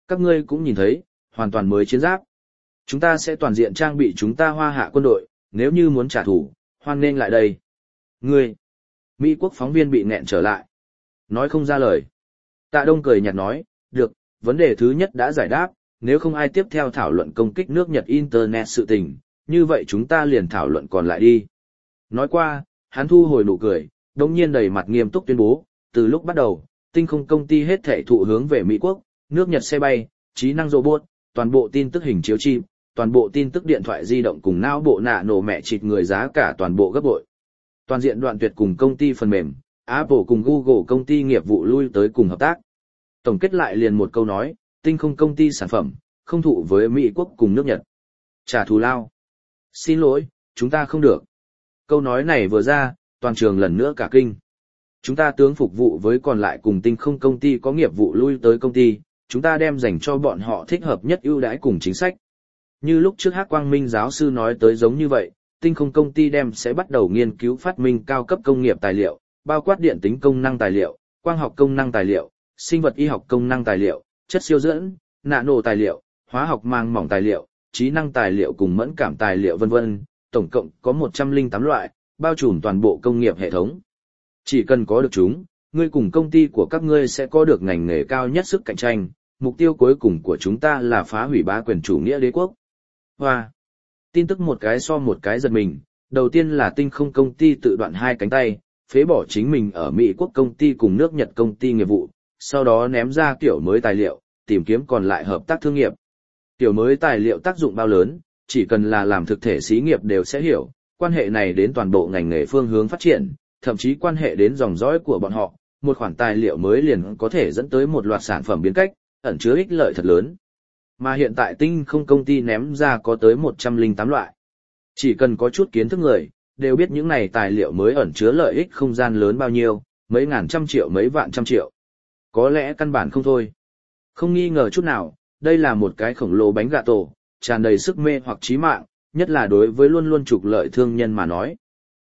Các ngươi cũng nhìn thấy, hoàn toàn mới chiến giáp. Chúng ta sẽ toàn diện trang bị chúng ta Hoa Hạ quân đội, nếu như muốn trả thù, hoan nghênh lại đây. Ngươi! Mỹ quốc phóng viên bị nghẹn trở lại. Nói không ra lời. Tạ Đông cười nhạt nói, được, vấn đề thứ nhất đã giải đáp, nếu không ai tiếp theo thảo luận công kích nước Nhật Internet sự tình, như vậy chúng ta liền thảo luận còn lại đi. Nói qua, hắn thu hồi nụ cười, đồng nhiên đầy mặt nghiêm túc tuyên bố, từ lúc bắt đầu, tinh không công ty hết thảy thụ hướng về Mỹ quốc, nước Nhật xe bay, trí năng robot, toàn bộ tin tức hình chiếu chip, toàn bộ tin tức điện thoại di động cùng não bộ nạ nổ mẹ chịt người giá cả toàn bộ gấp bội. Toàn diện đoạn tuyệt cùng công ty phần mềm, Apple cùng Google công ty nghiệp vụ lui tới cùng hợp tác. Tổng kết lại liền một câu nói, tinh không công ty sản phẩm, không thụ với Mỹ quốc cùng nước Nhật. Trả thù lao. Xin lỗi, chúng ta không được. Câu nói này vừa ra, toàn trường lần nữa cả kinh. Chúng ta tướng phục vụ với còn lại cùng tinh không công ty có nghiệp vụ lui tới công ty, chúng ta đem dành cho bọn họ thích hợp nhất ưu đãi cùng chính sách. Như lúc trước Hắc Quang Minh giáo sư nói tới giống như vậy, tinh không công ty đem sẽ bắt đầu nghiên cứu phát minh cao cấp công nghiệp tài liệu, bao quát điện tính công năng tài liệu, quang học công năng tài liệu, sinh vật y học công năng tài liệu, chất siêu dẫn, nano tài liệu, hóa học mang mỏng tài liệu, trí năng tài liệu cùng mẫn cảm tài liệu vân vân, tổng cộng có 108 loại, bao trùm toàn bộ công nghiệp hệ thống. Chỉ cần có được chúng, ngươi cùng công ty của các ngươi sẽ có được ngành nghề cao nhất sức cạnh tranh, mục tiêu cuối cùng của chúng ta là phá hủy bá quyền chủ nghĩa đế quốc. Hoa! Tin tức một cái so một cái giật mình, đầu tiên là tinh không công ty tự đoạn hai cánh tay, phế bỏ chính mình ở Mỹ quốc công ty cùng nước Nhật công ty nghiệp vụ, sau đó ném ra kiểu mới tài liệu, tìm kiếm còn lại hợp tác thương nghiệp. Kiểu mới tài liệu tác dụng bao lớn, chỉ cần là làm thực thể xí nghiệp đều sẽ hiểu, quan hệ này đến toàn bộ ngành nghề phương hướng phát triển, thậm chí quan hệ đến dòng dõi của bọn họ, một khoản tài liệu mới liền có thể dẫn tới một loạt sản phẩm biến cách, ẩn chứa ích lợi thật lớn. Mà hiện tại tinh không công ty ném ra có tới 108 loại. Chỉ cần có chút kiến thức người, đều biết những này tài liệu mới ẩn chứa lợi ích không gian lớn bao nhiêu, mấy ngàn trăm triệu mấy vạn trăm triệu. Có lẽ căn bản không thôi. Không nghi ngờ chút nào, đây là một cái khổng lồ bánh gà tổ, tràn đầy sức mê hoặc chí mạng, nhất là đối với luôn luôn trục lợi thương nhân mà nói.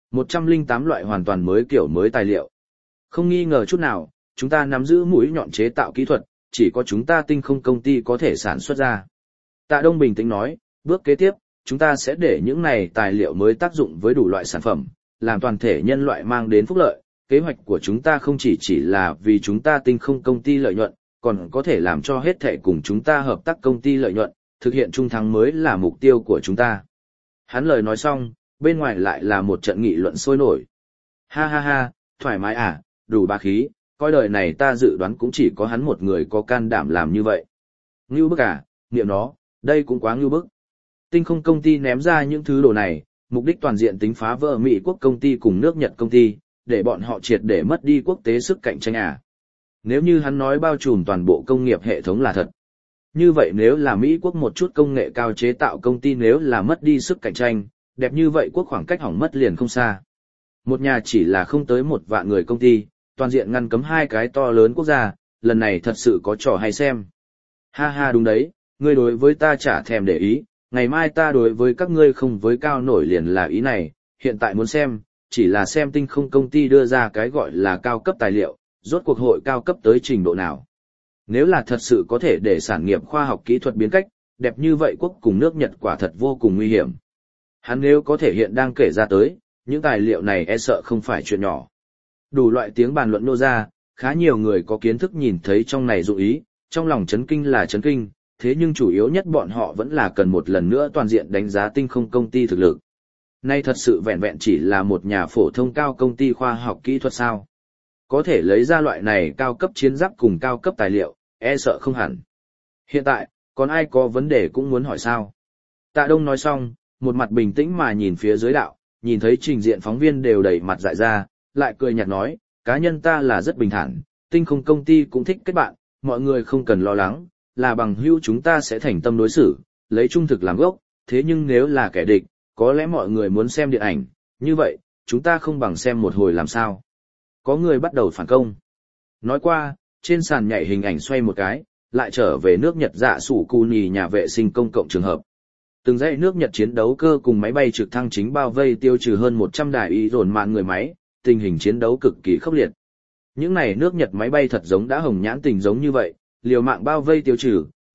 108 loại hoàn toàn mới kiểu mới tài liệu. Không nghi ngờ chút nào, chúng ta nắm giữ mũi nhọn chế tạo kỹ thuật, chỉ có chúng ta tinh không công ty có thể sản xuất ra. Tạ Đông bình tĩnh nói, bước kế tiếp, chúng ta sẽ để những này tài liệu mới tác dụng với đủ loại sản phẩm, làm toàn thể nhân loại mang đến phúc lợi. Kế hoạch của chúng ta không chỉ là vì chúng ta tinh không công ty lợi nhuận, còn có thể làm cho hết thảy cùng chúng ta hợp tác công ty lợi nhuận, thực hiện trung thắng mới là mục tiêu của chúng ta. Hắn lời nói xong, bên ngoài lại là một trận nghị luận sôi nổi. Ha ha ha, thoải mái à, đủ bá khí, coi đời này ta dự đoán cũng chỉ có hắn một người có can đảm làm như vậy. Ngưu bức à, niệm nó, đây cũng quá ngưu bức. Tinh không công ty ném ra những thứ đồ này, mục đích toàn diện tính phá vỡ Mỹ quốc công ty cùng nước Nhật công ty, để bọn họ triệt để mất đi quốc tế sức cạnh tranh à. Nếu như hắn nói bao trùm toàn bộ công nghiệp hệ thống là thật. Như vậy nếu là Mỹ quốc một chút công nghệ cao chế tạo công ty nếu là mất đi sức cạnh tranh, đẹp như vậy quốc khoảng cách hỏng mất liền không xa. Một nhà chỉ là không tới 1 vạn người công ty, toàn diện ngăn cấm 2 cái to lớn quốc gia, lần này thật sự có trò hay xem. Ha ha đúng đấy, ngươi đối với ta chả thèm để ý, ngày mai ta đối với các ngươi không với cao nổi liền là ý này, hiện tại muốn xem, chỉ là xem tinh không công ty đưa ra cái gọi là cao cấp tài liệu, rốt cuộc hội cao cấp tới trình độ nào. Nếu là thật sự có thể để sản nghiệp khoa học kỹ thuật biến cách, đẹp như vậy quốc cùng nước Nhật quả thật vô cùng nguy hiểm. Hắn nếu có thể hiện đang kể ra tới, những tài liệu này e sợ không phải chuyện nhỏ. Đủ loại tiếng bàn luận nô ra, khá nhiều người có kiến thức nhìn thấy trong này dụng ý, trong lòng chấn kinh là chấn kinh, thế nhưng chủ yếu nhất bọn họ vẫn là cần một lần nữa toàn diện đánh giá tinh không công ty thực lực. Nay thật sự vẹn vẹn chỉ là một nhà phổ thông cao công ty khoa học kỹ thuật sao? Có thể lấy ra loại này cao cấp chiến giáp cùng cao cấp tài liệu, e sợ không hẳn. Hiện tại, còn ai có vấn đề cũng muốn hỏi sao? Tạ Đông nói xong, một mặt bình tĩnh mà nhìn phía dưới đạo, nhìn thấy trình diện phóng viên đều đầy mặt dại ra, lại cười nhạt nói, cá nhân ta là rất bình thản, tinh không công ty cũng thích kết bạn, mọi người không cần lo lắng, là bằng hữu chúng ta sẽ thành tâm đối xử, lấy trung thực làm gốc, thế nhưng nếu là kẻ địch, có lẽ mọi người muốn xem điện ảnh, như vậy, chúng ta không bằng xem một hồi làm sao. Có người bắt đầu phản công. Nói qua, trên sàn nhảy hình ảnh xoay một cái, lại trở về nước Nhật dạ sủ cù nhì nhà vệ sinh công cộng trường hợp. Từng dãy nước Nhật chiến đấu cơ cùng máy bay trực thăng chính bao vây tiêu trừ hơn 100 đài y dồn mạng người máy, tình hình chiến đấu cực kỳ khốc liệt. Những này nước Nhật máy bay thật giống đã hồng nhãn tình giống như vậy, liều mạng bao vây tiêu trừ,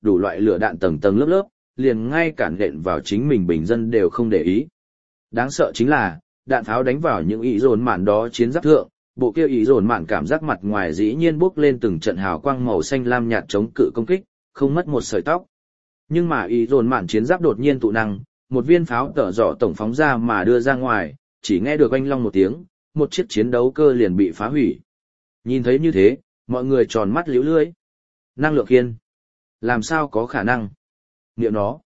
đủ loại lửa đạn tầng tầng lớp lớp, liền ngay cả nện vào chính mình bình dân đều không để ý. Đáng sợ chính là, đạn pháo đánh vào những ý dồn mạn đó chiến giáp thượng, bộ kia ý dồn mạn cảm giác mặt ngoài dĩ nhiên bốc lên từng trận hào quang màu xanh lam nhạt chống cự công kích, không mất một sợi tóc. Nhưng mà ý dồn mạn chiến giáp đột nhiên tụ năng, một viên pháo tở dọ tổng phóng ra mà đưa ra ngoài, chỉ nghe được oanh long một tiếng, một chiếc chiến đấu cơ liền bị phá hủy. Nhìn thấy như thế, mọi người tròn mắt liễu lưỡi. Năng lượng khiên. Làm sao có khả năng? Niệm nó.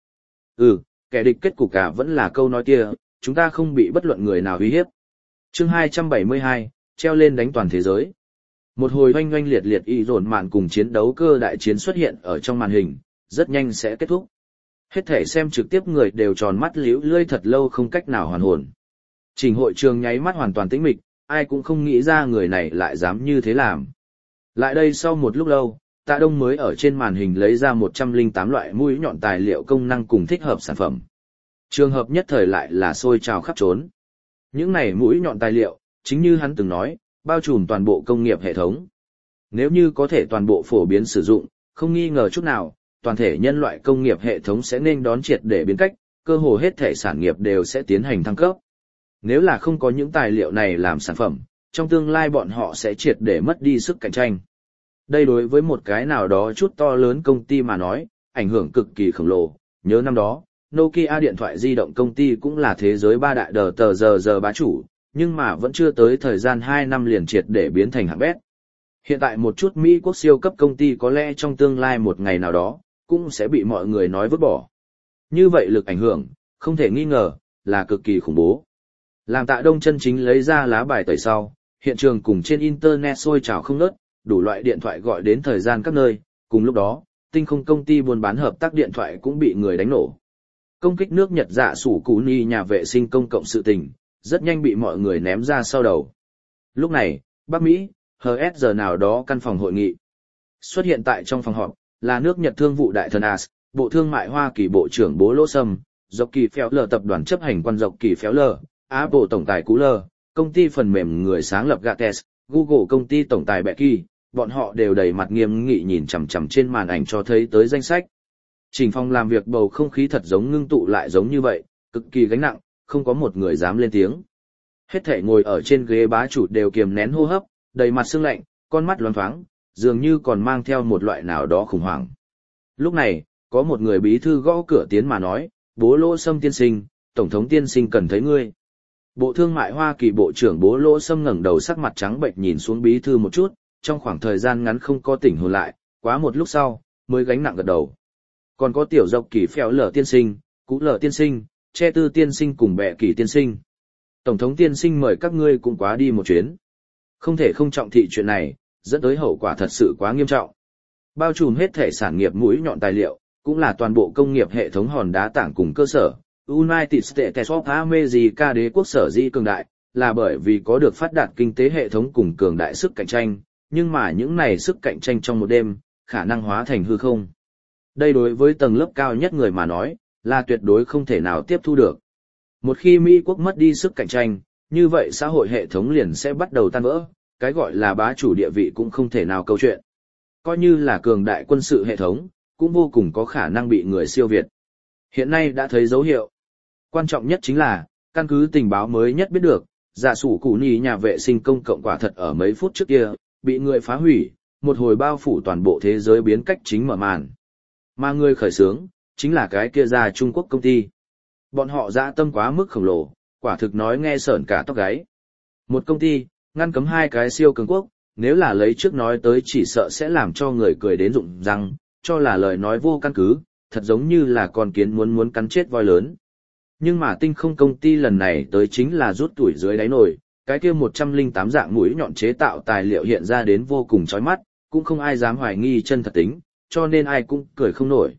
Kẻ địch kết cục cả vẫn là câu nói kia, chúng ta không bị bất luận người nào uy hiếp. Chương 272, treo lên đánh toàn thế giới. Một hồi oanh oanh liệt liệt y dồn mạn cùng chiến đấu cơ đại chiến xuất hiện ở trong màn hình, rất nhanh sẽ kết thúc. Hết thể xem trực tiếp người đều tròn mắt liễu lưỡi thật lâu không cách nào hoàn hồn. Trình hội trường nháy mắt hoàn toàn tĩnh mịch, ai cũng không nghĩ ra người này lại dám như thế làm. Lại đây sau một lúc lâu, Tạ Đông mới ở trên màn hình lấy ra 108 loại mũi nhọn tài liệu công năng cùng thích hợp sản phẩm. Trường hợp nhất thời lại là sôi trào khắp trốn. Những này mũi nhọn tài liệu, chính như hắn từng nói, bao trùm toàn bộ công nghiệp hệ thống. Nếu như có thể toàn bộ phổ biến sử dụng, không nghi ngờ chút nào, toàn thể nhân loại công nghiệp hệ thống sẽ nên đón triệt để biến cách, cơ hồ hết thể sản nghiệp đều sẽ tiến hành thăng cấp. Nếu là không có những tài liệu này làm sản phẩm, trong tương lai bọn họ sẽ triệt để mất đi sức cạnh tranh. Đây đối với một cái nào đó chút to lớn công ty mà nói, ảnh hưởng cực kỳ khổng lồ. Nhớ năm đó, Nokia điện thoại di động công ty cũng là thế giới ba đại đờ tờ giờ bá chủ, nhưng mà vẫn chưa tới thời gian 2 năm liền triệt để biến thành hạng bét. Hiện tại một chút Mỹ quốc siêu cấp công ty có lẽ trong tương lai một ngày nào đó, cũng sẽ bị mọi người nói vứt bỏ. Như vậy lực ảnh hưởng, không thể nghi ngờ, là cực kỳ khủng bố. Làm Tạ Đông chân chính lấy ra lá bài tẩy sau, hiện trường cùng trên Internet sôi trào không ngớt, đủ loại điện thoại gọi đến thời gian các nơi, cùng lúc đó, tinh không công ty buôn bán hợp tác điện thoại cũng bị người đánh nổ. Công kích nước Nhật dạ sủ cú ni nhà vệ sinh công cộng sự tình, rất nhanh bị mọi người ném ra sau đầu. Lúc này, Bắc Mỹ, HS giờ nào đó căn phòng hội nghị. Xuất hiện tại trong phòng họp, là nước Nhật thương vụ đại thần As, Bộ Thương mại Hoa Kỳ Bộ trưởng Bố Lỗ Sâm, Dọc Kỳ Phéo Lờ tập đoàn chấp hành quan Dọc Kỳ Phéo Lờ, Apple tổng tài Cú Lờ, công ty phần mềm người sáng lập Gates, Google công ty tổng tài Becky, bọn họ đều đầy mặt nghiêm nghị nhìn chằm chằm trên màn ảnh cho thấy tới danh sách. Trình phòng làm việc bầu không khí thật giống ngưng tụ lại giống như vậy, cực kỳ gánh nặng, không có một người dám lên tiếng. Hết thảy ngồi ở trên ghế bá chủ đều kiềm nén hô hấp, đầy mặt sương lạnh, con mắt loáng thoáng, dường như còn mang theo một loại nào đó khủng hoảng. Lúc này, có một người bí thư gõ cửa tiến mà nói, Bố Lỗ Sâm tiên sinh, Tổng thống tiên sinh cần thấy ngươi. Bộ Thương mại Hoa Kỳ Bộ trưởng Bố Lỗ Sâm ngẩng đầu sắc mặt trắng bệch nhìn xuống bí thư một chút, trong khoảng thời gian ngắn không có tỉnh hồn lại, quá một lúc sau, mới gánh nặng gật đầu. Còn có tiểu Dọc Kỳ Phéo Lờ tiên sinh, Cú Lờ tiên sinh, Che Tư tiên sinh cùng Bệ Kỳ tiên sinh. Tổng thống tiên sinh mời các ngươi cùng quá đi một chuyến. Không thể không trọng thị chuyện này, dẫn tới hậu quả thật sự quá nghiêm trọng. Bao trùm hết thể sản nghiệp mũi nhọn tài liệu, cũng là toàn bộ công nghiệp hệ thống hòn đá tảng cùng cơ sở. United States of America đế quốc sở dĩ cường đại, là bởi vì có được phát đạt kinh tế hệ thống cùng cường đại sức cạnh tranh, nhưng mà những này sức cạnh tranh trong một đêm, khả năng hóa thành hư không. Đây đối với tầng lớp cao nhất người mà nói, là tuyệt đối không thể nào tiếp thu được. Một khi Mỹ quốc mất đi sức cạnh tranh, như vậy xã hội hệ thống liền sẽ bắt đầu tan vỡ, cái gọi là bá chủ địa vị cũng không thể nào câu chuyện. Coi như là cường đại quân sự hệ thống, cũng vô cùng có khả năng bị người siêu việt. Hiện nay đã thấy dấu hiệu. Quan trọng nhất chính là, căn cứ tình báo mới nhất biết được, giả sủ củ nì nhà vệ sinh công cộng quả thật ở mấy phút trước kia, bị người phá hủy, một hồi bao phủ toàn bộ thế giới biến cách chính mở màn. Mà người khởi xướng, chính là cái kia ra Trung Quốc công ty. Bọn họ dã tâm quá mức khổng lồ, quả thực nói nghe sởn cả tóc gáy. Một công ty, ngăn cấm hai cái siêu cường quốc, nếu là lấy trước nói tới chỉ sợ sẽ làm cho người cười đến rụng răng, cho là lời nói vô căn cứ, thật giống như là con kiến muốn cắn chết voi lớn. Nhưng mà tinh không công ty lần này tới chính là rút tuổi dưới đáy nồi, cái kia 108 dạng mũi nhọn chế tạo tài liệu hiện ra đến vô cùng chói mắt, cũng không ai dám hoài nghi chân thật tính, cho nên ai cũng cười không nổi.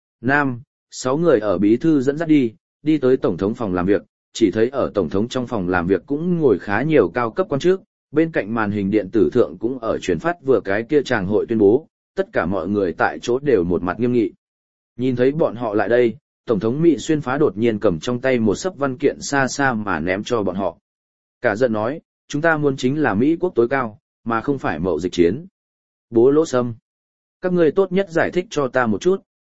6 người ở bí thư dẫn dắt đi tới tổng thống phòng làm việc, chỉ thấy ở tổng thống trong phòng làm việc cũng ngồi khá nhiều cao cấp quan chức, bên cạnh màn hình điện tử thượng cũng ở truyền phát vừa cái kia tràng hội tuyên bố, tất cả mọi người tại chỗ đều một mặt nghiêm nghị. Nhìn thấy bọn họ lại đây, tổng thống Mỹ xuyên phá đột nhiên cầm trong tay một sấp văn kiện xa xa mà ném cho bọn họ. Cả giận nói, chúng ta muốn chính là Mỹ quốc tối cao, mà không phải mậu dịch chiến. Bố Lỗ Sâm, các ngươi tốt nhất giải thích cho ta một chút,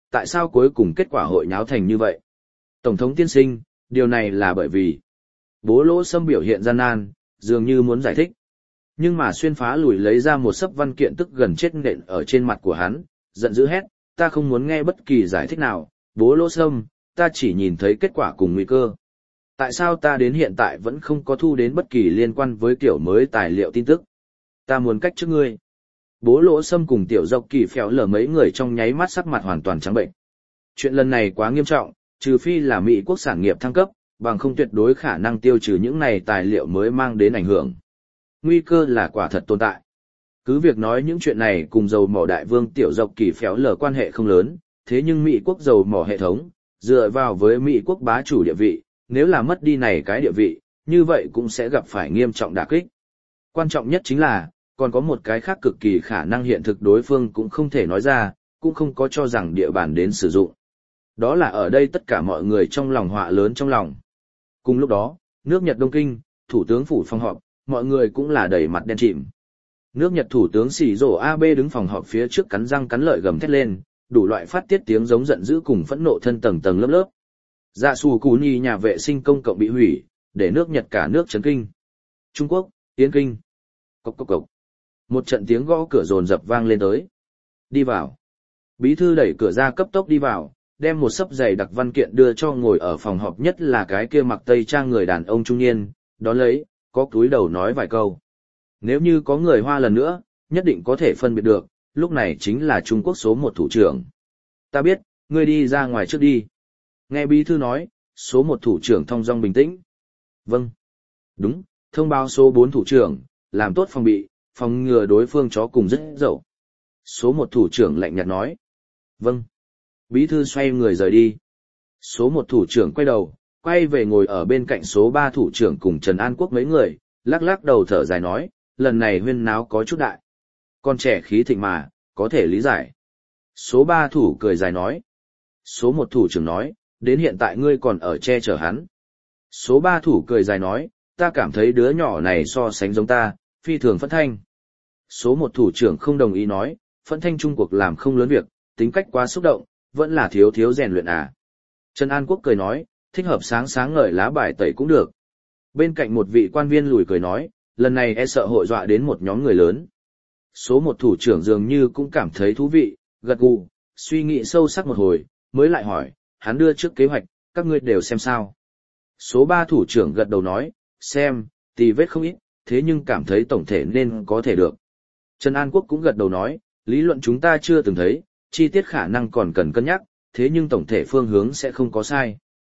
tại sao cuối cùng kết quả hội nháo thành như vậy? Tổng thống tiên sinh, điều này là bởi vì Bố Lỗ Sâm biểu hiện gian nan, dường như muốn giải thích. Nhưng mà xuyên phá lùi lấy ra một sấp văn kiện tức gần chết nện ở trên mặt của hắn, giận dữ hét, ta không muốn nghe bất kỳ giải thích nào, Bố Lỗ Sâm, ta chỉ nhìn thấy kết quả cùng nguy cơ. Tại sao ta đến hiện tại vẫn không có thu đến bất kỳ liên quan với kiểu mới tài liệu tin tức? Ta muốn cách trước ngươi. Bố Lỗ Sâm cùng Tiểu Dọc Kỳ Phèo lở mấy người trong nháy mắt sắc mặt hoàn toàn trắng bệnh. Chuyện lần này quá nghiêm trọng, trừ phi là Mỹ quốc sản nghiệp thăng cấp, bằng không tuyệt đối khả năng tiêu trừ những này tài liệu mới mang đến ảnh hưởng. Nguy cơ là quả thật tồn tại. Cứ việc nói những chuyện này cùng dầu mỏ đại vương Tiểu Dọc Kỳ Phèo lở quan hệ không lớn, thế nhưng Mỹ quốc dầu mỏ hệ thống, dựa vào với Mỹ quốc bá chủ địa vị, nếu là mất đi này cái địa vị, như vậy cũng sẽ gặp phải nghiêm trọng đả kích. Quan trọng nhất chính là, còn có một cái khác cực kỳ khả năng hiện thực đối phương cũng không thể nói ra, cũng không có cho rằng địa bàn đến sử dụng. Đó là ở đây tất cả mọi người trong lòng họa lớn trong lòng. Cùng lúc đó, nước Nhật Đông Kinh, Thủ tướng phủ phòng họp, mọi người cũng là đầy mặt đen chìm. Nước Nhật Thủ tướng Shinzo Abe đứng phòng họp phía trước cắn răng cắn lợi gầm thét lên, đủ loại phát tiết tiếng giống giận dữ cùng phẫn nộ thân tầng tầng lớp lớp. Dạ Sù Cú Nhi nhà vệ sinh công cộng bị hủy, để nước Nhật cả nước chấn kinh. Trung Quốc, Yên Kinh. Cộc cộc cộc. Một trận tiếng gõ cửa rồn rập vang lên tới. Đi vào. Bí thư đẩy cửa ra cấp tốc đi vào, đem một sấp dày đặc văn kiện đưa cho ngồi ở phòng họp nhất là cái kia mặc tây trang người đàn ông trung niên, đón lấy, có cúi đầu nói vài câu. Nếu như có người Hoa lần nữa, nhất định có thể phân biệt được, lúc này chính là Trung Quốc số 1 thủ trưởng. Ta biết, ngươi đi ra ngoài trước đi. Nghe bí thư nói, số 1 thủ trưởng thong dong bình tĩnh. Vâng. Đúng, thông báo số 4 thủ trưởng, làm tốt phòng bị, phòng ngừa đối phương chó cùng rất dậu. Số 1 thủ trưởng lạnh nhạt nói. Vâng. Bí thư xoay người rời đi. Số 1 thủ trưởng quay đầu, quay về ngồi ở bên cạnh số 3 thủ trưởng cùng Trần An Quốc mấy người, lắc lắc đầu thở dài nói, lần này huyên náo có chút đại. Con trẻ khí thịnh mà, có thể lý giải. Số 3 thủ cười dài nói. Số 1 thủ trưởng nói, đến hiện tại ngươi còn ở che chở hắn. Số 3 thủ cười dài nói, ta cảm thấy đứa nhỏ này so sánh giống ta, phi thường Phẫn Thanh. Số 1 thủ trưởng không đồng ý nói, Phẫn Thanh Trung Quốc làm không lớn việc, tính cách quá xúc động, vẫn là thiếu rèn luyện à. Trần An Quốc cười nói, thích hợp sáng ngời lá bài tẩy cũng được. Bên cạnh một vị quan viên lùi cười nói, lần này e sợ hội dọa đến một nhóm người lớn. Số 1 thủ trưởng dường như cũng cảm thấy thú vị, gật gù, suy nghĩ sâu sắc một hồi, mới lại hỏi, hắn đưa trước kế hoạch, các ngươi đều xem sao. Số 3 thủ trưởng gật đầu nói, xem, tì vết không ít, thế nhưng cảm thấy tổng thể nên có thể được. Trần An Quốc cũng gật đầu nói, lý luận chúng ta chưa từng thấy, chi tiết khả năng còn cần cân nhắc, thế nhưng tổng thể phương hướng sẽ không có sai.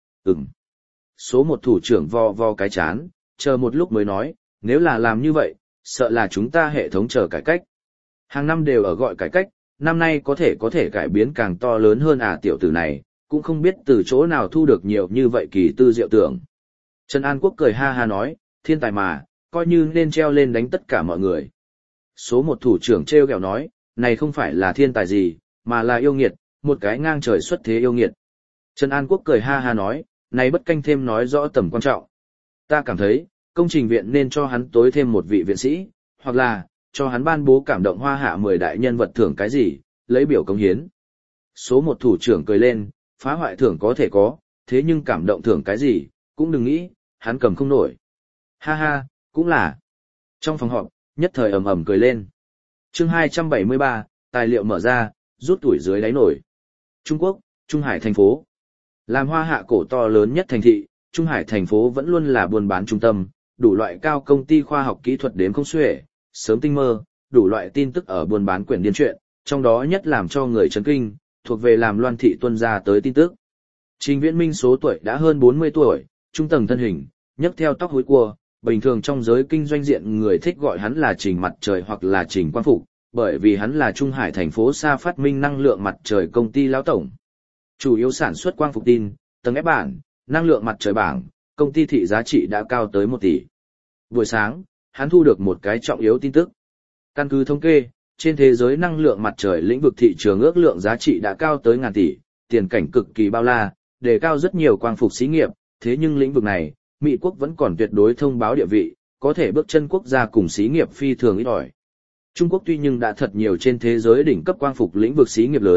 Số 1 thủ trưởng vo cái chán, chờ một lúc mới nói, nếu là làm như vậy, sợ là chúng ta hệ thống chờ cải cách. Hàng năm đều ở gọi cải cách, năm nay có thể cải biến càng to lớn hơn à, tiểu tử này, cũng không biết từ chỗ nào thu được nhiều như vậy kỳ tư diệu tưởng. Trần An Quốc cười ha ha nói, thiên tài mà, coi như nên treo lên đánh tất cả mọi người. Số 1 thủ trưởng treo kẹo nói, này không phải là thiên tài gì, mà là yêu nghiệt, một cái ngang trời xuất thế yêu nghiệt. Trần An Quốc cười ha ha nói, này bất canh thêm nói rõ tầm quan trọng. Ta cảm thấy, công trình viện nên cho hắn tối thêm một vị viện sĩ, hoặc là, cho hắn ban bố cảm động hoa hạ 10 đại nhân vật thưởng cái gì, lấy biểu công hiến. Số 1 thủ trưởng cười lên, phá hoại thưởng có thể có, thế nhưng cảm động thưởng cái gì, cũng đừng nghĩ, hắn cầm không nổi. Ha ha, cũng là. Trong phòng họp, nhất thời ầm ầm cười lên. Chương 273, tài liệu mở ra, rút tuổi dưới đáy nổi. Trung Quốc, Trung Hải thành phố. Làm Hoa Hạ cổ to lớn nhất thành thị, Trung Hải thành phố vẫn luôn là buôn bán trung tâm, đủ loại cao công ty khoa học kỹ thuật đếm không xuể, sớm tinh mơ, đủ loại tin tức ở buôn bán quyển điên truyện, trong đó nhất làm cho người chấn kinh, thuộc về làm Loan thị tuân ra tới tin tức. Trình Viễn Minh số tuổi đã hơn 40 tuổi, trung tầng thân hình, nhấc theo tóc húi cua, bình thường trong giới kinh doanh diện người thích gọi hắn là Trình Mặt Trời hoặc là Trình Quang Phục, bởi vì hắn là Trung Hải thành phố Sa Phát Minh năng lượng mặt trời công ty lão tổng. Chủ yếu sản xuất quang phục tin, tầng ép bản, năng lượng mặt trời bảng, công ty thị giá trị đã cao tới 1 tỷ. Buổi sáng, hắn thu được một cái trọng yếu tin tức. Căn cứ thống kê, trên thế giới năng lượng mặt trời lĩnh vực thị trường ước lượng giá trị đã cao tới ngàn tỷ, tiền cảnh cực kỳ bao la, đề cao rất nhiều quang phục xí nghiệp, thế nhưng lĩnh vực này, Mỹ quốc vẫn còn tuyệt đối thông báo địa vị, có thể bước chân quốc gia cùng xí nghiệp phi thường ít ỏi. Trung Quốc tuy nhưng đã thật nhiều trên thế giới đỉnh cấp quang phục lĩnh vực xí nghiệp lớn,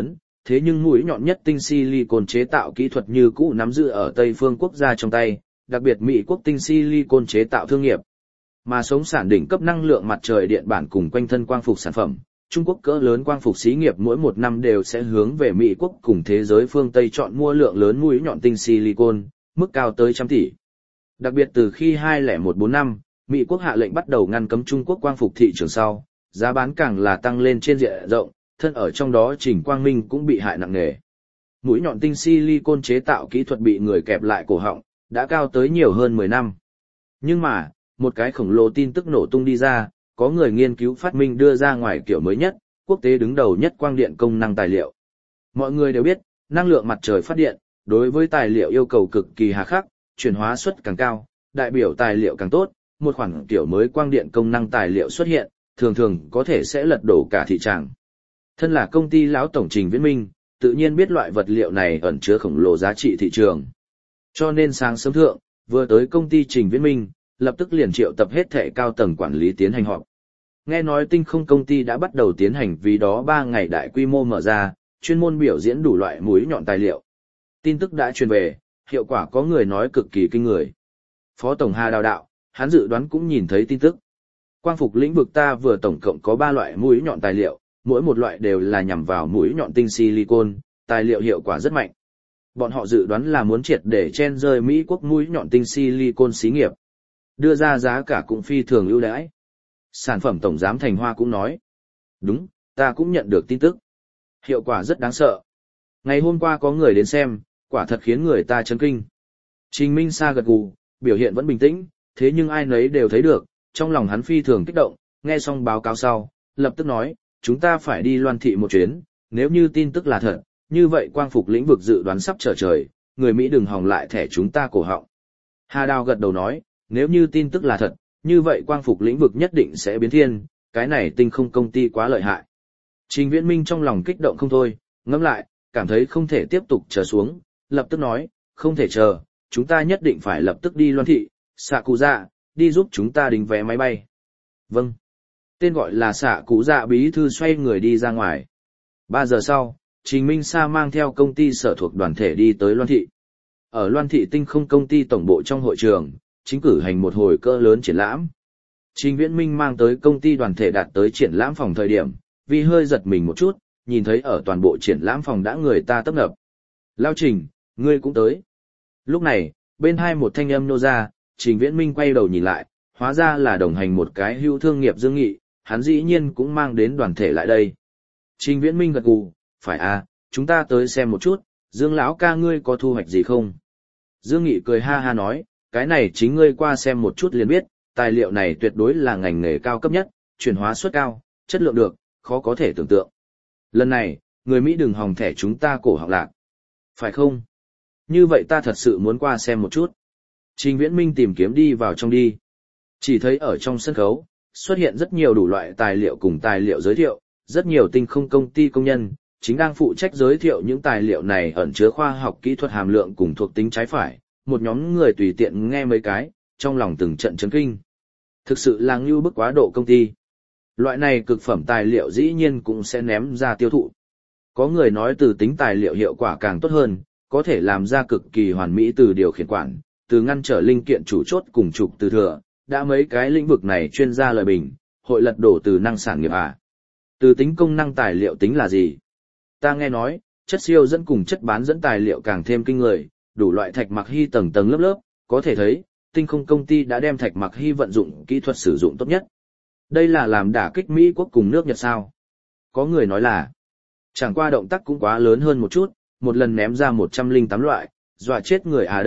Thế nhưng mũi nhọn nhất tinh silicon chế tạo kỹ thuật như cũ nắm giữ ở Tây phương quốc gia trong tay, đặc biệt Mỹ quốc tinh silicon chế tạo thương nghiệp. Mà sống sản đỉnh cấp năng lượng mặt trời điện bản cùng quanh thân quang phục sản phẩm, Trung Quốc cỡ lớn quang phục xí nghiệp mỗi một năm đều sẽ hướng về Mỹ quốc cùng thế giới phương Tây chọn mua lượng lớn mũi nhọn tinh silicon, mức cao tới trăm tỷ. Đặc biệt từ khi 2014 năm, Mỹ quốc hạ lệnh bắt đầu ngăn cấm Trung Quốc quang phục thị trường sau, giá bán càng là tăng lên trên diện rộng, thân ở trong đó Trình Quang Minh cũng bị hại nặng nề. Mũi nhọn tinh silicon chế tạo kỹ thuật bị người kẹp lại cổ họng, đã cao tới nhiều hơn 10 năm. Nhưng mà, một cái khổng lồ tin tức nổ tung đi ra, có người nghiên cứu phát minh đưa ra ngoài kiểu mới nhất, quốc tế đứng đầu nhất quang điện công năng tài liệu. Mọi người đều biết, năng lượng mặt trời phát điện, đối với tài liệu yêu cầu cực kỳ hà khắc, chuyển hóa suất càng cao, đại biểu tài liệu càng tốt, một khoản kiểu mới quang điện công năng tài liệu xuất hiện, thường thường có thể sẽ lật đổ cả thị trường. Thân là công ty lão tổng Trình Viễn Minh, tự nhiên biết loại vật liệu này ẩn chứa khổng lồ giá trị thị trường. Cho nên sáng sớm thượng, vừa tới công ty Trình Viễn Minh, lập tức liền triệu tập hết thảy cao tầng quản lý tiến hành họp. Nghe nói tinh không công ty đã bắt đầu tiến hành vì đó 3 ngày đại quy mô mở ra, chuyên môn biểu diễn đủ loại mũi nhọn tài liệu. Tin tức đã truyền về, hiệu quả có người nói cực kỳ kinh người. Phó Tổng Hà Đào đạo, hắn dự đoán cũng nhìn thấy tin tức. Quang phục lĩnh vực ta vừa tổng cộng có 3 loại mũi nhọn tài liệu, mỗi một loại đều là nhằm vào mũi nhọn tinh silicon, tài liệu hiệu quả rất mạnh. Bọn họ dự đoán là muốn triệt để chen rơi Mỹ quốc mũi nhọn tinh silicon xí nghiệp. Đưa ra giá cả cũng phi thường ưu đãi. Sản phẩm tổng giám Thành Hoa cũng nói. Đúng, ta cũng nhận được tin tức. Hiệu quả rất đáng sợ. Ngày hôm qua có người đến xem, quả thật khiến người ta chấn kinh. Trình Minh Sa gật gù, biểu hiện vẫn bình tĩnh, thế nhưng ai nấy đều thấy được, trong lòng hắn phi thường kích động, nghe xong báo cáo sau, lập tức nói, chúng ta phải đi Loan Thị một chuyến, nếu như tin tức là thật, như vậy quang phục lĩnh vực dự đoán sắp trở trời, người Mỹ đừng hòng lại thẻ chúng ta cổ họng. Hà Đào gật đầu nói, nếu như tin tức là thật, như vậy quang phục lĩnh vực nhất định sẽ biến thiên, cái này tinh không công ty quá lợi hại. Trình Viễn Minh trong lòng kích động không thôi, ngẫm lại, cảm thấy không thể tiếp tục chờ xuống, lập tức nói, không thể chờ, chúng ta nhất định phải lập tức đi Loan Thị, xạ cụ dạ, đi giúp chúng ta đính vé máy bay. Vâng. Tên gọi là xạ cụ dạ bí thư xoay người đi ra ngoài. 3 giờ sau, Trình Minh Sa mang theo công ty sở thuộc đoàn thể đi tới Loan Thị. Ở Loan Thị tinh không công ty tổng bộ trong hội trường, chính cử hành một hồi cỡ lớn triển lãm. Trình Viễn Minh mang tới công ty đoàn thể đạt tới triển lãm phòng thời điểm, vì hơi giật mình một chút, nhìn thấy ở toàn bộ triển lãm phòng đã người ta tấp nập. Lao Trình, ngươi cũng tới. Lúc này, bên hai một thanh âm nô ra, Trình Viễn Minh quay đầu nhìn lại, hóa ra là đồng hành một cái hữu thương nghiệp Dương Nghị, hắn dĩ nhiên cũng mang đến đoàn thể lại đây. Trình Viễn Minh gật gù, phải à, chúng ta tới xem một chút, Dương lão ca ngươi có thu hoạch gì không? Dương Nghị cười ha ha nói, cái này chính ngươi qua xem một chút liền biết, tài liệu này tuyệt đối là ngành nghề cao cấp nhất, chuyển hóa suất cao, chất lượng được, khó có thể tưởng tượng. Lần này, người Mỹ đừng hòng thẻ chúng ta cổ họng lạc. Phải không? Như vậy ta thật sự muốn qua xem một chút. Trình Viễn Minh tìm kiếm đi vào trong đi. Chỉ thấy ở trong sân khấu, xuất hiện rất nhiều đủ loại tài liệu cùng tài liệu giới thiệu, rất nhiều tinh không công ty công nhân, chính đang phụ trách giới thiệu những tài liệu này ẩn chứa khoa học kỹ thuật hàm lượng cùng thuộc tính trái phải. Một nhóm người tùy tiện nghe mấy cái, trong lòng từng trận chấn kinh. Thực sự là ngưu bức quá độ công ty. Loại này cực phẩm tài liệu dĩ nhiên cũng sẽ ném ra tiêu thụ. Có người nói từ tính tài liệu hiệu quả càng tốt hơn, có thể làm ra cực kỳ hoàn mỹ từ điều khiển quản, từ ngăn trở linh kiện chủ chốt cùng trục từ thừa, đã mấy cái lĩnh vực này chuyên gia lời bình, hội lật đổ từ năng sản nghiệp à. Từ tính công năng tài liệu tính là gì? Ta nghe nói, chất siêu dẫn cùng chất bán dẫn tài liệu càng thêm kinh người, đủ loại thạch mặc hy tầng tầng lớp lớp, có thể thấy, tinh không công ty đã đem thạch mặc hy vận dụng kỹ thuật sử dụng tốt nhất. Đây là làm đả kích Mỹ quốc cùng nước Nhật sao? Có người nói là, chẳng qua động tác cũng quá lớn hơn một chút, một lần ném ra 108 loại, dọa chết người à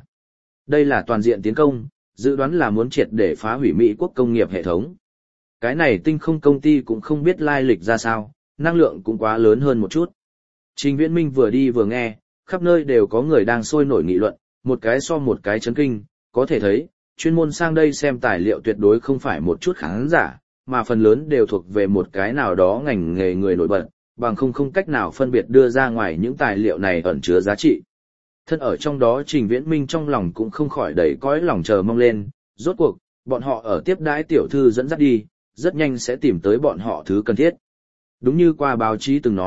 đây là toàn diện tiến công, dự đoán là muốn triệt để phá hủy Mỹ quốc công nghiệp hệ thống. Cái này tinh không công ty cũng không biết lai lịch ra sao, năng lượng cũng quá lớn hơn một chút. Trình Viễn Minh vừa đi vừa nghe, khắp nơi đều có người đang sôi nổi nghị luận, một cái so một cái chấn kinh, có thể thấy, chuyên môn sang đây xem tài liệu tuyệt đối không phải một chút khán giả, mà phần lớn đều thuộc về một cái nào đó ngành nghề người nổi bật, bằng không cách nào phân biệt đưa ra ngoài những tài liệu này ẩn chứa giá trị. Thân ở trong đó Trình Viễn Minh trong lòng cũng không khỏi đầy cõi lòng chờ mong lên, rốt cuộc, bọn họ ở tiếp đãi tiểu thư dẫn dắt đi, rất nhanh sẽ tìm tới bọn họ thứ cần thiết. Đúng như qua báo chí từng nói,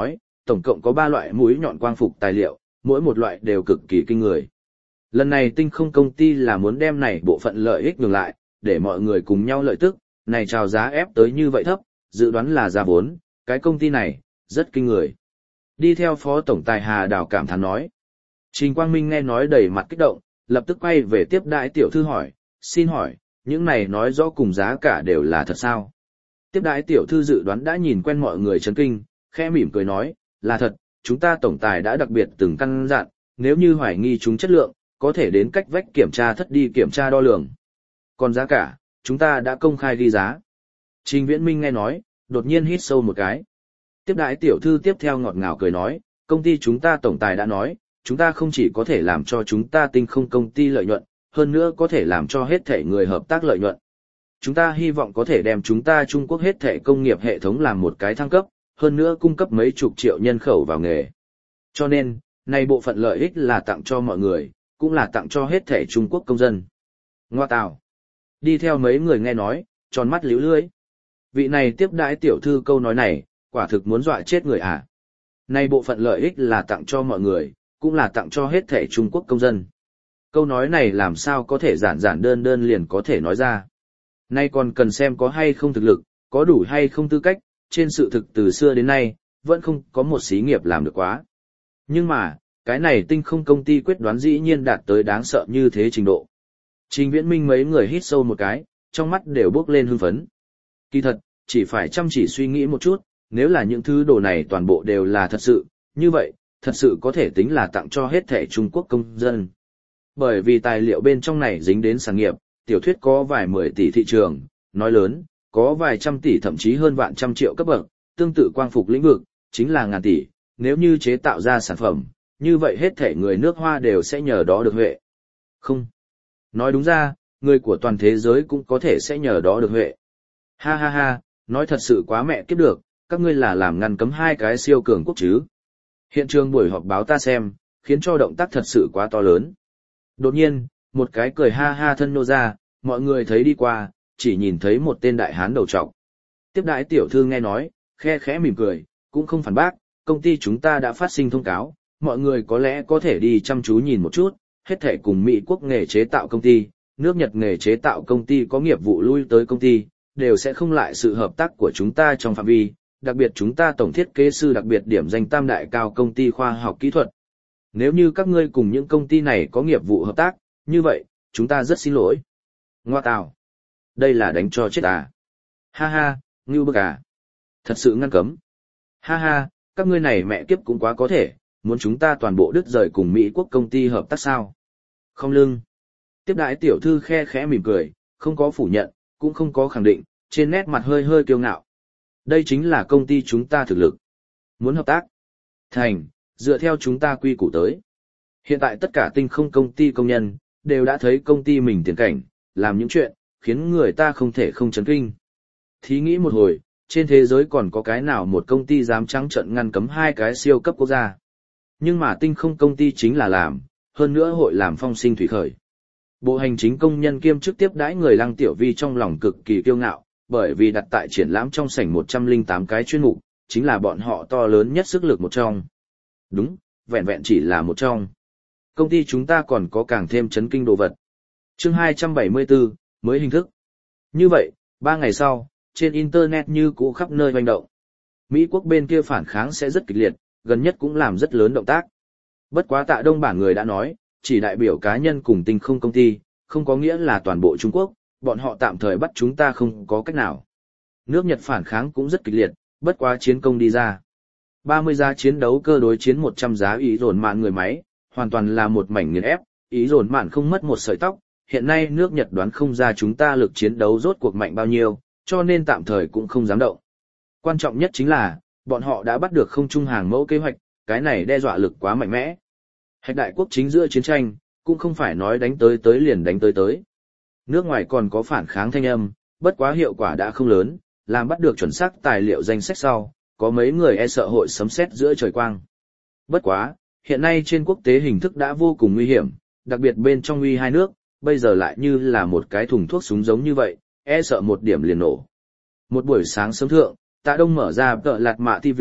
tổng cộng có 3 loại mũi nhọn quang phục tài liệu, mỗi một loại đều cực kỳ kinh người. Lần này tinh không công ty là muốn đem này bộ phận lợi ích ngược lại, để mọi người cùng nhau lợi tức, này chào giá ép tới như vậy thấp, dự đoán là giá vốn, cái công ty này, rất kinh người. Đi theo phó tổng tài Hà Đào cảm thán nói. Trình Quang Minh nghe nói đầy mặt kích động, lập tức quay về tiếp đãi tiểu thư hỏi, xin hỏi, những này nói rõ cùng giá cả đều là thật sao? Tiếp đãi tiểu thư dự đoán đã nhìn quen mọi người chấn kinh, khẽ mỉm cười nói, là thật, chúng ta tổng tài đã đặc biệt từng căn dặn, nếu như hoài nghi chúng chất lượng, có thể đến cách vách kiểm tra thất đi kiểm tra đo lường. Còn giá cả, chúng ta đã công khai ghi giá. Trình Viễn Minh nghe nói, đột nhiên hít sâu một cái. Tiếp đãi tiểu thư tiếp theo ngọt ngào cười nói, công ty chúng ta tổng tài đã nói, chúng ta không chỉ có thể làm cho chúng ta tinh không công ty lợi nhuận, hơn nữa có thể làm cho hết thể người hợp tác lợi nhuận. Chúng ta hy vọng có thể đem chúng ta Trung Quốc hết thể công nghiệp hệ thống làm một cái thăng cấp, hơn nữa cung cấp mấy chục triệu nhân khẩu vào nghề. Cho nên, này bộ phận lợi ích là tặng cho mọi người, cũng là tặng cho hết thể Trung Quốc công dân. Ngoa tào. Đi theo mấy người nghe nói, tròn mắt líu lưỡi. Vị này tiếp đãi tiểu thư câu nói này, quả thực muốn dọa chết người à. Này bộ phận lợi ích là tặng cho mọi người, cũng là tặng cho hết thể Trung Quốc công dân. Câu nói này làm sao có thể giản giản đơn đơn liền có thể nói ra. Nay còn cần xem có hay không thực lực, có đủ hay không tư cách, trên sự thực từ xưa đến nay, vẫn không có một xí nghiệp làm được quá. Nhưng mà, cái này tinh không công ty quyết đoán dĩ nhiên đạt tới đáng sợ như thế trình độ. Trình Viễn Minh mấy người hít sâu một cái, trong mắt đều bốc lên hưng phấn. Kỳ thật, chỉ phải chăm chỉ suy nghĩ một chút, nếu là những thứ đồ này toàn bộ đều là thật sự, như vậy, thật sự có thể tính là tặng cho hết thể Trung Quốc công dân. Bởi vì tài liệu bên trong này dính đến sản nghiệp, tiểu thuyết có vài 10 tỷ thị trường, nói lớn, có vài trăm tỷ thậm chí hơn vạn trăm triệu cấp bậc, tương tự quang phục lĩnh vực, chính là ngàn tỷ, nếu như chế tạo ra sản phẩm, như vậy hết thể người nước Hoa đều sẽ nhờ đó được huệ. Không. Nói đúng ra, người của toàn thế giới cũng có thể sẽ nhờ đó được huệ. Ha ha ha, nói thật sự quá mẹ kiếp được, các ngươi là làm ngăn cấm hai cái siêu cường quốc chứ. Hiện trường buổi họp báo ta xem, khiến cho động tác thật sự quá to lớn. Đột nhiên, một cái cười ha ha thân nô ra, mọi người thấy đi qua, chỉ nhìn thấy một tên đại hán đầu trọc. Tiếp đãi tiểu thư nghe nói, khe khẽ mỉm cười, cũng không phản bác, công ty chúng ta đã phát sinh thông cáo, mọi người có lẽ có thể đi chăm chú nhìn một chút, hết thể cùng Mỹ quốc nghề chế tạo công ty, nước Nhật nghề chế tạo công ty có nghiệp vụ lui tới công ty, đều sẽ không lại sự hợp tác của chúng ta trong phạm vi, đặc biệt chúng ta tổng thiết kế sư đặc biệt điểm danh tam đại cao công ty khoa học kỹ thuật. Nếu như các ngươi cùng những công ty này có nghiệp vụ hợp tác, như vậy, chúng ta rất xin lỗi. Ngoa tào. Đây là đánh cho chết à. Ha ha, ngưu bức à. Thật sự ngăn cấm. Ha ha, các ngươi này mẹ kiếp cũng quá có thể, muốn chúng ta toàn bộ đứt rời cùng Mỹ quốc công ty hợp tác sao. Không lưng. Tiếp đãi tiểu thư khe khẽ mỉm cười, không có phủ nhận, cũng không có khẳng định, trên nét mặt hơi hơi kiêu ngạo. Đây chính là công ty chúng ta thực lực. Muốn hợp tác. Thành, dựa theo chúng ta quy củ tới. Hiện tại tất cả tinh không công ty công nhân, đều đã thấy công ty mình tiền cảnh, làm những chuyện, khiến người ta không thể không chấn kinh. Thí nghĩ một hồi, trên thế giới còn có cái nào một công ty dám trắng trợn ngăn cấm hai cái siêu cấp quốc gia. Nhưng mà tinh không công ty chính là làm, hơn nữa hội làm phong sinh thủy khởi. Bộ hành chính công nhân kiêm chức tiếp đãi người Lăng Tiểu Vi trong lòng cực kỳ kiêu ngạo, bởi vì đặt tại triển lãm trong sảnh 108 cái chuyên mục, chính là bọn họ to lớn nhất sức lực một trong. Đúng, vẹn vẹn chỉ là một trong. Công ty chúng ta còn có càng thêm chấn kinh đồ vật. Chương 274, mới hình thức. Như vậy, 3 ngày sau, trên Internet như cũ khắp nơi hoành động. Mỹ quốc bên kia phản kháng sẽ rất kịch liệt, gần nhất cũng làm rất lớn động tác. Bất quá Tạ Đông bản người đã nói, chỉ đại biểu cá nhân cùng tinh không công ty, không có nghĩa là toàn bộ Trung Quốc, bọn họ tạm thời bắt chúng ta không có cách nào. Nước Nhật phản kháng cũng rất kịch liệt, bất quá chiến công đi ra. 30 giá chiến đấu cơ đối chiến 100 giá ý dồn mạn người máy, hoàn toàn là một mảnh nghiền ép, ý dồn mạn không mất một sợi tóc. Hiện nay nước Nhật đoán không ra chúng ta lực chiến đấu rốt cuộc mạnh bao nhiêu, cho nên tạm thời cũng không dám động. Quan trọng nhất chính là, bọn họ đã bắt được không trung hàng mẫu kế hoạch, cái này đe dọa lực quá mạnh mẽ. Hạch đại quốc chính giữa chiến tranh, cũng không phải nói đánh tới liền đánh tới. Nước ngoài còn có phản kháng thanh âm, bất quá hiệu quả đã không lớn, làm bắt được chuẩn xác tài liệu danh sách sau, có mấy người e sợ hội sấm sét giữa trời quang. Bất quá, hiện nay trên quốc tế hình thức đã vô cùng nguy hiểm, đặc biệt bên trong uy hai nước, bây giờ lại như là một cái thùng thuốc súng giống như vậy, e sợ một điểm liền nổ. Một buổi sáng sớm thượng, Tạ Đông mở ra tợ lạt mạ TV,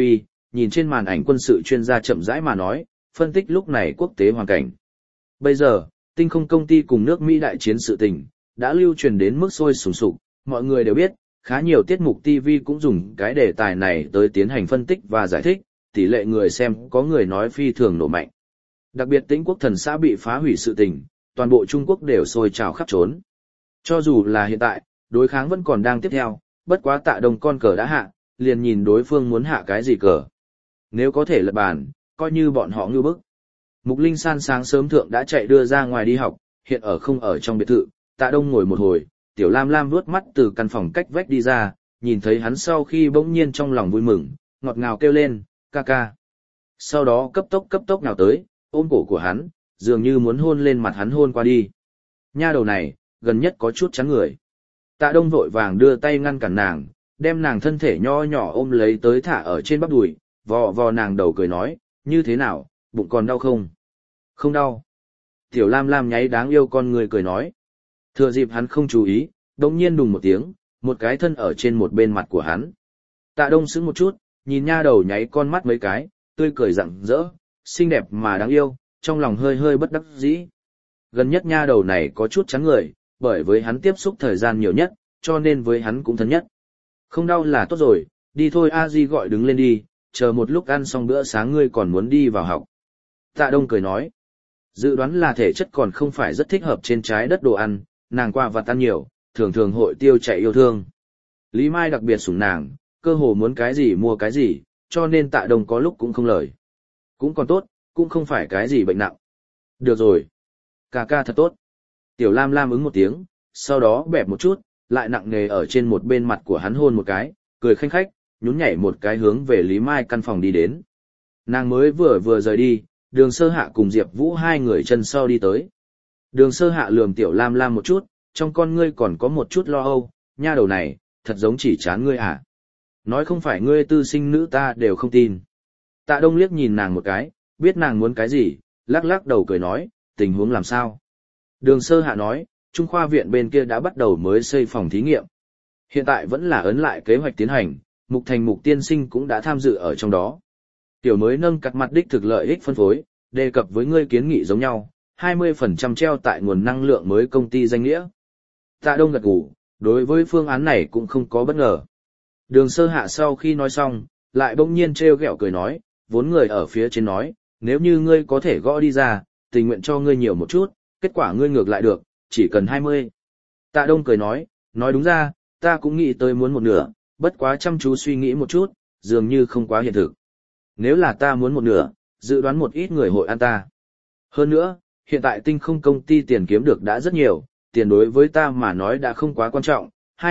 nhìn trên màn ảnh quân sự chuyên gia chậm rãi mà nói, phân tích lúc này quốc tế hoàn cảnh. Bây giờ, tinh không công ty cùng nước Mỹ đại chiến sự tình, đã lưu truyền đến mức sôi sùng sục, mọi người đều biết, khá nhiều tiết mục TV cũng dùng cái đề tài này tới tiến hành phân tích và giải thích, tỷ lệ người xem có người nói phi thường nổ mạnh. Đặc biệt Tĩnh Quốc thần xã bị phá hủy sự tình, toàn bộ Trung Quốc đều sôi trào khắp trốn. Cho dù là hiện tại, đối kháng vẫn còn đang tiếp theo, bất quá Tạ Đông con cờ đã hạ, liền nhìn đối phương muốn hạ cái gì cờ. Nếu có thể lật bàn, coi như bọn họ ngưu bức. Mục Linh San sáng sớm thượng đã chạy đưa ra ngoài đi học, hiện ở không ở trong biệt thự, Tạ Đông ngồi một hồi, Tiểu Lam Lam vuốt mắt từ căn phòng cách vách đi ra, nhìn thấy hắn sau khi bỗng nhiên trong lòng vui mừng, ngọt ngào kêu lên, ca ca. Sau đó cấp tốc nào tới, ôm cổ của hắn, dường như muốn hôn lên mặt hắn hôn qua đi. Nha đầu này, gần nhất có chút chán người. Tạ Đông vội vàng đưa tay ngăn cản nàng, đem nàng thân thể nho nhỏ ôm lấy tới thả ở trên bắp đùi, vò vò nàng đầu cười nói, như thế nào, bụng còn đau không? Không đau. Tiểu Lam Lam nháy đáng yêu con người cười nói. Thừa dịp hắn không chú ý, đột nhiên đùng một tiếng, một cái thân ở trên một bên mặt của hắn. Tạ Đông sững một chút, nhìn nha đầu nháy con mắt mấy cái, tươi cười rạng rỡ, xinh đẹp mà đáng yêu, trong lòng hơi hơi bất đắc dĩ. Gần nhất nha đầu này có chút chán người, bởi với hắn tiếp xúc thời gian nhiều nhất, cho nên với hắn cũng thân nhất. Không đau là tốt rồi, đi thôi a di gọi đứng lên đi, chờ một lúc ăn xong bữa sáng ngươi còn muốn đi vào học. Tạ Đông cười nói, dự đoán là thể chất còn không phải rất thích hợp trên trái đất đồ ăn, nàng qua vặt ăn nhiều, thường thường hội tiêu chạy yêu thương. Lý Mai đặc biệt sủng nàng, cơ hồ muốn cái gì mua cái gì, cho nên Tạ Đông có lúc cũng không lời. Cũng còn tốt, cũng không phải cái gì bệnh nặng. Được rồi. Ca ca thật tốt. Tiểu Lam Lam ứng một tiếng, sau đó bẹp một chút, lại nặng nề ở trên một bên mặt của hắn hôn một cái, cười khanh khách, nhún nhảy một cái hướng về Lý Mai căn phòng đi đến. Nàng mới vừa rời đi, Đường Sơ Hạ cùng Diệp Vũ hai người chân sau đi tới. Đường Sơ Hạ lườm Tiểu Lam Lam một chút, trong con ngươi còn có một chút lo âu, nha đầu này, thật giống chỉ chán ngươi à. Nói không phải ngươi tư sinh nữ ta đều không tin. Tạ Đông liếc nhìn nàng một cái, biết nàng muốn cái gì, lắc lắc đầu cười nói, tình huống làm sao. Đường Sơ Hạ nói, Trung khoa viện bên kia đã bắt đầu mới xây phòng thí nghiệm. Hiện tại vẫn là ấn lại kế hoạch tiến hành, Mục Thành Mục tiên sinh cũng đã tham dự ở trong đó. Tiểu mới nâng cắt mặt đích thực lợi ích phân phối, đề cập với ngươi kiến nghị giống nhau, 20% treo tại nguồn năng lượng mới công ty danh nghĩa. Tạ Đông gật gù, đối với phương án này cũng không có bất ngờ. Đường Sơ Hạ sau khi nói xong, lại bỗng nhiên trêu ghẹo cười nói, vốn người ở phía trên nói, nếu như ngươi có thể gõ đi ra, tình nguyện cho ngươi nhiều một chút, kết quả ngươi ngược lại được, chỉ cần 20. Tạ Đông cười nói đúng ra, ta cũng nghĩ tới muốn một nửa, bất quá chăm chú suy nghĩ một chút, dường như không quá hiện thực. Nếu là ta muốn một nửa, dự đoán một ít người hội ăn ta. Hơn nữa, hiện tại tinh không công ty tiền kiếm được đã rất nhiều, tiền đối với ta mà nói đã không quá quan trọng,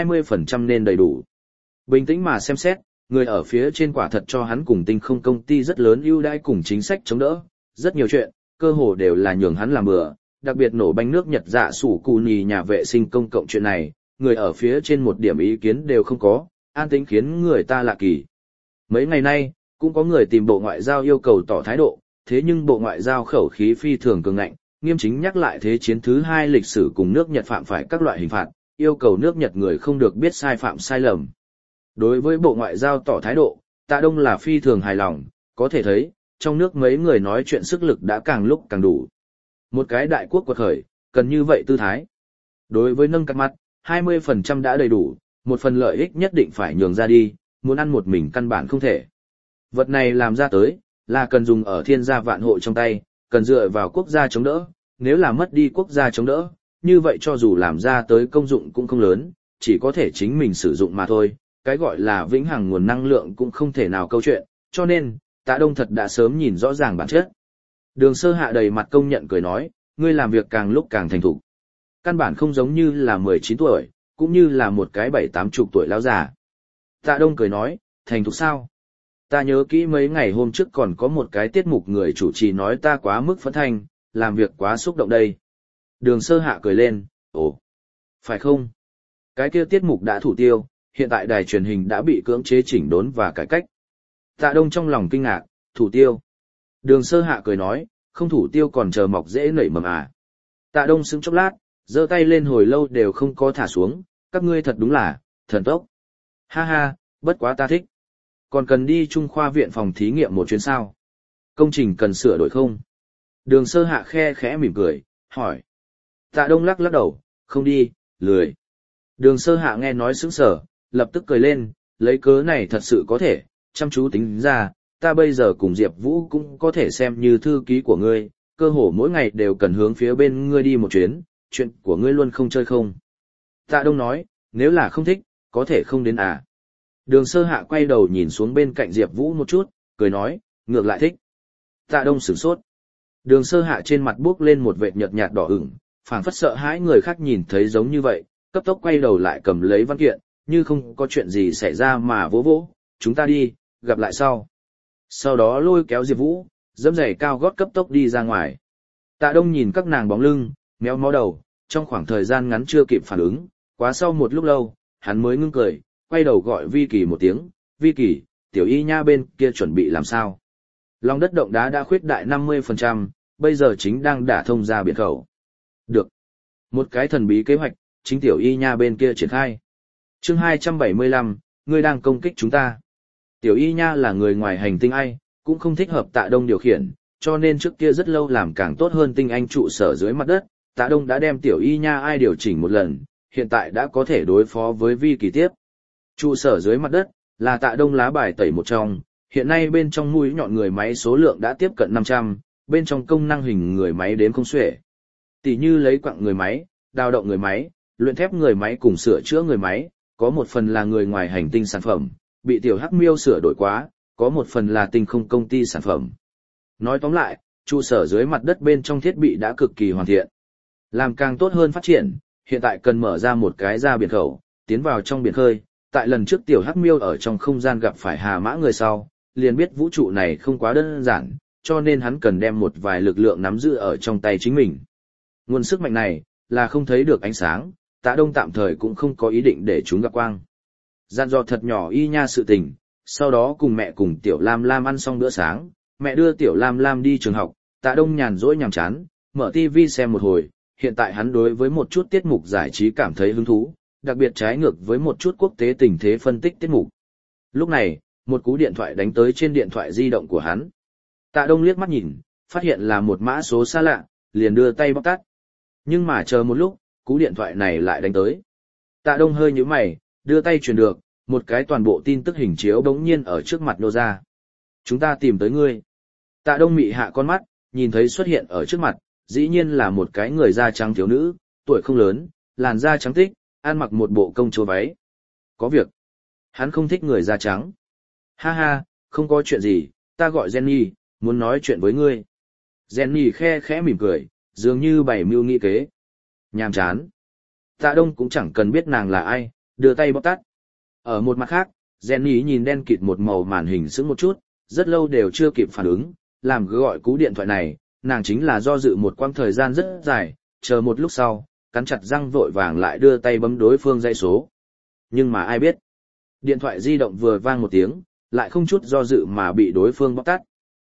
20% nên đầy đủ. Bình tĩnh mà xem xét, người ở phía trên quả thật cho hắn cùng tinh không công ty rất lớn ưu đãi cùng chính sách chống đỡ, rất nhiều chuyện, cơ hồ đều là nhường hắn làm bừa, đặc biệt nổ banh nước Nhật dạ sủ cù nhì nhà vệ sinh công cộng chuyện này, người ở phía trên một điểm ý kiến đều không có, an tĩnh khiến người ta lạ kỳ. Mấy ngày nay, cũng có người tìm Bộ Ngoại giao yêu cầu tỏ thái độ, thế nhưng Bộ Ngoại giao khẩu khí phi thường cường ngạnh, nghiêm chính nhắc lại Thế chiến thứ 2 lịch sử cùng nước Nhật phạm phải các loại hình phạt, yêu cầu nước Nhật người không được biết sai phạm sai lầm. Đối với Bộ Ngoại giao tỏ thái độ, Tạ Đông là phi thường hài lòng, có thể thấy, trong nước mấy người nói chuyện sức lực đã càng lúc càng đủ. Một cái đại quốc quật khởi, cần như vậy tư thái. Đối với nâng cắt mặt, 20% đã đầy đủ, một phần lợi ích nhất định phải nhường ra đi, muốn ăn một mình căn bản không thể. Vật này làm ra tới, là cần dùng ở thiên gia vạn hộ trong tay, cần dựa vào quốc gia chống đỡ, nếu là mất đi quốc gia chống đỡ, như vậy cho dù làm ra tới công dụng cũng không lớn, chỉ có thể chính mình sử dụng mà thôi, cái gọi là vĩnh hằng nguồn năng lượng cũng không thể nào câu chuyện, cho nên, Tạ Đông thật đã sớm nhìn rõ ràng bản chất. Đường Sơ Hạ đầy mặt công nhận cười nói, ngươi làm việc càng lúc càng thành thục. Căn bản không giống như là 19 tuổi, cũng như là một cái 7-80 tuổi lão già. Tạ Đông cười nói, thành thục sao? Ta nhớ kỹ mấy ngày hôm trước còn có một cái tiết mục người chủ trì nói ta quá mức phấn thanh, làm việc quá xúc động đây. Đường Sơ Hạ cười lên, ồ, phải không? Cái kia tiết mục đã thủ tiêu, hiện tại đài truyền hình đã bị cưỡng chế chỉnh đốn và cải cách. Tạ Đông trong lòng kinh ngạc, thủ tiêu. Đường Sơ Hạ cười nói, không thủ tiêu còn chờ mọc dễ nảy mầm à. Tạ Đông sững chốc lát, giơ tay lên hồi lâu đều không có thả xuống, các ngươi thật đúng là, thần tốc. Ha ha, bất quá ta thích. Còn cần đi Trung khoa viện phòng thí nghiệm một chuyến sao? Công trình cần sửa đổi không? Đường Sơ Hạ khe khẽ mỉm cười, hỏi. Tạ Đông lắc lắc đầu, không đi, lười. Đường Sơ Hạ nghe nói sững sờ, lập tức cười lên, lấy cớ này thật sự có thể, chăm chú tính ra, ta bây giờ cùng Diệp Vũ cũng có thể xem như thư ký của ngươi, cơ hồ mỗi ngày đều cần hướng phía bên ngươi đi một chuyến, chuyện của ngươi luôn không chơi không. Tạ Đông nói, nếu là không thích, có thể không đến à. Đường Sơ Hạ quay đầu nhìn xuống bên cạnh Diệp Vũ một chút, cười nói, ngược lại thích. Tạ Đông sửng sốt. Đường Sơ Hạ trên mặt bước lên một vệt nhợt nhạt đỏ ửng, phảng phất sợ hãi người khác nhìn thấy giống như vậy, cấp tốc quay đầu lại cầm lấy văn kiện, như không có chuyện gì xảy ra mà vỗ vỗ, chúng ta đi, gặp lại sau. Sau đó lôi kéo Diệp Vũ, dẫm giày cao gót cấp tốc đi ra ngoài. Tạ Đông nhìn các nàng bóng lưng, méo mó đầu, trong khoảng thời gian ngắn chưa kịp phản ứng, quá sau một lúc lâu, hắn mới ngưng cười, quay đầu gọi Vi Kỳ một tiếng, Vi Kỳ, tiểu y nha bên kia chuẩn bị làm sao? Lòng đất động đá đã khuyết đại 50%, bây giờ chính đang đả thông ra biển khẩu. Được. Một cái thần bí kế hoạch, chính tiểu y nha bên kia triển khai. Chương 275, ngươi đang công kích chúng ta. Tiểu y nha là người ngoài hành tinh ai, cũng không thích hợp Tạ Đông điều khiển, cho nên trước kia rất lâu làm càng tốt hơn tinh anh trụ sở dưới mặt đất, Tạ Đông đã đem tiểu y nha ai điều chỉnh một lần, hiện tại đã có thể đối phó với Vi Kỳ tiếp. Trụ sở dưới mặt đất là Tạ Đông lá bài tẩy một trong, hiện nay bên trong mũi nhọn người máy số lượng đã tiếp cận 500, bên trong công năng hình người máy đếm không xuể. Tỷ như lấy quặng người máy, đào động người máy, luyện thép người máy cùng sửa chữa người máy, có một phần là người ngoài hành tinh sản phẩm, bị tiểu Hắc Miêu sửa đổi quá, có một phần là tinh không công ty sản phẩm. Nói tóm lại, trụ sở dưới mặt đất bên trong thiết bị đã cực kỳ hoàn thiện. Làm càng tốt hơn phát triển, hiện tại cần mở ra một cái ra biển khẩu, tiến vào trong biển khơi. Tại lần trước tiểu Hắc Miêu ở trong không gian gặp phải Hà Mã người sau, liền biết vũ trụ này không quá đơn giản, cho nên hắn cần đem một vài lực lượng nắm giữ ở trong tay chính mình. Nguồn sức mạnh này là không thấy được ánh sáng, Tạ Đông tạm thời cũng không có ý định để chúng gặp quang. Dặn dò thật nhỏ y nha sự tình, sau đó cùng mẹ cùng tiểu Lam Lam ăn xong bữa sáng, mẹ đưa tiểu Lam Lam đi trường học, Tạ Đông nhàn rỗi nhàm chán, mở TV xem một hồi, hiện tại hắn đối với một chút tiết mục giải trí cảm thấy hứng thú, đặc biệt trái ngược với một chút quốc tế tình thế phân tích tiết mục. Lúc này, một cú điện thoại đánh tới trên điện thoại di động của hắn. Tạ Đông liếc mắt nhìn, phát hiện là một mã số xa lạ, liền đưa tay bóc tắt. Nhưng mà chờ một lúc, cú điện thoại này lại đánh tới. Tạ Đông hơi nhíu mày, đưa tay truyền được, một cái toàn bộ tin tức hình chiếu bỗng nhiên ở trước mặt nô ra. Chúng ta tìm tới ngươi. Tạ Đông mị hạ con mắt, nhìn thấy xuất hiện ở trước mặt, dĩ nhiên là một cái người da trắng thiếu nữ, tuổi không lớn, làn da trắng tích, ăn mặc một bộ công chúa váy. Có việc. Hắn không thích người da trắng. Ha ha, không có chuyện gì, ta gọi Jenny, muốn nói chuyện với ngươi. Jenny khe khẽ mỉm cười, dường như bày mưu nghị kế. Nhàm chán. Tạ Đông cũng chẳng cần biết nàng là ai, đưa tay bóc tắt. Ở một mặt khác, Jenny nhìn đen kịt một màu màn hình sững một chút, rất lâu đều chưa kịp phản ứng, làm gọi cú điện thoại này, nàng chính là do dự một quãng thời gian rất dài, chờ một lúc sau, cắn chặt răng vội vàng lại đưa tay bấm đối phương dãy số. Nhưng mà ai biết, điện thoại di động vừa vang một tiếng, lại không chút do dự mà bị đối phương bóc tắt.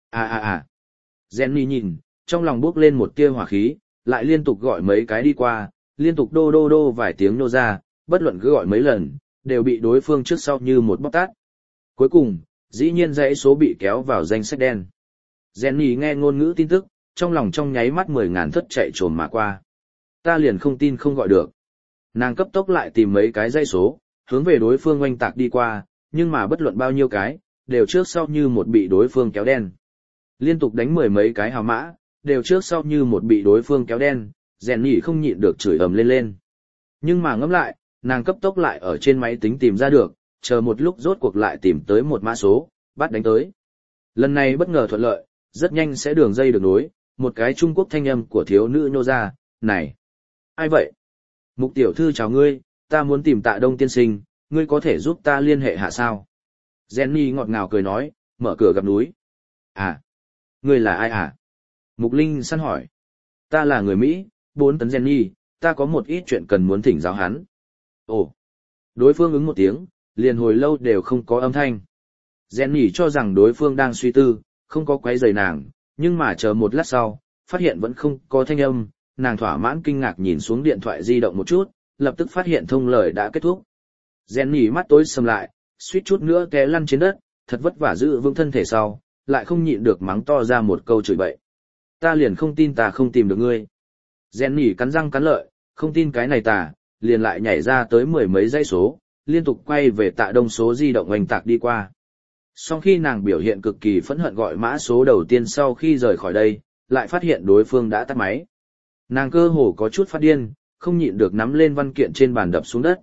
Jenny nhìn, trong lòng bốc lên một tia hỏa khí, lại liên tục gọi mấy cái đi qua, liên tục đô đô đô vài tiếng nô ra, bất luận cứ gọi mấy lần, đều bị đối phương trước sau như một bóc tắt. Cuối cùng, dĩ nhiên dãy số bị kéo vào danh sách đen. Jenny nghe ngôn ngữ tin tức, trong lòng trong nháy mắt 10.000 thất chạy trồm mà qua. Ta liền không tin không gọi được. Nàng cấp tốc lại tìm mấy cái dãy số, hướng về đối phương oanh tạc đi qua, nhưng mà bất luận bao nhiêu cái, đều trước sau như một bị đối phương kéo đen. Liên tục đánh 10 mấy cái hào mã, đều trước sau như một bị đối phương kéo đen, Jenny không nhịn được chửi ầm lên. Nhưng mà ngẫm lại, nàng cấp tốc lại ở trên máy tính tìm ra được, chờ một lúc rốt cuộc lại tìm tới một mã số, bắt đánh tới. Lần này bất ngờ thuận lợi, rất nhanh sẽ đường dây được nối, một cái Trung Quốc thanh âm của thiếu nữ nhô ra, này. Ai vậy? Mục tiểu thư chào ngươi, ta muốn tìm Tạ Đông tiên sinh, ngươi có thể giúp ta liên hệ hạ sao? Jenny ngọt ngào cười nói, mở cửa gặp núi. À, ngươi là ai à? Mục Linh săn hỏi. Ta là người Mỹ, 4 tấn Jenny, ta có một ít chuyện cần muốn thỉnh giáo hắn. Ồ, đối phương ứng một tiếng, liền hồi lâu đều không có âm thanh. Jenny cho rằng đối phương đang suy tư, không có quấy rầy nàng, nhưng mà chờ một lát sau, phát hiện vẫn không có thanh âm, nàng thỏa mãn kinh ngạc nhìn xuống điện thoại di động một chút, lập tức phát hiện thông lời đã kết thúc. Jenny mắt tối sầm lại, suýt chút nữa té lăn trên đất, thật vất vả giữ vững thân thể sau, lại không nhịn được mắng to ra một câu chửi bậy. Ta liền không tin ta không tìm được ngươi. Jenny cắn răng cắn lợi, không tin cái này ta, liền lại nhảy ra tới mười mấy dãy số, liên tục quay về Tạ Đông số di động oanh tạc đi qua. Sau khi nàng biểu hiện cực kỳ phẫn hận gọi mã số đầu tiên sau khi rời khỏi đây, lại phát hiện đối phương đã tắt máy. Nàng cơ hồ có chút phát điên, không nhịn được nắm lên văn kiện trên bàn đập xuống đất.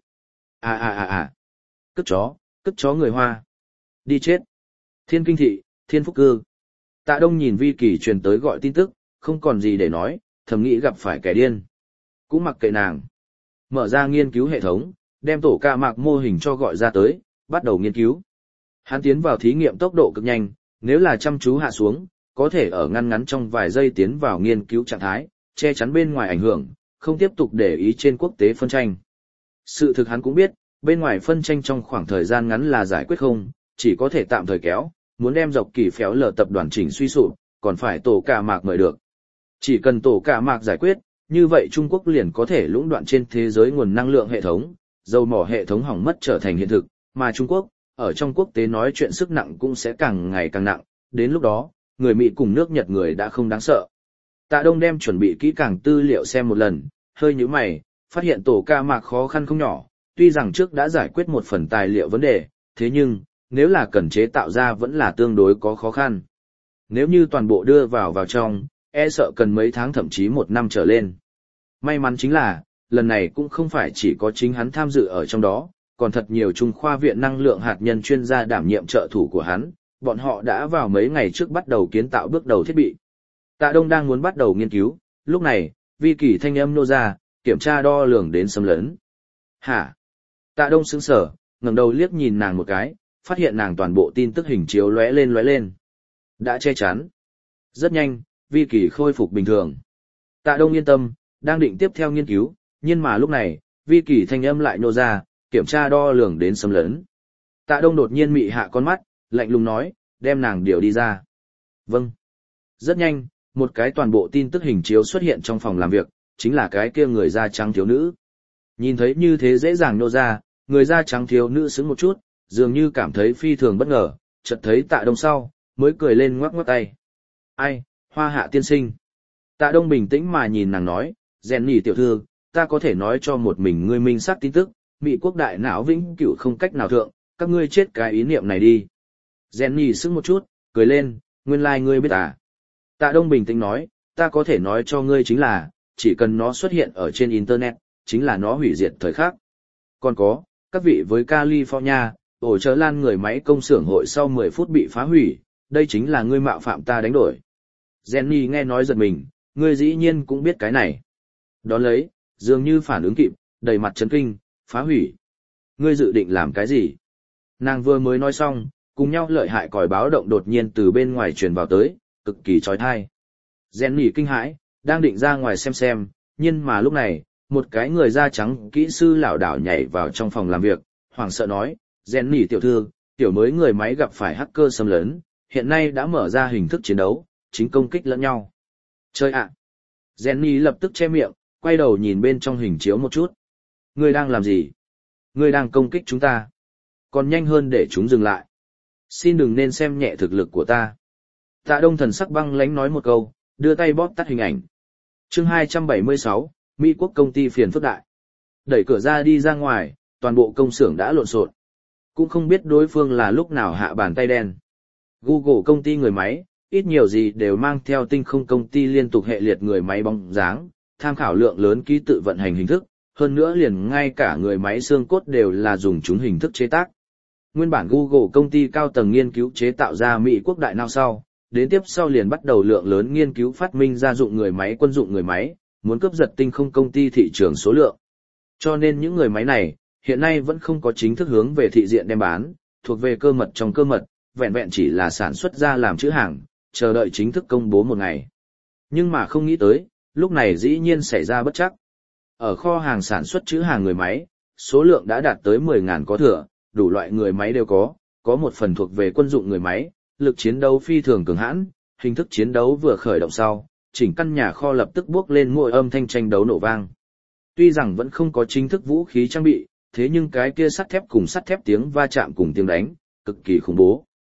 Cất chó người Hoa. Đi chết. Thiên Kinh Thị, Thiên Phúc Cư. Tạ Đông nhìn Vi Kỳ truyền tới gọi tin tức, không còn gì để nói, thầm nghĩ gặp phải kẻ điên. Cũng mặc kệ nàng. Mở ra nghiên cứu hệ thống, đem tổ ca mạc mô hình cho gọi ra tới, bắt đầu nghiên cứu. Hắn tiến vào thí nghiệm tốc độ cực nhanh, nếu là chăm chú hạ xuống, có thể ở ngăn trong vài giây tiến vào nghiên cứu trạng thái, che chắn bên ngoài ảnh hưởng, không tiếp tục để ý trên quốc tế phân tranh. Sự thực hắn cũng biết, bên ngoài phân tranh trong khoảng thời gian ngắn là giải quyết không, chỉ có thể tạm thời kéo, muốn đem dọc kỳ phéo lở tập đoàn chỉnh suy sụp, còn phải tổ cả mạc mời được. Chỉ cần tổ cả mạc giải quyết, như vậy Trung Quốc liền có thể lũng đoạn trên thế giới nguồn năng lượng hệ thống, dầu mỏ hệ thống hỏng mất trở thành hiện thực, mà Trung Quốc, ở trong quốc tế nói chuyện sức nặng cũng sẽ càng ngày càng nặng, đến lúc đó, người Mỹ cùng nước Nhật người đã không đáng sợ. Tạ Đông đem chuẩn bị kỹ càng tư liệu xem một lần, hơi nhíu mày, phát hiện tổ ca mạc khó khăn không nhỏ, tuy rằng trước đã giải quyết một phần tài liệu vấn đề, thế nhưng, nếu là cần chế tạo ra vẫn là tương đối có khó khăn. Nếu như toàn bộ đưa vào trong, e sợ cần mấy tháng thậm chí một năm trở lên. May mắn chính là, lần này cũng không phải chỉ có chính hắn tham dự ở trong đó, còn thật nhiều Trung khoa viện năng lượng hạt nhân chuyên gia đảm nhiệm trợ thủ của hắn, bọn họ đã vào mấy ngày trước bắt đầu kiến tạo bước đầu thiết bị. Tạ Đông đang muốn bắt đầu nghiên cứu, lúc này, Vi Kỳ thanh âm nô ra, kiểm tra đo lường đến xâm lấn. Hả? Tạ Đông sững sờ, ngẩng đầu liếc nhìn nàng một cái, phát hiện nàng toàn bộ tin tức hình chiếu lóe lên. Đã che chắn. Rất nhanh, Vi Kỳ khôi phục bình thường. Tạ Đông yên tâm, đang định tiếp theo nghiên cứu, nhưng mà lúc này, Vi Kỳ thanh âm lại nô ra, kiểm tra đo lường đến xâm lấn. Tạ Đông đột nhiên mị hạ con mắt, lạnh lùng nói, đem nàng điều đi ra. Vâng. Rất nhanh, một cái toàn bộ tin tức hình chiếu xuất hiện trong phòng làm việc, chính là cái kia người da trắng thiếu nữ. Nhìn thấy như thế dễ dàng nô ra, người da trắng thiếu nữ sững một chút, dường như cảm thấy phi thường bất ngờ, chợt thấy Tạ Đông sau, mới cười lên ngoắc ngoắc tay. Ai, Hoa Hạ tiên sinh. Tạ Đông bình tĩnh mà nhìn nàng nói, Jenny tiểu thư, ta có thể nói cho một mình ngươi minh xác tin tức, Mỹ quốc đại não vĩnh cửu không cách nào thượng, các ngươi chết cái ý niệm này đi. Jenny sững một chút, cười lên, nguyên lai ngươi biết à. Tạ Đông bình tĩnh nói, ta có thể nói cho ngươi chính là, chỉ cần nó xuất hiện ở trên Internet, chính là nó hủy diệt thời khắc. Còn có, các vị với California, ổ chớ lan người máy công xưởng hội sau 10 phút bị phá hủy, đây chính là ngươi mạo phạm ta đánh đổi. Jenny nghe nói giật mình, ngươi dĩ nhiên cũng biết cái này. Đón lấy, dường như phản ứng kịp, đầy mặt chấn kinh, phá hủy. Ngươi dự định làm cái gì? Nàng vừa mới nói xong, cùng nhau lợi hại còi báo động đột nhiên từ bên ngoài truyền vào tới, cực kỳ chói tai. Jenny kinh hãi, đang định ra ngoài xem, nhưng mà lúc này, một cái người da trắng kỹ sư lảo đảo nhảy vào trong phòng làm việc, hoảng sợ nói, Jenny tiểu thư, tiểu mới người máy gặp phải hacker xâm lấn, hiện nay đã mở ra hình thức chiến đấu, chính công kích lẫn nhau. Chơi ạ! Jenny lập tức che miệng, quay đầu nhìn bên trong hình chiếu một chút. Ngươi đang làm gì? Ngươi đang công kích chúng ta. Còn nhanh hơn để chúng dừng lại. Xin đừng nên xem nhẹ thực lực của ta. Tạ Đông thần sắc băng lãnh nói một câu, đưa tay bóp tắt hình ảnh. Chương 276, Mỹ quốc công ty phiền phức đại. Đẩy cửa ra đi ra ngoài, toàn bộ công xưởng đã lộn xộn. Cũng không biết đối phương là lúc nào hạ bàn tay đen. Google công ty người máy, ít nhiều gì đều mang theo tinh không công ty liên tục hệ liệt người máy bóng dáng, tham khảo lượng lớn ký tự vận hành hình thức, hơn nữa liền ngay cả người máy xương cốt đều là dùng chúng hình thức chế tác. Nguyên bản Google công ty cao tầng nghiên cứu chế tạo ra Mỹ quốc đại não sau, đến tiếp sau liền bắt đầu lượng lớn nghiên cứu phát minh ra dụng người máy quân dụng người máy, muốn cướp giật tinh không công ty thị trường số lượng. Cho nên những người máy này, hiện nay vẫn không có chính thức hướng về thị diện đem bán, thuộc về cơ mật trong cơ mật, vẹn vẹn chỉ là sản xuất ra làm chữ hàng, chờ đợi chính thức công bố một ngày. Nhưng mà không nghĩ tới, lúc này dĩ nhiên xảy ra bất trắc. Ở kho hàng sản xuất chữ hàng người máy, số lượng đã đạt tới 10.000 có thừa, đủ loại người máy đều có một phần thuộc về quân dụng người máy, lực chiến đấu phi thường cường hãn, hình thức chiến đấu vừa khởi động sau, chỉnh căn nhà kho lập tức buốc lên mỗi âm thanh tranh đấu nổ vang. Tuy rằng vẫn không có chính thức vũ khí trang bị, thế nhưng cái kia sắt thép cùng sắt thép tiếng va chạm cùng tiếng đánh, cực kỳ khủng bố.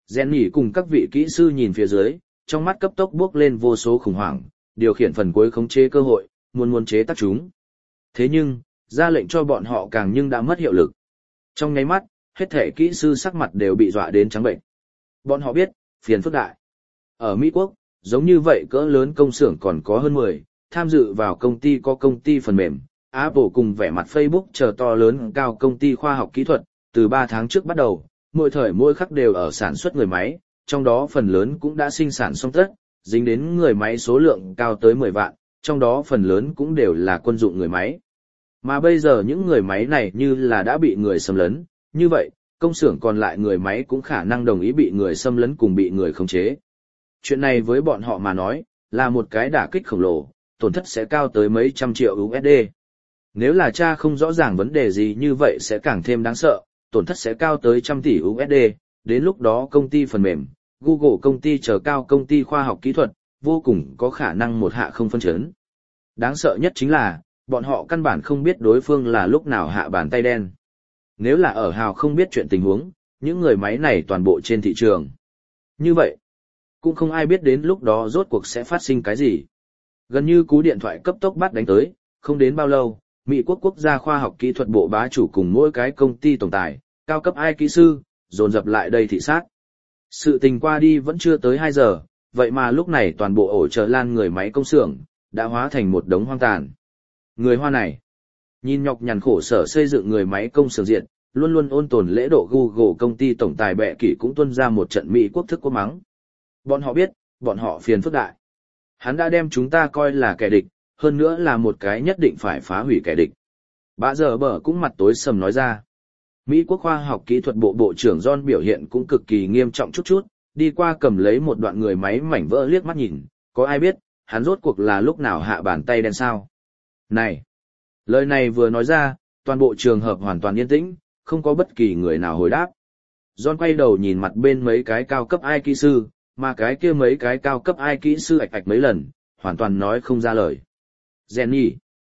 Jenny cùng các vị kỹ sư nhìn phía dưới, trong mắt cấp tốc bước lên vô số khủng hoảng, điều khiển phần cuối khống chế cơ hội, muốn chế tác chúng. Thế nhưng, ra lệnh cho bọn họ càng nhưng đã mất hiệu lực. Trong nháy mắt, hết thể kỹ sư sắc mặt đều bị dọa đến trắng bệnh. Bọn họ biết, phiền phức đại. Ở Mỹ Quốc, giống như vậy cỡ lớn công xưởng còn có hơn 10, tham dự vào công ty có công ty phần mềm, Apple cùng vẻ mặt Facebook chờ to lớn cao công ty khoa học kỹ thuật, từ 3 tháng trước bắt đầu, mỗi thời mỗi khắc đều ở sản xuất người máy, trong đó phần lớn cũng đã sinh sản xong tất, dính đến người máy số lượng cao tới 10 vạn, trong đó phần lớn cũng đều là quân dụng người máy. Mà bây giờ những người máy này như là đã bị người xâm lấn, như vậy, công xưởng còn lại người máy cũng khả năng đồng ý bị người xâm lấn cùng bị người khống chế. Chuyện này với bọn họ mà nói, là một cái đả kích khổng lồ, tổn thất sẽ cao tới mấy trăm triệu USD. Nếu là cha không rõ ràng vấn đề gì như vậy sẽ càng thêm đáng sợ, tổn thất sẽ cao tới trăm tỷ USD, đến lúc đó công ty phần mềm, Google công ty chờ cao công ty khoa học kỹ thuật, vô cùng có khả năng một hạ không phân chấn. Đáng sợ nhất chính là, bọn họ căn bản không biết đối phương là lúc nào hạ bàn tay đen. Nếu là ở hào không biết chuyện tình huống, những người máy này toàn bộ trên thị trường. Như vậy, cũng không ai biết đến lúc đó rốt cuộc sẽ phát sinh cái gì. Gần như cú điện thoại cấp tốc bắt đánh tới, không đến bao lâu, Mỹ quốc quốc gia khoa học kỹ thuật bộ bá chủ cùng mỗi cái công ty tổng tài, cao cấp ai kỹ sư, dồn dập lại đây thị sát. Sự tình qua đi vẫn chưa tới 2 giờ, vậy mà lúc này toàn bộ ổ chợ lan người máy công xưởng, đã hóa thành một đống hoang tàn. Người Hoa này, nhìn nhọc nhằn khổ sở xây dựng người máy công xưởng diện, luôn luôn ôn tồn lễ độ Google công ty tổng tài bệ kỷ cũng tuân ra một trận Mỹ quốc thức quốc mắng. Bọn họ biết, bọn họ phiền phức đại. Hắn đã đem chúng ta coi là kẻ địch, hơn nữa là một cái nhất định phải phá hủy kẻ địch. Bạ giờ bở cũng mặt tối sầm nói ra. Mỹ quốc khoa học kỹ thuật bộ bộ trưởng John biểu hiện cũng cực kỳ nghiêm trọng chút, đi qua cầm lấy một đoạn người máy mảnh vỡ liếc mắt nhìn, có ai biết, hắn rốt cuộc là lúc nào hạ bàn tay đen sao? Này! Lời này vừa nói ra, toàn bộ trường hợp hoàn toàn yên tĩnh, không có bất kỳ người nào hồi đáp. John quay đầu nhìn mặt bên mấy cái cao cấp ai kỹ sư, mà cái kia mấy cái cao cấp ai kỹ sư ạch ạch mấy lần, hoàn toàn nói không ra lời. Jenny!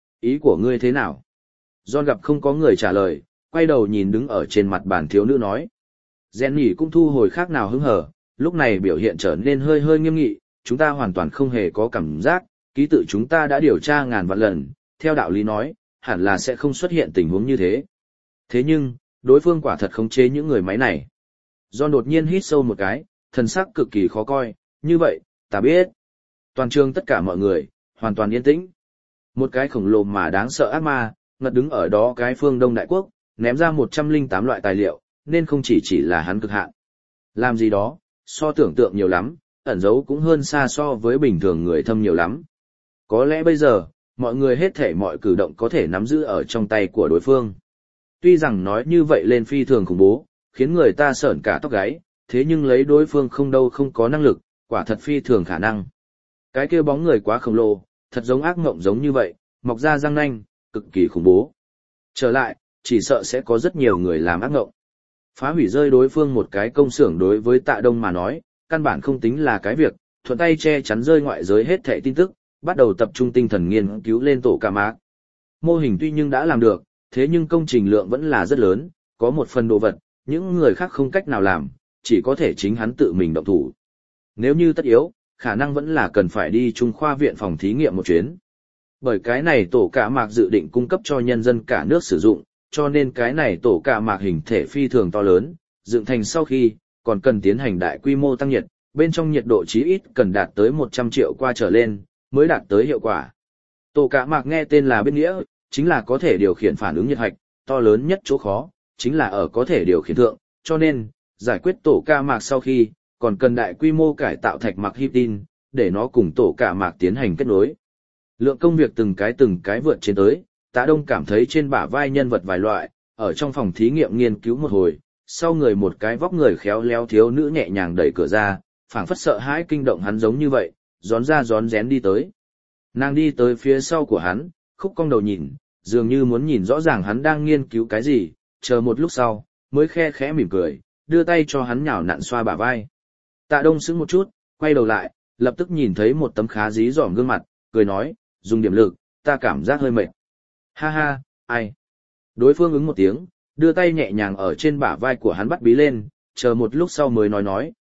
Ý của ngươi thế nào? John gặp không có người trả lời, quay đầu nhìn đứng ở trên mặt bàn thiếu nữ nói. Jenny cũng thu hồi khác nào hứng hở, lúc này biểu hiện trở nên hơi hơi nghiêm nghị, chúng ta hoàn toàn không hề có cảm giác, ký tự chúng ta đã điều tra ngàn vạn lần, theo đạo lý nói, hẳn là sẽ không xuất hiện tình huống như thế. Thế nhưng, đối phương quả thật khống chế những người máy này. John đột nhiên hít sâu một cái, thần sắc cực kỳ khó coi, như vậy, ta biết. Toàn trường tất cả mọi người, hoàn toàn yên tĩnh. Một cái khổng lồ mà đáng sợ ác ma, ngật đứng ở đó cái phương Đông Đại Quốc, ném ra 108 loại tài liệu, nên không chỉ là hắn cực hạn. Làm gì đó, so tưởng tượng nhiều lắm, ẩn dấu cũng hơn xa so với bình thường người thâm nhiều lắm. Có lẽ bây giờ, mọi người hết thể mọi cử động có thể nắm giữ ở trong tay của đối phương. Tuy rằng nói như vậy lên phi thường khủng bố, khiến người ta sởn cả tóc gáy, thế nhưng lấy đối phương không đâu không có năng lực, quả thật phi thường khả năng. Cái kia bóng người quá khổng lồ, thật giống ác mộng giống như vậy, mọc ra răng nanh, cực kỳ khủng bố. Trở lại, chỉ sợ sẽ có rất nhiều người làm ác mộng. Phá hủy rơi đối phương một cái công xưởng đối với Tạ Đông mà nói, căn bản không tính là cái việc, thuận tay che chắn rơi ngoại giới hết thảy tin tức, bắt đầu tập trung tinh thần nghiên cứu lên tổ ca mạc. Mô hình tuy nhưng đã làm được, thế nhưng công trình lượng vẫn là rất lớn, có một phần đồ vật, những người khác không cách nào làm, chỉ có thể chính hắn tự mình động thủ. Nếu như tất yếu, khả năng vẫn là cần phải đi Trung khoa viện phòng thí nghiệm một chuyến. Bởi cái này tổ cả mạc dự định cung cấp cho nhân dân cả nước sử dụng, cho nên cái này tổ cả mạc hình thể phi thường to lớn, dựng thành sau khi, còn cần tiến hành đại quy mô tăng nhiệt, bên trong nhiệt độ chí ít cần đạt tới 100 triệu qua trở lên, mới đạt tới hiệu quả. Tổ cả mạc nghe tên là biết nghĩa, chính là có thể điều khiển phản ứng nhiệt hạch, to lớn nhất chỗ khó, chính là ở có thể điều khiển thượng, cho nên, giải quyết tổ cả mạc sau khi, còn cần đại quy mô cải tạo thạch mạc hy tin, để nó cùng tổ cả mạc tiến hành kết nối. Lượng công việc từng cái vượt trên tới, Tạ Đông cảm thấy trên bả vai nhân vật vài loại, ở trong phòng thí nghiệm nghiên cứu một hồi, sau người một cái vóc người khéo léo thiếu nữ nhẹ nhàng đẩy cửa ra, phảng phất sợ hãi kinh động hắn giống như vậy, rón ra rón rén đi tới. Nàng đi tới phía sau của hắn, khúc cong đầu nhìn, dường như muốn nhìn rõ ràng hắn đang nghiên cứu cái gì, chờ một lúc sau, mới khe khẽ mỉm cười, đưa tay cho hắn nhào nặn xoa bả vai. Tạ Đông sững một chút, quay đầu lại, lập tức nhìn thấy một tấm khá dí dỏm gương mặt, cười nói, dùng điểm lực, ta cảm giác hơi mệt. Ha ha, ai? Đối phương ứng một tiếng, đưa tay nhẹ nhàng ở trên bả vai của hắn bắt bí lên, chờ một lúc sau mới nói,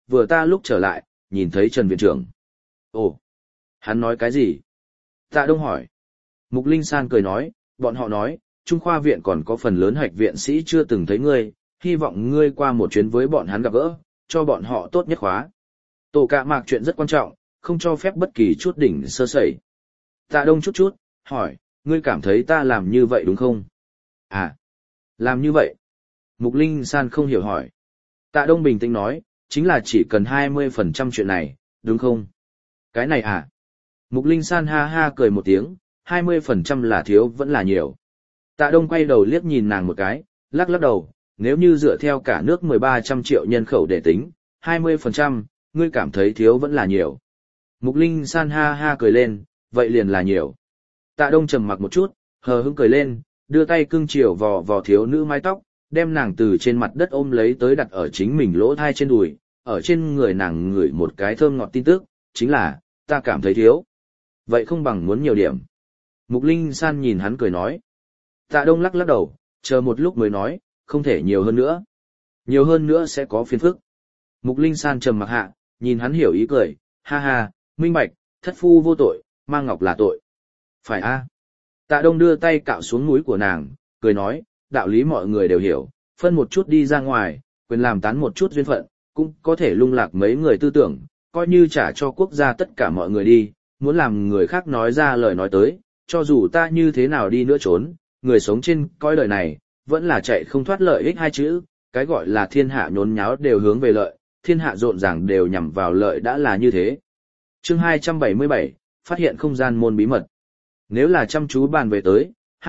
vừa ta lúc trở lại, nhìn thấy Trần Viện trưởng. Ồ, hắn nói cái gì? Tạ Đông hỏi. Mục Linh San cười nói, bọn họ nói, Trung khoa viện còn có phần lớn hạch viện sĩ chưa từng thấy ngươi, hy vọng ngươi qua một chuyến với bọn hắn gặp gỡ, cho bọn họ tốt nhất khóa. Tổ cả mạc chuyện rất quan trọng, không cho phép bất kỳ chút đỉnh sơ sẩy. Tạ Đông chút, hỏi, ngươi cảm thấy ta làm như vậy đúng không? À, làm như vậy. Mục Linh San không hiểu hỏi. Tạ Đông bình tĩnh nói, chính là chỉ cần 20% chuyện này, đúng không? Cái này à? Mục Linh San ha ha cười một tiếng, 20% là thiếu vẫn là nhiều. Tạ Đông quay đầu liếc nhìn nàng một cái, lắc lắc đầu, nếu như dựa theo cả nước 1300 triệu nhân khẩu để tính, 20%, ngươi cảm thấy thiếu vẫn là nhiều. Mục Linh San ha ha cười lên, vậy liền là nhiều. Tạ Đông trầm mặc một chút, hờ hững cười lên, đưa tay cưng chiều vò vò thiếu nữ mái tóc, đem nàng từ trên mặt đất ôm lấy tới đặt ở chính mình lỗ thai trên đùi, ở trên người nàng ngửi một cái thơm ngọt tin tức, chính là, ta cảm thấy thiếu. Vậy không bằng muốn nhiều điểm. Mục Linh San nhìn hắn cười nói. Tạ Đông lắc lắc đầu, chờ một lúc mới nói, không thể nhiều hơn nữa. Nhiều hơn nữa sẽ có phiền phức. Mục Linh San trầm mặc hạ, nhìn hắn hiểu ý cười, ha ha, minh bạch, thất phu vô tội, mang ngọc là tội. Phải a. Tạ Đông đưa tay cạo xuống mũi của nàng, cười nói, đạo lý mọi người đều hiểu, phân một chút đi ra ngoài, quyền làm tán một chút duyên phận, cũng có thể lung lạc mấy người tư tưởng, coi như trả cho quốc gia tất cả mọi người đi, muốn làm người khác nói ra lời nói tới, cho dù ta như thế nào đi nữa trốn, người sống trên cõi đời này, vẫn là chạy không thoát lợi ích hai chữ, cái gọi là thiên hạ nhốn nháo đều hướng về lợi, thiên hạ rộn ràng đều nhằm vào lợi đã là như thế. Chương 277, phát hiện không gian môn bí mật. Nếu là chăm chú bàn về tới,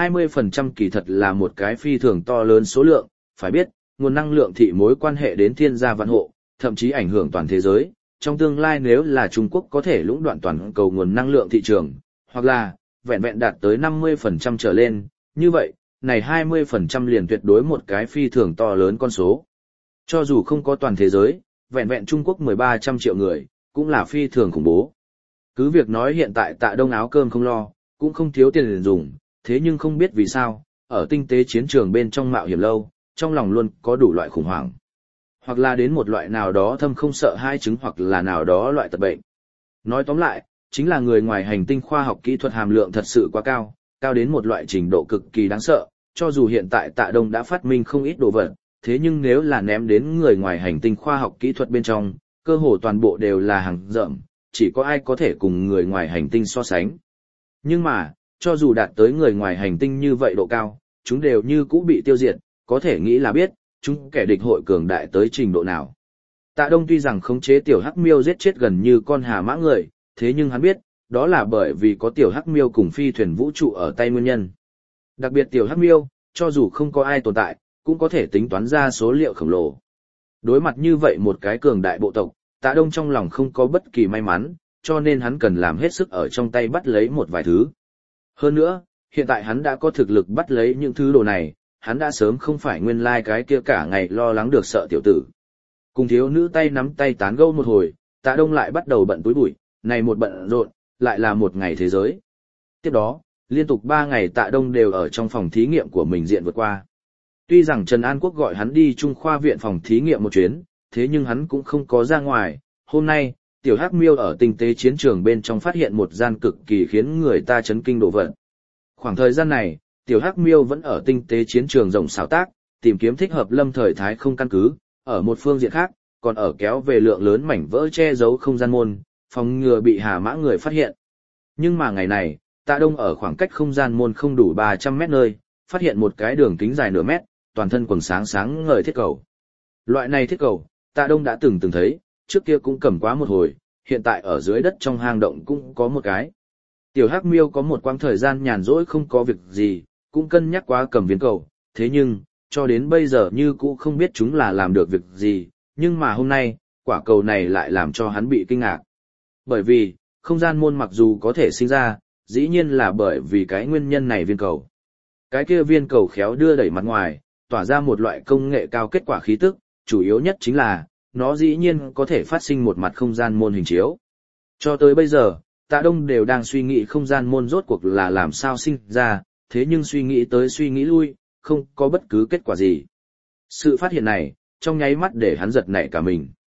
20% kỳ thật là một cái phi thường to lớn số lượng, phải biết, nguồn năng lượng thị mối quan hệ đến thiên gia vạn hộ, thậm chí ảnh hưởng toàn thế giới. Trong tương lai nếu là Trung Quốc có thể lũng đoạn toàn cầu nguồn năng lượng thị trường, hoặc là vẹn vẹn đạt tới 50% trở lên, như vậy, này 20% liền tuyệt đối một cái phi thường to lớn con số. Cho dù không có toàn thế giới, vẹn vẹn Trung Quốc 1300 triệu người, cũng là phi thường khủng bố. Cứ việc nói hiện tại Tạ Đông áo cơm không lo, cũng không thiếu tiền dùng, thế nhưng không biết vì sao, ở tinh tế chiến trường bên trong mạo hiểm lâu, trong lòng luôn có đủ loại khủng hoảng. Hoặc là đến một loại nào đó thâm không sợ hai chứng hoặc là nào đó loại tật bệnh. Nói tóm lại, chính là người ngoài hành tinh khoa học kỹ thuật hàm lượng thật sự quá cao, cao đến một loại trình độ cực kỳ đáng sợ, cho dù hiện tại Tạ Đông đã phát minh không ít đồ vật, thế nhưng nếu là ném đến người ngoài hành tinh khoa học kỹ thuật bên trong, cơ hồ toàn bộ đều là hàng rợm, chỉ có ai có thể cùng người ngoài hành tinh so sánh. Nhưng mà, cho dù đạt tới người ngoài hành tinh như vậy độ cao, chúng đều như cũ bị tiêu diệt, có thể nghĩ là biết, chúng kẻ địch hội cường đại tới trình độ nào. Tạ Đông tuy rằng khống chế tiểu hắc miêu giết chết gần như con hà mã người, thế nhưng hắn biết, đó là bởi vì có tiểu hắc miêu cùng phi thuyền vũ trụ ở tay nguyên nhân. Đặc biệt tiểu hắc miêu, cho dù không có ai tồn tại, cũng có thể tính toán ra số liệu khổng lồ. Đối mặt như vậy một cái cường đại bộ tộc, Tạ Đông trong lòng không có bất kỳ may mắn, cho nên hắn cần làm hết sức ở trong tay bắt lấy một vài thứ. Hơn nữa, hiện tại hắn đã có thực lực bắt lấy những thứ đồ này, hắn đã sớm không phải nguyên lai cái kia cả ngày lo lắng được sợ tiểu tử. Cùng thiếu nữ tay nắm tay tán gẫu một hồi, Tạ Đông lại bắt đầu bận túi bụi, này một bận rộn, lại là một ngày thế giới. Tiếp đó, liên tục 3 ngày Tạ Đông đều ở trong phòng thí nghiệm của mình diện vượt qua. Tuy rằng Trần An Quốc gọi hắn đi Trung khoa viện phòng thí nghiệm một chuyến, thế nhưng hắn cũng không có ra ngoài. Hôm nay, tiểu hắc miêu ở tinh tế chiến trường bên trong phát hiện một gian cực kỳ khiến người ta chấn kinh đồ vật. Khoảng thời gian này, tiểu hắc miêu vẫn ở tinh tế chiến trường rộng xảo tác, tìm kiếm thích hợp lâm thời thái không căn cứ, ở một phương diện khác, còn ở kéo về lượng lớn mảnh vỡ che giấu không gian môn, phòng ngừa bị hà mã người phát hiện. Nhưng mà ngày này, Tạ Đông ở khoảng cách không gian môn không đủ 300 mét nơi, phát hiện một cái đường kính dài nửa mét, toàn thân quầng sáng sáng ngời thiết cầu. Loại này thiết cầu, Tạ Đông đã từng thấy, trước kia cũng cầm quá một hồi, hiện tại ở dưới đất trong hang động cũng có một cái. Tiểu Hắc Miêu có một quãng thời gian nhàn rỗi không có việc gì, cũng cân nhắc quá cầm viên cầu, thế nhưng, cho đến bây giờ như cũ không biết chúng là làm được việc gì, nhưng mà hôm nay, quả cầu này lại làm cho hắn bị kinh ngạc. Bởi vì, không gian môn mặc dù có thể sinh ra, dĩ nhiên là bởi vì cái nguyên nhân này viên cầu. Cái kia viên cầu khéo đưa đẩy mặt ngoài, tỏa ra một loại công nghệ cao kết quả khí tức, chủ yếu nhất chính là, nó dĩ nhiên có thể phát sinh một mặt không gian môn hình chiếu. Cho tới bây giờ, Tạ Đông đều đang suy nghĩ không gian môn rốt cuộc là làm sao sinh ra, thế nhưng suy nghĩ tới suy nghĩ lui, không có bất cứ kết quả gì. Sự phát hiện này, trong nháy mắt để hắn giật nảy cả mình.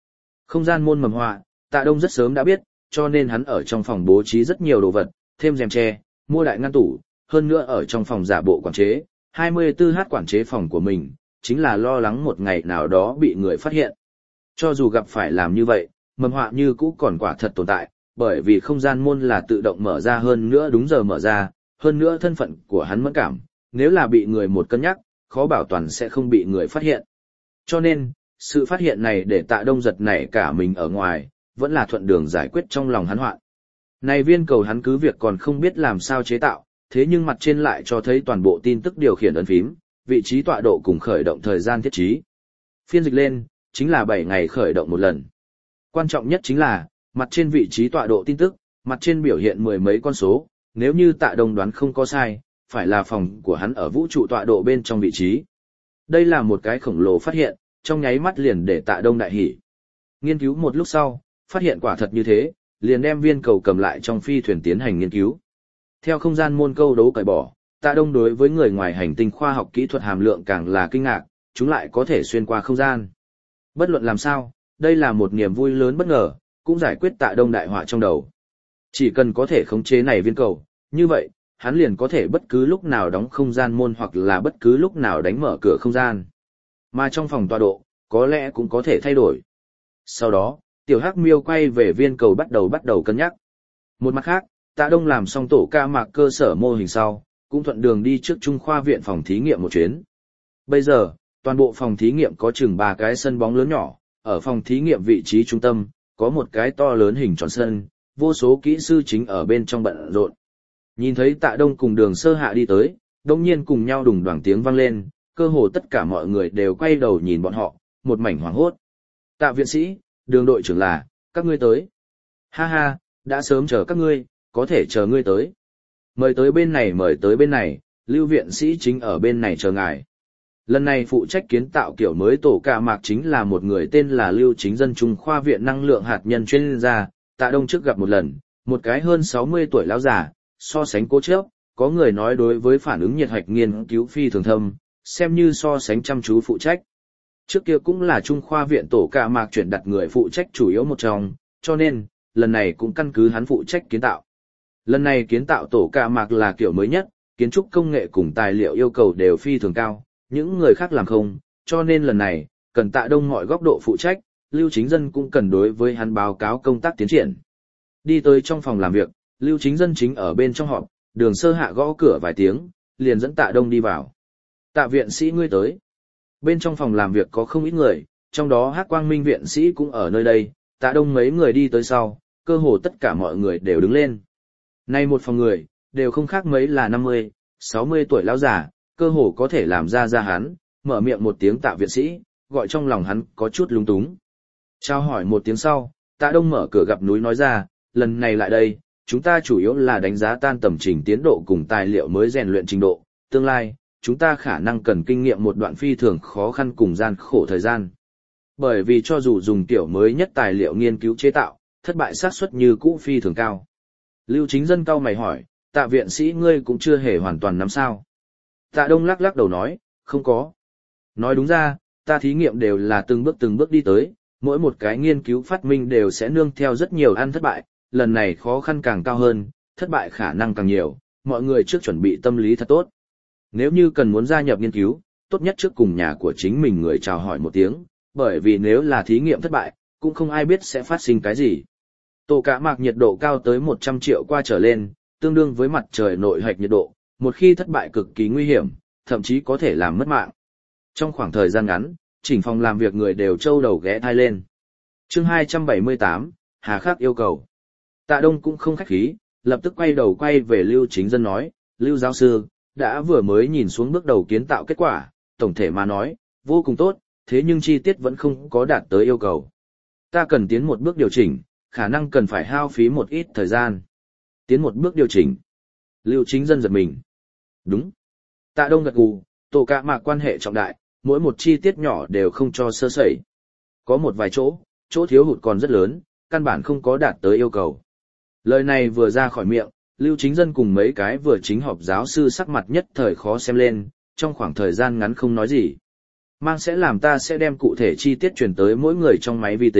Không gian môn mầm họa, Tạ Đông rất sớm đã biết, cho nên hắn ở trong phòng bố trí rất nhiều đồ vật, thêm rèm tre, mua đại ngăn tủ, hơn nữa ở trong phòng giả bộ quản chế, 24h quản chế phòng của mình, chính là lo lắng một ngày nào đó bị người phát hiện. Cho dù gặp phải làm như vậy, mầm họa như cũ còn quả thật tồn tại, bởi vì không gian môn là tự động mở ra hơn nữa đúng giờ mở ra, hơn nữa thân phận của hắn mẫn cảm, nếu là bị người một cân nhắc, khó bảo toàn sẽ không bị người phát hiện. Cho nên, sự phát hiện này để Tạ Đông giật nảy cả mình ở ngoài, vẫn là thuận đường giải quyết trong lòng hắn hoạn. Này viên cầu hắn cứ việc còn không biết làm sao chế tạo, thế nhưng mặt trên lại cho thấy toàn bộ tin tức điều khiển ấn phím, vị trí tọa độ cùng khởi động thời gian thiết trí. Phiên dịch lên, chính là 7 ngày khởi động một lần. Quan trọng nhất chính là, mặt trên vị trí tọa độ tin tức, mặt trên biểu hiện mười mấy con số, nếu như Tạ Đông đoán không có sai, phải là phòng của hắn ở vũ trụ tọa độ bên trong vị trí. Đây là một cái khổng lồ phát hiện, trong nháy mắt liền để Tạ Đông đại hỉ. Nghiên cứu một lúc sau, phát hiện quả thật như thế, liền đem viên cầu cầm lại trong phi thuyền tiến hành nghiên cứu. Theo không gian môn câu đấu cởi bỏ, Tạ Đông đối với người ngoài hành tinh khoa học kỹ thuật hàm lượng càng là kinh ngạc, chúng lại có thể xuyên qua không gian. Bất luận làm sao, đây là một niềm vui lớn bất ngờ, cũng giải quyết Tạ Đông đại họa trong đầu. Chỉ cần có thể khống chế này viên cầu, như vậy, hắn liền có thể bất cứ lúc nào đóng không gian môn hoặc là bất cứ lúc nào đánh mở cửa không gian. Mà trong phòng tọa độ, có lẽ cũng có thể thay đổi. Sau đó, tiểu hắc miêu quay về viên cầu bắt đầu cân nhắc. Một mặt khác, Tạ Đông làm xong tổ ca mạc cơ sở mô hình sau, cũng thuận đường đi trước Trung khoa viện phòng thí nghiệm một chuyến. Bây giờ, toàn bộ phòng thí nghiệm có chừng 3 cái sân bóng lớn nhỏ, ở phòng thí nghiệm vị trí trung tâm, có một cái to lớn hình tròn sân, vô số kỹ sư chính ở bên trong bận rộn. Nhìn thấy Tạ Đông cùng Đường Sơ Hạ đi tới, đồng nhiên cùng nhau đùng đoảng tiếng vang lên, cơ hồ tất cả mọi người đều quay đầu nhìn bọn họ, một mảnh hoảng hốt. Tạ viện sĩ, Đường đội trưởng là, các ngươi tới. Ha ha, đã sớm chờ các ngươi, có thể chờ ngươi tới. Mời tới bên này, Lưu viện sĩ chính ở bên này chờ ngài. Lần này phụ trách kiến tạo kiểu mới tổ ca mạc chính là một người tên là Lưu Chính Dân Trung khoa viện năng lượng hạt nhân chuyên gia, Tạ Đông trước gặp một lần, một cái hơn 60 tuổi lão già, so sánh cố chấp, có người nói đối với phản ứng nhiệt hạch nghiên cứu phi thường thâm, xem như so sánh chăm chú phụ trách. Trước kia cũng là Trung khoa viện tổ ca mạc chuyển đặt người phụ trách chủ yếu một trong, cho nên, lần này cũng căn cứ hắn phụ trách kiến tạo. Lần này kiến tạo tổ ca mạc là kiểu mới nhất, kiến trúc công nghệ cùng tài liệu yêu cầu đều phi thường cao, những người khác làm không, cho nên lần này, cần Tạ Đông mọi góc độ phụ trách, Lưu Chính Dân cũng cần đối với hắn báo cáo công tác tiến triển. Đi tới trong phòng làm việc, Lưu Chính Dân chính ở bên trong họp, Đường Sơ Hạ gõ cửa vài tiếng, liền dẫn Tạ Đông đi vào. Tạ viện sĩ ngươi tới. Bên trong phòng làm việc có không ít người, trong đó Hắc Quang Minh viện sĩ cũng ở nơi đây, Tạ Đông mấy người đi tới sau, cơ hồ tất cả mọi người đều đứng lên. Nay một phòng người, đều không khác mấy là 50, 60 tuổi lão già, cơ hồ có thể làm ra hắn, mở miệng một tiếng Tạ viện sĩ, gọi trong lòng hắn có chút lung túng. Trao hỏi một tiếng sau, Tạ Đông mở cửa gặp núi nói ra, lần này lại đây, chúng ta chủ yếu là đánh giá tan tầm trình tiến độ cùng tài liệu mới rèn luyện trình độ, tương lai, chúng ta khả năng cần kinh nghiệm một đoạn phi thường khó khăn cùng gian khổ thời gian. Bởi vì cho dù dùng tiểu mới nhất tài liệu nghiên cứu chế tạo, thất bại xác suất như cũ phi thường cao. Lưu Chính Dân cau mày hỏi, Tạ viện sĩ ngươi cũng chưa hề hoàn toàn nắm sao. Tạ Đông lắc đầu nói, không có. Nói đúng ra, ta thí nghiệm đều là từng bước đi tới, mỗi một cái nghiên cứu phát minh đều sẽ nương theo rất nhiều ăn thất bại, lần này khó khăn càng cao hơn, thất bại khả năng càng nhiều, mọi người trước chuẩn bị tâm lý thật tốt. Nếu như cần muốn gia nhập nghiên cứu, tốt nhất trước cùng nhà của chính mình người chào hỏi một tiếng, bởi vì nếu là thí nghiệm thất bại, cũng không ai biết sẽ phát sinh cái gì. Tổ cả mạc nhiệt độ cao tới 100 triệu qua trở lên, tương đương với mặt trời nội hạch nhiệt độ, một khi thất bại cực kỳ nguy hiểm, thậm chí có thể làm mất mạng. Trong khoảng thời gian ngắn, chỉnh phòng làm việc người đều trâu đầu ghé thai lên. Chương 278, Hà Khắc yêu cầu. Tạ Đông cũng không khách khí, lập tức quay về Lưu Chính Dân nói, Lưu giáo sư, đã vừa mới nhìn xuống bước đầu kiến tạo kết quả, tổng thể mà nói, vô cùng tốt, thế nhưng chi tiết vẫn không có đạt tới yêu cầu. Ta cần tiến một bước điều chỉnh, khả năng cần phải hao phí một ít thời gian. Tiến một bước điều chỉnh. Lưu Chính Dân giật mình. Đúng. Tạ Đông gật gù, tổ cả mạc quan hệ trọng đại, mỗi một chi tiết nhỏ đều không cho sơ sẩy. Có một vài chỗ thiếu hụt còn rất lớn, căn bản không có đạt tới yêu cầu. Lời này vừa ra khỏi miệng, Lưu Chính Dân cùng mấy cái vừa chính họp giáo sư sắc mặt nhất thời khó xem lên, trong khoảng thời gian ngắn không nói gì. Mang sẽ làm ta sẽ đem cụ thể chi tiết truyền tới mỗi người trong máy vi tính,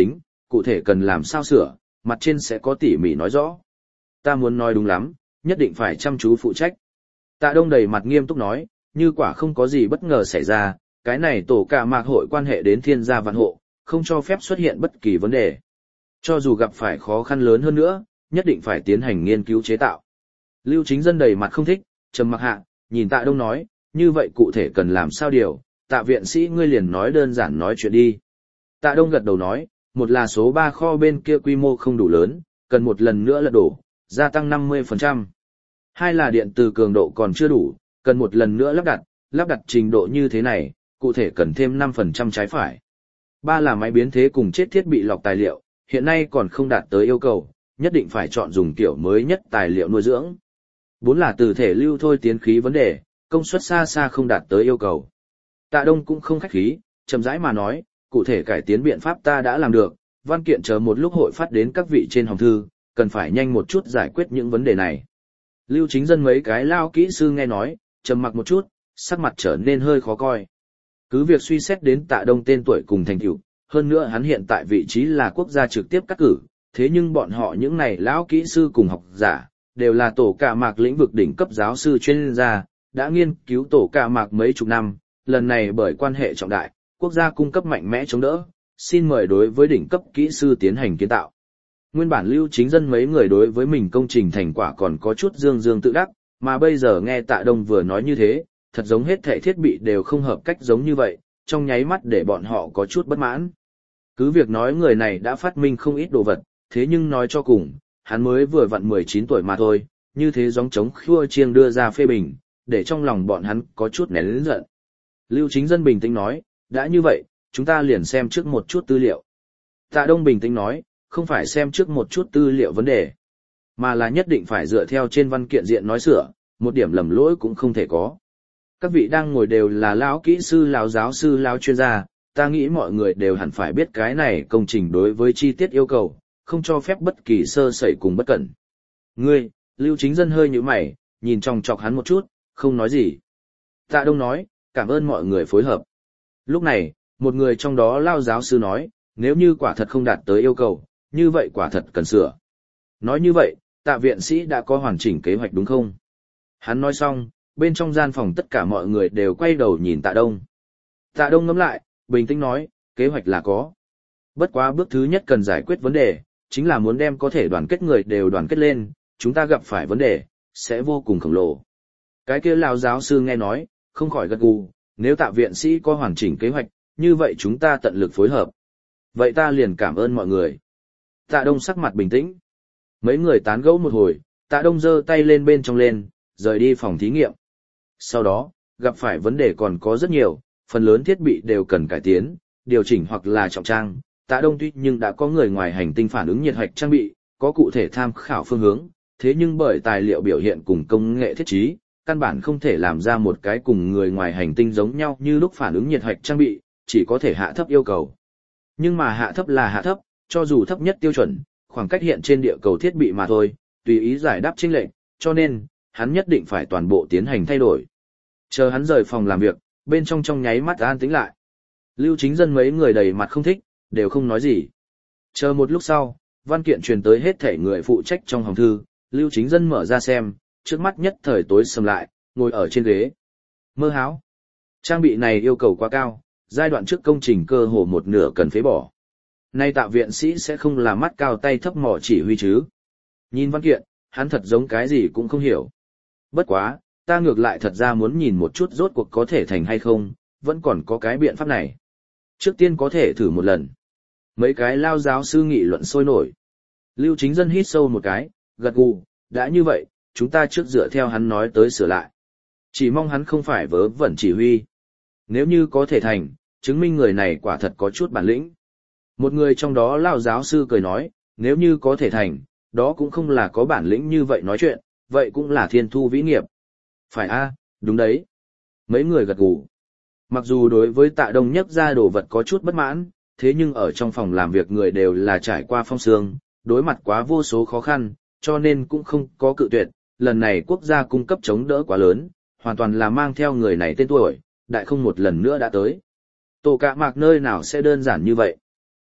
cụ thể cần làm sao sửa, mặt trên sẽ có tỉ mỉ nói rõ. Ta muốn nói đúng lắm, nhất định phải chăm chú phụ trách. Tạ Đông đầy mặt nghiêm túc nói, như quả không có gì bất ngờ xảy ra, cái này tổ cả mạc hội quan hệ đến thiên gia vạn hộ, không cho phép xuất hiện bất kỳ vấn đề. Cho dù gặp phải khó khăn lớn hơn nữa, nhất định phải tiến hành nghiên cứu chế tạo. Lưu Chính Dân đầy mặt không thích, trầm mặc hạ, nhìn Tạ Đông nói, như vậy cụ thể cần làm sao điều, Tạ viện sĩ ngươi liền nói đơn giản nói chuyện đi. Tạ Đông gật đầu nói, một là số 3 kho bên kia quy mô không đủ lớn, cần một lần nữa lật đổ, gia tăng 50%. Hai là điện từ cường độ còn chưa đủ, cần một lần nữa lắp đặt trình độ như thế này, cụ thể cần thêm 5% trái phải. Ba là máy biến thế cùng chết thiết bị lọc tài liệu, hiện nay còn không đạt tới yêu cầu, nhất định phải chọn dùng kiểu mới nhất tài liệu nuôi dưỡng. Bốn là từ thể lưu thôi tiến khí vấn đề, công suất xa xa không đạt tới yêu cầu. Tạ Đông cũng không khách khí, chậm rãi mà nói, cụ thể cải tiến biện pháp ta đã làm được, văn kiện chờ một lúc hội phát đến các vị trên hòm thư, cần phải nhanh một chút giải quyết những vấn đề này. Lưu Chính Dân mấy cái lao kỹ sư nghe nói, trầm mặc một chút, sắc mặt trở nên hơi khó coi. Cứ việc suy xét đến Tạ Đông tên tuổi cùng thành tựu, hơn nữa hắn hiện tại vị trí là quốc gia trực tiếp cắt cử, thế nhưng bọn họ những này lão kỹ sư cùng học giả, đều là tổ cả mạc lĩnh vực đỉnh cấp giáo sư chuyên gia, đã nghiên cứu tổ cả mạc mấy chục năm, lần này bởi quan hệ trọng đại, quốc gia cung cấp mạnh mẽ chống đỡ, xin mời đối với đỉnh cấp kỹ sư tiến hành kiến tạo. Nguyên bản Lưu Chính Dân mấy người đối với mình công trình thành quả còn có chút dương dương tự đắc, mà bây giờ nghe Tạ Đông vừa nói như thế, thật giống hết thảy thiết bị đều không hợp cách giống như vậy, trong nháy mắt để bọn họ có chút bất mãn. Cứ việc nói người này đã phát minh không ít đồ vật, thế nhưng nói cho cùng, hắn mới vừa vặn 19 tuổi mà thôi, như thế gióng trống khua chiêng đưa ra phê bình, để trong lòng bọn hắn có chút nén lớn giận. Lưu Chính Dân bình tĩnh nói, đã như vậy, chúng ta liền xem trước một chút tư liệu. Tạ Đông bình tĩnh nói, không phải xem trước một chút tư liệu vấn đề, mà là nhất định phải dựa theo trên văn kiện diện nói sửa, một điểm lầm lỗi cũng không thể có. Các vị đang ngồi đều là lão kỹ sư, lão giáo sư, lão chuyên gia, ta nghĩ mọi người đều hẳn phải biết cái này công trình đối với chi tiết yêu cầu, không cho phép bất kỳ sơ sẩy cùng bất cẩn. Ngươi, Lưu Chính Dân hơi nhíu mày, nhìn chòng chọc hắn một chút, không nói gì. Tạ Đông nói, cảm ơn mọi người phối hợp. Lúc này, một người trong đó lao giáo sư nói, nếu như quả thật không đạt tới yêu cầu, như vậy quả thật cần sửa. Nói như vậy, Tạ viện sĩ đã có hoàn chỉnh kế hoạch đúng không? Hắn nói xong, bên trong gian phòng tất cả mọi người đều quay đầu nhìn Tạ Đông. Tạ Đông ngẫm lại, bình tĩnh nói, kế hoạch là có. Bất quá bước thứ nhất cần giải quyết vấn đề, chính là muốn đem có thể đoàn kết người đều đoàn kết lên, chúng ta gặp phải vấn đề, sẽ vô cùng khổng lồ. Cái kia lão giáo sư nghe nói, không khỏi gật gù, nếu Tạ viện sĩ có hoàn chỉnh kế hoạch, như vậy chúng ta tận lực phối hợp. Vậy ta liền cảm ơn mọi người. Tạ Đông sắc mặt bình tĩnh. Mấy người tán gẫu một hồi, Tạ Đông giơ tay lên bên trong lên, rời đi phòng thí nghiệm. Sau đó, gặp phải vấn đề còn có rất nhiều, phần lớn thiết bị đều cần cải tiến, điều chỉnh hoặc là trọng trang. Tạ Đông tuy nhưng đã có người ngoài hành tinh phản ứng nhiệt hạch trang bị, có cụ thể tham khảo phương hướng, thế nhưng bởi tài liệu biểu hiện cùng công nghệ thiết trí, căn bản không thể làm ra một cái cùng người ngoài hành tinh giống nhau như lúc phản ứng nhiệt hạch trang bị, chỉ có thể hạ thấp yêu cầu. Nhưng mà hạ thấp là hạ thấp, cho dù thấp nhất tiêu chuẩn, khoảng cách hiện trên địa cầu thiết bị mà thôi, tùy ý giải đáp chênh lệch, cho nên, hắn nhất định phải toàn bộ tiến hành thay đổi. Chờ hắn rời phòng làm việc, bên trong nháy mắt an tĩnh lại. Lưu Chính Dân mấy người đầy mặt không thích, đều không nói gì. Chờ một lúc sau, văn kiện truyền tới hết thể người phụ trách trong hòm thư, Lưu Chính Dân mở ra xem, trước mắt nhất thời tối sầm lại, ngồi ở trên ghế. Mơ háo. Trang bị này yêu cầu quá cao, giai đoạn trước công trình cơ hồ một nửa cần phế bỏ. Nay Tạ viện sĩ sẽ không là mắt cao tay thấp mò chỉ huy chứ. Nhìn văn kiện, hắn thật giống cái gì cũng không hiểu. Bất quá, ta ngược lại thật ra muốn nhìn một chút rốt cuộc có thể thành hay không, vẫn còn có cái biện pháp này. Trước tiên có thể thử một lần. Mấy cái lao giáo sư nghị luận sôi nổi. Lưu Chính Dân hít sâu một cái, gật gù, đã như vậy, chúng ta trước dựa theo hắn nói tới sửa lại. Chỉ mong hắn không phải vớ vẩn chỉ huy. Nếu như có thể thành, chứng minh người này quả thật có chút bản lĩnh. Một người trong đó lao giáo sư cười nói, nếu như có thể thành, đó cũng không là có bản lĩnh như vậy nói chuyện, vậy cũng là thiên thu vĩ nghiệp. Phải a, đúng đấy. Mấy người gật gù. Mặc dù đối với Tạ Đông nhấc ra đồ vật có chút bất mãn, thế nhưng ở trong phòng làm việc người đều là trải qua phong sương, đối mặt quá vô số khó khăn, cho nên cũng không có cự tuyệt. Lần này quốc gia cung cấp chống đỡ quá lớn, hoàn toàn là mang theo người này tên tuổi, đại không một lần nữa đã tới. Tổ cả mạc nơi nào sẽ đơn giản như vậy.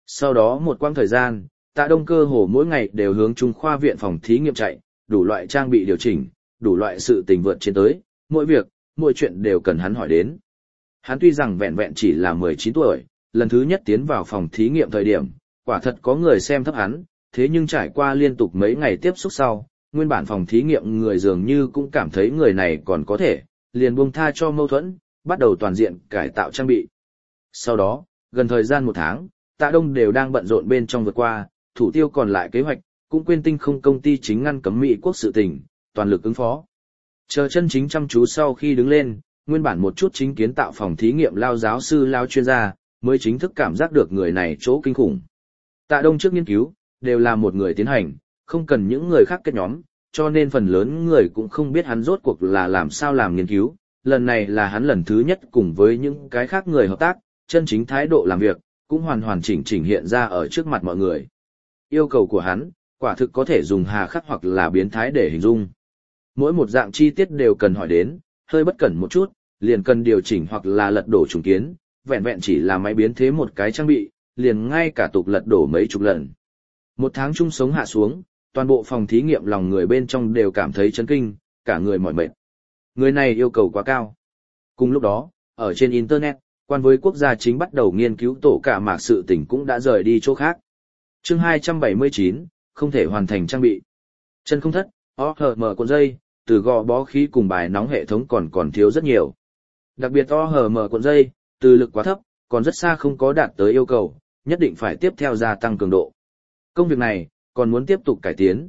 Sau đó một quãng thời gian, Tạ Đông cơ hồ mỗi ngày đều hướng Trung khoa viện phòng thí nghiệm chạy, đủ loại trang bị điều chỉnh, đủ loại sự tình vượt trên tới, mỗi việc, mỗi chuyện đều cần hắn hỏi đến. Hắn tuy rằng vẹn vẹn chỉ là 19 tuổi, lần thứ nhất tiến vào phòng thí nghiệm thời điểm, quả thật có người xem thấp hắn, thế nhưng trải qua liên tục mấy ngày tiếp xúc sau, nguyên bản phòng thí nghiệm người dường như cũng cảm thấy người này còn có thể, liền buông tha cho mâu thuẫn, bắt đầu toàn diện cải tạo trang bị. Sau đó, gần thời gian 1 tháng, Tạ Đông đều đang bận rộn bên trong vượt qua, thủ tiêu còn lại kế hoạch, cũng quên tinh không công ty chính ngăn cấm Mỹ quốc sự tình, toàn lực ứng phó. Chờ chân chính chăm chú sau khi đứng lên, nguyên bản một chút chính kiến tạo phòng thí nghiệm lao giáo sư lao chuyên gia, mới chính thức cảm giác được người này chỗ kinh khủng. Tạ Đông trước nghiên cứu, đều là một người tiến hành, không cần những người khác kết nhóm, cho nên phần lớn người cũng không biết hắn rốt cuộc là làm sao làm nghiên cứu. Lần này là hắn lần thứ nhất cùng với những cái khác người hợp tác, chân chính thái độ làm việc, cũng hoàn hoàn chỉnh chỉnh hiện ra ở trước mặt mọi người. Yêu cầu của hắn, quả thực có thể dùng hà khắc hoặc là biến thái để hình dung. Mỗi một dạng chi tiết đều cần hỏi đến, hơi bất cẩn một chút, liền cần điều chỉnh hoặc là lật đổ trùng kiến, vẹn vẹn chỉ là máy biến thế một cái trang bị, liền ngay cả tục lật đổ mấy chục lần. 1 tháng chung sống hạ xuống, toàn bộ phòng thí nghiệm lòng người bên trong đều cảm thấy chấn kinh, cả người mỏi mệt. Người này yêu cầu quá cao. Cùng lúc đó, ở trên Internet, quan với quốc gia chính bắt đầu nghiên cứu tổ cả mạc sự tình cũng đã rời đi chỗ khác. Chương 279, không thể hoàn thành trang bị. Chân không thất, OHM cuộn dây, từ gò bó khí cùng bài nóng hệ thống còn thiếu rất nhiều. Đặc biệt OHM cuộn dây, từ lực quá thấp, còn rất xa không có đạt tới yêu cầu, nhất định phải tiếp theo gia tăng cường độ. Công việc này, còn muốn tiếp tục cải tiến,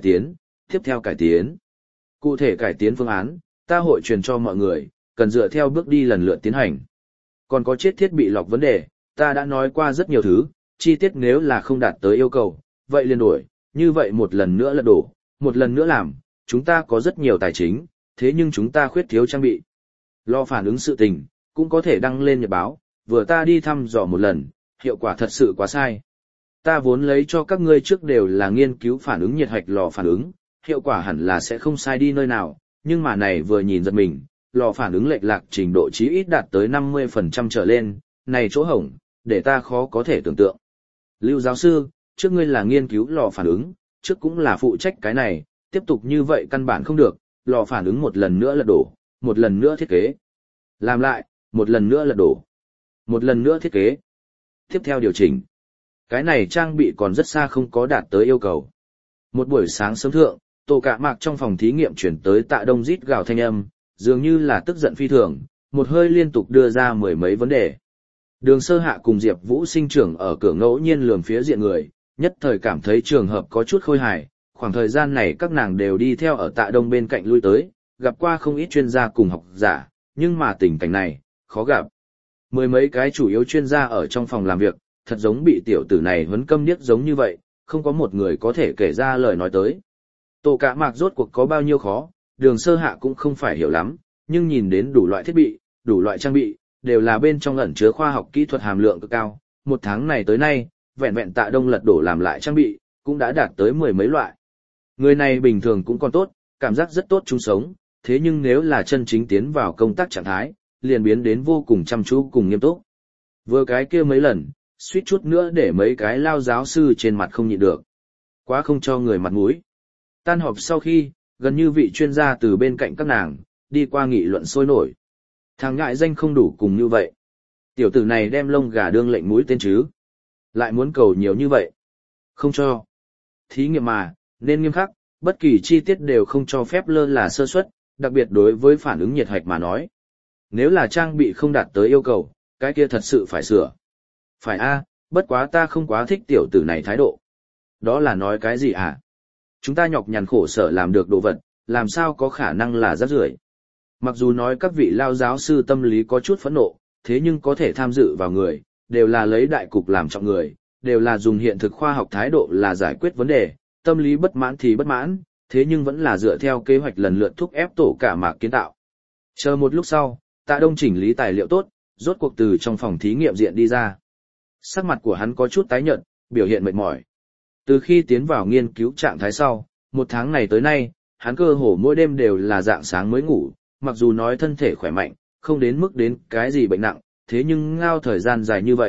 tiếp theo cải tiến. Cụ thể cải tiến phương án, ta hội truyền cho mọi người, cần dựa theo bước đi lần lượt tiến hành. Còn có chết thiết bị lọc vấn đề, ta đã nói qua rất nhiều thứ, chi tiết nếu là không đạt tới yêu cầu, vậy liền đổi, như vậy một lần nữa lật đổ, một lần nữa làm, chúng ta có rất nhiều tài chính, thế nhưng chúng ta khuyết thiếu trang bị. Lo phản ứng sự tình, cũng có thể đăng lên nhật báo, vừa ta đi thăm dò một lần, hiệu quả thật sự quá sai. Ta vốn lấy cho các ngươi trước đều là nghiên cứu phản ứng nhiệt hạch lò phản ứng, hiệu quả hẳn là sẽ không sai đi nơi nào, nhưng mà này vừa nhìn giật mình, lò phản ứng lệch lạc trình độ chí ít đạt tới 50% trở lên, này chỗ hổng, để ta khó có thể tưởng tượng. Lưu giáo sư, trước ngươi là nghiên cứu lò phản ứng, trước cũng là phụ trách cái này, tiếp tục như vậy căn bản không được, lò phản ứng một lần nữa lật đổ, một lần nữa thiết kế. Làm lại, một lần nữa lật đổ, một lần nữa thiết kế. Tiếp theo điều chỉnh. Cái này trang bị còn rất xa không có đạt tới yêu cầu. Một buổi sáng sớm thượng, tổ cả mạc trong phòng thí nghiệm chuyển tới Tạ Đông rít gào thanh âm, dường như là tức giận phi thường, một hơi liên tục đưa ra 10 mấy vấn đề. Đường Sơ Hạ cùng Diệp Vũ sinh trưởng ở cửa ngẫu nhiên lườm phía diện người, nhất thời cảm thấy trường hợp có chút khôi hài, khoảng thời gian này các nàng đều đi theo ở Tạ Đông bên cạnh lui tới, gặp qua không ít chuyên gia cùng học giả, nhưng mà tình cảnh này, khó gặp. 10 mấy cái chủ yếu chuyên gia ở trong phòng làm việc, thật giống bị tiểu tử này huấn câm điếc giống như vậy, không có một người có thể kể ra lời nói tới. Tổ cả mạc rốt cuộc có bao nhiêu khó, Đường Sơ Hạ cũng không phải hiểu lắm, nhưng nhìn đến đủ loại thiết bị, đủ loại trang bị, đều là bên trong ẩn chứa khoa học kỹ thuật hàm lượng cực cao. 1 tháng này tới nay, vẹn vẹn Tạ Đông lật đổ làm lại trang bị, cũng đã đạt tới 10 mấy loại. Người này bình thường cũng còn tốt, cảm giác rất tốt chung sống, thế nhưng nếu là chân chính tiến vào công tác trạng thái, liền biến đến vô cùng chăm chú cùng nghiêm túc. Vừa cái kia mấy lần, suýt chút nữa để mấy cái lao giáo sư trên mặt không nhịn được. Quá không cho người mặt mũi. Tan họp sau khi, gần như vị chuyên gia từ bên cạnh các nàng, đi qua nghị luận sôi nổi. Thằng ngại danh không đủ cùng như vậy. Tiểu tử này đem lông gà đương lệnh mũi tên chứ. Lại muốn cầu nhiều như vậy. Không cho. Thí nghiệm mà, nên nghiêm khắc, bất kỳ chi tiết đều không cho phép lơ là sơ suất, đặc biệt đối với phản ứng nhiệt hạch mà nói. Nếu là trang bị không đạt tới yêu cầu, cái kia thật sự phải sửa. Phải a, bất quá ta không quá thích tiểu tử này thái độ. Đó là nói cái gì à? Chúng ta nhọc nhằn khổ sở làm được đồ vật, làm sao có khả năng là rác rưởi. Mặc dù nói các vị lao giáo sư tâm lý có chút phẫn nộ, thế nhưng có thể tham dự vào người, đều là lấy đại cục làm trọng người, đều là dùng hiện thực khoa học thái độ là giải quyết vấn đề, tâm lý bất mãn thì bất mãn, thế nhưng vẫn là dựa theo kế hoạch lần lượt thúc ép tổ cả mạc kiến tạo. Chờ một lúc sau, Tạ Đông chỉnh lý tài liệu tốt, rốt cuộc từ trong phòng thí nghiệm diện đi ra. Sắc mặt của hắn có chút tái nhợt, biểu hiện mệt mỏi. Từ khi tiến vào nghiên cứu trạng thái sau, 1 tháng này tới nay, hắn cơ hồ mỗi đêm đều là dạng sáng mới ngủ, mặc dù nói thân thể khỏe mạnh, không đến mức đến cái gì bệnh nặng, thế nhưng ngao thời gian dài như vậy,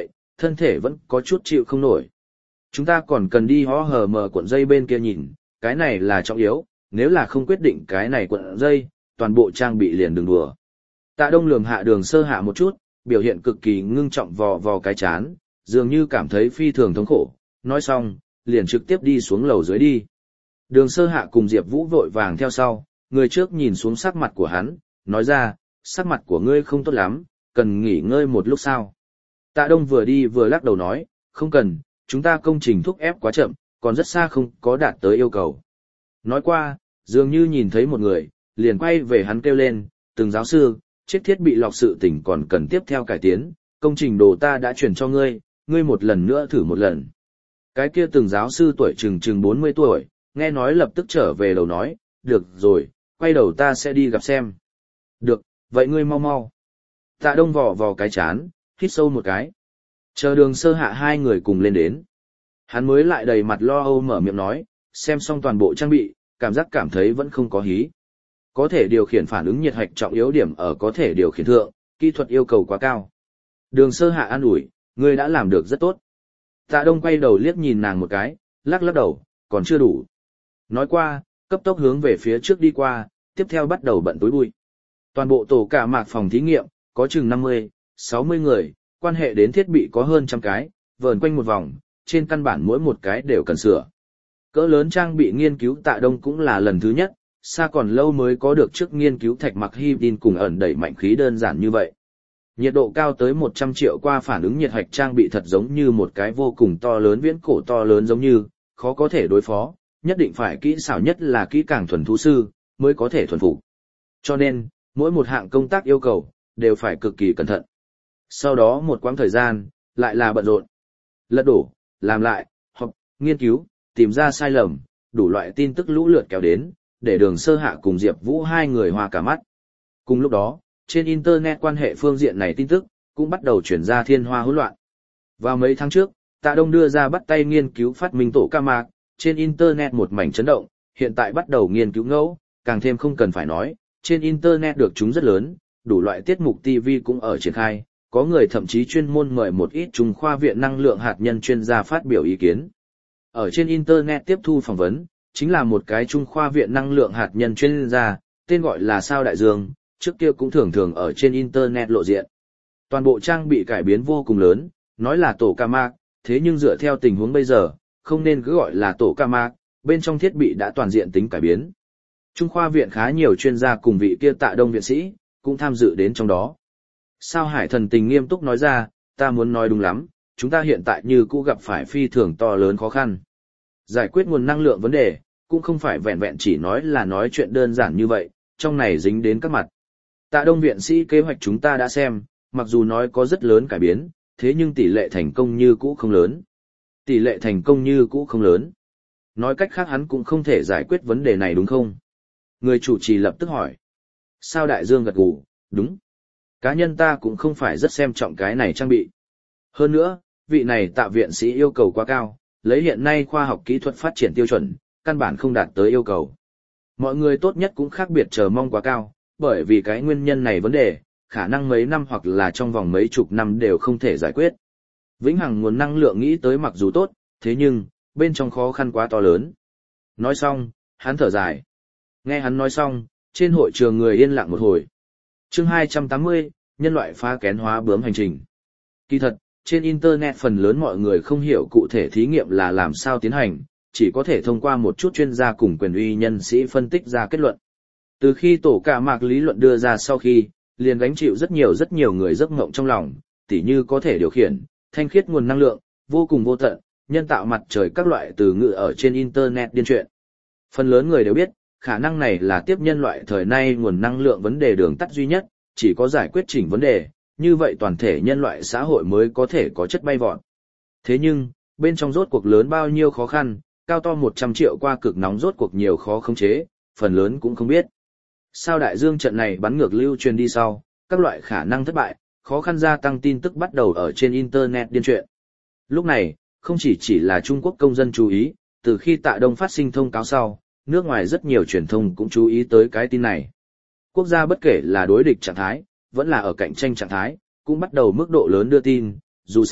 thân thể vẫn có chút chịu không nổi. Chúng ta còn cần đi hó hờ mờ cuộn dây bên kia nhìn, cái này là trọng yếu, nếu là không quyết định cái này cuộn dây, toàn bộ trang bị liền đừng đùa. Tạ Đông lườm hạ Đường Sơ Hạ một chút, biểu hiện cực kỳ ngưng trọng vò vò cái chán, dường như cảm thấy phi thường thống khổ, nói xong, liền trực tiếp đi xuống lầu dưới đi. Đường Sơ Hạ cùng Diệp Vũ vội vàng theo sau, người trước nhìn xuống sắc mặt của hắn, nói ra, sắc mặt của ngươi không tốt lắm, cần nghỉ ngơi một lúc sao. Tạ Đông vừa đi vừa lắc đầu nói, không cần, chúng ta công trình thúc ép quá chậm, còn rất xa không có đạt tới yêu cầu. Nói qua, dường như nhìn thấy một người, liền quay về hắn kêu lên, từng giáo sư, chết thiết bị lọc sự tỉnh còn cần tiếp theo cải tiến, công trình đồ ta đã chuyển cho ngươi, ngươi một lần nữa thử một lần. Cái kia từng giáo sư tuổi chừng 40 tuổi, nghe nói lập tức trở về đầu nói, được rồi, quay đầu ta sẽ đi gặp xem. Được, vậy ngươi mau mau. Tạ Đông vò vò cái chán, hít sâu một cái. Chờ Đường Sơ Hạ hai người cùng lên đến. Hắn mới lại đầy mặt lo âu mở miệng nói, xem xong toàn bộ trang bị, cảm thấy vẫn không có hí. Có thể điều khiển phản ứng nhiệt hạch trọng yếu điểm ở có thể điều khiển thượng, kỹ thuật yêu cầu quá cao. Đường Sơ Hạ an ủi, ngươi đã làm được rất tốt. Tạ Đông quay đầu liếc nhìn nàng một cái, lắc lắc đầu, còn chưa đủ. Nói qua, cấp tốc hướng về phía trước đi qua, tiếp theo bắt đầu bận túi bụi. Toàn bộ tổ cả mạc phòng thí nghiệm, có chừng 50, 60 người, quan hệ đến thiết bị có hơn trăm cái, vờn quanh một vòng, trên căn bản mỗi một cái đều cần sửa. Cỡ lớn trang bị nghiên cứu Tạ Đông cũng là lần thứ nhất, xa còn lâu mới có được trước nghiên cứu thạch mặc hy tin cùng ẩn đẩy mạnh khí đơn giản như vậy. Nhiệt độ cao tới 100 triệu qua phản ứng nhiệt hạch trang bị thật giống như một cái vô cùng to lớn viễn cổ to lớn giống như, khó có thể đối phó, nhất định phải kỹ xảo nhất là kỹ càng thuần thú sư, mới có thể thuần phục. Cho nên, mỗi một hạng công tác yêu cầu, đều phải cực kỳ cẩn thận. Sau đó một quãng thời gian, lại là bận rộn. Lật đổ, làm lại, hoặc nghiên cứu, tìm ra sai lầm, đủ loại tin tức lũ lượt kéo đến, để Đường Sơ Hạ cùng Diệp Vũ hai người hoa cả mắt. Cùng lúc đó, trên Internet quan hệ phương diện này tin tức, cũng bắt đầu chuyển ra thiên hoa hỗn loạn. Vào mấy tháng trước, Tạ Đông đưa ra bắt tay nghiên cứu phát minh tổ ca mạc, trên Internet một mảnh chấn động, hiện tại bắt đầu nghiên cứu ngẫu, càng thêm không cần phải nói, trên Internet được chúng rất lớn, đủ loại tiết mục TV cũng ở triển khai, có người thậm chí chuyên môn mời một ít Trung khoa viện năng lượng hạt nhân chuyên gia phát biểu ý kiến. Ở trên Internet tiếp thu phỏng vấn, chính là một cái Trung khoa viện năng lượng hạt nhân chuyên gia, tên gọi là Sao Đại Dương, trước kia cũng thường ở trên Internet lộ diện. Toàn bộ trang bị cải biến vô cùng lớn, nói là tổ ca mạc, thế nhưng dựa theo tình huống bây giờ, không nên cứ gọi là tổ ca mạc, bên trong thiết bị đã toàn diện tính cải biến. Trung khoa viện khá nhiều chuyên gia cùng vị kia Tạ Đông viện sĩ, cũng tham dự đến trong đó. Sao Hải thần tình nghiêm túc nói ra, ta muốn nói đúng lắm, chúng ta hiện tại như cũ gặp phải phi thường to lớn khó khăn. Giải quyết nguồn năng lượng vấn đề, cũng không phải vẹn vẹn chỉ nói là nói chuyện đơn giản như vậy, trong này dính đến các mặt. Tạ Đông viện sĩ kế hoạch chúng ta đã xem, mặc dù nói có rất lớn cải biến, thế nhưng tỷ lệ thành công như cũ không lớn. Tỷ lệ thành công như cũ không lớn. Nói cách khác hắn cũng không thể giải quyết vấn đề này đúng không? Người chủ trì lập tức hỏi. Sao Đại Dương gật gù, đúng. Cá nhân ta cũng không phải rất xem trọng cái này trang bị. Hơn nữa, vị này Tạ viện sĩ yêu cầu quá cao, lấy hiện nay khoa học kỹ thuật phát triển tiêu chuẩn, căn bản không đạt tới yêu cầu. Mọi người tốt nhất cũng khác biệt chờ mong quá cao, bởi vì cái nguyên nhân này vấn đề, khả năng mấy năm hoặc là trong vòng mấy chục năm đều không thể giải quyết. Vĩnh hằng nguồn năng lượng nghĩ tới mặc dù tốt, thế nhưng, bên trong khó khăn quá to lớn. Nói xong, hắn thở dài. Nghe hắn nói xong, trên hội trường người yên lặng một hồi. Chương 280, nhân loại phá kén hóa bướm hành trình. Kỳ thật, trên Internet phần lớn mọi người không hiểu cụ thể thí nghiệm là làm sao tiến hành, chỉ có thể thông qua một chút chuyên gia cùng quyền uy nhân sĩ phân tích ra kết luận. Từ khi tổ cả mạc lý luận đưa ra sau khi, liền gánh chịu rất nhiều người giấc mộng trong lòng, tỉ như có thể điều khiển, thanh khiết nguồn năng lượng, vô cùng vô tận, nhân tạo mặt trời các loại từ ngữ ở trên Internet điên truyện. Phần lớn người đều biết, khả năng này là tiếp nhân loại thời nay nguồn năng lượng vấn đề đường tắt duy nhất, chỉ có giải quyết chỉnh vấn đề, như vậy toàn thể nhân loại xã hội mới có thể có chất bay vọt. Thế nhưng, bên trong rốt cuộc lớn bao nhiêu khó khăn, cao to 100 triệu qua cực nóng rốt cuộc nhiều khó khống chế, phần lớn cũng không biết. Sao Đại Dương trận này bắn ngược lưu truyền đi sau, các loại khả năng thất bại, khó khăn gia tăng tin tức bắt đầu ở trên Internet điên truyện. Lúc này, không chỉ là Trung Quốc công dân chú ý, từ khi Tạ Đông phát sinh thông cáo sau, nước ngoài rất nhiều truyền thông cũng chú ý tới cái tin này. Quốc gia bất kể là đối địch trạng thái, vẫn là ở cạnh tranh trạng thái, cũng bắt đầu mức độ lớn đưa tin, dù sao,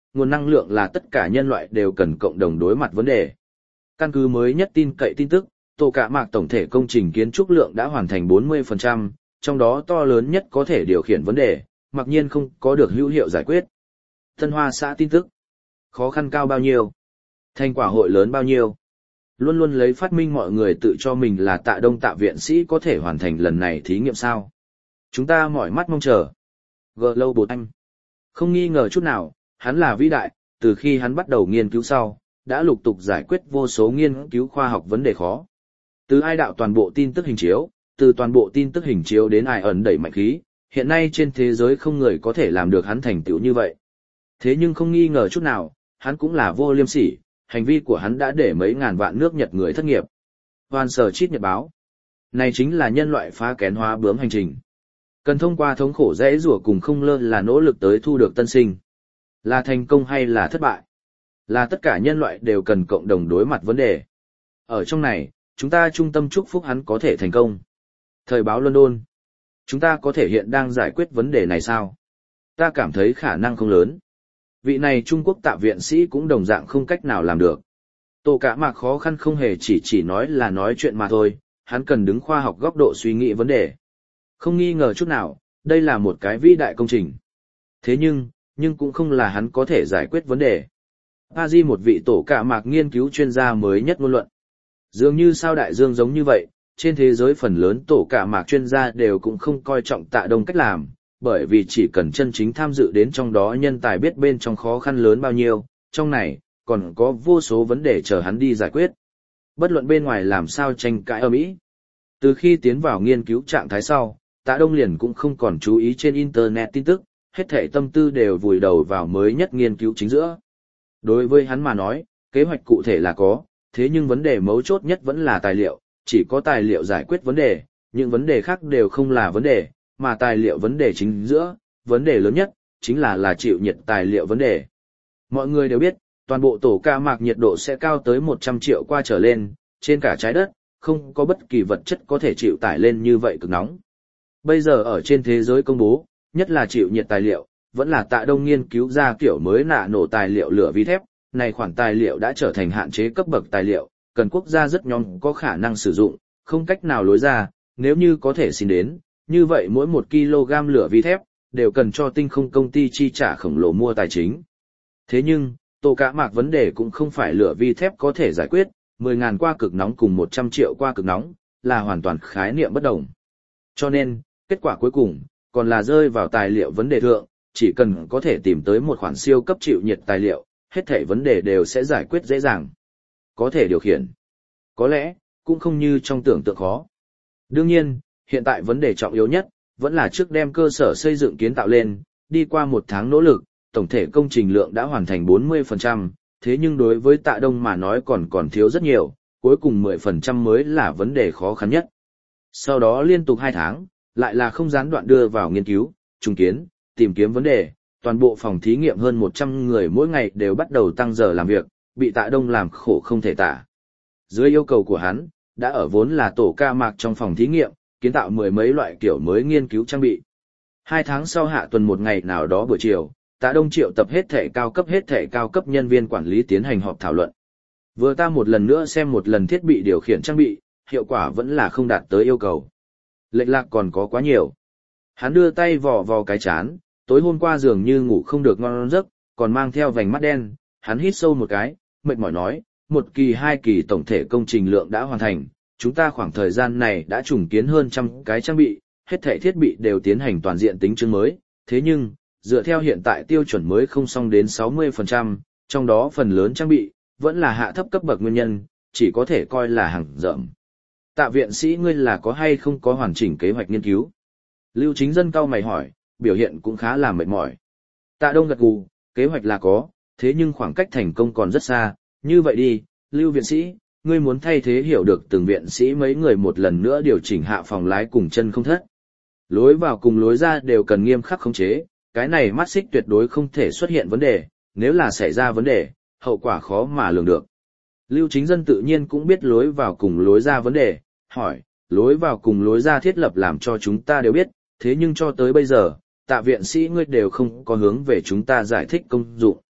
nguồn năng lượng là tất cả nhân loại đều cần cộng đồng đối mặt vấn đề. Căn cứ mới nhất tin cậy tin tức, Tổ Cả Mạc tổng thể công trình kiến trúc lượng đã hoàn thành 40%, trong đó to lớn nhất có thể điều khiển vấn đề, mặc nhiên không có được hữu hiệu giải quyết. Tân Hoa xã tin tức. Khó khăn cao bao nhiêu? Thành quả hội lớn bao nhiêu? Luôn luôn lấy phát minh mọi người tự cho mình là Tạ Đông Tạ viện sĩ có thể hoàn thành lần này thí nghiệm sao? Chúng ta mỏi mắt mong chờ. Global Anh. Không nghi ngờ chút nào, hắn là vĩ đại, từ khi hắn bắt đầu nghiên cứu sau, đã lục tục giải quyết vô số nghiên cứu khoa học vấn đề khó. Từ ai đạo toàn bộ tin tức hình chiếu, từ toàn bộ tin tức hình chiếu đến ai ẩn đẩy mạnh khí, hiện nay trên thế giới không người có thể làm được hắn thành tựu như vậy. Thế nhưng không nghi ngờ chút nào, hắn cũng là vô liêm sỉ, hành vi của hắn đã để mấy ngàn vạn nước Nhật người thất nghiệp. Hoàn sở chít nhật báo. Này chính là nhân loại phá kén hóa bướm hành trình. Cần thông qua thống khổ dễ rủa cùng không lơ là nỗ lực tới thu được tân sinh. Là thành công hay là thất bại? Là tất cả nhân loại đều cần cộng đồng đối mặt vấn đề. Ở trong này, chúng ta trung tâm chúc phúc hắn có thể thành công. Thời báo London. Chúng ta có thể hiện đang giải quyết vấn đề này sao? Ta cảm thấy khả năng không lớn. Vị này Trung Quốc Tạ viện sĩ cũng đồng dạng không cách nào làm được. Tổ Cả Mạc khó khăn không hề chỉ nói là nói chuyện mà thôi, hắn cần đứng khoa học góc độ suy nghĩ vấn đề. Không nghi ngờ chút nào, đây là một cái vĩ đại công trình. Thế nhưng cũng không là hắn có thể giải quyết vấn đề. Paris một vị Tổ Cả Mạc nghiên cứu chuyên gia mới nhất ngôn luận. Dường như sao đại dương giống như vậy, trên thế giới phần lớn Tổ Cả Mạc chuyên gia đều cũng không coi trọng Tạ Đông cách làm, bởi vì chỉ cần chân chính tham dự đến trong đó nhân tài biết bên trong khó khăn lớn bao nhiêu, trong này, còn có vô số vấn đề chờ hắn đi giải quyết. Bất luận bên ngoài làm sao tranh cãi ầm ĩ. Từ khi tiến vào nghiên cứu trạng thái sau, Tạ Đông liền cũng không còn chú ý trên Internet tin tức, hết thảy tâm tư đều vùi đầu vào mới nhất nghiên cứu chính giữa. Đối với hắn mà nói, kế hoạch cụ thể là có, thế nhưng vấn đề mấu chốt nhất vẫn là tài liệu, chỉ có tài liệu giải quyết vấn đề, những vấn đề khác đều không là vấn đề, mà tài liệu vấn đề chính giữa, vấn đề lớn nhất, chính là chịu nhiệt tài liệu vấn đề. Mọi người đều biết, toàn bộ Tổ Cả Mạc nhiệt độ sẽ cao tới 100 triệu qua trở lên, trên cả trái đất, không có bất kỳ vật chất có thể chịu tải lên như vậy cực nóng. Bây giờ ở trên thế giới công bố, nhất là chịu nhiệt tài liệu, vẫn là Tạ Đông nghiên cứu ra kiểu mới nạ nổ tài liệu lửa vi thép, này khoản tài liệu đã trở thành hạn chế cấp bậc tài liệu, cần quốc gia rất nhóm có khả năng sử dụng, không cách nào lối ra, nếu như có thể xin đến, như vậy mỗi 1 kg lửa vi thép, đều cần cho tinh không công ty chi trả khổng lồ mua tài chính. Thế nhưng, Tổ Cả Mạc vấn đề cũng không phải lửa vi thép có thể giải quyết, 10.000 qua cực nóng cùng 100 triệu qua cực nóng, là hoàn toàn khái niệm bất đồng. Cho nên, kết quả cuối cùng, còn là rơi vào tài liệu vấn đề thượng, chỉ cần có thể tìm tới một khoản siêu cấp chịu nhiệt tài liệu, hết thảy vấn đề đều sẽ giải quyết dễ dàng. Có thể điều khiển. Có lẽ, cũng không như trong tưởng tượng khó. Đương nhiên, hiện tại vấn đề trọng yếu nhất, vẫn là trước đem cơ sở xây dựng kiến tạo lên, đi qua 1 tháng nỗ lực, tổng thể công trình lượng đã hoàn thành 40%, thế nhưng đối với Tạ Đông mà nói còn thiếu rất nhiều, cuối cùng 10% mới là vấn đề khó khăn nhất. Sau đó liên tục 2 tháng, lại là không gián đoạn đưa vào nghiên cứu, trùng kiến, tìm kiếm vấn đề, toàn bộ phòng thí nghiệm hơn 100 người mỗi ngày đều bắt đầu tăng giờ làm việc, bị Tạ Đông làm khổ không thể tả. Dưới yêu cầu của hắn, đã ở vốn là Tổ Cả Mạc trong phòng thí nghiệm, kiến tạo 10 mấy loại kiểu mới nghiên cứu trang bị. 2 tháng sau hạ tuần một ngày nào đó buổi chiều, Tạ Đông triệu tập hết thể cao cấp nhân viên quản lý tiến hành họp thảo luận. Vừa ta một lần nữa xem một lần thiết bị điều khiển trang bị, hiệu quả vẫn là không đạt tới yêu cầu. Lệch lạc còn có quá nhiều. Hắn đưa tay vò vò cái chán, tối hôm qua dường như ngủ không được ngon giấc, còn mang theo vành mắt đen, hắn hít sâu một cái, mệt mỏi nói, 1 kỳ 2 kỳ tổng thể công trình lượng đã hoàn thành, chúng ta khoảng thời gian này đã trùng kiến hơn 100 cái trang bị, hết thảy thiết bị đều tiến hành toàn diện tính chương mới, thế nhưng, dựa theo hiện tại tiêu chuẩn mới không xong đến 60%, trong đó phần lớn trang bị, vẫn là hạ thấp cấp bậc nguyên nhân, chỉ có thể coi là hàng rợm. Tạ viện sĩ ngươi là có hay không có hoàn chỉnh kế hoạch nghiên cứu? Lưu Chính Dân cau mày hỏi, biểu hiện cũng khá là mệt mỏi. Tạ Đông gật gù, kế hoạch là có, thế nhưng khoảng cách thành công còn rất xa, như vậy đi, Lưu viện sĩ, ngươi muốn thay thế hiểu được từng viện sĩ mấy người một lần nữa điều chỉnh hạ phòng lái cùng chân không thất. Lối vào cùng lối ra đều cần nghiêm khắc khống chế, cái này mắt xích tuyệt đối không thể xuất hiện vấn đề, nếu là xảy ra vấn đề, hậu quả khó mà lường được. Lưu Chính Dân tự nhiên cũng biết lối vào cùng lối ra vấn đề, hỏi, lối vào cùng lối ra thiết lập làm cho chúng ta đều biết, thế nhưng cho tới bây giờ, Tạ viện sĩ ngươi đều không có hướng về chúng ta giải thích công dụng.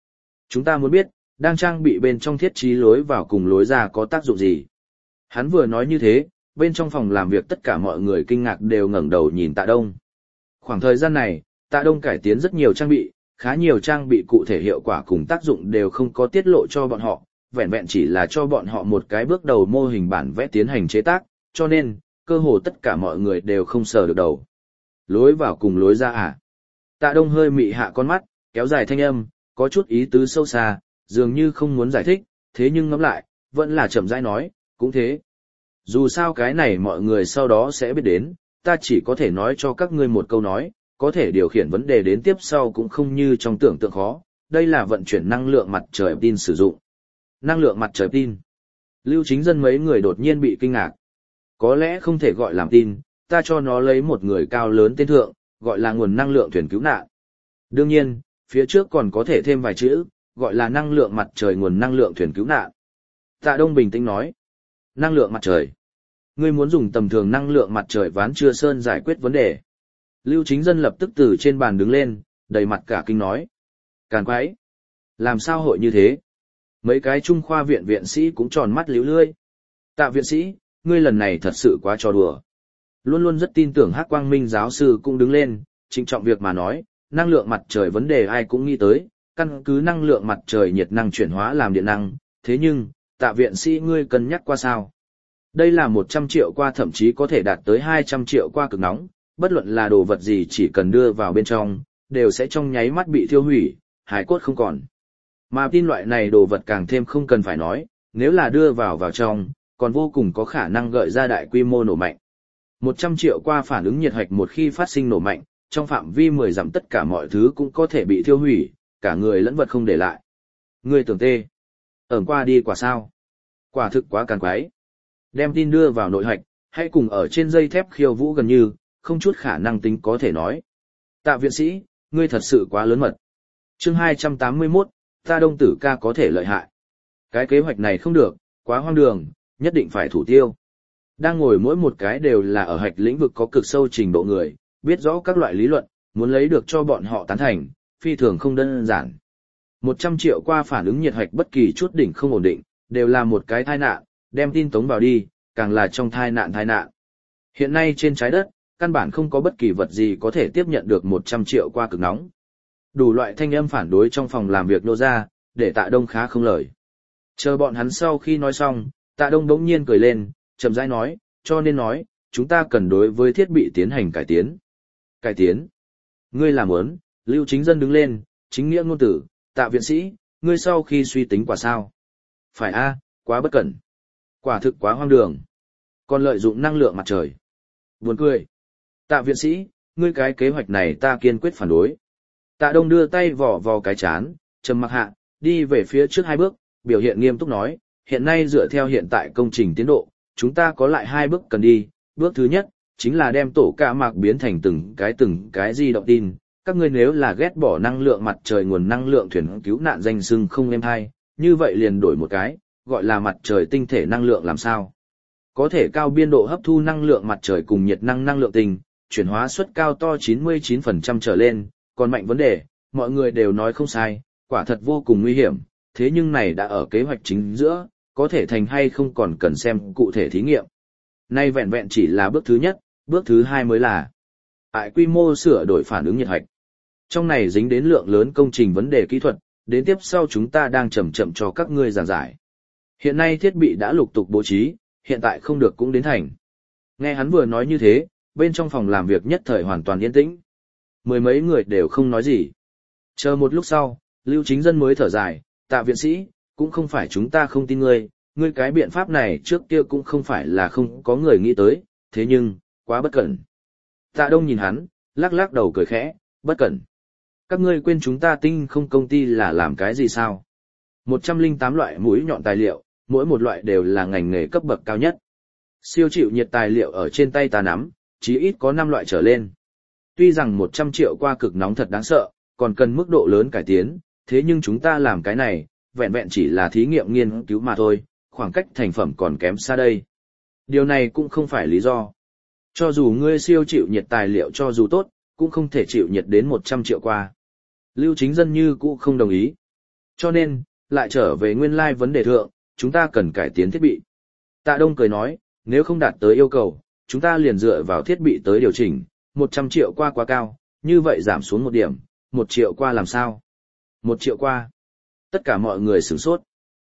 Chúng ta muốn biết, đang trang bị bên trong thiết trí lối vào cùng lối ra có tác dụng gì. Hắn vừa nói như thế, bên trong phòng làm việc tất cả mọi người kinh ngạc đều ngẩng đầu nhìn Tạ Đông. Khoảng thời gian này, Tạ Đông cải tiến rất nhiều trang bị, khá nhiều trang bị cụ thể hiệu quả cùng tác dụng đều không có tiết lộ cho bọn họ, vẹn vẹn chỉ là cho bọn họ một cái bước đầu mô hình bản vẽ tiến hành chế tác, cho nên, cơ hồ tất cả mọi người đều không sờ được đầu. Lối vào cùng lối ra à? Tạ Đông hơi mị hạ con mắt, kéo dài thanh âm, có chút ý tứ sâu xa, dường như không muốn giải thích, thế nhưng ngẫm lại, vẫn là chậm rãi nói, cũng thế. Dù sao cái này mọi người sau đó sẽ biết đến, ta chỉ có thể nói cho các ngươi một câu nói, có thể điều khiển vấn đề đến tiếp sau cũng không như trong tưởng tượng khó, đây là vận chuyển năng lượng mặt trời tin sử dụng. Năng lượng mặt trời tin. Lưu Chính Dân mấy người đột nhiên bị kinh ngạc. Có lẽ không thể gọi làm tin, ta cho nó lấy một người cao lớn tên thượng, gọi là nguồn năng lượng thuyền cứu nạn. Đương nhiên, phía trước còn có thể thêm vài chữ, gọi là năng lượng mặt trời nguồn năng lượng thuyền cứu nạn. Tạ Đông bình tĩnh nói. Năng lượng mặt trời. Ngươi muốn dùng tầm thường năng lượng mặt trời ván chưa sơn giải quyết vấn đề. Lưu Chính Dân lập tức từ trên bàn đứng lên, đầy mặt cả kinh nói. Càn quái. Làm sao hội như thế? Mấy cái trung khoa viện viện sĩ cũng tròn mắt líu lươi. Tạ viện sĩ, ngươi lần này thật sự quá trò đùa. Luôn luôn rất tin tưởng Hắc Quang Minh giáo sư cũng đứng lên, trịnh trọng việc mà nói, năng lượng mặt trời vấn đề ai cũng nghĩ tới, căn cứ năng lượng mặt trời nhiệt năng chuyển hóa làm điện năng, thế nhưng, Tạ viện sĩ ngươi cân nhắc qua sao? Đây là 100 triệu qua thậm chí có thể đạt tới 200 triệu qua cực nóng, bất luận là đồ vật gì chỉ cần đưa vào bên trong, đều sẽ trong nháy mắt bị thiêu hủy, hải cốt không còn. Mà tin loại này đồ vật càng thêm không cần phải nói, nếu là đưa vào trong, còn vô cùng có khả năng gợi ra đại quy mô nổ mạnh. 100 triệu qua phản ứng nhiệt hạch một khi phát sinh nổ mạnh, trong phạm vi 10 dặm tất cả mọi thứ cũng có thể bị thiêu hủy, cả người lẫn vật không để lại. Ngươi tưởng tê. Ẩn qua đi quả sao? Quả thực quá càn quái. Đem tin đưa vào nội hạch, hãy cùng ở trên dây thép khiêu vũ gần như, không chút khả năng tính có thể nói. Tạ viện sĩ, ngươi thật sự quá lớn mật. Chương 281, ta Đông Tử ca có thể lợi hại. Cái kế hoạch này không được, quá hoang đường, nhất định phải thủ tiêu. Đang ngồi mỗi một cái đều là ở hạch lĩnh vực có cực sâu trình độ người, biết rõ các loại lý luận, muốn lấy được cho bọn họ tán thành, phi thường không đơn giản. 100 triệu qua phản ứng nhiệt hạch bất kỳ chút đỉnh không ổn định, đều là một cái tai nạn, đem tin tống vào đi, càng là trong tai nạn. Hiện nay trên trái đất, căn bản không có bất kỳ vật gì có thể tiếp nhận được 100 triệu qua cực nóng. Đủ loại thanh âm phản đối trong phòng làm việc nô ra, để Tạ Đông khá không lời. Chờ bọn hắn sau khi nói xong, Tạ Đông bỗng nhiên cười lên, chậm rãi nói, cho nên nói, chúng ta cần đối với thiết bị tiến hành cải tiến. Cải tiến? Ngươi làm muốn, Lưu Chính Dân đứng lên, chính nghĩa ngôn tử, Tạ viện sĩ, ngươi sau khi suy tính quả sao? Phải a, quá bất cẩn. Quả thực quá hoang đường. Còn lợi dụng năng lượng mặt trời. Buồn cười. Tạ viện sĩ, ngươi cái kế hoạch này ta kiên quyết phản đối. Tạ Đông đưa tay vò vò cái chán, trầm mặc hạ, đi về phía trước 2 bước, biểu hiện nghiêm túc nói, hiện nay dựa theo hiện tại công trình tiến độ, chúng ta có lại 2 bước cần đi. Bước thứ nhất, chính là đem tổ cả mạc biến thành từng cái di động tin. Các ngươi nếu là ghét bỏ năng lượng mặt trời nguồn năng lượng thuyền cứu nạn danh xưng không êm hay, như vậy liền đổi một cái, gọi là mặt trời tinh thể năng lượng làm sao. Có thể cao biên độ hấp thu năng lượng mặt trời cùng nhiệt năng lượng tinh, chuyển hóa suất cao to 99% trở lên, còn mạnh vấn đề, mọi người đều nói không sai, quả thật vô cùng nguy hiểm, thế nhưng này đã ở kế hoạch chính giữa, có thể thành hay không còn cần xem cụ thể thí nghiệm. Nay vẹn vẹn chỉ là bước thứ nhất, bước thứ 2 mới là quy mô sửa đổi phản ứng nhiệt hạch. Trong này dính đến lượng lớn công trình vấn đề kỹ thuật, đến tiếp sau chúng ta đang chậm chậm cho các ngươi giảng giải. Hiện nay thiết bị đã lục tục bố trí, hiện tại không được cũng đến thành. Nghe hắn vừa nói như thế, bên trong phòng làm việc nhất thời hoàn toàn yên tĩnh. 10 mấy người đều không nói gì. Chờ một lúc sau, Lưu Chính Dân mới thở dài, Tạ viện sĩ, cũng không phải chúng ta không tin ngươi cái biện pháp này trước kia cũng không phải là không có người nghĩ tới, thế nhưng, quá bất cẩn. Tạ Đông nhìn hắn, lắc lắc đầu cười khẽ, bất cẩn. Các ngươi quên chúng ta tinh không công ty là làm cái gì sao? 108 loại mũi nhọn tài liệu, mỗi một loại đều là ngành nghề cấp bậc cao nhất. Siêu chịu nhiệt tài liệu ở trên tay ta nắm, chí ít có 5 loại trở lên. Tuy rằng 100 triệu qua cực nóng thật đáng sợ, còn cần mức độ lớn cải tiến, thế nhưng chúng ta làm cái này, vẹn vẹn chỉ là thí nghiệm nghiên cứu mà thôi, khoảng cách thành phẩm còn kém xa đây. Điều này cũng không phải lý do. Cho dù ngươi siêu chịu nhiệt tài liệu cho dù tốt, cũng không thể chịu nhiệt đến 100 triệu qua. Lưu Chính Dân như cũ không đồng ý. Cho nên, lại trở về nguyên lai vấn đề thượng, chúng ta cần cải tiến thiết bị. Tạ Đông cười nói, nếu không đạt tới yêu cầu, chúng ta liền dựa vào thiết bị tới điều chỉnh, 100 triệu qua quá cao, như vậy giảm xuống 1 điểm, 1 triệu qua làm sao? 1 triệu qua. Tất cả mọi người sửng sốt.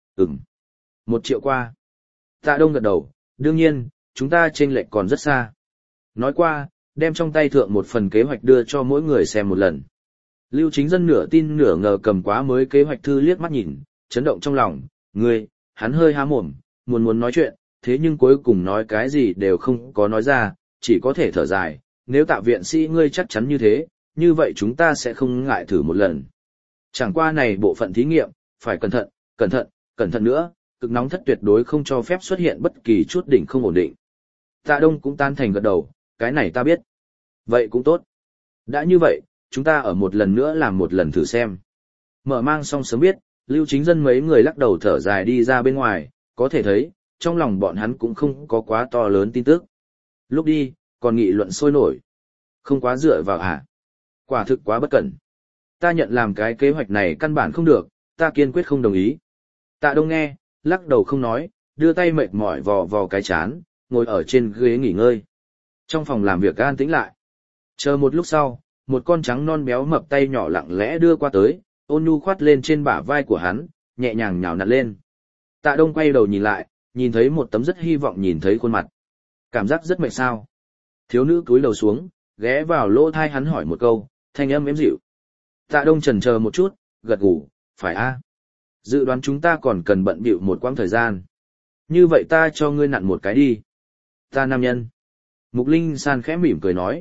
1 triệu qua. Tạ Đông gật đầu, đương nhiên, chúng ta chênh lệch còn rất xa. Nói qua, đem trong tay thượng một phần kế hoạch đưa cho mỗi người xem một lần. Lưu Chính Dân nửa tin nửa ngờ cầm quá mới kế hoạch thư liếc mắt nhìn, chấn động trong lòng, hắn hơi há mồm, muốn nói chuyện, thế nhưng cuối cùng nói cái gì đều không có nói ra, chỉ có thể thở dài, nếu Tạ viện sĩ ngươi chắc chắn như thế, như vậy chúng ta sẽ không ngại thử một lần. Chẳng qua này bộ phận thí nghiệm, phải cẩn thận nữa, cực nóng thất tuyệt đối không cho phép xuất hiện bất kỳ chút đỉnh không ổn định. Tạ Đông cũng tan thành gật đầu, cái này ta biết. Vậy cũng tốt. Đã như vậy, chúng ta ở một lần nữa làm một lần thử xem. Mở mang xong sớm biết, Lưu Chính Dân mấy người lắc đầu thở dài đi ra bên ngoài, có thể thấy, trong lòng bọn hắn cũng không có quá to lớn tin tức. Lúc đi, còn nghị luận sôi nổi. Không quá dựa vào hả? Quả thực quá bất cẩn. Ta nhận làm cái kế hoạch này căn bản không được, ta kiên quyết không đồng ý. Tạ Đông nghe, lắc đầu không nói, đưa tay mệt mỏi vò vò cái chán, ngồi ở trên ghế nghỉ ngơi. Trong phòng làm việc an tĩnh lại. Chờ một lúc sau, một con trắng non béo mập tay nhỏ lặng lẽ đưa qua tới, ôn nhu khoát lên trên bả vai của hắn, nhẹ nhàng nhào nặn lên. Tạ Đông quay đầu nhìn lại, nhìn thấy một tấm rất hy vọng nhìn thấy khuôn mặt. Cảm giác rất mệt sao. Thiếu nữ cúi đầu xuống, ghé vào lỗ thai hắn hỏi một câu, thanh âm êm dịu. Tạ Đông chần chờ một chút, gật gù, phải a. Dự đoán chúng ta còn cần bận bịu một quãng thời gian. Như vậy ta cho ngươi nặn một cái đi. Ta nam nhân. Mục Linh San khẽ mỉm cười nói.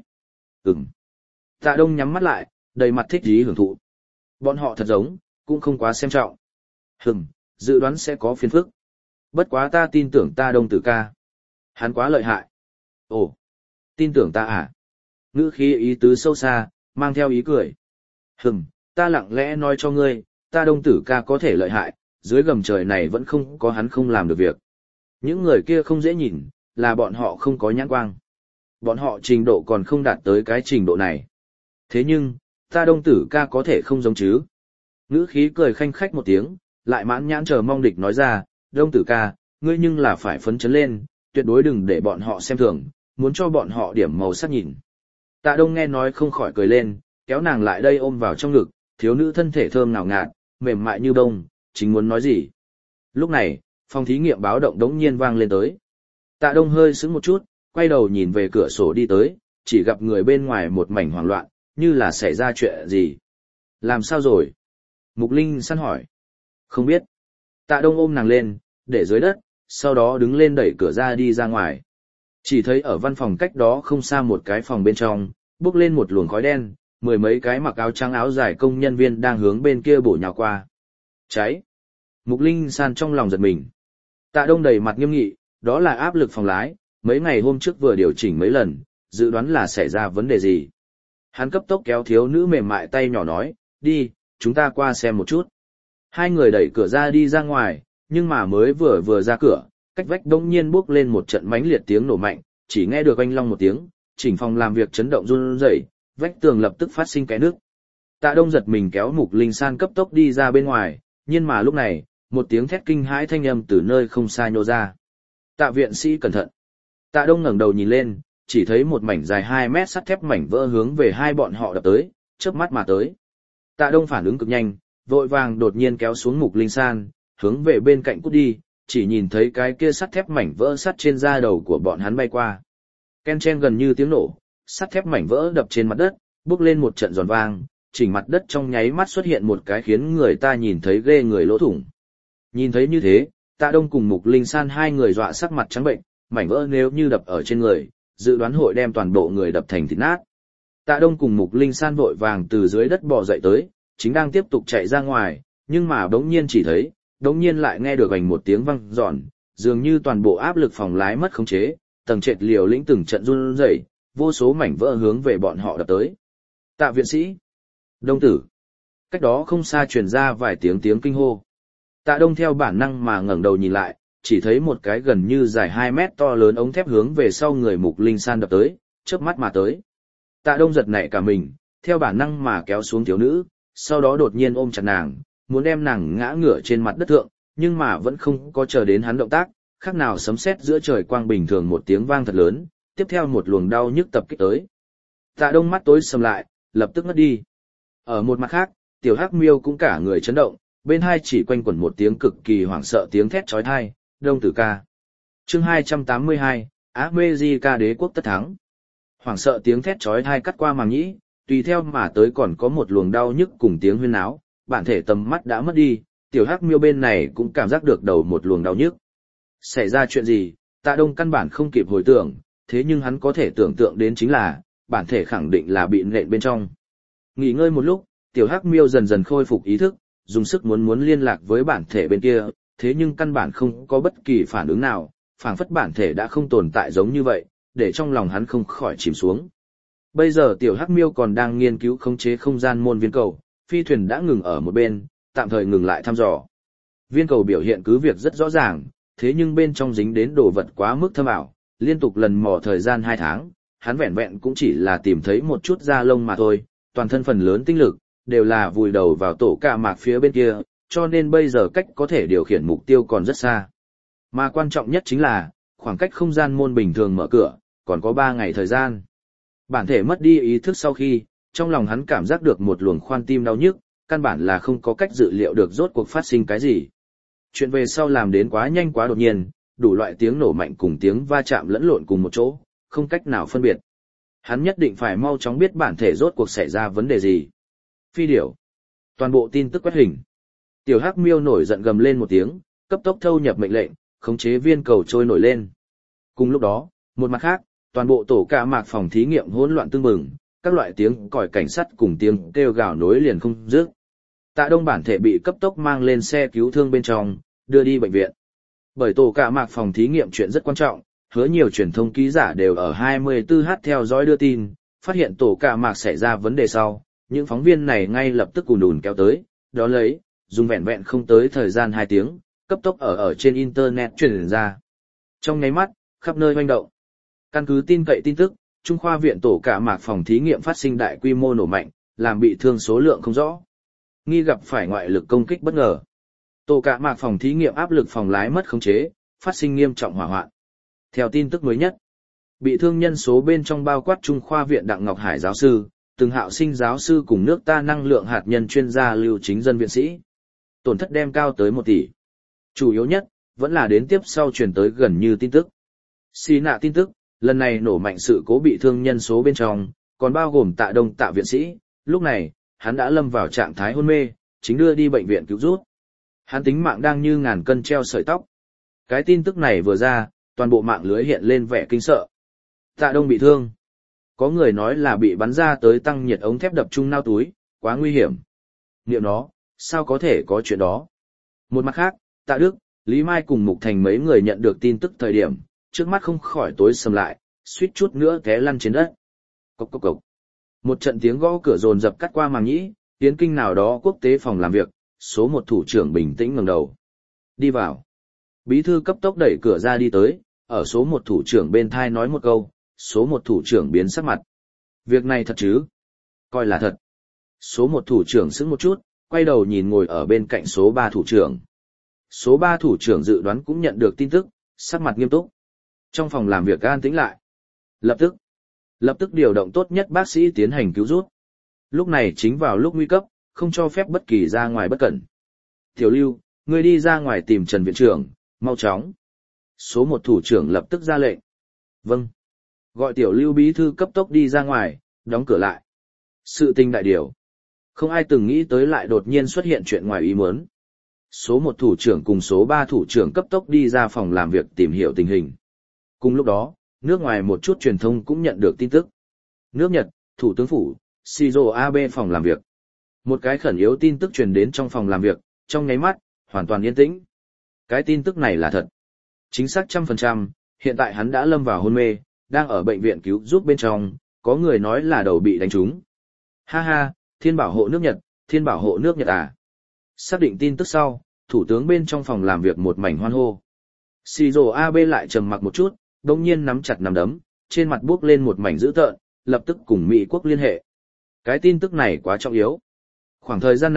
Tạ Đông nhắm mắt lại, đầy mặt thích ý hưởng thụ. Bọn họ thật giống, cũng không quá xem trọng. Dự đoán sẽ có phiền phức. Bất quá ta tin tưởng ta Đông Tử ca. Hắn quá lợi hại. Ồ, tin tưởng ta à? Ngữ khí ý tứ sâu xa, mang theo ý cười. Ta lặng lẽ nói cho ngươi, ta Đông Tử ca có thể lợi hại, dưới gầm trời này vẫn không có hắn không làm được việc. Những người kia không dễ nhìn, là bọn họ không có nhãn quang. Bọn họ trình độ còn không đạt tới cái trình độ này. Thế nhưng, ta Đông Tử ca có thể không giống chứ. Ngữ khí cười khanh khách một tiếng, lại mãn nhãn chờ mong địch nói ra, Đông Tử ca, ngươi nhưng là phải phấn chấn lên, tuyệt đối đừng để bọn họ xem thường, muốn cho bọn họ điểm màu sắc nhìn. Tạ Đông nghe nói không khỏi cười lên, kéo nàng lại đây ôm vào trong ngực, thiếu nữ thân thể thơm ngào ngạt, mềm mại như bông, chính muốn nói gì. Lúc này, phòng thí nghiệm báo động đống nhiên vang lên tới. Tạ Đông hơi sững một chút, quay đầu nhìn về cửa sổ đi tới, chỉ gặp người bên ngoài một mảnh hoảng loạn, như là xảy ra chuyện gì. Làm sao rồi? Mục Linh San hỏi. Không biết. Tạ Đông ôm nàng lên, để dưới đất, sau đó đứng lên đẩy cửa ra đi ra ngoài. Chỉ thấy ở văn phòng cách đó không xa một cái phòng bên trong, bốc lên một luồng khói đen, 10 mấy cái mặc áo trắng áo dài công nhân viên đang hướng bên kia bổ nhào qua. Cháy! Mục Linh San trong lòng giật mình. Tạ Đông đầy mặt nghiêm nghị, đó là áp lực phòng lái, mấy ngày hôm trước vừa điều chỉnh mấy lần, dự đoán là xảy ra vấn đề gì. Hắn cấp tốc kéo thiếu nữ mềm mại tay nhỏ nói, đi, chúng ta qua xem một chút. Hai người đẩy cửa ra đi ra ngoài, nhưng mà mới vừa ra cửa, cách vách đông nhiên bốc lên một trận mãnh liệt tiếng nổ mạnh, chỉ nghe được oanh long một tiếng, chỉnh phòng làm việc chấn động run rẩy, vách tường lập tức phát sinh cái nước. Tạ Đông giật mình kéo Mục Linh San cấp tốc đi ra bên ngoài, nhưng mà lúc này, một tiếng thét kinh hãi thanh âm từ nơi không xa nhô ra. Tạ viện sĩ cẩn thận. Tạ Đông ngẩng đầu nhìn lên, chỉ thấy một mảnh dài 2 mét sắt thép mảnh vỡ hướng về hai bọn họ đập tới, chớp mắt mà tới. Tạ Đông phản ứng cực nhanh, vội vàng đột nhiên kéo xuống Mục Linh San, hướng về bên cạnh cút đi, chỉ nhìn thấy cái kia sắt thép mảnh vỡ sắt trên da đầu của bọn hắn bay qua. Ken chen gần như tiếng nổ, sắt thép mảnh vỡ đập trên mặt đất, bốc lên một trận giòn vang, chỉnh mặt đất trong nháy mắt xuất hiện một cái khiến người ta nhìn thấy ghê người lỗ thủng. Nhìn thấy như thế, Tạ Đông cùng Mục Linh San hai người dọa sắc mặt trắng bệnh, mảnh vỡ nếu như đập ở trên người, dự đoán hội đem toàn bộ người đập thành thịt nát. Tạ Đông cùng Mục Linh San vội vàng từ dưới đất bò dậy tới, chính đang tiếp tục chạy ra ngoài, nhưng mà đống nhiên chỉ thấy, đống nhiên lại nghe được vành một tiếng vang giòn, dường như toàn bộ áp lực phòng lái mất khống chế, tầng trệt liều lĩnh từng trận run rẩy, vô số mảnh vỡ hướng về bọn họ đập tới. Tạ viện sĩ, Đông tử. Cách đó không xa truyền ra vài tiếng kinh hô. Tạ Đông theo bản năng mà ngẩng đầu nhìn lại, chỉ thấy một cái gần như dài 2 mét to lớn ống thép hướng về sau người Mục Linh San đập tới, chớp mắt mà tới. Tạ Đông giật nảy cả mình, theo bản năng mà kéo xuống thiếu nữ, sau đó đột nhiên ôm chặt nàng, muốn đem nàng ngã ngửa trên mặt đất thượng, nhưng mà vẫn không có chờ đến hắn động tác, khác nào sấm sét giữa trời quang bình thường một tiếng vang thật lớn, tiếp theo một luồng đau nhức tập kích tới. Tạ Đông mắt tối sầm lại, lập tức ngất đi. Ở một mặt khác, tiểu hắc miêu cũng cả người chấn động, bên hai chỉ quanh quẩn một tiếng cực kỳ hoảng sợ tiếng thét chói tai, Đông Tử ca. Chương 282, America đế quốc tất thắng. Hoảng sợ tiếng thét chói tai cắt qua màng nhĩ, tùy theo mà tới còn có một luồng đau nhức cùng tiếng huyên náo, bản thể tầm mắt đã mất đi, tiểu hắc miêu bên này cũng cảm giác được đầu một luồng đau nhức. Xảy ra chuyện gì, Tạ Đông căn bản không kịp hồi tưởng, thế nhưng hắn có thể tưởng tượng đến chính là, bản thể khẳng định là bị nện bên trong. Nghỉ ngơi một lúc, tiểu hắc miêu dần dần khôi phục ý thức, dùng sức muốn liên lạc với bản thể bên kia, thế nhưng căn bản không có bất kỳ phản ứng nào, phảng phất bản thể đã không tồn tại giống như vậy, để trong lòng hắn không khỏi chìm xuống. Bây giờ tiểu hắc miêu còn đang nghiên cứu khống chế không gian môn viên cầu, phi thuyền đã ngừng ở một bên, tạm thời ngừng lại thăm dò. Viên cầu biểu hiện cứ việc rất rõ ràng, thế nhưng bên trong dính đến đồ vật quá mức thâm ảo, liên tục lần mò thời gian 2 tháng, hắn vẹn vẹn cũng chỉ là tìm thấy một chút da lông mà thôi, toàn thân phần lớn tinh lực, đều là vùi đầu vào tổ cả mạc phía bên kia, cho nên bây giờ cách có thể điều khiển mục tiêu còn rất xa. Mà quan trọng nhất chính là, khoảng cách không gian môn bình thường mở cửa, còn có 3 ngày thời gian. Bản thể mất đi ý thức sau khi, trong lòng hắn cảm giác được một luồng khoan tim đau nhức, căn bản là không có cách dự liệu được rốt cuộc phát sinh cái gì. Chuyện về sau làm đến quá nhanh quá đột nhiên, đủ loại tiếng nổ mạnh cùng tiếng va chạm lẫn lộn cùng một chỗ, không cách nào phân biệt. Hắn nhất định phải mau chóng biết bản thể rốt cuộc xảy ra vấn đề gì. Phi điểu. Toàn bộ tin tức quét hình. Tiểu hắc miêu nổi giận gầm lên một tiếng, cấp tốc thâu nhập mệnh lệnh, khống chế viên cầu trôi nổi lên. Cùng lúc đó, một mặt khác, toàn bộ tổ cả mạc phòng thí nghiệm hỗn loạn tương bừng, các loại tiếng còi cảnh sát cùng tiếng kêu gào nối liền không dứt. Tạ Đông bản thể bị cấp tốc mang lên xe cứu thương bên trong, đưa đi bệnh viện. Bởi tổ cả mạc phòng thí nghiệm chuyện rất quan trọng, hứa nhiều truyền thông ký giả đều ở 24h theo dõi đưa tin, phát hiện tổ cả mạc xảy ra vấn đề sau, những phóng viên này ngay lập tức cùn đùn kéo tới, đó lấy, dùng vẹn vẹn không tới thời gian 2 tiếng, cấp tốc ở trên internet truyền ra. Trong nháy mắt, khắp nơi hoành động. Căn cứ tin cậy tin tức, Trung khoa viện tổ cả mạc phòng thí nghiệm phát sinh đại quy mô nổ mạnh, làm bị thương số lượng không rõ. Nghi gặp phải ngoại lực công kích bất ngờ. Tổ cả mạc phòng thí nghiệm áp lực phòng lái mất khống chế, phát sinh nghiêm trọng hỏa hoạn. Theo tin tức mới nhất, bị thương nhân số bên trong bao quát Trung khoa viện Đặng Ngọc Hải giáo sư, Từng Hạo Sinh giáo sư cùng nước ta năng lượng hạt nhân chuyên gia Lưu Chính Dân viện sĩ. Tổn thất đem cao tới 1 tỷ. Chủ yếu nhất, vẫn là đến tiếp sau truyền tới gần như tin tức. Xì nạ tin tức, lần này nổ mạnh sự cố bị thương nhân số bên trong, còn bao gồm Tạ Đông Tạ viện sĩ, lúc này, hắn đã lâm vào trạng thái hôn mê, chính đưa đi bệnh viện cứu rút. Hắn tính mạng đang như ngàn cân treo sợi tóc. Cái tin tức này vừa ra, toàn bộ mạng lưới hiện lên vẻ kinh sợ. Tạ Đông bị thương. Có người nói là bị bắn ra tới tăng nhiệt ống thép đập trung nao túi, quá nguy hiểm. Niệm nó, sao có thể có chuyện đó? Một mặt khác, Tạ Đức, Lý Mai cùng Mục Thành mấy người nhận được tin tức thời điểm, trước mắt không khỏi tối sầm lại, suýt chút nữa té lăn trên đất. Cộc cộc cộc. Một trận tiếng gõ cửa dồn dập cắt qua màng nhĩ, tiến kinh nào đó quốc tế phòng làm việc, số 1 thủ trưởng bình tĩnh ngẩng đầu. Đi vào. Bí thư cấp tốc đẩy cửa ra đi tới, ở số 1 thủ trưởng bên thai nói một câu, số 1 thủ trưởng biến sắc mặt. Việc này thật chứ? Coi là thật. Số 1 thủ trưởng sững một chút, quay đầu nhìn ngồi ở bên cạnh số 3 thủ trưởng. Số 3 thủ trưởng dự đoán cũng nhận được tin tức, sắc mặt nghiêm túc. Trong phòng làm việc an tĩnh lại. Lập tức điều động tốt nhất bác sĩ tiến hành cứu rút. Lúc này chính vào lúc nguy cấp, không cho phép bất kỳ ra ngoài bất cẩn. Tiểu Lưu, ngươi đi ra ngoài tìm Trần viện trưởng, mau chóng. Số 1 thủ trưởng lập tức ra lệnh. Vâng. Gọi Tiểu Lưu bí thư cấp tốc đi ra ngoài, đóng cửa lại. Sự tình đại điều. Không ai từng nghĩ tới lại đột nhiên xuất hiện chuyện ngoài ý muốn. Số 1 thủ trưởng cùng số 3 thủ trưởng cấp tốc đi ra phòng làm việc tìm hiểu tình hình. Cùng lúc đó, nước ngoài một chút truyền thông cũng nhận được tin tức. Nước Nhật, Thủ tướng Phủ, Shinzo Abe phòng làm việc. Một cái khẩn yếu tin tức truyền đến trong phòng làm việc, trong nháy mắt, hoàn toàn yên tĩnh. Cái tin tức này là thật. Chính xác 100%, hiện tại hắn đã lâm vào hôn mê, đang ở bệnh viện cứu giúp bên trong, có người nói là đầu bị đánh trúng. Ha ha, thiên bảo hộ nước Nhật, thiên bảo hộ nước Nhật à. Xác định tin tức sau, thủ tướng bên trong phòng làm việc một mảnh hoan hô. Shinzo Abe lại trầm mặc một chút, đồng nhiên nắm chặt nắm đấm, trên mặt buốc lên một mảnh dữ tợn, lập tức cùng Mỹ quốc liên hệ. Cái tin tức này quá trọng yếu. Khoảng thời gian này,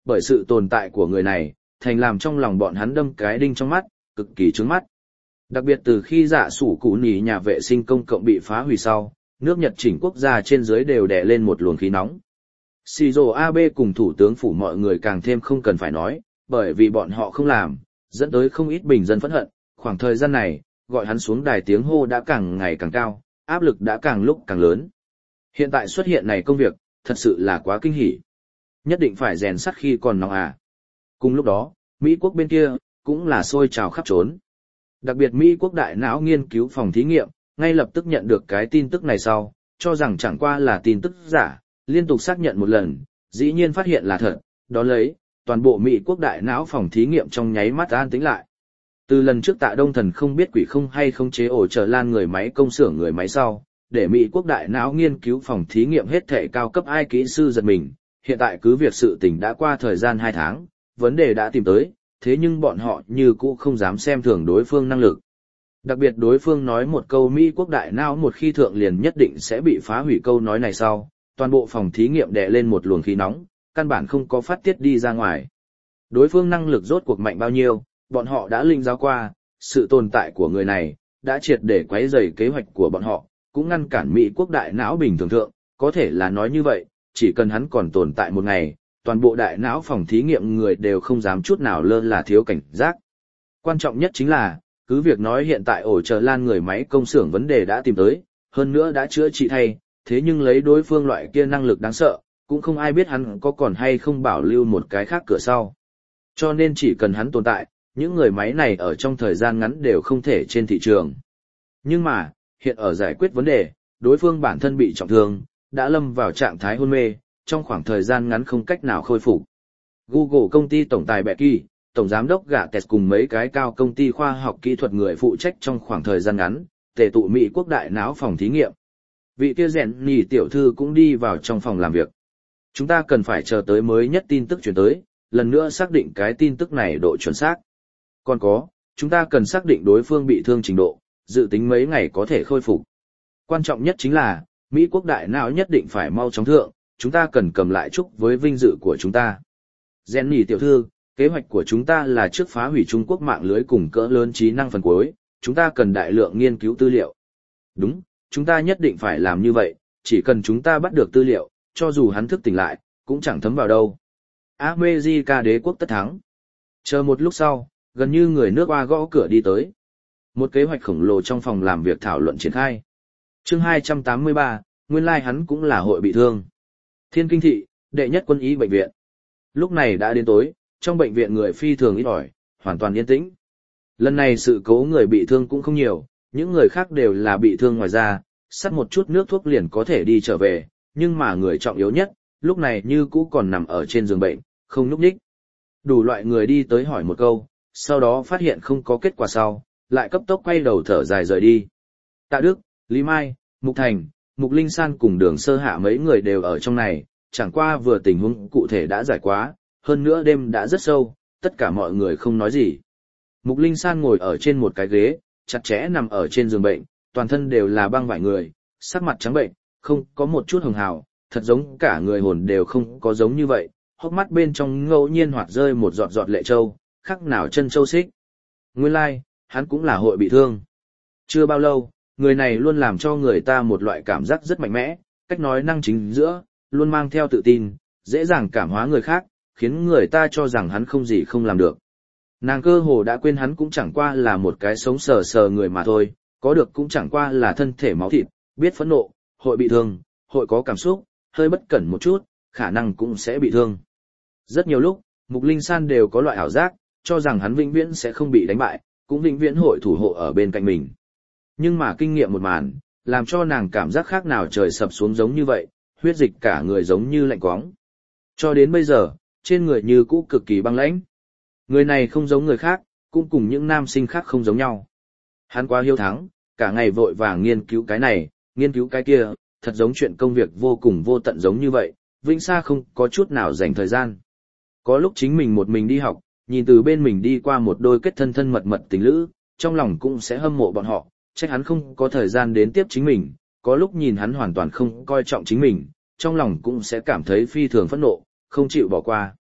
bởi sự tồn tại của người này, thành làm trong lòng bọn hắn đâm cái đinh trong mắt, cực kỳ trướng mắt. Đặc biệt từ khi dạ sủ cụ nỉ nhà vệ sinh công cộng bị phá hủy sau, nước Nhật chỉnh quốc gia trên dưới đều đè lên một luồng khí nóng. Shinzo Abe cùng thủ tướng phủ mọi người càng thêm không cần phải nói, bởi vì bọn họ không làm, dẫn tới không ít bình dân phẫn hận, khoảng thời gian này, gọi hắn xuống đài tiếng hô đã càng ngày càng cao, áp lực đã càng lúc càng lớn. Hiện tại xuất hiện này công việc, thật sự là quá kinh hỉ. Nhất định phải rèn sắt khi còn nóng à. Cùng lúc đó, Mỹ quốc bên kia, cũng là sôi trào khắp trốn. Đặc biệt Mỹ quốc đại não nghiên cứu phòng thí nghiệm, ngay lập tức nhận được cái tin tức này sau, cho rằng chẳng qua là tin tức giả, liên tục xác nhận một lần, dĩ nhiên phát hiện là thật, đó lấy, toàn bộ Mỹ quốc đại não phòng thí nghiệm trong nháy mắt an tĩnh lại. Từ lần trước Tạ Đông Thần không biết quỷ không hay không chế ổ trở lan người máy công xưởng người máy sau, để Mỹ quốc đại não nghiên cứu phòng thí nghiệm hết thể cao cấp ai kỹ sư giật mình, hiện tại cứ việc sự tình đã qua thời gian 2 tháng, vấn đề đã tìm tới, thế nhưng bọn họ như cũ không dám xem thường đối phương năng lực. Đặc biệt đối phương nói một câu Mỹ quốc đại não một khi thượng liền nhất định sẽ bị phá hủy câu nói này sau, toàn bộ phòng thí nghiệm đè lên một luồng khí nóng, căn bản không có phát tiết đi ra ngoài. Đối phương năng lực rốt cuộc mạnh bao nhiêu, bọn họ đã linh giáo qua, sự tồn tại của người này, đã triệt để quấy rầy kế hoạch của bọn họ, cũng ngăn cản Mỹ quốc đại não bình thường thượng, có thể là nói như vậy, chỉ cần hắn còn tồn tại một ngày, toàn bộ đại não phòng thí nghiệm người đều không dám chút nào lơ là thiếu cảnh giác. Quan trọng nhất chính là, cứ việc nói hiện tại ổ chờ lan người máy công xưởng vấn đề đã tìm tới, hơn nữa đã chữa trị thay, thế nhưng lấy đối phương loại kia năng lực đáng sợ, cũng không ai biết hắn có còn hay không bảo lưu một cái khác cửa sau. Cho nên chỉ cần hắn tồn tại, những người máy này ở trong thời gian ngắn đều không thể trên thị trường. Nhưng mà, hiện ở giải quyết vấn đề, đối phương bản thân bị trọng thương, đã lâm vào trạng thái hôn mê, trong khoảng thời gian ngắn không cách nào khôi phục. Google công ty tổng tài Becky, tổng giám đốc Gates cùng mấy cái cao công ty khoa học kỹ thuật người phụ trách trong khoảng thời gian ngắn, tề tụ Mỹ quốc đại não phòng thí nghiệm. Vị kia rèn nhì tiểu thư cũng đi vào trong phòng làm việc. Chúng ta cần phải chờ tới mới nhất tin tức chuyển tới, lần nữa xác định cái tin tức này độ chuẩn xác. Còn có, chúng ta cần xác định đối phương bị thương trình độ, dự tính mấy ngày có thể khôi phục. Quan trọng nhất chính là, Mỹ quốc đại não nhất định phải mau chóng thượng, chúng ta cần cầm lại chúc với vinh dự của chúng ta. Jenny tiểu thư, kế hoạch của chúng ta là trước phá hủy Trung Quốc mạng lưới cùng cỡ lớn trí năng phần cuối, chúng ta cần đại lượng nghiên cứu tư liệu. Đúng, chúng ta nhất định phải làm như vậy, chỉ cần chúng ta bắt được tư liệu, cho dù hắn thức tỉnh lại, cũng chẳng thấm vào đâu. America đế quốc tất thắng. Chờ một lúc sau, gần như người nước Hoa gõ cửa đi tới. Một kế hoạch khổng lồ trong phòng làm việc thảo luận triển khai. Chương 283, nguyên lai hắn cũng là hội bị thương. Thiên Kinh thị, đệ nhất quân y bệnh viện. Lúc này đã đến tối, trong bệnh viện người phi thường ít ỏi, hoàn toàn yên tĩnh. Lần này sự cố người bị thương cũng không nhiều, những người khác đều là bị thương ngoài da, sắt một chút nước thuốc liền có thể đi trở về, nhưng mà người trọng yếu nhất, lúc này như cũ còn nằm ở trên giường bệnh, không nhúc nhích. Đủ loại người đi tới hỏi một câu, sau đó phát hiện không có kết quả sau, lại cấp tốc quay đầu thở dài rời đi. Tạ Đức, Lý Mai, Mục Thành, Mục Linh San cùng Đường Sơ Hạ mấy người đều ở trong này, chẳng qua vừa tình huống cụ thể đã giải quá, hơn nữa đêm đã rất sâu, tất cả mọi người không nói gì. Mục Linh San ngồi ở trên một cái ghế, chặt chẽ nằm ở trên giường bệnh, toàn thân đều là băng vải người, sắc mặt trắng bệnh, không có một chút hồng hào, thật giống cả người hồn đều không có giống như vậy, hốc mắt bên trong ngẫu nhiên hoạt rơi một giọt giọt lệ châu, khắc nào chân châu xích. Nguyên lai, hắn cũng là hội bị thương. Chưa bao lâu, người này luôn làm cho người ta một loại cảm giác rất mạnh mẽ, cách nói năng chính giữa, luôn mang theo tự tin, dễ dàng cảm hóa người khác, khiến người ta cho rằng hắn không gì không làm được. Nàng cơ hồ đã quên hắn cũng chẳng qua là một cái sống sờ sờ người mà thôi, có được cũng chẳng qua là thân thể máu thịt, biết phẫn nộ, hội bị thương, hội có cảm xúc, hơi bất cẩn một chút, khả năng cũng sẽ bị thương. Rất nhiều lúc, Mục Linh San đều có loại ảo giác, cho rằng hắn vĩnh viễn sẽ không bị đánh bại, cũng vĩnh viễn hội thủ hộ ở bên cạnh mình. Nhưng mà kinh nghiệm một màn, làm cho nàng cảm giác khác nào trời sập xuống giống như vậy, huyết dịch cả người giống như lạnh quóng. Cho đến bây giờ, trên người như cũ cực kỳ băng lãnh. Người này không giống người khác, cũng cùng những nam sinh khác không giống nhau. Hắn quá hiếu thắng, cả ngày vội vàng nghiên cứu cái này, nghiên cứu cái kia, thật giống chuyện công việc vô cùng vô tận giống như vậy, vĩnh xa không có chút nào dành thời gian. Có lúc chính mình một mình đi học, nhìn từ bên mình đi qua một đôi kết thân thân mật mật tình lữ, trong lòng cũng sẽ hâm mộ bọn họ, trách hắn không có thời gian đến tiếp chính mình, có lúc nhìn hắn hoàn toàn không coi trọng chính mình, trong lòng cũng sẽ cảm thấy phi thường phẫn nộ, không chịu bỏ qua.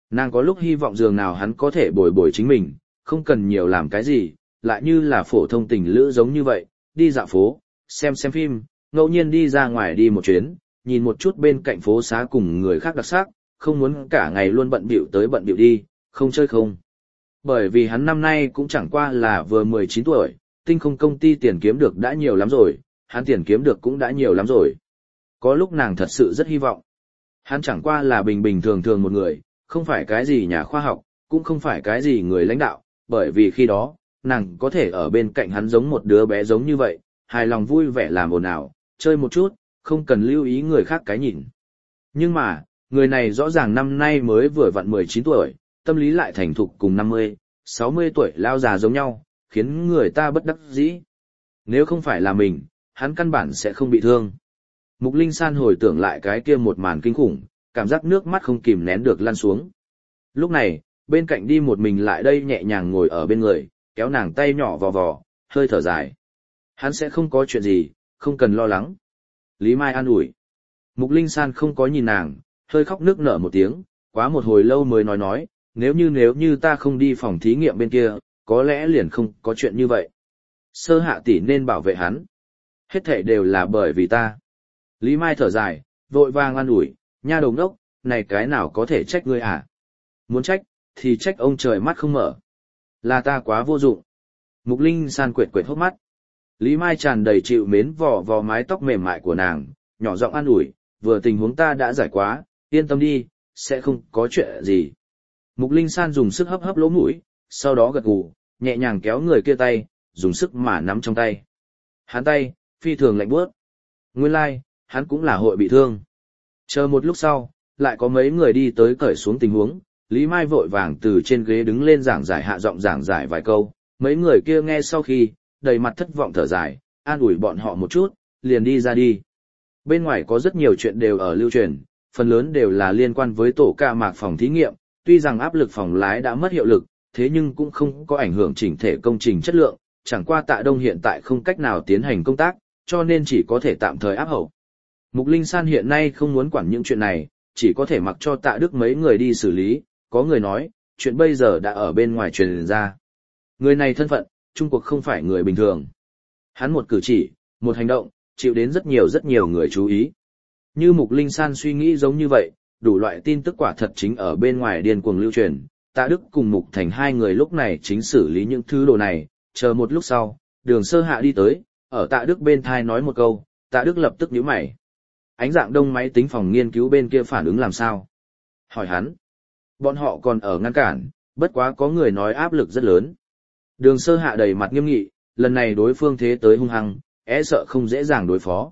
Nàng có lúc hy vọng dường nào hắn có thể bồi bồi chính mình, không cần nhiều làm cái gì, lại như là phổ thông tình lữ giống như vậy, đi dạo phố, xem phim, ngẫu nhiên đi ra ngoài đi một chuyến, nhìn một chút bên cạnh phố xá cùng người khác đặc sắc, không muốn cả ngày luôn bận bịu tới bận bịu đi, không chơi không. Bởi vì hắn năm nay cũng chẳng qua là vừa 19 tuổi, tinh không công ty tiền kiếm được đã nhiều lắm rồi, hắn tiền kiếm được cũng đã nhiều lắm rồi. Có lúc nàng thật sự rất hy vọng. Hắn chẳng qua là bình bình thường thường một người, không phải cái gì nhà khoa học, cũng không phải cái gì người lãnh đạo, bởi vì khi đó, nàng có thể ở bên cạnh hắn giống một đứa bé giống như vậy, hài lòng vui vẻ làm ồn ào, chơi một chút, không cần lưu ý người khác cái nhìn. Nhưng mà, người này rõ ràng năm nay mới vừa vặn 19 tuổi, tâm lý lại thành thục cùng 50, 60 tuổi lao già giống nhau, khiến người ta bất đắc dĩ. Nếu không phải là mình, hắn căn bản sẽ không bị thương. Mục Linh San hồi tưởng lại cái kia một màn kinh khủng, cảm giác nước mắt không kìm nén được lăn xuống. Lúc này, bên cạnh đi một mình lại đây nhẹ nhàng ngồi ở bên người, kéo nàng tay nhỏ vò vò, hơi thở dài. Hắn sẽ không có chuyện gì, không cần lo lắng. Lý Mai an ủi. Mục Linh San không có nhìn nàng, hơi khóc nước nở một tiếng, quá một hồi lâu mới nói, nếu như ta không đi phòng thí nghiệm bên kia, có lẽ liền không có chuyện như vậy. Sơ Hạ tỷ nên bảo vệ hắn. Hết thảy đều là bởi vì ta. Lý Mai thở dài, vội vàng an ủi, nha đầu ngốc, này cái nào có thể trách ngươi à? Muốn trách, thì trách ông trời mắt không mở. Là ta quá vô dụng. Mục Linh San quệt quệt hốc mắt. Lý Mai tràn đầy chịu mến vò vò mái tóc mềm mại của nàng, nhỏ giọng an ủi, vừa tình huống ta đã giải quá, yên tâm đi, sẽ không có chuyện gì. Mục Linh San dùng sức hấp hấp lỗ mũi, sau đó gật gù, nhẹ nhàng kéo người kia tay, dùng sức mà nắm trong tay. Hắn tay, phi thường lạnh buốt. Nguyên lai, hắn cũng là hội bị thương. Chờ một lúc sau, lại có mấy người đi tới cởi xuống tình huống, Lý Mai vội vàng từ trên ghế đứng lên giảng giải hạ giọng giảng giải vài câu, mấy người kia nghe sau khi, đầy mặt thất vọng thở dài, an ủi bọn họ một chút, liền đi ra đi. Bên ngoài có rất nhiều chuyện đều ở lưu truyền, phần lớn đều là liên quan với tổ ca mạc phòng thí nghiệm, tuy rằng áp lực phòng lái đã mất hiệu lực, thế nhưng cũng không có ảnh hưởng chỉnh thể công trình chất lượng, chẳng qua Tạ Đông hiện tại không cách nào tiến hành công tác, cho nên chỉ có thể tạm thời áp hậu. Mục Linh San hiện nay không muốn quản những chuyện này, chỉ có thể mặc cho Tạ Đức mấy người đi xử lý, có người nói, chuyện bây giờ đã ở bên ngoài truyền ra. Người này thân phận, Trung Quốc không phải người bình thường. Hắn một cử chỉ, một hành động, chịu đến rất nhiều người chú ý. Như Mục Linh San suy nghĩ giống như vậy, đủ loại tin tức quả thật chính ở bên ngoài điên cuồng lưu truyền. Tạ Đức cùng Mục Thành hai người lúc này chính xử lý những thứ đồ này, chờ một lúc sau, Đường Sơ Hạ đi tới, ở Tạ Đức bên thai nói một câu, Tạ Đức lập tức nhíu mày. Ánh Dạng Đông máy tính phòng nghiên cứu bên kia phản ứng làm sao? Hỏi hắn. Bọn họ còn ở ngăn cản, bất quá có người nói áp lực rất lớn. Đường Sơ Hạ đầy mặt nghiêm nghị, lần này đối phương thế tới hung hăng, e sợ không dễ dàng đối phó.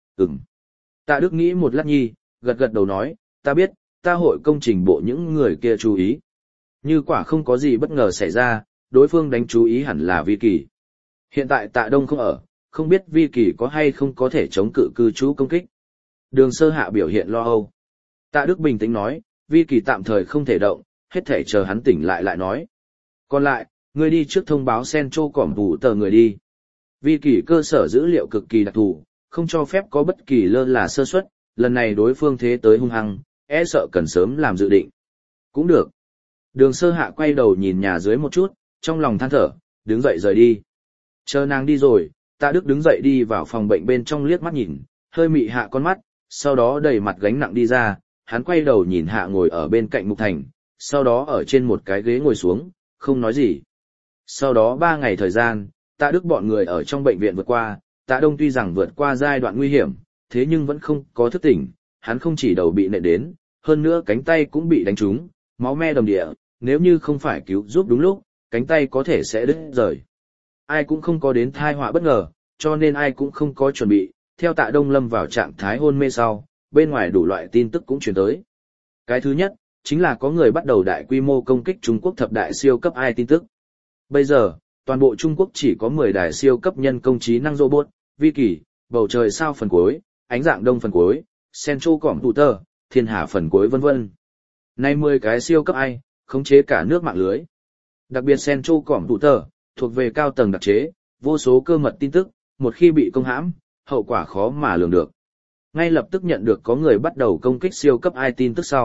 Tạ Đức nghĩ một lát nhi, gật gật đầu nói, ta biết, ta hội công trình bộ những người kia chú ý. Như quả không có gì bất ngờ xảy ra, đối phương đánh chú ý hẳn là Vi Kỳ. Hiện tại Tạ Đông không ở, không biết Vi Kỳ có hay không có thể chống cự cư trú công kích. Đường Sơ Hạ biểu hiện lo âu. Tạ Đức bình tĩnh nói, Vi Kỳ tạm thời không thể động, hết thể chờ hắn tỉnh lại nói. Còn lại, ngươi đi trước thông báo Central cỏm tủ tờ người đi. Vi Kỳ cơ sở dữ liệu cực kỳ đặc thù, không cho phép có bất kỳ lơ là sơ suất, lần này đối phương thế tới hung hăng, e sợ cần sớm làm dự định. Cũng được. Đường Sơ Hạ quay đầu nhìn nhà dưới một chút, trong lòng than thở, đứng dậy rời đi. Chờ nàng đi rồi, Tạ Đức đứng dậy đi vào phòng bệnh bên trong liếc mắt nhìn, hơi mị hạ con mắt, sau đó đầy mặt gánh nặng đi ra, hắn quay đầu nhìn hạ ngồi ở bên cạnh Mục Thành, sau đó ở trên một cái ghế ngồi xuống, không nói gì. Sau đó 3 ngày thời gian, Tạ Đức bọn người ở trong bệnh viện vượt qua, Tạ Đông tuy rằng vượt qua giai đoạn nguy hiểm, thế nhưng vẫn không có thức tỉnh, hắn không chỉ đầu bị nện đến, hơn nữa cánh tay cũng bị đánh trúng, máu me đầm địa, nếu như không phải cứu giúp đúng lúc, cánh tay có thể sẽ đứt rời. Ai cũng không có đến tai họa bất ngờ, cho nên ai cũng không có chuẩn bị, theo Tạ Đông lâm vào trạng thái hôn mê sau, bên ngoài đủ loại tin tức cũng truyền tới. Cái thứ nhất, chính là có người bắt đầu đại quy mô công kích Trung Quốc thập đại siêu cấp AI tin tức. Bây giờ, toàn bộ Trung Quốc chỉ có 10 đài siêu cấp nhân công trí năng robot, Vi Kỳ, bầu trời sao phần cuối, Ánh Dạng Đông phần cuối, Central Computer, Thiên Hà phần cuối vân vân. Nay 10 cái siêu cấp AI, khống chế cả nước mạng lưới. Đặc biệt Central Computer, thuộc về cao tầng đặc chế, vô số cơ mật tin tức, một khi bị công hãm, hậu quả khó mà lường được. Ngay lập tức nhận được có người bắt đầu công kích siêu cấp AI tin tức sau,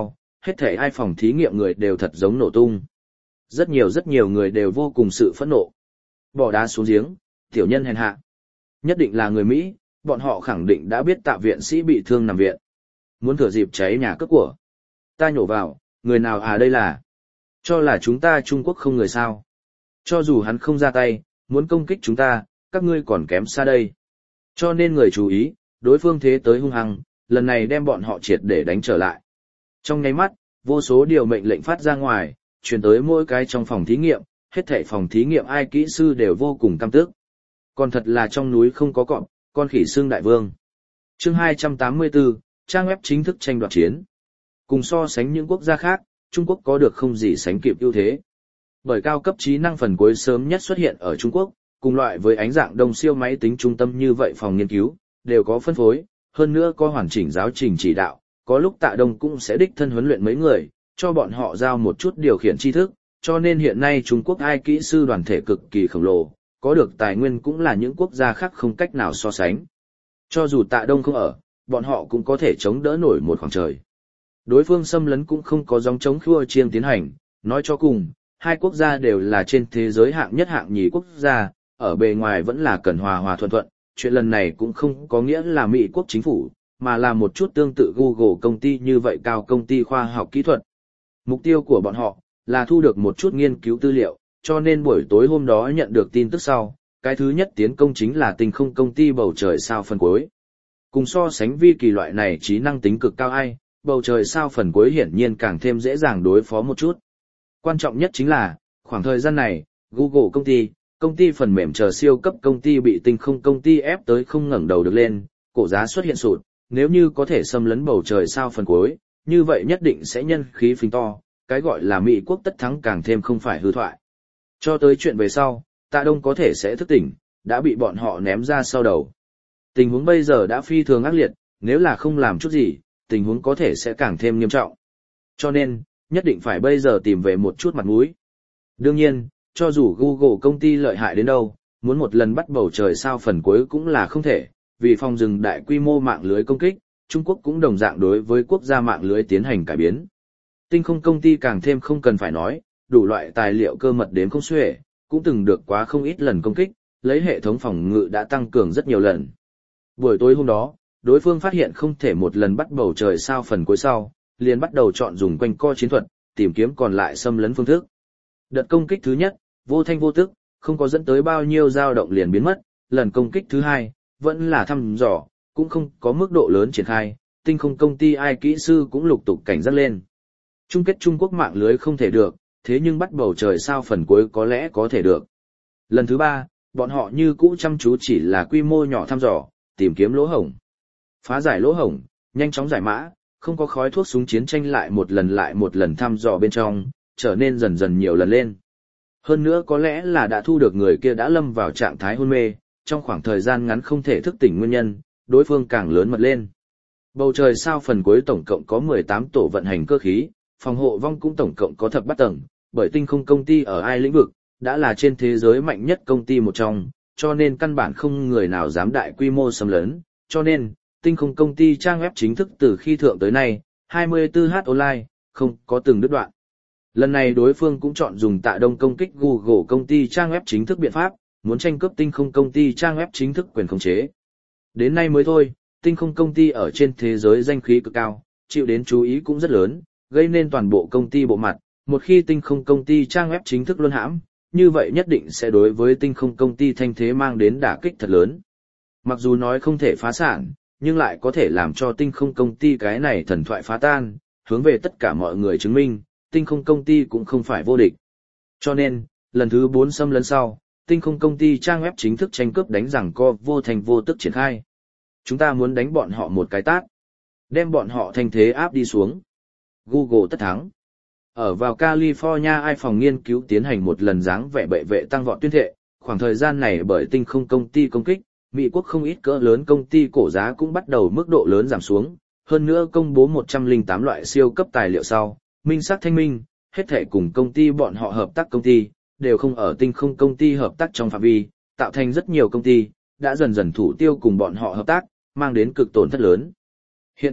hết thảy ai phòng thí nghiệm người đều thật giống nổ tung. Rất nhiều người đều vô cùng sự phẫn nộ. Bỏ đá xuống giếng, tiểu nhân hèn hạ. Nhất định là người Mỹ, bọn họ khẳng định đã biết Tạ viện sĩ bị thương nằm viện. Muốn thừa dịp cháy nhà cướp của. Ta nhổ vào, người nào à đây là? Cho là chúng ta Trung Quốc không người sao? Cho dù hắn không ra tay, muốn công kích chúng ta, các ngươi còn kém xa đây. Cho nên người chú ý, đối phương thế tới hung hăng, lần này đem bọn họ triệt để đánh trở lại. Trong nháy mắt, vô số điều mệnh lệnh phát ra ngoài, truyền tới mỗi cái trong phòng thí nghiệm, hết thảy phòng thí nghiệm ai kỹ sư đều vô cùng căm tức. Còn thật là trong núi không có cọp, con khỉ xương đại vương. Chương 284, trang web chính thức tranh đoạt chiến. Cùng so sánh những quốc gia khác, Trung Quốc có được không gì sánh kịp ưu thế. Bởi cao cấp trí năng phần cuối sớm nhất xuất hiện ở Trung Quốc, cùng loại với ánh dạng đông siêu máy tính trung tâm như vậy phòng nghiên cứu, đều có phân phối, hơn nữa có hoàn chỉnh giáo trình chỉ đạo, có lúc Tạ Đông cũng sẽ đích thân huấn luyện mấy người, cho bọn họ giao một chút điều khiển tri thức, cho nên hiện nay Trung Quốc ai kỹ sư đoàn thể cực kỳ khổng lồ, có được tài nguyên cũng là những quốc gia khác không cách nào so sánh. Cho dù Tạ Đông không ở, bọn họ cũng có thể chống đỡ nổi một khoảng trời. Đối phương xâm lấn cũng không có dòng chống khua chiêng tiến hành, nói cho cùng, hai quốc gia đều là trên thế giới hạng nhất hạng nhì quốc gia, ở bề ngoài vẫn là cần hòa hòa thuận thuận, chuyện lần này cũng không có nghĩa là Mỹ quốc chính phủ, mà là một chút tương tự Google công ty như vậy cao công ty khoa học kỹ thuật. Mục tiêu của bọn họ là thu được một chút nghiên cứu tư liệu, cho nên buổi tối hôm đó nhận được tin tức sau, cái thứ nhất tiến công chính là tinh không công ty bầu trời sao phần cuối. Cùng so sánh vi kỳ loại này trí năng tính cực cao ai, bầu trời sao phần cuối hiển nhiên càng thêm dễ dàng đối phó một chút. Quan trọng nhất chính là, khoảng thời gian này, Google công ty phần mềm chờ siêu cấp công ty bị tinh không công ty ép tới không ngẩng đầu được lên, cổ giá xuất hiện sụt, nếu như có thể xâm lấn bầu trời sao phần cuối, như vậy nhất định sẽ nhân khí phình to, cái gọi là Mỹ quốc tất thắng càng thêm không phải hư thoại. Cho tới chuyện về sau, Tạ Đông có thể sẽ thức tỉnh, đã bị bọn họ ném ra sau đầu. Tình huống bây giờ đã phi thường ác liệt, nếu là không làm chút gì, tình huống có thể sẽ càng thêm nghiêm trọng. Cho nên, nhất định phải bây giờ tìm về một chút mặt mũi. Đương nhiên, cho dù Google công ty lợi hại đến đâu, muốn một lần bắt bầu trời sao phần cuối cũng là không thể, vì phòng dừng đại quy mô mạng lưới công kích, Trung Quốc cũng đồng dạng đối với quốc gia mạng lưới tiến hành cải biến. Tinh không công ty càng thêm không cần phải nói, đủ loại tài liệu cơ mật đến không xuể, cũng từng được quá không ít lần công kích, lấy hệ thống phòng ngự đã tăng cường rất nhiều lần. Buổi tối hôm đó, đối phương phát hiện không thể một lần bắt bầu trời sao phần cuối sau, liền bắt đầu chọn dùng quanh co chiến thuật, tìm kiếm còn lại xâm lấn phương thức. Đợt công kích thứ nhất, vô thanh vô tức, không có dẫn tới bao nhiêu dao động liền biến mất, lần công kích thứ hai, vẫn là thăm dò, cũng không có mức độ lớn triển khai, tinh không công ty ai kỹ sư cũng lục tục cảnh giác lên. Chung kết Trung Quốc mạng lưới không thể được, thế nhưng bắt bầu trời sao phần cuối có lẽ có thể được. Lần thứ ba, bọn họ như cũ chăm chú chỉ là quy mô nhỏ thăm dò, tìm kiếm lỗ hổng. Phá giải lỗ hổng, nhanh chóng giải mã, không có khói thuốc súng chiến tranh lại một lần thăm dò bên trong, trở nên dần dần nhiều lần lên. Hơn nữa có lẽ là đã thu được người kia đã lâm vào trạng thái hôn mê, trong khoảng thời gian ngắn không thể thức tỉnh nguyên nhân, đối phương càng lớn mật lên. Bầu trời sao phần cuối tổng cộng có 18 tổ vận hành cơ khí, phòng hộ vong cũng tổng cộng có thập bát tầng, bởi tinh không công ty ở ai lĩnh vực, đã là trên thế giới mạnh nhất công ty một trong, cho nên căn bản không người nào dám đại quy mô xâm lấn, cho nên, tinh không công ty trang web chính thức từ khi thượng tới nay, 24h online, không có từng đứt đoạn. Lần này đối phương cũng chọn dùng Tạ Đông công kích Google công ty trang web chính thức biện pháp, muốn tranh cướp tinh không công ty trang web chính thức quyền khống chế. Đến nay mới thôi, tinh không công ty ở trên thế giới danh khí cực cao, chịu đến chú ý cũng rất lớn, gây nên toàn bộ công ty bộ mặt, một khi tinh không công ty trang web chính thức luân hãm, như vậy nhất định sẽ đối với tinh không công ty thanh thế mang đến đả kích thật lớn. Mặc dù nói không thể phá sản, nhưng lại có thể làm cho tinh không công ty cái này thần thoại phá tan, hướng về tất cả mọi người chứng minh, tinh không công ty cũng không phải vô địch. Cho nên, lần thứ 4 xâm lấn sau, tinh không công ty trang web chính thức tranh cướp đánh rằng co vô thành vô tức triển khai. Chúng ta muốn đánh bọn họ một cái tát, đem bọn họ thanh thế áp đi xuống. Google tất thắng. Ở vào California ai phòng nghiên cứu tiến hành một lần dáng vẻ bệ vệ tăng vọt tuyên thệ, khoảng thời gian này bởi tinh không công ty công kích, Mỹ quốc không ít cỡ lớn công ty cổ giá cũng bắt đầu mức độ lớn giảm xuống, hơn nữa công bố 108 loại siêu cấp tài liệu sau, minh xác thanh minh, hết thể cùng công ty bọn họ hợp tác công ty, đều không ở tinh không công ty hợp tác trong phạm vi, tạo thành rất nhiều công ty, đã dần dần thủ tiêu cùng bọn họ hợp tác, mang đến cực tổn thất lớn. Hiện tại,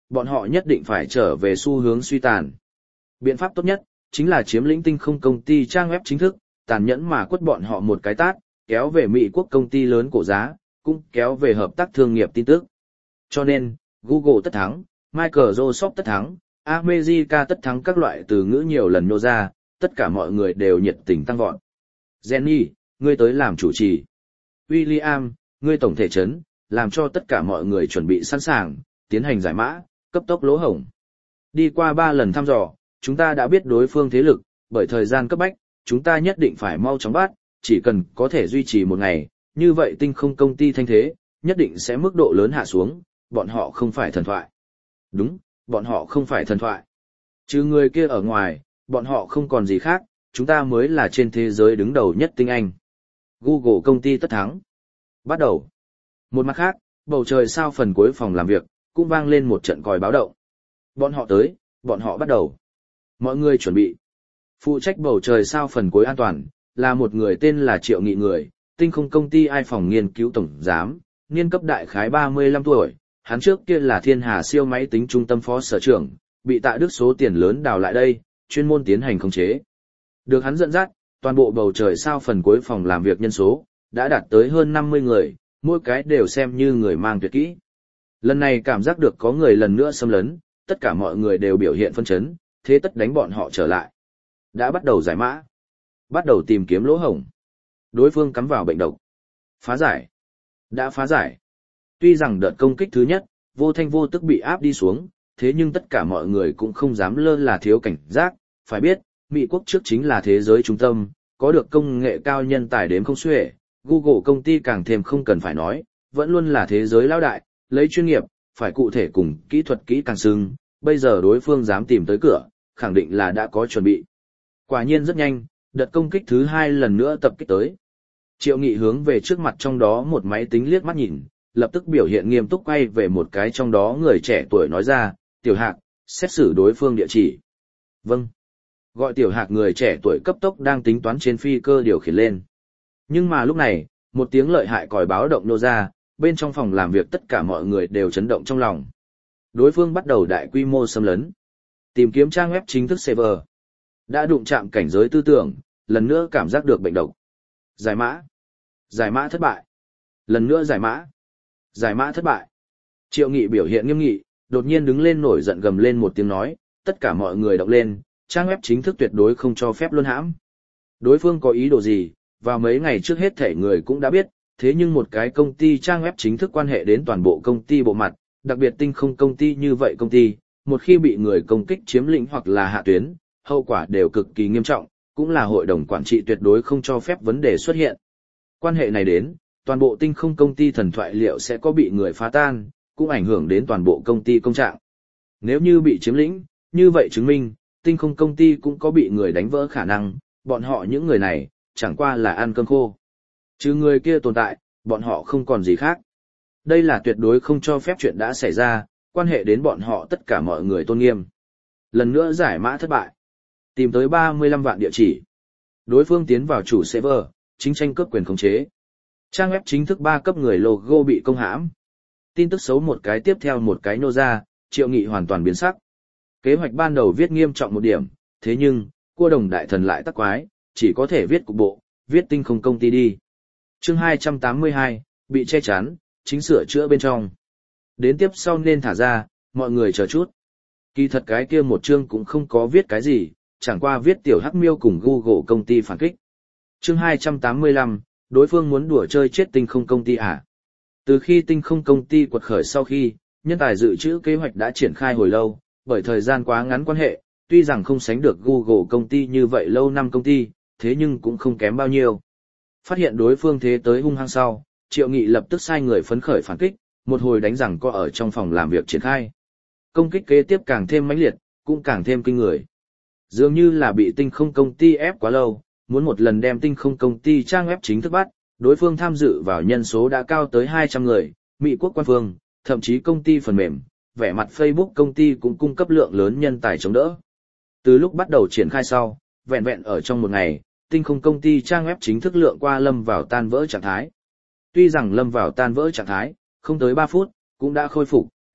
bọn họ nhất định phải trở về xu hướng suy tàn. Biện pháp tốt nhất, chính là chiếm lĩnh tinh không công ty trang web chính thức, tàn nhẫn mà quất bọn họ một cái tát, kéo về Mỹ quốc công ty lớn cổ giá, cũng kéo về hợp tác thương nghiệp tin tức. Cho nên, Google tất thắng, Microsoft tất thắng, America tất thắng các loại từ ngữ nhiều lần nô ra, tất cả mọi người đều nhiệt tình tăng vọt. Jenny, ngươi tới làm chủ trì. William, ngươi tổng thể chấn, làm cho tất cả mọi người chuẩn bị sẵn sàng, tiến hành giải mã, cấp tốc lỗ hổng. Đi qua 3 lần thăm dò, chúng ta đã biết đối phương thế lực, bởi thời gian cấp bách, chúng ta nhất định phải mau chóng bắt, chỉ cần có thể duy trì một ngày, như vậy tinh không công ty thanh thế, nhất định sẽ mức độ lớn hạ xuống, bọn họ không phải thần thoại. Đúng, bọn họ không phải thần thoại. Chứ người kia ở ngoài, bọn họ không còn gì khác, chúng ta mới là trên thế giới đứng đầu nhất tinh anh. Google công ty tất thắng. Bắt đầu. Một mặt khác, bầu trời sao phần cuối phòng làm việc, cũng vang lên một trận còi báo động. Bọn họ tới, bọn họ bắt đầu. Mọi người chuẩn bị. Phụ trách bầu trời sao phần cuối an toàn, là một người tên là Triệu Nghị người, tinh không công ty ai phòng nghiên cứu tổng giám, niên cấp đại khái 35 tuổi, hắn trước kia là Thiên Hà siêu máy tính trung tâm phó sở trưởng, bị Tạ Đức số tiền lớn đào lại đây, chuyên môn tiến hành khống chế. Được hắn dẫn dắt, toàn bộ bầu trời sao phần cuối phòng làm việc nhân số, đã đạt tới hơn 50 người, mỗi cái đều xem như người mang tuyệt kỹ. Lần này cảm giác được có người lần nữa xâm lấn, tất cả mọi người đều biểu hiện phân chấn, thế tất đánh bọn họ trở lại. Đã bắt đầu giải mã, bắt đầu tìm kiếm lỗ hổng. Đối phương cắm vào bệnh độc. Phá giải. Đã phá giải. Tuy rằng đợt công kích thứ nhất, vô thanh vô tức bị áp đi xuống, thế nhưng tất cả mọi người cũng không dám lơ là thiếu cảnh giác, phải biết, Mỹ quốc trước chính là thế giới trung tâm, có được công nghệ cao nhân tài đếm không xuể, Google công ty càng thêm không cần phải nói, vẫn luôn là thế giới lão đại, lấy chuyên nghiệp, phải cụ thể cùng kỹ thuật kỹ càng xưng, bây giờ đối phương dám tìm tới cửa, khẳng định là đã có chuẩn bị. Quả nhiên rất nhanh, đợt công kích thứ 2 lần nữa tập kích tới. Triệu Nghị hướng về trước mặt trong đó một máy tính liếc mắt nhìn, lập tức biểu hiện nghiêm túc quay về một cái trong đó người trẻ tuổi nói ra, Tiểu Hạc, xét xử đối phương địa chỉ. Vâng. Gọi Tiểu Hạc người trẻ tuổi cấp tốc đang tính toán trên phi cơ điều khiển lên. Nhưng mà lúc này, một tiếng lợi hại còi báo động nô ra, bên trong phòng làm việc tất cả mọi người đều chấn động trong lòng. Đối phương bắt đầu đại quy mô xâm lấn. Tìm kiếm trang web chính thức server. Đã đụng chạm cảnh giới tư tưởng, lần nữa cảm giác được bệnh độc. Giải mã. Giải mã thất bại. Lần nữa giải mã. Giải mã thất bại. Triệu Nghị biểu hiện nghiêm nghị, đột nhiên đứng lên nổi giận gầm lên một tiếng nói, tất cả mọi người động lên, trang web chính thức tuyệt đối không cho phép luân hãm. Đối phương có ý đồ gì, vào mấy ngày trước hết thể người cũng đã biết, thế nhưng một cái công ty trang web chính thức quan hệ đến toàn bộ công ty bộ mặt, đặc biệt tinh không công ty như vậy công ty, một khi bị người công kích chiếm lĩnh hoặc là hạ tuyến, hậu quả đều cực kỳ nghiêm trọng, cũng là hội đồng quản trị tuyệt đối không cho phép vấn đề xuất hiện. Quan hệ này đến, toàn bộ tinh không công ty thần thoại liệu sẽ có bị người phá tan, cũng ảnh hưởng đến toàn bộ công ty công trạng. Nếu như bị chiếm lĩnh, như vậy chứng minh, tinh không công ty cũng có bị người đánh vỡ khả năng, bọn họ những người này, chẳng qua là ăn cơm khô. Chứ người kia tồn tại, bọn họ không còn gì khác. Đây là tuyệt đối không cho phép chuyện đã xảy ra, quan hệ đến bọn họ tất cả mọi người tôn nghiêm. Lần nữa giải mã thất bại. Tìm tới 35 vạn địa chỉ. Đối phương tiến vào chủ server, chính tranh cướp quyền khống chế. Trang web chính thức 3 cấp người logo bị công hãm. Tin tức xấu một cái tiếp theo một cái nô ra, Triệu Nghị hoàn toàn biến sắc. Kế hoạch ban đầu viết nghiêm trọng một điểm, thế nhưng, cua đồng đại thần lại tắc quái, chỉ có thể viết cục bộ, viết tinh không công ty đi. Chương 282, bị che chắn, chính sửa chữa bên trong. Đến tiếp sau nên thả ra, mọi người chờ chút. Kỳ thật cái kia một chương cũng không có viết cái gì, chẳng qua viết tiểu hắc miêu cùng Google công ty phản kích. Chương 285, đối phương muốn đùa chơi chết tinh không công ty à? Từ khi tinh không công ty quật khởi sau khi, nhân tài dự trữ kế hoạch đã triển khai hồi lâu, bởi thời gian quá ngắn quan hệ, tuy rằng không sánh được Google công ty như vậy lâu năm công ty, thế nhưng cũng không kém bao nhiêu. Phát hiện đối phương thế tới hung hăng sau, Triệu Nghị lập tức sai người phấn khởi phản kích, một hồi đánh rằng co ở trong phòng làm việc triển khai. Công kích kế tiếp càng thêm mãnh liệt, cũng càng thêm kinh người. Dường như là bị tinh không công ty ép quá lâu, muốn một lần đem tinh không công ty trang web chính thức bắt, đối phương tham dự vào nhân số đã cao tới 200 người, Mỹ quốc quan phương, thậm chí công ty phần mềm, vẻ mặt Facebook công ty cũng cung cấp lượng lớn nhân tài chống đỡ. Từ lúc bắt đầu triển khai sau, vẹn vẹn ở trong một ngày, tinh không công ty trang web chính thức lượng qua lâm vào tan vỡ trạng thái. Tuy rằng lâm vào tan vỡ trạng thái, không tới 3 phút, cũng đã khôi phục,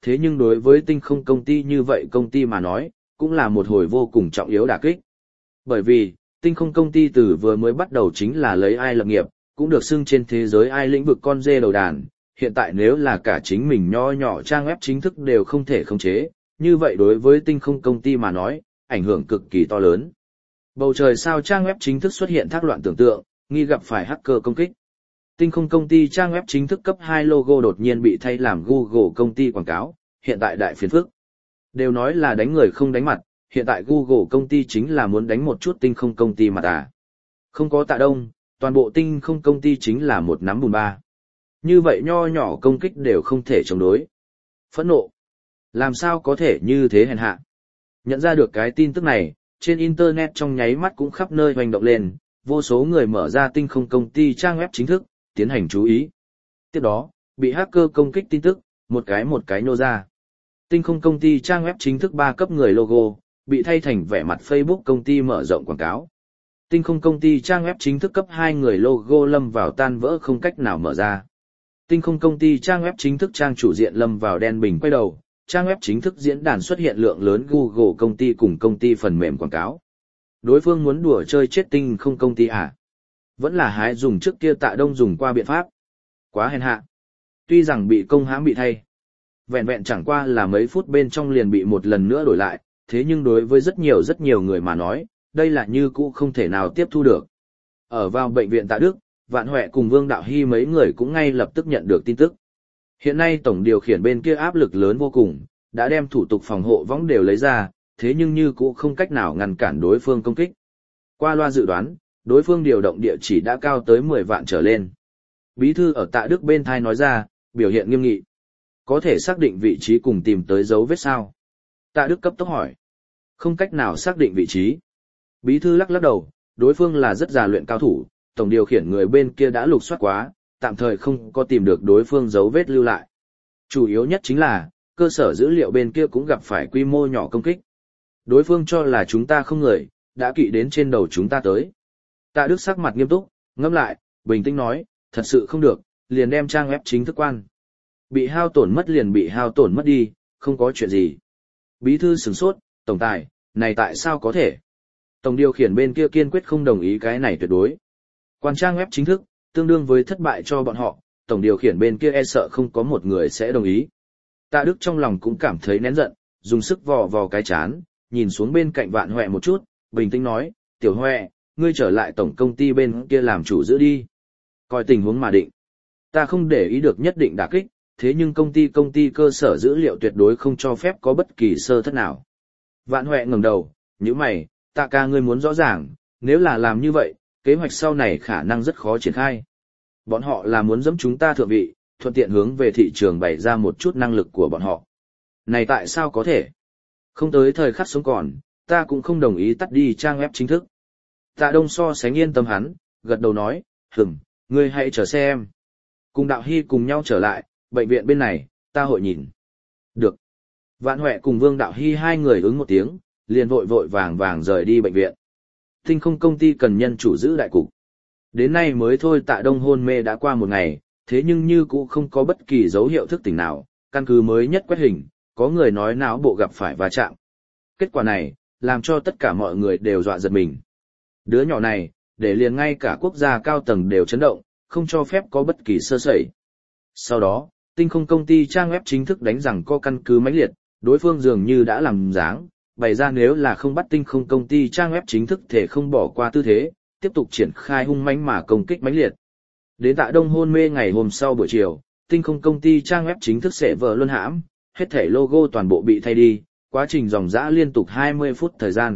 thế nhưng đối với tinh không công ty như vậy công ty mà nói, cũng là một hồi vô cùng trọng yếu đả kích. Bởi vì, tinh không công ty từ vừa mới bắt đầu chính là lấy ai lập nghiệp, cũng được xưng trên thế giới ai lĩnh vực con dê đầu đàn, hiện tại nếu là cả chính mình nho nhỏ trang web chính thức đều không thể khống chế, như vậy đối với tinh không công ty mà nói, ảnh hưởng cực kỳ to lớn. Bầu trời sao trang web chính thức xuất hiện thác loạn tưởng tượng, nghi gặp phải hacker công kích. Tinh không công ty trang web chính thức cấp 2 logo đột nhiên bị thay làm Google công ty quảng cáo, hiện tại đại phiền phức. Đều nói là đánh người không đánh mặt, hiện tại Google công ty chính là muốn đánh một chút tinh không công ty mặt à. Không có Tạ Đông, toàn bộ tinh không công ty chính là một nắm bùn ba. Như vậy nho nhỏ công kích đều không thể chống đối. Phẫn nộ. Làm sao có thể như thế hèn hạ. Nhận ra được cái tin tức này, trên Internet trong nháy mắt cũng khắp nơi hoành động lên, vô số người mở ra tinh không công ty trang web chính thức, tiến hành chú ý. Tiếp đó, bị hacker công kích tin tức, một cái nhô ra. Tinh không công ty trang web chính thức 3 cấp người logo, bị thay thành vẻ mặt Facebook công ty mở rộng quảng cáo. Tinh không công ty trang web chính thức cấp 2 người logo lâm vào tan vỡ không cách nào mở ra. Tinh không công ty trang web chính thức trang chủ diện lâm vào đen bình quay đầu, trang web chính thức diễn đàn xuất hiện lượng lớn Google công ty cùng công ty phần mềm quảng cáo. Đối phương muốn đùa chơi chết tinh không công ty à? Vẫn là hái dùng trước kia Tạ Đông dùng qua biện pháp. Quá hèn hạ. Tuy rằng bị công hãm bị thay. Vẹn vẹn chẳng qua là mấy phút bên trong liền bị một lần nữa đổi lại, thế nhưng đối với rất nhiều người mà nói, đây là như cũ không thể nào tiếp thu được. Ở vào bệnh viện Tạ Đức, Vạn Huệ cùng Vương Đạo Hy mấy người cũng ngay lập tức nhận được tin tức. Hiện nay tổng điều khiển bên kia áp lực lớn vô cùng, đã đem thủ tục phòng hộ võng đều lấy ra, thế nhưng như cũ không cách nào ngăn cản đối phương công kích. Qua loa dự đoán, đối phương điều động địa chỉ đã cao tới 10 vạn trở lên. Bí thư ở Tạ Đức bên thai nói ra, biểu hiện nghiêm nghị. Có thể xác định vị trí cùng tìm tới dấu vết sao? Tạ Đức cấp tốc hỏi. Không cách nào xác định vị trí. Bí thư lắc đầu, đối phương là rất già luyện cao thủ, tổng điều khiển người bên kia đã lục soát quá, tạm thời không có tìm được đối phương dấu vết lưu lại. Chủ yếu nhất chính là, cơ sở dữ liệu bên kia cũng gặp phải quy mô nhỏ công kích. Đối phương cho là chúng ta không người, đã kỵ đến trên đầu chúng ta tới. Tạ Đức sắc mặt nghiêm túc, ngẫm lại, bình tĩnh nói, thật sự không được, liền đem trang web chính thức quan. Bị hao tổn mất liền bị hao tổn mất đi, không có chuyện gì. Bí thư sửng sốt, tổng tài, này tại sao có thể? Tổng điều khiển bên kia kiên quyết không đồng ý cái này tuyệt đối. Quan trang web chính thức, tương đương với thất bại cho bọn họ, tổng điều khiển bên kia e sợ không có một người sẽ đồng ý. Tạ Đức trong lòng cũng cảm thấy nén giận, dùng sức vò vò cái chán, nhìn xuống bên cạnh Vạn Huệ một chút, bình tĩnh nói, Tiểu Huệ, ngươi trở lại tổng công ty bên kia làm chủ giữ đi. Coi tình huống mà định. Ta không để ý được nhất định đả kích, thế nhưng công ty cơ sở dữ liệu tuyệt đối không cho phép có bất kỳ sơ thất nào. Vạn Huệ ngẩng đầu, nhíu mày, Tạ ca ngươi muốn rõ ràng, nếu là làm như vậy, kế hoạch sau này khả năng rất khó triển khai. Bọn họ là muốn dẫm chúng ta thượng vị, thuận tiện hướng về thị trường bày ra một chút năng lực của bọn họ. Này tại sao có thể? Không tới thời khắc sống còn, ta cũng không đồng ý tắt đi trang web chính thức. Tạ Đông so sánh yên tâm hắn, gật đầu nói, ngươi hãy chờ xem. Cùng Đạo Hy cùng nhau trở lại, bệnh viện bên này, ta hội nhìn. Được. Vạn Huệ cùng Vương Đạo Hy hai người ứng một tiếng, liền vội vàng rời đi bệnh viện. Tinh không công ty cần nhân chủ giữ đại cục. Đến nay mới thôi Tạ Đông hôn mê đã qua một ngày, thế nhưng như cũ không có bất kỳ dấu hiệu thức tỉnh nào, căn cứ mới nhất quét hình, có người nói não bộ gặp phải va chạm. Kết quả này, làm cho tất cả mọi người đều dọa giật mình. Đứa nhỏ này, để liền ngay cả quốc gia cao tầng đều chấn động, không cho phép có bất kỳ sơ sẩy. Sau đó, tinh không công ty trang web chính thức đánh rằng có căn cứ mãnh liệt, đối phương dường như đã làm dáng, bày ra nếu là không bắt tinh không công ty trang web chính thức thể không bỏ qua tư thế, tiếp tục triển khai hung mãnh mà công kích mãnh liệt. Đến Tạ Đông hôn mê ngày hôm sau buổi chiều, tinh không công ty trang web chính thức sẽ vờ luân hãm, hết thảy logo toàn bộ bị thay đi, quá trình dòng dã liên tục 20 phút thời gian.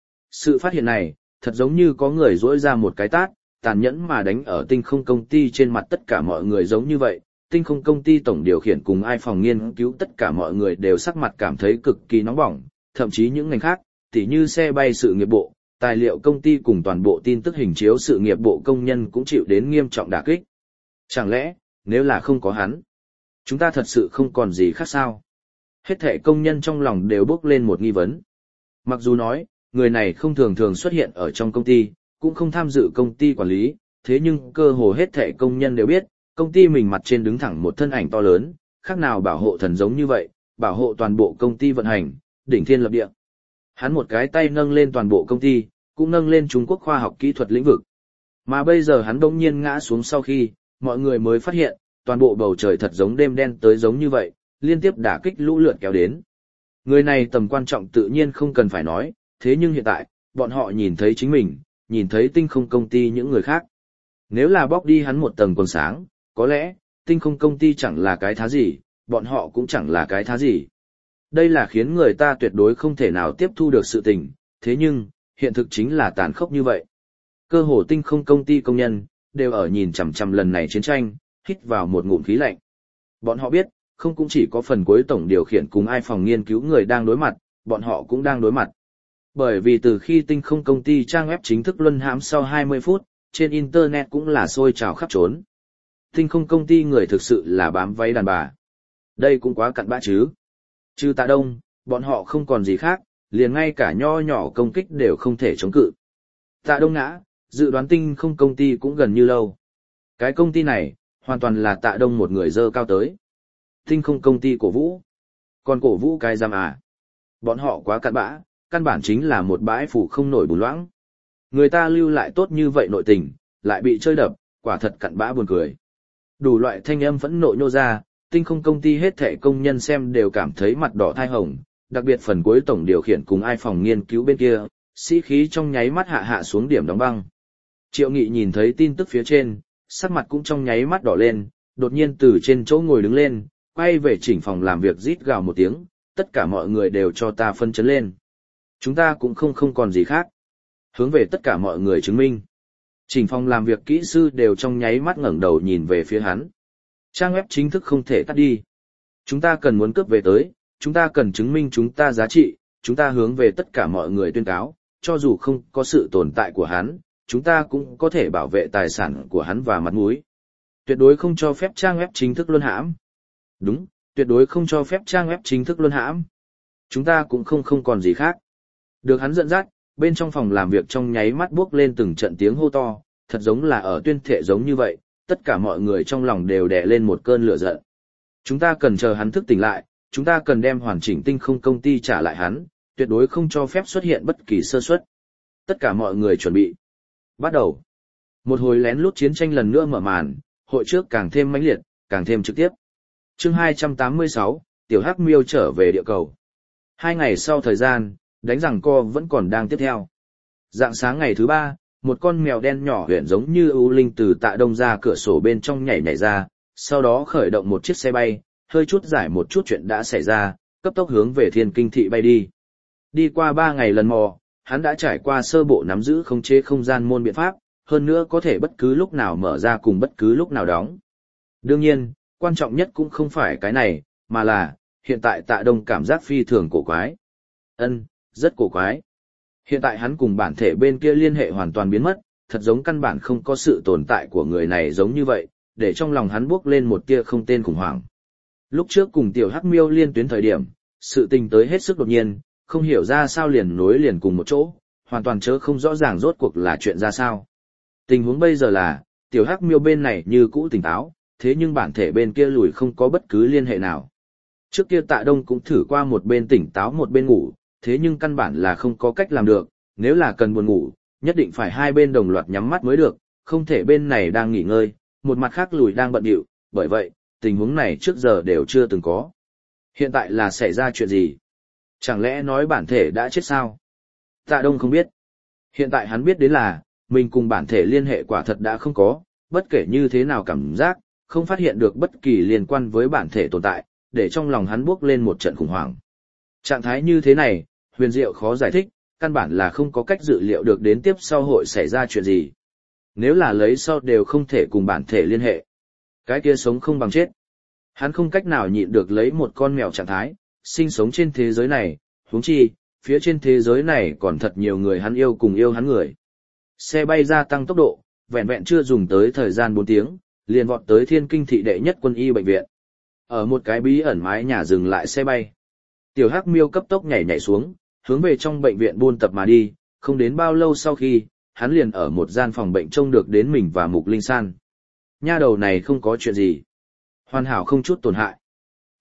Sự phát hiện này, thật giống như có người duỗi ra một cái tát, tàn nhẫn mà đánh ở tinh không công ty trên mặt tất cả mọi người giống như vậy. Tinh không công ty tổng điều khiển cùng ai phòng nghiên cứu tất cả mọi người đều sắc mặt cảm thấy cực kỳ nóng bỏng, thậm chí những ngành khác, tỉ như xe bay sự nghiệp bộ, tài liệu công ty cùng toàn bộ tin tức hình chiếu sự nghiệp bộ công nhân cũng chịu đến nghiêm trọng đả kích. Chẳng lẽ, nếu là không có hắn, chúng ta thật sự không còn gì khác sao? Hết thảy công nhân trong lòng đều bốc lên một nghi vấn. Mặc dù nói, người này không thường xuất hiện ở trong công ty, cũng không tham dự công ty quản lý, thế nhưng cơ hồ hết thảy công nhân đều biết, công ty mình mặt trên đứng thẳng một thân ảnh to lớn, khác nào bảo hộ thần giống như vậy, bảo hộ toàn bộ công ty vận hành, đỉnh thiên lập địa. Hắn một cái tay nâng lên toàn bộ công ty, cũng nâng lên Trung Quốc khoa học kỹ thuật lĩnh vực. Mà bây giờ hắn bỗng nhiên ngã xuống sau khi, mọi người mới phát hiện, toàn bộ bầu trời thật giống đêm đen tới giống như vậy, liên tiếp đả kích lũ lượt kéo đến. Người này tầm quan trọng tự nhiên không cần phải nói, thế nhưng hiện tại, bọn họ nhìn thấy chính mình, nhìn thấy tinh không công ty những người khác. Nếu là bóc đi hắn một tầng quần sáng, có lẽ, tinh không công ty chẳng là cái thá gì, bọn họ cũng chẳng là cái thá gì. Đây là khiến người ta tuyệt đối không thể nào tiếp thu được sự tình, thế nhưng, hiện thực chính là tàn khốc như vậy. Cơ hồ tinh không công ty công nhân, đều ở nhìn chằm chằm lần này chiến tranh, hít vào một ngụm khí lạnh. Bọn họ biết, không cũng chỉ có phần cuối tổng điều khiển cùng ai phòng nghiên cứu người đang đối mặt, bọn họ cũng đang đối mặt. Bởi vì từ khi tinh không công ty trang web chính thức luân hãm sau 20 phút, trên Internet cũng là sôi trào khắp trốn. Tinh không công ty người thực sự là bám váy đàn bà. Đây cũng quá cặn bã chứ. Trừ Tạ Đông, bọn họ không còn gì khác, liền ngay cả nho nhỏ công kích đều không thể chống cự. Tạ Đông ngã, dự đoán tinh không công ty cũng gần như lâu. Cái công ty này, hoàn toàn là Tạ Đông một người dơ cao tới. Tinh không công ty cổ vũ. Còn cổ vũ cái giam à. Bọn họ quá cặn bã, căn bản chính là một bãi phủ không nổi bùn loãng. Người ta lưu lại tốt như vậy nội tình, lại bị chơi đập, quả thật cặn bã buồn cười. Đủ loại thanh âm phẫn nộ nhô ra, tinh không công ty hết thảy công nhân xem đều cảm thấy mặt đỏ thai hồng, đặc biệt phần cuối tổng điều khiển cùng ai phòng nghiên cứu bên kia, sĩ khí trong nháy mắt hạ xuống điểm đóng băng. Triệu Nghị nhìn thấy tin tức phía trên, sắc mặt cũng trong nháy mắt đỏ lên, đột nhiên từ trên chỗ ngồi đứng lên, quay về chỉnh phòng làm việc rít gào một tiếng, tất cả mọi người đều cho ta phân chấn lên. Chúng ta cũng không còn gì khác. Hướng về tất cả mọi người chứng minh. Chỉnh phòng làm việc kỹ sư đều trong nháy mắt ngẩng đầu nhìn về phía hắn. Trang web chính thức không thể tắt đi. Chúng ta cần muốn cướp về tới, chúng ta cần chứng minh chúng ta giá trị, chúng ta hướng về tất cả mọi người tuyên cáo, cho dù không có sự tồn tại của hắn, chúng ta cũng có thể bảo vệ tài sản của hắn và mặt mũi. Tuyệt đối không cho phép trang web chính thức luân hãm. Đúng, tuyệt đối không cho phép trang web chính thức luân hãm. Chúng ta cũng không còn gì khác. Được hắn dẫn dắt, bên trong phòng làm việc trong nháy mắt buốc lên từng trận tiếng hô to, thật giống là ở tuyên thệ giống như vậy, tất cả mọi người trong lòng đều đè lên một cơn lửa giận. Chúng ta cần chờ hắn thức tỉnh lại, chúng ta cần đem hoàn chỉnh tinh không công ty trả lại hắn, tuyệt đối không cho phép xuất hiện bất kỳ sơ suất. Tất cả mọi người chuẩn bị. Bắt đầu. Một hồi lén lút chiến tranh lần nữa mở màn, hội trước càng thêm mãnh liệt, càng thêm trực tiếp. Chương 286, Tiểu Hắc Miêu trở về địa cầu. 2 ngày sau thời gian, đánh giằng co vẫn còn đang tiếp theo. Rạng sáng ngày thứ 3, một con mèo đen nhỏ huyện giống như ưu linh từ Tạ Đông ra cửa sổ bên trong nhảy ra, sau đó khởi động một chiếc xe bay, hơi chút giải một chút chuyện đã xảy ra, cấp tốc hướng về Thiên Kinh thị bay đi. Đi qua 3 ngày lần mò, hắn đã trải qua sơ bộ nắm giữ khống chế không gian môn biện pháp, hơn nữa có thể bất cứ lúc nào mở ra cùng bất cứ lúc nào đóng. Đương nhiên, quan trọng nhất cũng không phải cái này, mà là, hiện tại Tạ Đông cảm giác phi thường cổ quái. Rất cổ quái. Hiện tại hắn cùng bản thể bên kia liên hệ hoàn toàn biến mất, thật giống căn bản không có sự tồn tại của người này giống như vậy, để trong lòng hắn bước lên một tia không tên khủng hoảng. Lúc trước cùng Tiểu Hắc Miêu liên tuyến thời điểm, sự tình tới hết sức đột nhiên, không hiểu ra sao liền nối liền cùng một chỗ, hoàn toàn chớ không rõ ràng rốt cuộc là chuyện ra sao. Tình huống bây giờ là, Tiểu Hắc Miêu bên này như cũ tỉnh táo, thế nhưng bản thể bên kia lùi không có bất cứ liên hệ nào. Trước kia Tạ Đông cũng thử qua một bên tỉnh táo một bên ngủ, thế nhưng căn bản là không có cách làm được, nếu là cần buồn ngủ, nhất định phải hai bên đồng loạt nhắm mắt mới được, không thể bên này đang nghỉ ngơi, một mặt khác lùi đang bận điệu, bởi vậy, tình huống này trước giờ đều chưa từng có. Hiện tại là xảy ra chuyện gì? Chẳng lẽ nói bản thể đã chết sao? Tạ Đông không biết. Hiện tại hắn biết đến là, mình cùng bản thể liên hệ quả thật đã không có, bất kể như thế nào cảm giác, không phát hiện được bất kỳ liên quan với bản thể tồn tại, để trong lòng hắn bước lên một trận khủng hoảng. Trạng thái như thế này, huyền diệu khó giải thích, căn bản là không có cách dự liệu được đến tiếp sau hội xảy ra chuyện gì. Nếu là lấy sau đều không thể cùng bản thể liên hệ. Cái kia sống không bằng chết. Hắn không cách nào nhịn được lấy một con mèo trạng thái, sinh sống trên thế giới này, huống chi, phía trên thế giới này còn thật nhiều người hắn yêu cùng yêu hắn người. Xe bay gia tăng tốc độ, vẹn vẹn chưa dùng tới thời gian 4 tiếng, liền vọt tới Thiên Kinh thị đệ nhất quân y bệnh viện. Ở một cái bí ẩn mái nhà dừng lại xe bay. Tiểu Hắc Miêu cấp tốc nhảy xuống, hướng về trong bệnh viện buôn tập mà đi, không đến bao lâu sau khi, hắn liền ở một gian phòng bệnh trông được đến mình và Mục Linh San. Nha đầu này không có chuyện gì. Hoàn hảo không chút tổn hại.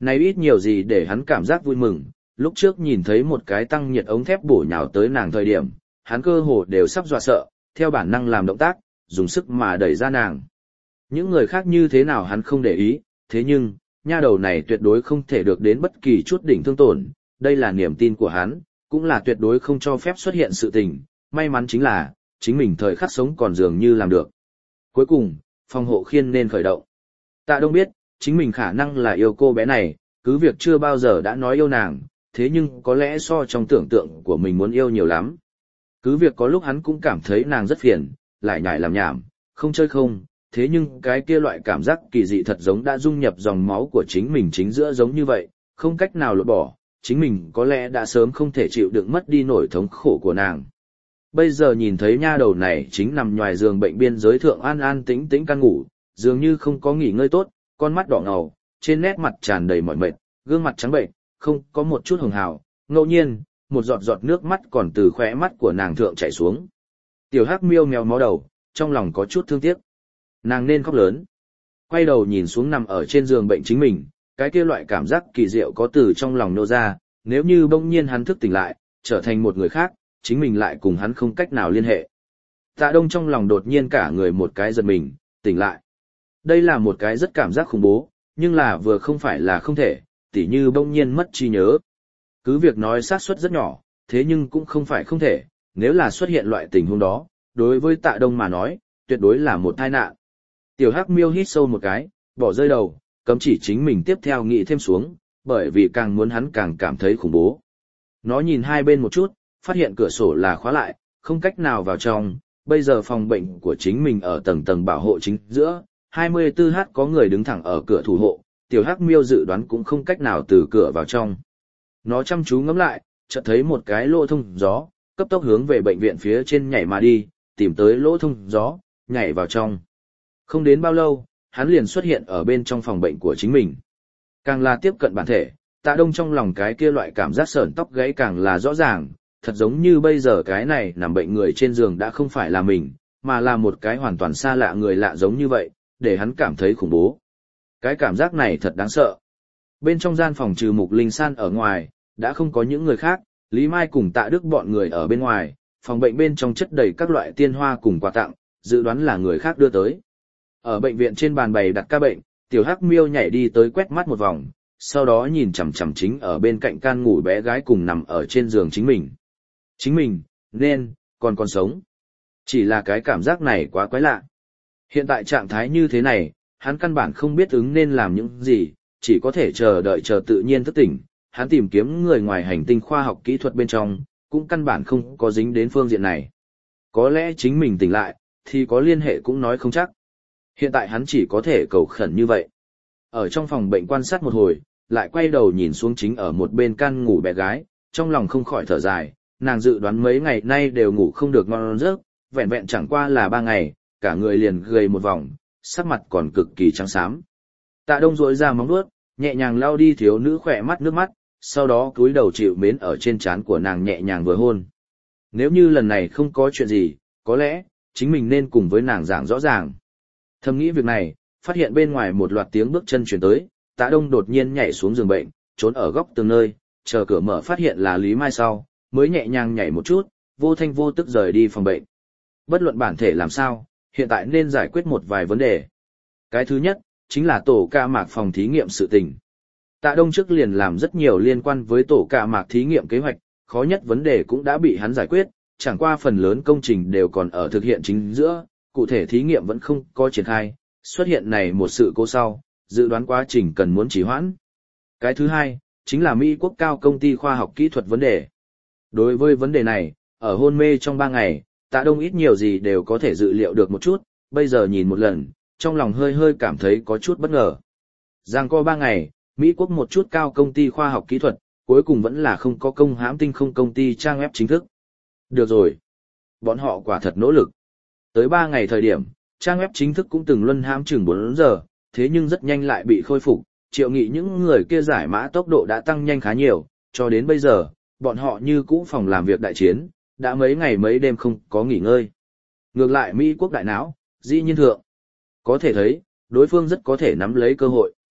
Này ít nhiều gì để hắn cảm giác vui mừng, lúc trước nhìn thấy một cái tăng nhiệt ống thép bổ nhào tới nàng thời điểm, hắn cơ hồ đều sắp dọa sợ, theo bản năng làm động tác, dùng sức mà đẩy ra nàng. Những người khác như thế nào hắn không để ý, thế nhưng, nha đầu này tuyệt đối không thể được đến bất kỳ chút đỉnh thương tổn, đây là niềm tin của hắn, cũng là tuyệt đối không cho phép xuất hiện sự tình, may mắn chính là, chính mình thời khắc sống còn dường như làm được. Cuối cùng, phòng hộ khiên nên khởi động. Tạ Đông biết, chính mình khả năng là yêu cô bé này, cứ việc chưa bao giờ đã nói yêu nàng, thế nhưng có lẽ so trong tưởng tượng của mình muốn yêu nhiều lắm. Cứ việc có lúc hắn cũng cảm thấy nàng rất phiền, lại nhải làm nhảm, không chơi không, thế nhưng cái kia loại cảm giác kỳ dị thật giống đã dung nhập dòng máu của chính mình chính giữa giống như vậy, không cách nào lột bỏ, chính mình có lẽ đã sớm không thể chịu đựng mất đi nỗi thống khổ của nàng. Bây giờ nhìn thấy nha đầu này chính nằm ngoài giường bệnh biên giới thượng an an tĩnh tĩnh căn ngủ, dường như không có nghỉ ngơi tốt, con mắt đỏ ngầu, trên nét mặt tràn đầy mỏi mệt, gương mặt trắng bệnh, không có một chút hường hào, ngẫu nhiên, một giọt giọt nước mắt còn từ khóe mắt của nàng thượng chảy xuống. Tiểu Hắc Miêu mèo mó đầu, trong lòng có chút thương tiếc. Nàng nên khóc lớn. Quay đầu nhìn xuống nằm ở trên giường bệnh chính mình, cái kia loại cảm giác kỳ diệu có từ trong lòng nô ra, nếu như bỗng nhiên hắn thức tỉnh lại, trở thành một người khác, chính mình lại cùng hắn không cách nào liên hệ. Tạ Đông trong lòng đột nhiên cả người một cái giật mình, tỉnh lại. Đây là một cái rất cảm giác khủng bố, nhưng là vừa không phải là không thể, tỉ như bỗng nhiên mất trí nhớ. Cứ việc nói xác suất rất nhỏ, thế nhưng cũng không phải không thể, nếu là xuất hiện loại tình huống đó, đối với Tạ Đông mà nói, tuyệt đối là một tai nạn. Tiểu Hắc Miêu hít sâu một cái, bỏ rơi đầu, cấm chỉ chính mình tiếp theo nghĩ thêm xuống, bởi vì càng muốn hắn càng cảm thấy khủng bố. Nó nhìn hai bên một chút, phát hiện cửa sổ là khóa lại, không cách nào vào trong, bây giờ phòng bệnh của chính mình ở tầng tầng bảo hộ chính giữa, 24h có người đứng thẳng ở cửa thủ hộ, Tiểu Hắc Miêu dự đoán cũng không cách nào từ cửa vào trong. Nó chăm chú ngắm lại, chợt thấy một cái lỗ thông gió, cấp tốc hướng về bệnh viện phía trên nhảy mà đi, tìm tới lỗ thông gió, nhảy vào trong. Không đến bao lâu, hắn liền xuất hiện ở bên trong phòng bệnh của chính mình. Càng là tiếp cận bản thể, Tạ Đông trong lòng cái kia loại cảm giác sởn tóc gáy càng là rõ ràng, thật giống như bây giờ cái này nằm bệnh người trên giường đã không phải là mình, mà là một cái hoàn toàn xa lạ người lạ giống như vậy, để hắn cảm thấy khủng bố. Cái cảm giác này thật đáng sợ. Bên trong gian phòng trừ Mục Linh San ở ngoài, đã không có những người khác, Lý Mai cùng Tạ Đức bọn người ở bên ngoài, phòng bệnh bên trong chất đầy các loại tiên hoa cùng quà tặng, dự đoán là người khác đưa tới. Ở bệnh viện trên bàn bày đặt ca bệnh, Tiểu Hắc Miêu nhảy đi tới quét mắt một vòng, sau đó nhìn chằm chằm chính ở bên cạnh can ngủ bé gái cùng nằm ở trên giường chính mình. Chính mình, nên, còn sống. Chỉ là cái cảm giác này quá quái lạ. Hiện tại trạng thái như thế này, hắn căn bản không biết ứng nên làm những gì, chỉ có thể chờ đợi chờ tự nhiên thức tỉnh. Hắn tìm kiếm người ngoài hành tinh khoa học kỹ thuật bên trong, cũng căn bản không có dính đến phương diện này. Có lẽ chính mình tỉnh lại, thì có liên hệ cũng nói không chắc. Hiện tại hắn chỉ có thể cầu khẩn như vậy. Ở trong phòng bệnh quan sát một hồi, lại quay đầu nhìn xuống chính ở một bên căn ngủ bé gái, trong lòng không khỏi thở dài, nàng dự đoán mấy ngày nay đều ngủ không được ngon giấc, vẹn vẹn chẳng qua là 3 ngày, cả người liền gầy một vòng, sắc mặt còn cực kỳ trắng xám. Tạ Đông duỗi ra móng vuốt, nhẹ nhàng lau đi thiếu nữ khỏe mắt nước mắt, sau đó cúi đầu chịu mến ở trên trán của nàng nhẹ nhàng vừa hôn. Nếu như lần này không có chuyện gì, có lẽ, chính mình nên cùng với nàng giảng rõ ràng. Thầm nghĩ việc này, phát hiện bên ngoài một loạt tiếng bước chân chuyển tới, Tạ Đông đột nhiên nhảy xuống giường bệnh, trốn ở góc tường nơi, chờ cửa mở phát hiện là Lý Mai sau, mới nhẹ nhàng nhảy một chút, vô thanh vô tức rời đi phòng bệnh. Bất luận bản thể làm sao, hiện tại nên giải quyết một vài vấn đề. Cái thứ nhất, chính là tổ ca mạc phòng thí nghiệm sự tình. Tạ Đông trước liền làm rất nhiều liên quan với tổ ca mạc thí nghiệm kế hoạch, khó nhất vấn đề cũng đã bị hắn giải quyết, chẳng qua phần lớn công trình đều còn ở thực hiện chính giữa, cụ thể thí nghiệm vẫn không có triển khai, xuất hiện này một sự cố sau, dự đoán quá trình cần muốn trì hoãn. Cái thứ hai, chính là Mỹ quốc cao công ty khoa học kỹ thuật vấn đề. Đối với vấn đề này, ở hôn mê trong 3 ngày, Tạ Đông ít nhiều gì đều có thể dự liệu được một chút, bây giờ nhìn một lần, trong lòng hơi hơi cảm thấy có chút bất ngờ. Giang co 3 ngày, Mỹ quốc một chút cao công ty khoa học kỹ thuật, cuối cùng vẫn là không có công hãm tinh không công ty trang web chính thức. Được rồi. Bọn họ quả thật nỗ lực. Tới 3 ngày thời điểm, trang web chính thức cũng từng luân hãm chừng 4 giờ, thế nhưng rất nhanh lại bị khôi phục, Triệu Nghị những người kia giải mã tốc độ đã tăng nhanh khá nhiều, cho đến bây giờ, bọn họ như cũ phòng làm việc đại chiến, đã mấy ngày mấy đêm không có nghỉ ngơi. Ngược lại Mỹ quốc đại não, dĩ nhiên thượng. Có thể thấy, đối phương rất có thể nắm lấy cơ hội.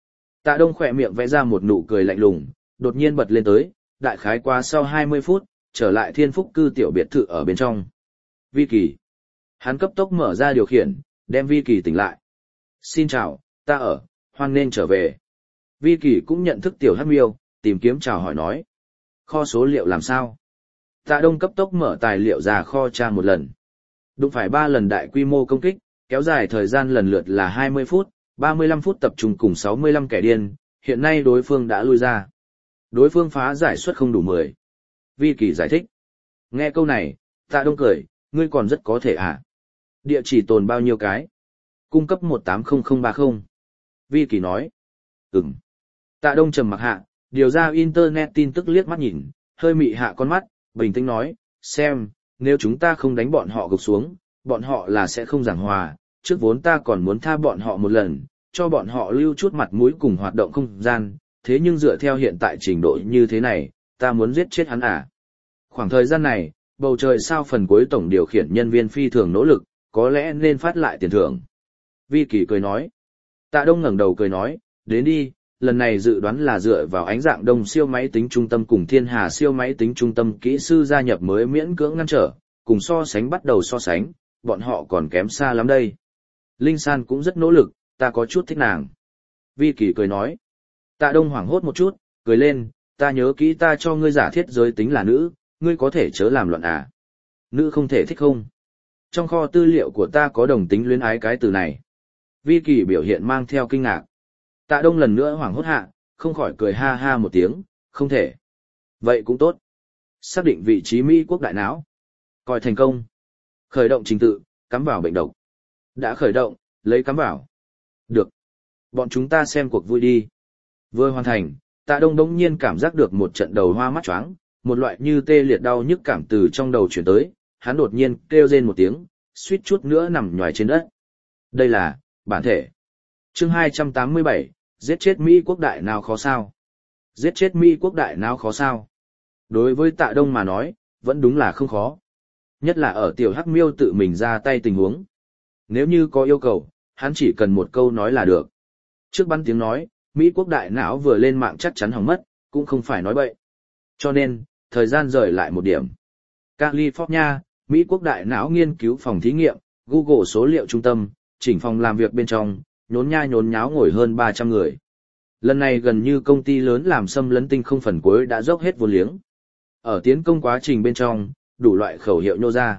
Tạ Đông khỏe miệng vẽ ra một nụ cười lạnh lùng, đột nhiên bật lên tới, đại khái qua sau 20 phút, trở lại Thiên Phúc cư tiểu biệt thự ở bên trong. Vi Kỳ. Hắn cấp tốc mở ra điều khiển, đem Vi Kỳ tỉnh lại. Xin chào, ta ở, hoan nên trở về. Vi Kỳ cũng nhận thức tiểu hắc miêu, tìm kiếm chào hỏi nói. Kho số liệu làm sao? Tạ Đông cấp tốc mở tài liệu ra kho tra một lần. Đụng phải 3 lần đại quy mô công kích, kéo dài thời gian lần lượt là 20 phút, 35 phút tập trung cùng 65 kẻ điên, hiện nay đối phương đã lui ra. Đối phương phá giải suất không đủ 10. Vi Kỳ giải thích. Nghe câu này, Tạ Đông cười, ngươi còn rất có thể à? Địa chỉ tồn bao nhiêu cái? Cung cấp 180030. Vi Kỳ nói. Ừm. Tạ Đông trầm mặc hạ, điều ra internet tin tức liếc mắt nhìn, hơi mị hạ con mắt, bình tĩnh nói, xem, nếu chúng ta không đánh bọn họ gục xuống, bọn họ là sẽ không giảng hòa, trước vốn ta còn muốn tha bọn họ một lần, cho bọn họ lưu chút mặt mũi cùng hoạt động không gian, thế nhưng dựa theo hiện tại trình độ như thế này, ta muốn giết chết hắn à. Khoảng thời gian này, bầu trời sao phần cuối tổng điều khiển nhân viên phi thường nỗ lực, có lẽ nên phát lại tiền thưởng. Vi Kỳ cười nói. Tạ Đông ngẩng đầu cười nói, đến đi, lần này dự đoán là dựa vào ánh dạng đông siêu máy tính trung tâm cùng thiên hà siêu máy tính trung tâm kỹ sư gia nhập mới miễn cưỡng ngăn trở, cùng so sánh bắt đầu so sánh, bọn họ còn kém xa lắm đây. Linh San cũng rất nỗ lực, ta có chút thích nàng. Vi Kỳ cười nói. Tạ Đông hoảng hốt một chút, cười lên, ta nhớ kỹ ta cho ngươi giả thiết giới tính là nữ, ngươi có thể chớ làm loạn à. Nữ không thể thích không? Trong kho tư liệu của ta có đồng tính luyến ái cái từ này. Vi Kỳ biểu hiện mang theo kinh ngạc. Tạ Đông lần nữa hoảng hốt hạ, không khỏi cười ha ha một tiếng, không thể. Vậy cũng tốt. Xác định vị trí Mỹ quốc đại não. Coi thành công. Khởi động trình tự, cắm vào bệnh độc. Đã khởi động, lấy cắm vào. Được. Bọn chúng ta xem cuộc vui đi. Vừa hoàn thành, Tạ Đông đống nhiên cảm giác được một trận đầu hoa mắt choáng, một loại như tê liệt đau nhức cảm từ trong đầu chuyển tới, hắn đột nhiên kêu rên một tiếng, suýt chút nữa nằm nhòi trên đất. Đây là bản thể. Chương 287, giết chết Mỹ quốc đại nào khó sao? Giết chết Mỹ quốc đại nào khó sao? Đối với Tạ Đông mà nói, vẫn đúng là không khó. Nhất là ở tiểu hắc miêu tự mình ra tay tình huống. Nếu như có yêu cầu, hắn chỉ cần một câu nói là được. Trước bắn tiếng nói, Mỹ quốc đại não vừa lên mạng chắc chắn hỏng mất, cũng không phải nói bậy. Cho nên, thời gian rời lại một điểm. California, Mỹ quốc đại não nghiên cứu phòng thí nghiệm, Google số liệu trung tâm, chỉnh phòng làm việc bên trong, nhốn nha nhốn nháo ngồi hơn 300 người. Lần này gần như công ty lớn làm xâm lấn tinh không phần cuối đã dốc hết vốn liếng. Ở tiến công quá trình bên trong, đủ loại khẩu hiệu nhô ra.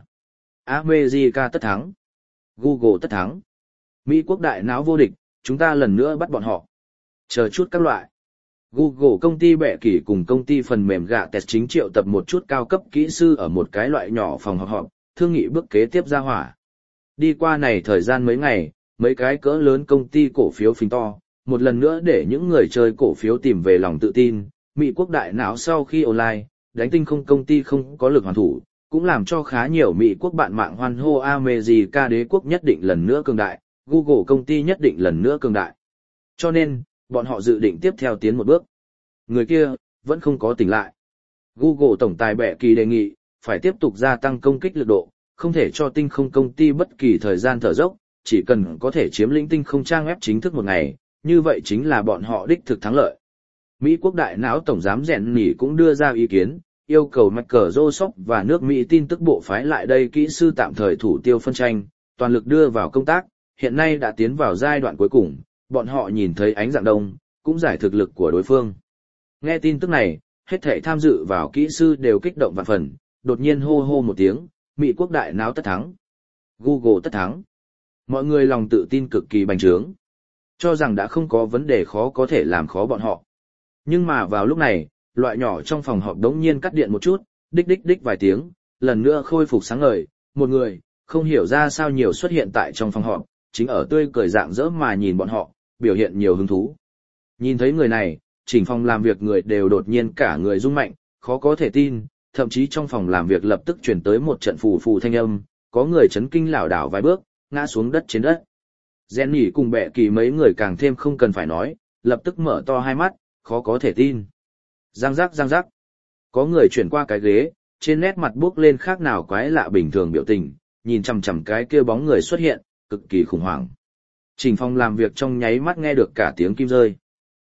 America tất thắng. Google tất thắng. Mỹ quốc đại não vô địch, chúng ta lần nữa bắt bọn họ. Chờ chút các loại. Google công ty bẻ kỷ cùng công ty phần mềm gạ test chính triệu tập một chút cao cấp kỹ sư ở một cái loại nhỏ phòng họp, thương nghị bước kế tiếp ra hỏa. Đi qua này thời gian mấy ngày, mấy cái cỡ lớn công ty cổ phiếu phình to, một lần nữa để những người chơi cổ phiếu tìm về lòng tự tin. Mỹ quốc đại não sau khi online, đánh tinh không công ty không có lực hoàn thủ, cũng làm cho khá nhiều Mỹ quốc bạn mạng hoan hô America đế quốc nhất định lần nữa cường đại, Google công ty nhất định lần nữa cường đại. Cho nên, bọn họ dự định tiếp theo tiến một bước. Người kia, vẫn không có tỉnh lại. Google tổng tài bẻ kỳ đề nghị, phải tiếp tục gia tăng công kích lực độ, không thể cho tinh không công ty bất kỳ thời gian thở dốc, chỉ cần có thể chiếm lĩnh tinh không trang web chính thức một ngày, như vậy chính là bọn họ đích thực thắng lợi. Mỹ quốc đại não tổng giám rèn nỉ cũng đưa ra ý kiến, yêu cầu Microsoft và nước Mỹ tin tức bộ phái lại đây kỹ sư tạm thời thủ tiêu phân tranh, toàn lực đưa vào công tác, hiện nay đã tiến vào giai đoạn cuối cùng, bọn họ nhìn thấy ánh dạng đông, cũng giải thực lực của đối phương. Nghe tin tức này, hết thảy tham dự vào kỹ sư đều kích động vạn phần, đột nhiên hô hô một tiếng, Mỹ quốc đại não tất thắng. Google tất thắng. Mọi người lòng tự tin cực kỳ bành trướng, cho rằng đã không có vấn đề khó có thể làm khó bọn họ. Nhưng mà vào lúc này, loại nhỏ trong phòng họp đống nhiên cắt điện một chút, đích đích đích vài tiếng, lần nữa khôi phục sáng ngời, một người, không hiểu ra sao nhiều xuất hiện tại trong phòng họp, chính ở tươi cười rạng rỡ mà nhìn bọn họ, biểu hiện nhiều hứng thú. Nhìn thấy người này, chỉnh phòng làm việc người đều đột nhiên cả người rung mạnh, khó có thể tin, thậm chí trong phòng làm việc lập tức chuyển tới một trận phù phù thanh âm, có người chấn kinh lảo đảo vài bước, ngã xuống đất trên đất. Jenny cùng bẻ kỳ mấy người càng thêm không cần phải nói, lập tức mở to hai mắt, khó có thể tin. Giang giác giang giác. Có người chuyển qua cái ghế, trên nét mặt bước lên khác nào quái lạ bình thường biểu tình, nhìn chằm chằm cái kia bóng người xuất hiện, cực kỳ khủng hoảng. Trình phòng làm việc trong nháy mắt nghe được cả tiếng kim rơi.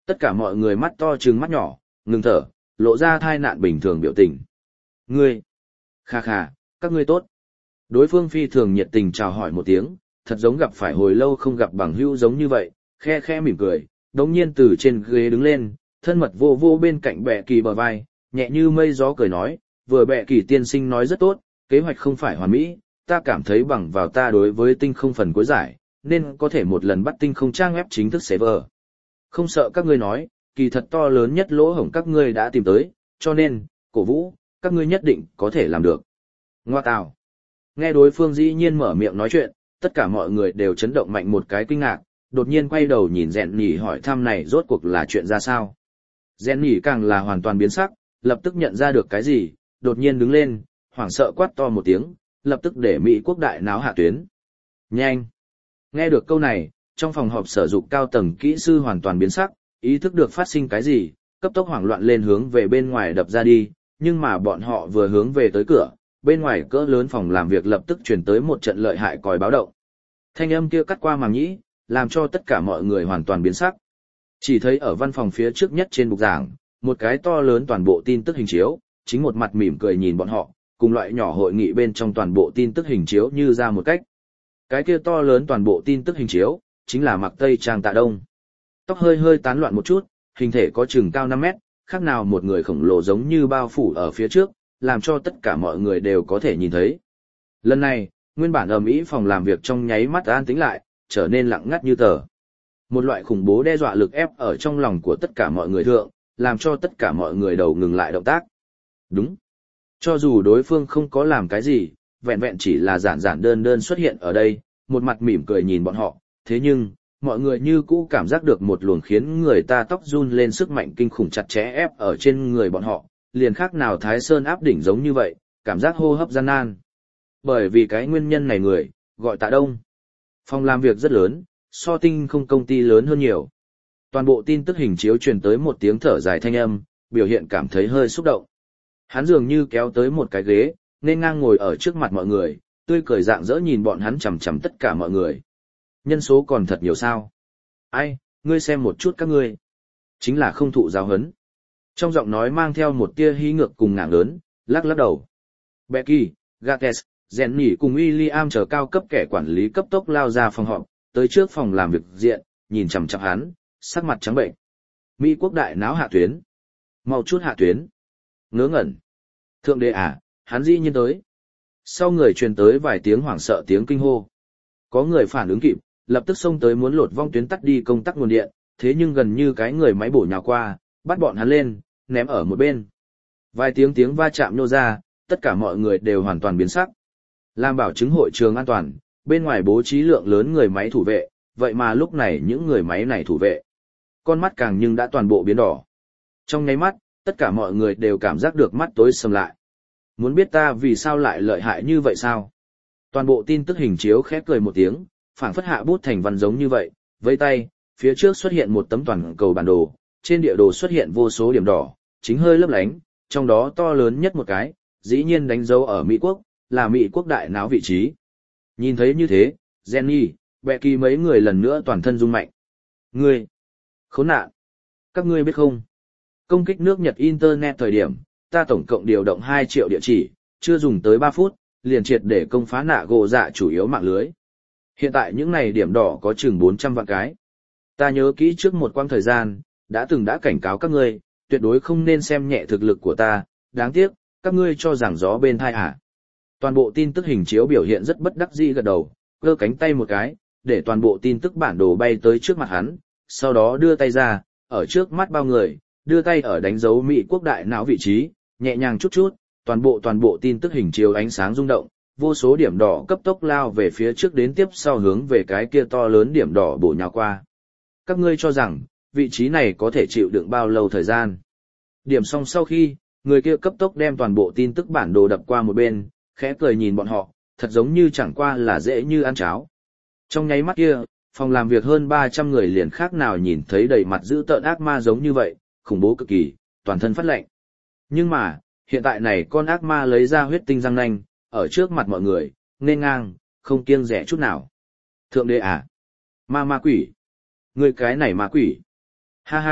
Tất cả mọi người mắt to trừng mắt nhỏ, ngừng thở, lộ ra thai nạn bình thường biểu tình. Ngươi! Kha kha, các ngươi tốt. Đối phương phi thường nhiệt tình chào hỏi một tiếng, thật giống gặp phải hồi lâu không gặp bằng hữu giống như vậy, khe khe mỉm cười, đống nhiên từ trên ghế đứng lên, thân mật vô vô bên cạnh bệ kỳ bờ vai, nhẹ như mây gió cười nói, vừa bệ kỳ tiên sinh nói rất tốt, kế hoạch không phải hoàn mỹ, ta cảm thấy bằng vào ta đối với tinh không phần cuối giải, nên có thể một lần bắt tinh không trang web chính thức server. Không sợ các ngươi nói, kỳ thật to lớn nhất lỗ hổng các ngươi đã tìm tới, cho nên, cổ vũ, các ngươi nhất định có thể làm được. Ngoa tào. Nghe đối phương dĩ nhiên mở miệng nói chuyện, tất cả mọi người đều chấn động mạnh một cái kinh ngạc, đột nhiên quay đầu nhìn Rèn Nhỉ hỏi thăm này rốt cuộc là chuyện ra sao. Rèn Nhỉ càng là hoàn toàn biến sắc, lập tức nhận ra được cái gì, đột nhiên đứng lên, hoảng sợ quát to một tiếng, lập tức để Mỹ quốc đại náo hạ tuyến. Nhanh! Nghe được câu này, trong phòng họp sở dục cao tầng kỹ sư hoàn toàn biến sắc, ý thức được phát sinh cái gì, cấp tốc hoảng loạn lên hướng về bên ngoài đập ra đi, nhưng mà bọn họ vừa hướng về tới cửa, bên ngoài cỡ lớn phòng làm việc lập tức truyền tới một trận lợi hại còi báo động. Thanh âm kia cắt qua màng nhĩ, làm cho tất cả mọi người hoàn toàn biến sắc. Chỉ thấy ở văn phòng phía trước nhất trên bục giảng, một cái to lớn toàn bộ tin tức hình chiếu, chính một mặt mỉm cười nhìn bọn họ, cùng loại nhỏ hội nghị bên trong toàn bộ tin tức hình chiếu như ra một cách. Cái kia to lớn toàn bộ tin tức hình chiếu, chính là Mạc Tây Trang Tạ Đông. Tóc hơi hơi tán loạn một chút, hình thể có chừng cao 5 mét, khác nào một người khổng lồ giống như bao phủ ở phía trước, làm cho tất cả mọi người đều có thể nhìn thấy. Lần này, nguyên bản ầm ĩ phòng làm việc trong nháy mắt an tĩnh lại, trở nên lặng ngắt như tờ. Một loại khủng bố đe dọa lực ép ở trong lòng của tất cả mọi người thượng, làm cho tất cả mọi người đầu ngừng lại động tác. Đúng. Cho dù đối phương không có làm cái gì, vẹn vẹn chỉ là giản giản đơn đơn xuất hiện ở đây, một mặt mỉm cười nhìn bọn họ, thế nhưng, mọi người như cũ cảm giác được một luồng khiến người ta tóc run lên sức mạnh kinh khủng chặt chẽ ép ở trên người bọn họ, liền khác nào Thái Sơn áp đỉnh giống như vậy, cảm giác hô hấp gian nan. Bởi vì cái nguyên nhân này người, gọi Tạ Đông. Phòng làm việc rất lớn, so tinh không công ty lớn hơn nhiều. Toàn bộ tin tức hình chiếu truyền tới một tiếng thở dài thanh âm, biểu hiện cảm thấy hơi xúc động. Hắn dường như kéo tới một cái ghế, nên ngang ngồi ở trước mặt mọi người, tươi cười rạng rỡ nhìn bọn hắn chằm chằm tất cả mọi người. Nhân số còn thật nhiều sao? Ai, ngươi xem một chút các ngươi. Chính là không thụ giáo huấn. Trong giọng nói mang theo một tia hí ngược cùng ngạng lớn, lắc lắc đầu. Becky, Gates, Jenny cùng William chờ cao cấp kẻ quản lý cấp tốc lao ra phòng họp, tới trước phòng làm việc diện, nhìn chằm chằm hắn, sắc mặt trắng bệnh. Mỹ quốc đại náo hạ tuyến. Mau chút hạ tuyến. Ngớ ngẩn. Thượng đế à, hắn dĩ nhiên tới. Sau người truyền tới vài tiếng hoảng sợ tiếng kinh hô. Có người phản ứng kịp, lập tức xông tới muốn lột vong tuyến tắt đi công tắc nguồn điện, thế nhưng gần như cái người máy bổ nhào qua, bắt bọn hắn lên, ném ở một bên. Vài tiếng va chạm nhô ra, tất cả mọi người đều hoàn toàn biến sắc. Làm bảo chứng hội trường an toàn, bên ngoài bố trí lượng lớn người máy thủ vệ, vậy mà lúc này những người máy này thủ vệ. Con mắt càng nhưng đã toàn bộ biến đỏ. Trong nháy mắt, tất cả mọi người đều cảm giác được mắt tối sầm lại. Muốn biết ta vì sao lại lợi hại như vậy sao? Toàn bộ tin tức hình chiếu khẽ cười một tiếng, phảng phất hạ bút thành văn giống như vậy, vẫy tay, phía trước xuất hiện một tấm toàn cầu bản đồ, trên địa đồ xuất hiện vô số điểm đỏ, chính hơi lấp lánh, trong đó to lớn nhất một cái, dĩ nhiên đánh dấu ở Mỹ quốc, là Mỹ quốc đại náo vị trí. Nhìn thấy như thế, Jenny, Becky mấy người lần nữa toàn thân rung mạnh. Ngươi! Khốn nạn! Các ngươi biết không? Công kích nước Nhật Internet thời điểm, ta tổng cộng điều động 2 triệu địa chỉ, chưa dùng tới 3 phút, liền triệt để công phá nạ gỗ dạ chủ yếu mạng lưới. Hiện tại những này điểm đỏ có chừng 400 vạn cái. Ta nhớ kỹ trước một quãng thời gian, đã cảnh cáo các ngươi, tuyệt đối không nên xem nhẹ thực lực của ta, đáng tiếc, các ngươi cho rằng gió bên thai à. Toàn bộ tin tức hình chiếu biểu hiện rất bất đắc dĩ gật đầu, cơ cánh tay một cái, để toàn bộ tin tức bản đồ bay tới trước mặt hắn, sau đó đưa tay ra, ở trước mắt bao người, đưa tay ở đánh dấu Mỹ quốc đại não vị trí, nhẹ nhàng chút chút, toàn bộ tin tức hình chiếu ánh sáng rung động, vô số điểm đỏ cấp tốc lao về phía trước đến tiếp sau hướng về cái kia to lớn điểm đỏ bổ nhào qua. Các ngươi cho rằng, vị trí này có thể chịu đựng bao lâu thời gian? Điểm xong sau khi, người kia cấp tốc đem toàn bộ tin tức bản đồ đập qua một bên, khẽ cười nhìn bọn họ, thật giống như chẳng qua là dễ như ăn cháo. Trong nháy mắt kia, phòng làm việc hơn 300 người liền khác nào nhìn thấy đầy mặt dữ tợn ác ma giống như vậy, khủng bố cực kỳ, toàn thân phát lạnh. Nhưng mà, hiện tại này con ác ma lấy ra huyết tinh răng nanh, ở trước mặt mọi người, nên ngang, không kiêng rẻ chút nào. Thượng đế à? Ma quỷ! Người cái này ma quỷ! Ha ha,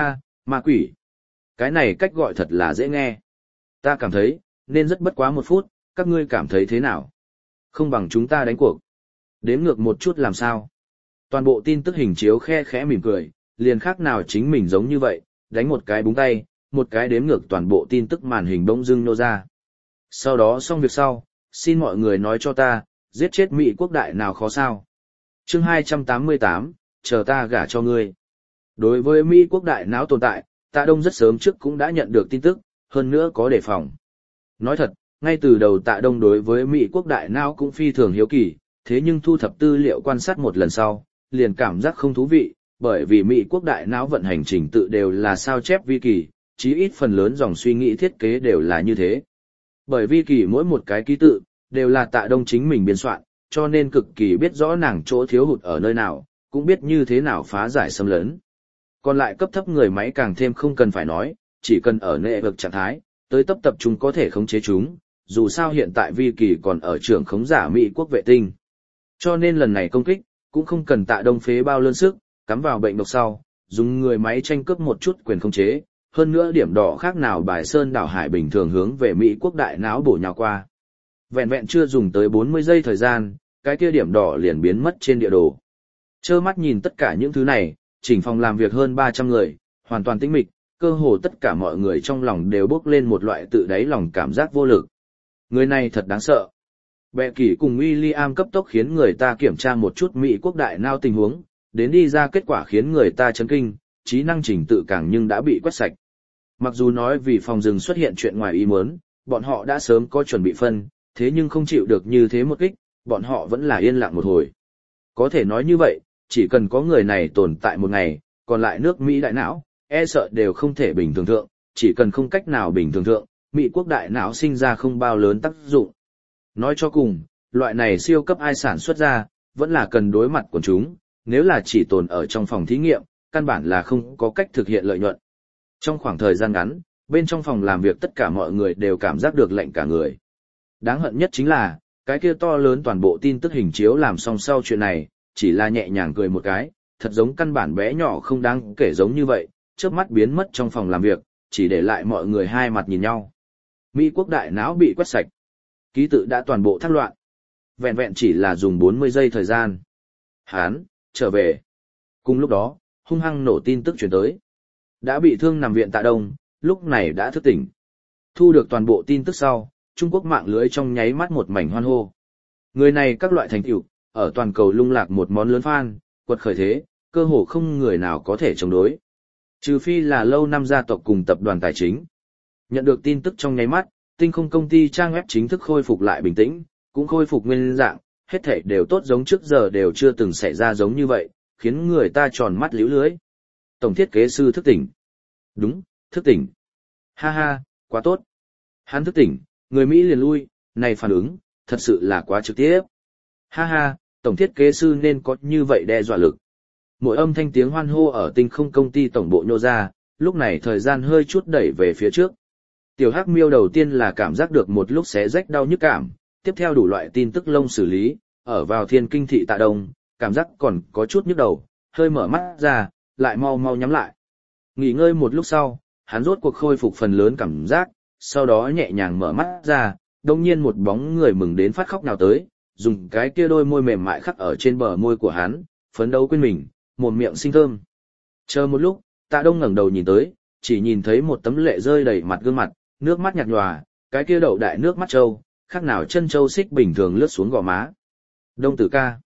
Ma quỷ. Cái này cách gọi thật là dễ nghe. Ta cảm thấy, nên rất bất quá 1 phút, các ngươi cảm thấy thế nào? Không bằng chúng ta đánh cuộc. Đếm ngược một chút làm sao? Toàn bộ tin tức hình chiếu khe khẽ mỉm cười, liền khác nào chính mình giống như vậy, đánh một cái búng tay, một cái đếm ngược toàn bộ tin tức màn hình bỗng dưng nô ra. Sau đó xong việc sau, xin mọi người nói cho ta, giết chết Mỹ quốc đại nào khó sao? Chương 288, chờ ta gả cho ngươi. Đối với Mỹ quốc đại não tồn tại, Tạ Đông rất sớm trước cũng đã nhận được tin tức, hơn nữa có đề phòng. Nói thật, ngay từ đầu Tạ Đông đối với Mỹ quốc đại não cũng phi thường hiếu kỳ, thế nhưng thu thập tư liệu quan sát một lần sau, liền cảm giác không thú vị, bởi vì Mỹ quốc đại não vận hành trình tự đều là sao chép vi kỳ, chí ít phần lớn dòng suy nghĩ thiết kế đều là như thế. Bởi vi kỳ mỗi một cái ký tự, đều là Tạ Đông chính mình biên soạn, cho nên cực kỳ biết rõ nàng chỗ thiếu hụt ở nơi nào, cũng biết như thế nào phá giải xâm lấn. Còn lại cấp thấp người máy càng thêm không cần phải nói, chỉ cần ở nệ vực trạng thái, tới tập trung có thể khống chế chúng, dù sao hiện tại vi kỳ còn ở trường khống giả Mỹ quốc vệ tinh. Cho nên lần này công kích, cũng không cần Tạ Đông phế bao lớn sức, cắm vào bệnh độc sau, dùng người máy tranh cướp một chút quyền khống chế, hơn nữa điểm đỏ khác nào bài sơn đảo hải bình thường hướng về Mỹ quốc đại não bổ nhào qua. Vẹn vẹn chưa dùng tới 40 giây thời gian, cái kia điểm đỏ liền biến mất trên địa đồ. Trơ mắt nhìn tất cả những thứ này, chỉnh phòng làm việc hơn 300 người, hoàn toàn tĩnh mịch, cơ hồ tất cả mọi người trong lòng đều bốc lên một loại tự đáy lòng cảm giác vô lực. Người này thật đáng sợ. Bệ kỷ cùng William cấp tốc khiến người ta kiểm tra một chút Mỹ quốc đại não tình huống, đến đi ra kết quả khiến người ta chấn kinh, trí năng trình tự càng nhưng đã bị quét sạch. Mặc dù nói vì phòng rừng xuất hiện chuyện ngoài ý muốn, bọn họ đã sớm có chuẩn bị phân, thế nhưng không chịu được như thế một kích, bọn họ vẫn là yên lặng một hồi. Có thể nói như vậy, chỉ cần có người này tồn tại một ngày, còn lại nước Mỹ đại não, e sợ đều không thể bình thường thượng, chỉ cần không cách nào bình thường thượng, Mỹ quốc đại não sinh ra không bao lớn tác dụng. Nói cho cùng, loại này siêu cấp ai sản xuất ra, vẫn là cần đối mặt của chúng, nếu là chỉ tồn ở trong phòng thí nghiệm, căn bản là không có cách thực hiện lợi nhuận. Trong khoảng thời gian ngắn, bên trong phòng làm việc tất cả mọi người đều cảm giác được lạnh cả người. Đáng hận nhất chính là, cái kia to lớn toàn bộ tin tức hình chiếu làm xong sau chuyện này, chỉ là nhẹ nhàng cười một cái, thật giống căn bản bé nhỏ không đáng kể giống như vậy, chớp mắt biến mất trong phòng làm việc, chỉ để lại mọi người hai mặt nhìn nhau. Mỹ quốc đại não bị quét sạch. Ký tự đã toàn bộ thác loạn. Vẹn vẹn chỉ là dùng 40 giây thời gian. Hán, trở về. Cùng lúc đó, hung hăng nổ tin tức chuyển tới. Đã bị thương nằm viện Tạ Đông, lúc này đã thức tỉnh. Thu được toàn bộ tin tức sau, Trung Quốc mạng lưới trong nháy mắt một mảnh hoan hô. Người này các loại thành tựu, ở toàn cầu lung lạc một món lớn fan, quật khởi thế, cơ hồ không người nào có thể chống đối. Trừ phi là lâu năm gia tộc cùng tập đoàn tài chính. Nhận được tin tức trong nháy mắt, tinh không công ty trang web chính thức khôi phục lại bình tĩnh, cũng khôi phục nguyên dạng, hết thảy đều tốt giống trước giờ đều chưa từng xảy ra giống như vậy, khiến người ta tròn mắt liễu lưới. Tổng thiết kế sư thức tỉnh. Đúng, thức tỉnh. Ha ha, quá tốt. Hắn thức tỉnh, người Mỹ liền lui, này phản ứng, thật sự là quá trực tiếp. Ha ha, tổng thiết kế sư nên có như vậy đe dọa lực. Mỗi âm thanh tiếng hoan hô ở tinh không công ty tổng bộ nhô ra, lúc này thời gian hơi chút đẩy về phía trước. Tiểu Hắc Miêu đầu tiên là cảm giác được một lúc xé rách đau nhức cảm, tiếp theo đủ loại tin tức lông xử lý, ở vào Thiên Kinh thị Tạ Đông, cảm giác còn có chút nhức đầu, hơi mở mắt ra, lại mau mau nhắm lại. Nghỉ ngơi một lúc sau, hắn rốt cuộc khôi phục phần lớn cảm giác, sau đó nhẹ nhàng mở mắt ra, đồng nhiên một bóng người mừng đến phát khóc nào tới, dùng cái kia đôi môi mềm mại khắc ở trên bờ môi của hắn, phấn đấu quên mình, mồm miệng xinh thơm. Chờ một lúc, Tạ Đông ngẩng đầu nhìn tới, chỉ nhìn thấy một tấm lệ rơi đầy mặt gương mặt, nước mắt nhạt nhòa, cái kia đậu đại nước mắt trâu, khác nào chân trâu xích bình thường lướt xuống gò má. Đông Tử ca.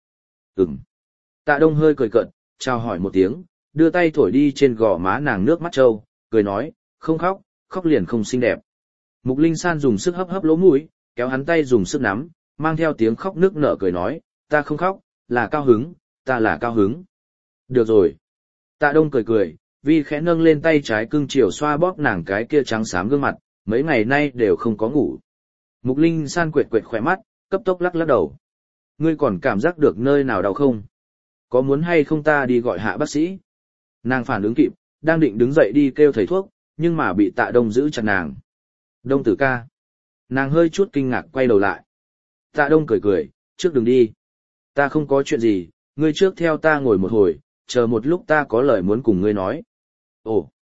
Tạ Đông hơi cười cợt, chào hỏi một tiếng, đưa tay thổi đi trên gò má nàng nước mắt trâu, cười nói, không khóc, khóc liền không xinh đẹp. Mục Linh San dùng sức hấp hấp lỗ mũi, kéo hắn tay dùng sức nắm, mang theo tiếng khóc nức nở cười nói, ta không khóc, là cao hứng, ta là cao hứng. Được rồi. Tạ Đông cười cười, Vi khẽ nâng lên tay trái cưng chiều xoa bóp nàng cái kia trắng xám gương mặt, mấy ngày nay đều không có ngủ. Mục Linh San quệt quệt khỏe mắt, cấp tốc lắc lắc đầu. Ngươi còn cảm giác được nơi nào đau không? Có muốn hay không ta đi gọi hạ bác sĩ? Nàng phản ứng kịp, đang định đứng dậy đi kêu thầy thuốc, nhưng mà bị Tạ Đông giữ chặt nàng. Đông Tử ca. Nàng hơi chút kinh ngạc quay đầu lại. Tạ Đông cười cười, trước đừng đi. Ta không có chuyện gì, ngươi trước theo ta ngồi một hồi, chờ một lúc ta có lời muốn cùng ngươi nói. Ồ.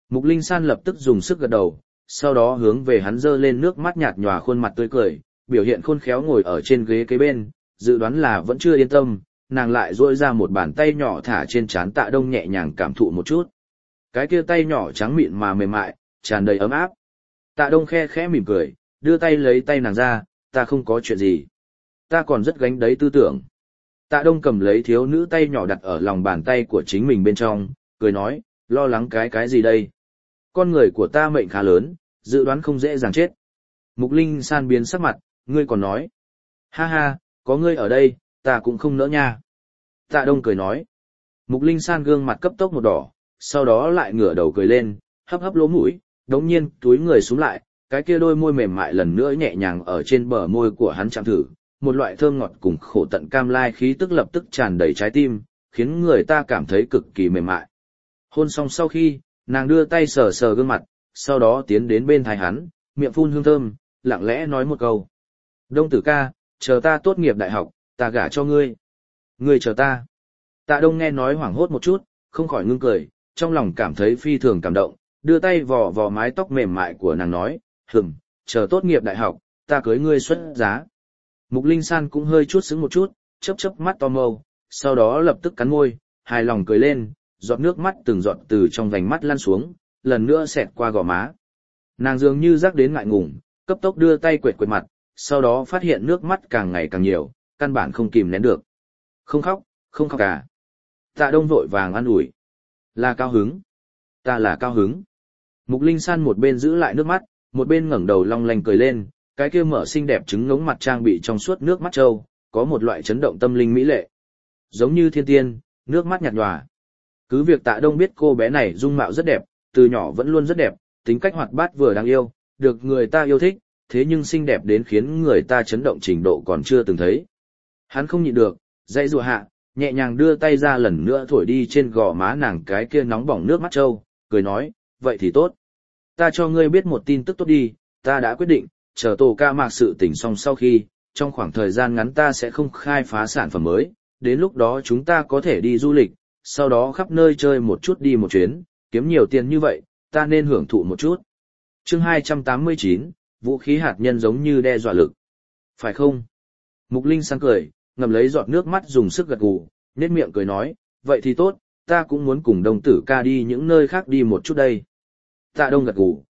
Mục Linh San lập tức dùng sức gật đầu, sau đó hướng về hắn dơ lên nước mắt nhạt nhòa khuôn mặt tươi cười, biểu hiện khôn khéo ngồi ở trên ghế kế bên, dự đoán là vẫn chưa yên tâm, nàng lại duỗi ra một bàn tay nhỏ thả trên trán Tạ Đông nhẹ nhàng cảm thụ một chút. Cái kia tay nhỏ trắng mịn mà mềm mại, tràn đầy ấm áp. Tạ Đông khe khẽ mỉm cười, đưa tay lấy tay nàng ra, ta không có chuyện gì. Ta còn rất gánh đấy tư tưởng. Tạ Đông cầm lấy thiếu nữ tay nhỏ đặt ở lòng bàn tay của chính mình bên trong, cười nói, lo lắng cái gì đây? Con người của ta mệnh khá lớn, dự đoán không dễ dàng chết. Mục Linh San biến sắc mặt, ngươi còn nói. Ha ha, có ngươi ở đây, ta cũng không nỡ nha. Tạ Đông cười nói. Mục Linh San gương mặt cấp tốc một đỏ, sau đó lại ngửa đầu cười lên, hấp hấp lỗ mũi, đống nhiên túi người xuống lại, cái kia đôi môi mềm mại lần nữa nhẹ nhàng ở trên bờ môi của hắn chạm thử, một loại thơm ngọt cùng khổ tận cam lai khí tức lập tức tràn đầy trái tim, khiến người ta cảm thấy cực kỳ mềm mại. Hôn xong sau khi, nàng đưa tay sờ sờ gương mặt, sau đó tiến đến bên tai hắn, miệng phun hương thơm, lặng lẽ nói một câu. Đông tử ca, chờ ta tốt nghiệp đại học, ta gả cho ngươi. Ngươi chờ ta. Tạ Đông nghe nói hoảng hốt một chút, không khỏi ngưng cười, trong lòng cảm thấy phi thường cảm động, đưa tay vò vò mái tóc mềm mại của nàng nói, chờ tốt nghiệp đại học, ta cưới ngươi xuất giá. Mục Linh San cũng hơi chút sững một chút, chớp chớp mắt to mâu, sau đó lập tức cắn môi, hài lòng cười lên, giọt nước mắt từng giọt từ trong vành mắt lăn xuống, lần nữa xẹt qua gò má. Nàng dường như rắc đến ngại ngùng, cấp tốc đưa tay quệt quệt mặt, sau đó phát hiện nước mắt càng ngày càng nhiều, căn bản không kìm nén được. Không khóc cả. Tạ Đông vội vàng an ủi. Là cao hứng. Ta là cao hứng. Mục Linh San một bên giữ lại nước mắt, một bên ngẩng đầu long lanh cười lên, cái kia mở xinh đẹp trứng ngống mặt trang bị trong suốt nước mắt trâu, có một loại chấn động tâm linh mỹ lệ. Giống như thiên tiên, nước mắt nhạt nhòa. Cứ việc Tạ Đông biết cô bé này dung mạo rất đẹp, từ nhỏ vẫn luôn rất đẹp, tính cách hoạt bát vừa đáng yêu, được người ta yêu thích, thế nhưng xinh đẹp đến khiến người ta chấn động trình độ còn chưa từng thấy. Hắn không nhịn được, dãy rùa hạ, nhẹ nhàng đưa tay ra lần nữa thổi đi trên gò má nàng cái kia nóng bỏng nước mắt trâu, cười nói, vậy thì tốt. Ta cho ngươi biết một tin tức tốt đi, ta đã quyết định, chờ tổ ca mạc sự tình xong sau khi, trong khoảng thời gian ngắn ta sẽ không khai phá sản phẩm mới, đến lúc đó chúng ta có thể đi du lịch, sau đó khắp nơi chơi một chút đi một chuyến, kiếm nhiều tiền như vậy, ta nên hưởng thụ một chút. Chương 289, vũ khí hạt nhân giống như đe dọa lực. Phải không? Mục Linh San cười, ngậm lấy giọt nước mắt dùng sức gật gù, nét miệng cười nói, vậy thì tốt, ta cũng muốn cùng Đông tử ca đi những nơi khác đi một chút đây. Tạ Đông gật gù,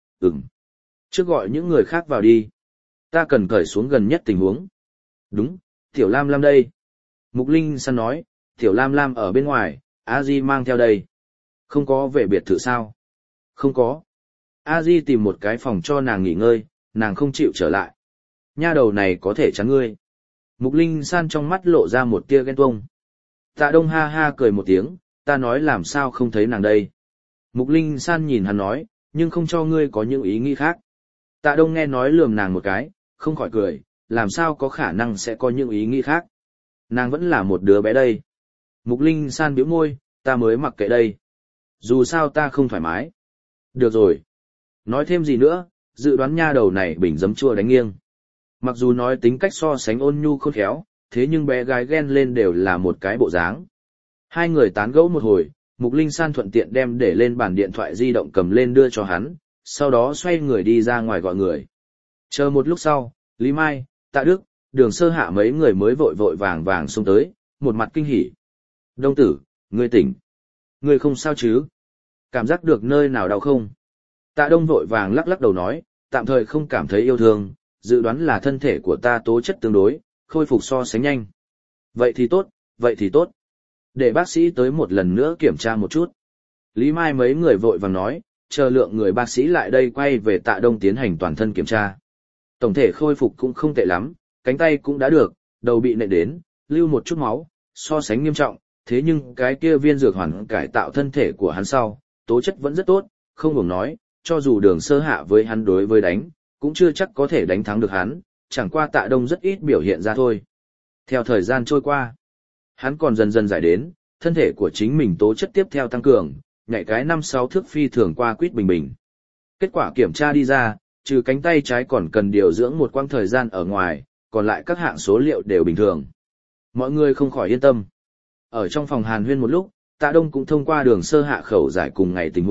Trước gọi những người khác vào đi. Ta cần cởi xuống gần nhất tình huống. Đúng, Tiểu Lam Lam đây. Mục Linh San nói, Tiểu Lam Lam ở bên ngoài, A Di mang theo đây. Không có về biệt thự sao? Không có. A Di tìm một cái phòng cho nàng nghỉ ngơi, nàng không chịu trở lại. Nha đầu này có thể chắn ngươi. Mục Linh San trong mắt lộ ra một tia ghen tuông. Tạ Đông ha ha cười một tiếng, ta nói làm sao không thấy nàng đây. Mục Linh San nhìn hắn nói, nhưng không cho ngươi có những ý nghĩ khác. Tạ Đông nghe nói lườm nàng một cái, không khỏi cười, làm sao có khả năng sẽ có những ý nghĩ khác. Nàng vẫn là một đứa bé đây. Mục Linh San bĩu môi, ta mới mặc kệ đây. Dù sao ta không thoải mái. Được rồi. Nói thêm gì nữa, dự đoán nha đầu này bình giấm chua đánh nghiêng. Mặc dù nói tính cách so sánh ôn nhu khôn khéo, thế nhưng bé gái ghen lên đều là một cái bộ dáng. Hai người tán gẫu một hồi, Mục Linh San thuận tiện đem để lên bàn điện thoại di động cầm lên đưa cho hắn, sau đó xoay người đi ra ngoài gọi người. Chờ một lúc sau, Lý Mai, Tạ Đức, Đường Sơ Hạ mấy người mới vội vội vàng vàng xông tới, một mặt kinh hỉ. Đông tử, ngươi tỉnh. Ngươi không sao chứ? Cảm giác được nơi nào đau không? Tạ Đông vội vàng lắc lắc đầu nói, tạm thời không cảm thấy yêu thương, dự đoán là thân thể của ta tố chất tương đối, khôi phục so sánh nhanh. Vậy thì tốt, vậy thì tốt. Để bác sĩ tới một lần nữa kiểm tra một chút. Lý Mai mấy người vội vàng nói, chờ lượng người bác sĩ lại đây quay về Tạ Đông tiến hành toàn thân kiểm tra. Tổng thể khôi phục cũng không tệ lắm, cánh tay cũng đã được, đầu bị nện đến, lưu một chút máu, so sánh nghiêm trọng, thế nhưng cái kia viên dược hoàn cải tạo thân thể của hắn sau, tố chất vẫn rất tốt, không ngừng nói, cho dù Đường Sơ Hạ với hắn đối với đánh, cũng chưa chắc có thể đánh thắng được hắn, chẳng qua Tạ Đông rất ít biểu hiện ra thôi. Theo thời gian trôi qua, hắn còn dần dần giải đến, thân thể của chính mình tố chất tiếp theo tăng cường, nhảy cái 5-6 thước phi thường qua quýt bình bình. Kết quả kiểm tra đi ra, trừ cánh tay trái còn cần điều dưỡng một quãng thời gian ở ngoài, còn lại các hạng số liệu đều bình thường. Mọi người không khỏi yên tâm. Ở trong phòng hàn huyên một lúc, Tạ Đông cũng thông qua Đường Sơ Hạ khẩu giải cùng ngày tình huống,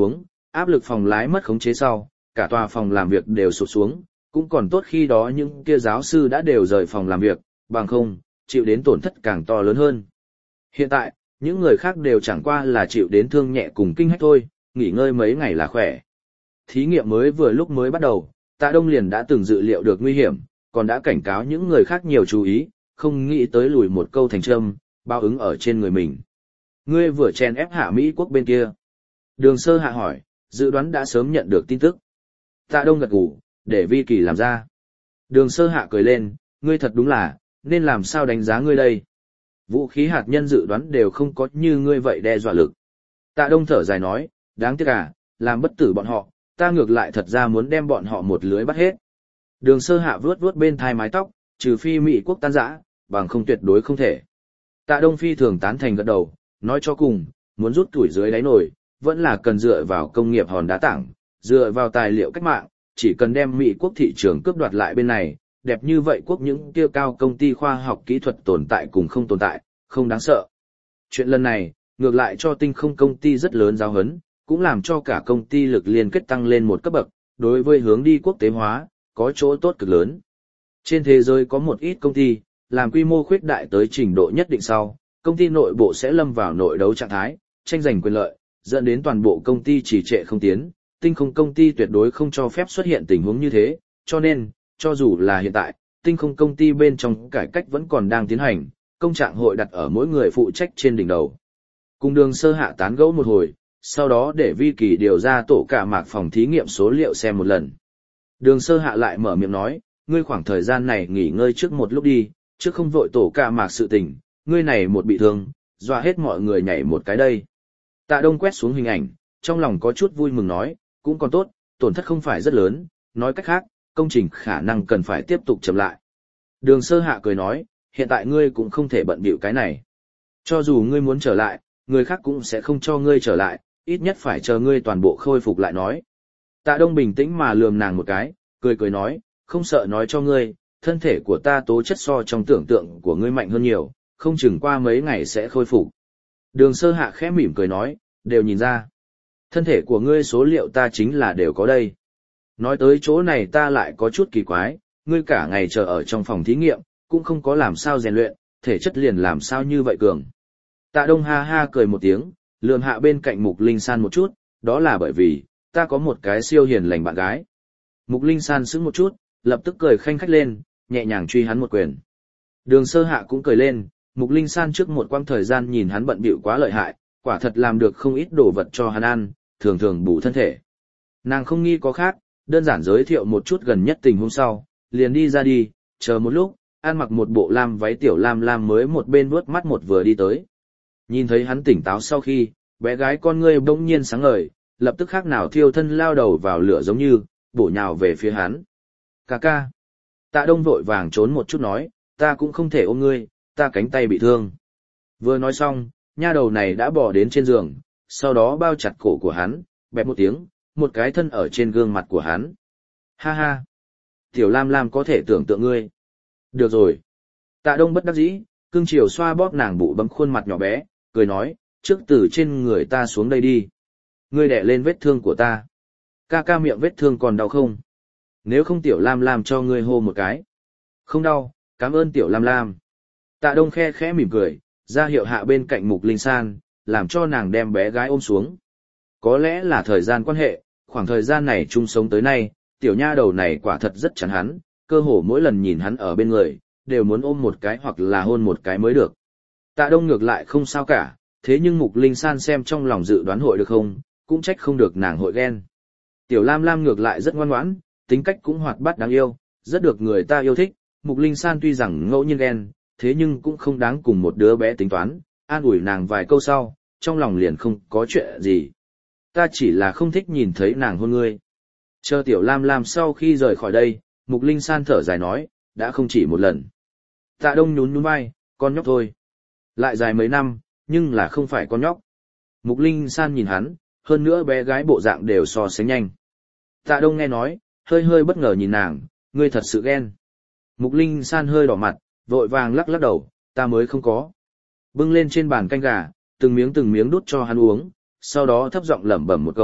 áp lực phòng lái mất khống chế sau, cả tòa phòng làm việc đều sụp xuống, cũng còn tốt khi đó những kia giáo sư đã đều rời phòng làm việc, bằng không, chịu đến tổn thất càng to lớn hơn. Hiện tại, những người khác đều chẳng qua là chịu đến thương nhẹ cùng kinh hách thôi, nghỉ ngơi mấy ngày là khỏe. Thí nghiệm mới vừa lúc mới bắt đầu, Tạ Đông liền đã từng dự liệu được nguy hiểm, còn đã cảnh cáo những người khác nhiều chú ý, không nghĩ tới lùi một câu thành trâm, báo ứng ở trên người mình. Ngươi vừa chèn ép hạ Mỹ quốc bên kia. Đường Sơ Hạ hỏi, dự đoán đã sớm nhận được tin tức. Tạ Đông gật gù, để Vi Kỳ làm ra. Đường Sơ Hạ cười lên, ngươi thật đúng là, nên làm sao đánh giá ngươi đây. Vũ khí hạt nhân dự đoán đều không có như ngươi vậy đe dọa lực. Tạ Đông thở dài nói, đáng tiếc à, làm bất tử bọn họ, ta ngược lại thật ra muốn đem bọn họ một lưới bắt hết. Đường Sơ Hạ vuốt vuốt bên thai mái tóc, trừ phi Mỹ quốc tan rã, bằng không tuyệt đối không thể. Tạ Đông phi thường tán thành gật đầu, nói cho cùng, muốn rút tuổi dưới đáy nổi, vẫn là cần dựa vào công nghiệp hòn đá tảng, dựa vào tài liệu cách mạng, chỉ cần đem Mỹ quốc thị trường cướp đoạt lại bên này, đẹp như vậy quốc những tiêu cao công ty khoa học kỹ thuật tồn tại cùng không tồn tại, không đáng sợ. Chuyện lần này, ngược lại cho tinh không công ty rất lớn giáo huấn, cũng làm cho cả công ty lực liên kết tăng lên một cấp bậc, đối với hướng đi quốc tế hóa, có chỗ tốt cực lớn. Trên thế giới có một ít công ty, làm quy mô khuyết đại tới trình độ nhất định sau, công ty nội bộ sẽ lâm vào nội đấu trạng thái, tranh giành quyền lợi, dẫn đến toàn bộ công ty trì trệ không tiến, tinh không công ty tuyệt đối không cho phép xuất hiện tình huống như thế, cho nên, cho dù là hiện tại, tinh không công ty bên trong cải cách vẫn còn đang tiến hành, công trạng hội đặt ở mỗi người phụ trách trên đỉnh đầu. Cùng Đường Sơ Hạ tán gẫu một hồi, sau đó để Vi Kỳ điều ra tổ cả mạc phòng thí nghiệm số liệu xem một lần. Đường Sơ Hạ lại mở miệng nói, ngươi khoảng thời gian này nghỉ ngơi trước một lúc đi, trước không vội tổ cả mạc sự tình, ngươi này một bị thương, dọa hết mọi người nhảy một cái đây. Tạ Đông quét xuống hình ảnh, trong lòng có chút vui mừng nói, cũng còn tốt, tổn thất không phải rất lớn, nói cách khác, công trình khả năng cần phải tiếp tục chậm lại. Đường Sơ Hạ cười nói, hiện tại ngươi cũng không thể bận bịu cái này. Cho dù ngươi muốn trở lại, người khác cũng sẽ không cho ngươi trở lại, ít nhất phải chờ ngươi toàn bộ khôi phục lại nói. Tạ Đông bình tĩnh mà lườm nàng một cái, cười nói, không sợ nói cho ngươi, thân thể của ta tố chất so trong tưởng tượng của ngươi mạnh hơn nhiều, không chừng qua mấy ngày sẽ khôi phục. Đường Sơ Hạ khẽ mỉm cười nói, đều nhìn ra. Thân thể của ngươi số liệu ta chính là đều có đây. Nói tới chỗ này ta lại có chút kỳ quái, ngươi cả ngày chờ ở trong phòng thí nghiệm, cũng không có làm sao rèn luyện, thể chất liền làm sao như vậy cường. Tạ Đông ha ha cười một tiếng, lườm hạ bên cạnh Mục Linh San một chút, đó là bởi vì, ta có một cái siêu hiền lành bạn gái. Mục Linh San sững một chút, lập tức cười khanh khách lên, nhẹ nhàng truy hắn một quyền. Đường Sơ Hạ cũng cười lên, Mục Linh San trước một quãng thời gian nhìn hắn bận bịu quá lợi hại, quả thật làm được không ít đồ vật cho hắn ăn, thường thường bổ thân thể. Nàng không nghi có khác, đơn giản giới thiệu một chút gần nhất tình huống sau, liền đi ra đi, chờ một lúc, ăn mặc một bộ lam váy tiểu lam lam mới một bên vuốt mắt một vừa đi tới. Nhìn thấy hắn tỉnh táo sau khi, bé gái con ngươi bỗng nhiên sáng ngời, lập tức khác nào thiêu thân lao đầu vào lửa giống như, bổ nhào về phía hắn. Ca ca. Tạ Đông vội vàng trốn một chút nói, ta cũng không thể ôm ngươi, ta cánh tay bị thương. Vừa nói xong, nha đầu này đã bỏ đến trên giường, sau đó bao chặt cổ của hắn, bẹp một tiếng, một cái thân ở trên gương mặt của hắn. Ha ha. Tiểu Lam Lam có thể tưởng tượng ngươi. Được rồi. Tạ Đông bất đắc dĩ, cưng chiều xoa bóp nàng bụ bấm khuôn mặt nhỏ bé, cười nói, trước từ trên người ta xuống đây đi. Ngươi đè lên vết thương của ta. Ca ca miệng vết thương còn đau không? Nếu không Tiểu Lam Lam cho ngươi hô một cái. Không đau, cảm ơn Tiểu Lam Lam. Tạ Đông khe khẽ mỉm cười, ra hiệu hạ bên cạnh Mục Linh San, làm cho nàng đem bé gái ôm xuống. Có lẽ là thời gian quan hệ, khoảng thời gian này chung sống tới nay, tiểu nha đầu này quả thật rất chán hắn, cơ hồ mỗi lần nhìn hắn ở bên người, đều muốn ôm một cái hoặc là hôn một cái mới được. Tạ Đông ngược lại không sao cả, thế nhưng Mục Linh San xem trong lòng dự đoán hội được không, cũng trách không được nàng hội ghen. Tiểu Lam Lam ngược lại rất ngoan ngoãn, tính cách cũng hoạt bát đáng yêu, rất được người ta yêu thích. Mục Linh San tuy rằng ngẫu nhiên ghen, thế nhưng cũng không đáng cùng một đứa bé tính toán, an ủi nàng vài câu sau, trong lòng liền không có chuyện gì. Ta chỉ là không thích nhìn thấy nàng hôn ngươi. Chờ Tiểu Lam Lam sau khi rời khỏi đây, Mục Linh San thở dài nói, đã không chỉ một lần. Tạ Đông nhún nhún vai, con nhóc thôi. Lại dài mấy năm, nhưng là không phải con nhóc. Mục Linh San nhìn hắn, hơn nữa bé gái bộ dạng đều so sánh nhanh. Tạ Đông nghe nói, hơi hơi bất ngờ nhìn nàng, ngươi thật sự ghen. Mục Linh San hơi đỏ mặt, vội vàng lắc lắc đầu, ta mới không có. Bưng lên trên bàn canh gà, từng miếng đút cho hắn uống, sau đó thấp giọng lẩm bẩm một câu,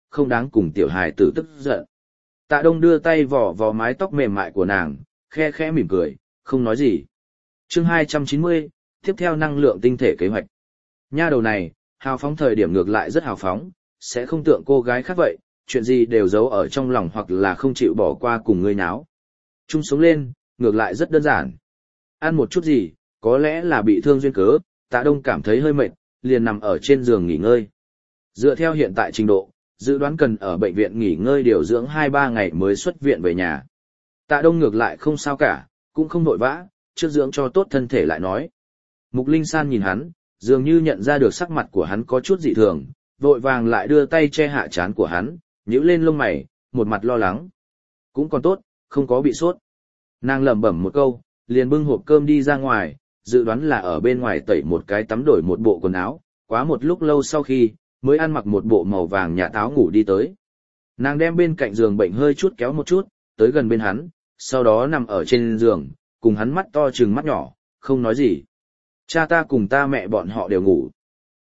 không đáng cùng tiểu hài tử tức giận. Tạ Đông đưa tay vò vò mái tóc mềm mại của nàng, khe khẽ mỉm cười, không nói gì. Chương 290, tiếp theo năng lượng tinh thể kế hoạch. Nha đầu này, hào phóng thời điểm ngược lại rất hào phóng, sẽ không tượng cô gái khác vậy, chuyện gì đều giấu ở trong lòng hoặc là không chịu bỏ qua cùng ngươi náo. Chung sống lên, ngược lại rất đơn giản. Ăn một chút gì, có lẽ là bị thương duyên cớ, Tạ Đông cảm thấy hơi mệt, liền nằm ở trên giường nghỉ ngơi. Dựa theo hiện tại trình độ, dự đoán cần ở bệnh viện nghỉ ngơi điều dưỡng 2-3 ngày mới xuất viện về nhà. Tạ Đông ngược lại không sao cả, cũng không vội vã, trước dưỡng cho tốt thân thể lại nói. Mục Linh San nhìn hắn, dường như nhận ra được sắc mặt của hắn có chút dị thường, vội vàng lại đưa tay che hạ trán của hắn, nhíu lên lông mày, một mặt lo lắng. Cũng còn tốt, không có bị sốt. Nàng lẩm bẩm một câu, liền bưng hộp cơm đi ra ngoài, dự đoán là ở bên ngoài tẩy một cái tắm đổi một bộ quần áo, quá một lúc lâu sau khi, mới ăn mặc một bộ màu vàng nhạt áo ngủ đi tới. Nàng đem bên cạnh giường bệnh hơi chút kéo một chút, tới gần bên hắn, sau đó nằm ở trên giường, cùng hắn mắt to trừng mắt nhỏ, không nói gì. Cha ta cùng ta mẹ bọn họ đều ngủ.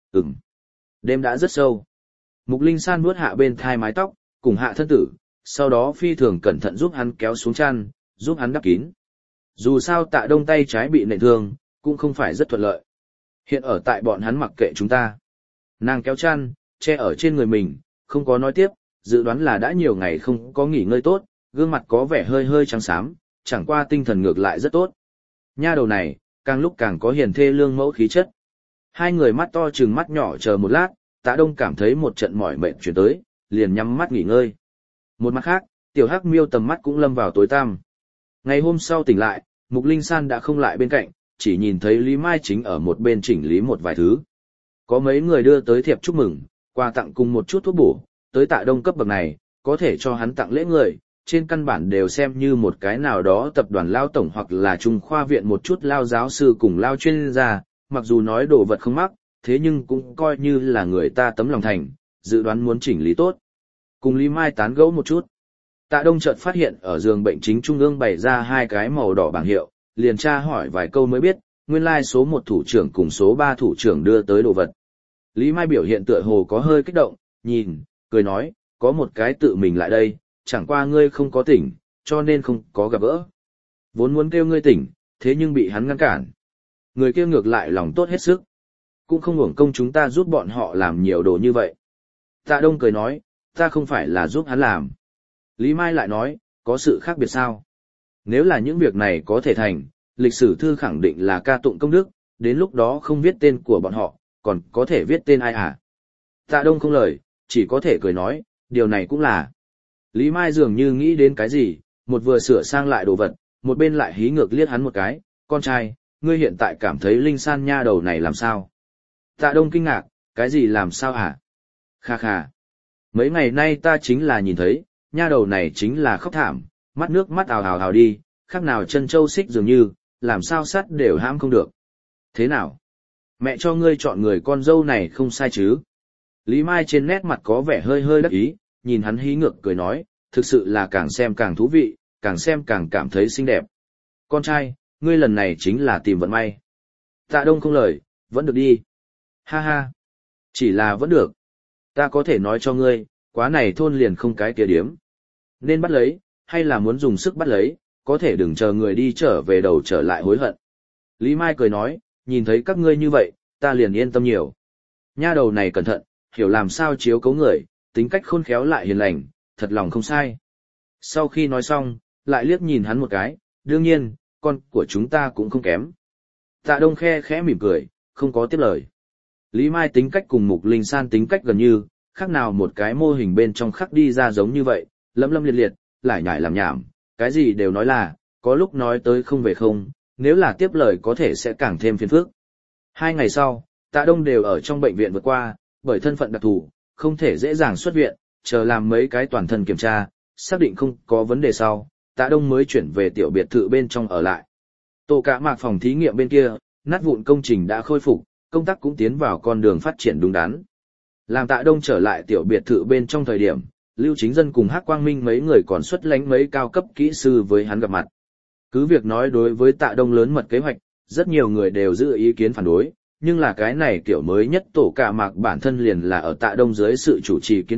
Đêm đã rất sâu. Mục Linh San vuốt hạ bên thai mái tóc, cùng hạ thân tử, sau đó phi thường cẩn thận giúp hắn kéo xuống chăn, giúp hắn đắp kín. Dù sao Tạ Đông tay trái bị nện thương, cũng không phải rất thuận lợi. Hiện ở tại bọn hắn mặc kệ chúng ta. Nàng kéo chăn, che ở trên người mình, không có nói tiếp, dự đoán là đã nhiều ngày không có nghỉ ngơi tốt, gương mặt có vẻ hơi hơi trắng xám, chẳng qua tinh thần ngược lại rất tốt. Nha đầu này, càng lúc càng có hiền thê lương mẫu khí chất. Hai người mắt to trừng mắt nhỏ chờ một lát, Tạ Đông cảm thấy một trận mỏi mệt chuyển tới, liền nhắm mắt nghỉ ngơi. Một mặt khác, tiểu hắc miêu tầm mắt cũng lâm vào tối tăm. Ngày hôm sau tỉnh lại, Mục Linh San đã không lại bên cạnh, chỉ nhìn thấy Lý Mai chính ở một bên chỉnh lý một vài thứ. Có mấy người đưa tới thiệp chúc mừng, quà tặng cùng một chút thuốc bổ, tới Tạ Đông cấp bậc này, có thể cho hắn tặng lễ người, trên căn bản đều xem như một cái nào đó tập đoàn lao tổng hoặc là trung khoa viện một chút lao giáo sư cùng lao chuyên gia, mặc dù nói đồ vật không mắc, thế nhưng cũng coi như là người ta tấm lòng thành, dự đoán muốn chỉnh lý tốt. Cùng Lý Mai tán gẫu một chút. Tạ Đông chợt phát hiện ở giường bệnh chính trung ương bày ra hai cái màu đỏ bảng hiệu, liền tra hỏi vài câu mới biết, nguyên lai số 1 thủ trưởng cùng số 3 thủ trưởng đưa tới đồ vật. Lý Mai biểu hiện tựa hồ có hơi kích động, nhìn, cười nói, có một cái tự mình lại đây, chẳng qua ngươi không có tỉnh, cho nên không có gặp gỡ. Vốn muốn kêu ngươi tỉnh, thế nhưng bị hắn ngăn cản. Người kia ngược lại lòng tốt hết sức. Cũng không uổng công chúng ta giúp bọn họ làm nhiều đồ như vậy. Tạ Đông cười nói, ta không phải là giúp hắn làm. Lý Mai lại nói, có sự khác biệt sao? Nếu là những việc này có thể thành, lịch sử thư khẳng định là ca tụng công đức, đến lúc đó không viết tên của bọn họ, còn có thể viết tên ai à? Tạ Đông không lời, chỉ có thể cười nói, điều này cũng là. Lý Mai dường như nghĩ đến cái gì, một vừa sửa sang lại đồ vật, một bên lại hí ngược liếc hắn một cái, con trai, ngươi hiện tại cảm thấy Linh San nha đầu này làm sao? Tạ Đông kinh ngạc, cái gì làm sao hả? Kha kha. Mấy ngày nay ta chính là nhìn thấy, nha đầu này chính là khóc thảm, mắt nước mắt ào ào ào đi, khác nào chân châu xích dường như, làm sao sắt đều hãm không được. Thế nào? Mẹ cho ngươi chọn người con dâu này không sai chứ? Lý Mai trên nét mặt có vẻ hơi hơi đắc ý, nhìn hắn hí ngược cười nói, thực sự là càng xem càng thú vị, càng xem càng cảm thấy xinh đẹp. Con trai, ngươi lần này chính là tìm vận may. Tạ Đông không lời, vẫn được đi. Ha ha. Chỉ là vẫn được. Ta có thể nói cho ngươi, quá này thôn liền không cái kia điếm. Nên bắt lấy, hay là muốn dùng sức bắt lấy, có thể đừng chờ người đi trở về đầu trở lại hối hận. Lý Mai cười nói, nhìn thấy các ngươi như vậy, ta liền yên tâm nhiều. Nha đầu này cẩn thận, hiểu làm sao chiếu cấu người, tính cách khôn khéo lại hiền lành, thật lòng không sai. Sau khi nói xong, lại liếc nhìn hắn một cái, đương nhiên, con của chúng ta cũng không kém. Tạ Đông khe khẽ mỉm cười, không có tiếp lời. Lý Mai tính cách cùng Mục Linh San tính cách gần như, khác nào một cái mô hình bên trong khắc đi ra giống như vậy, lấm lấm liệt liệt, lải nhải làm nhảm, cái gì đều nói là, có lúc nói tới không về không, nếu là tiếp lời có thể sẽ càng thêm phiền phức. 2 ngày sau, Tạ Đông đều ở trong bệnh viện vượt qua, bởi thân phận đặc thù, không thể dễ dàng xuất viện, chờ làm mấy cái toàn thân kiểm tra, xác định không có vấn đề sau, Tạ Đông mới chuyển về tiểu biệt thự bên trong ở lại. Tổ cả mạc phòng thí nghiệm bên kia, nát vụn công trình đã khôi phục, công tác cũng tiến vào con đường phát triển đúng đắn. Làm Tạ Đông trở lại tiểu biệt thự bên trong thời điểm, Lưu Chính Dân cùng Hắc Quang Minh mấy người còn xuất lánh mấy cao cấp kỹ sư với hắn gặp mặt. Cứ việc nói đối với Tạ Đông lớn mật kế hoạch, rất nhiều người đều giữ ý kiến phản đối, nhưng là cái này kiểu mới nhất tổ cả mạc bản thân liền là ở Tạ Đông dưới sự chủ trì kiến tạo,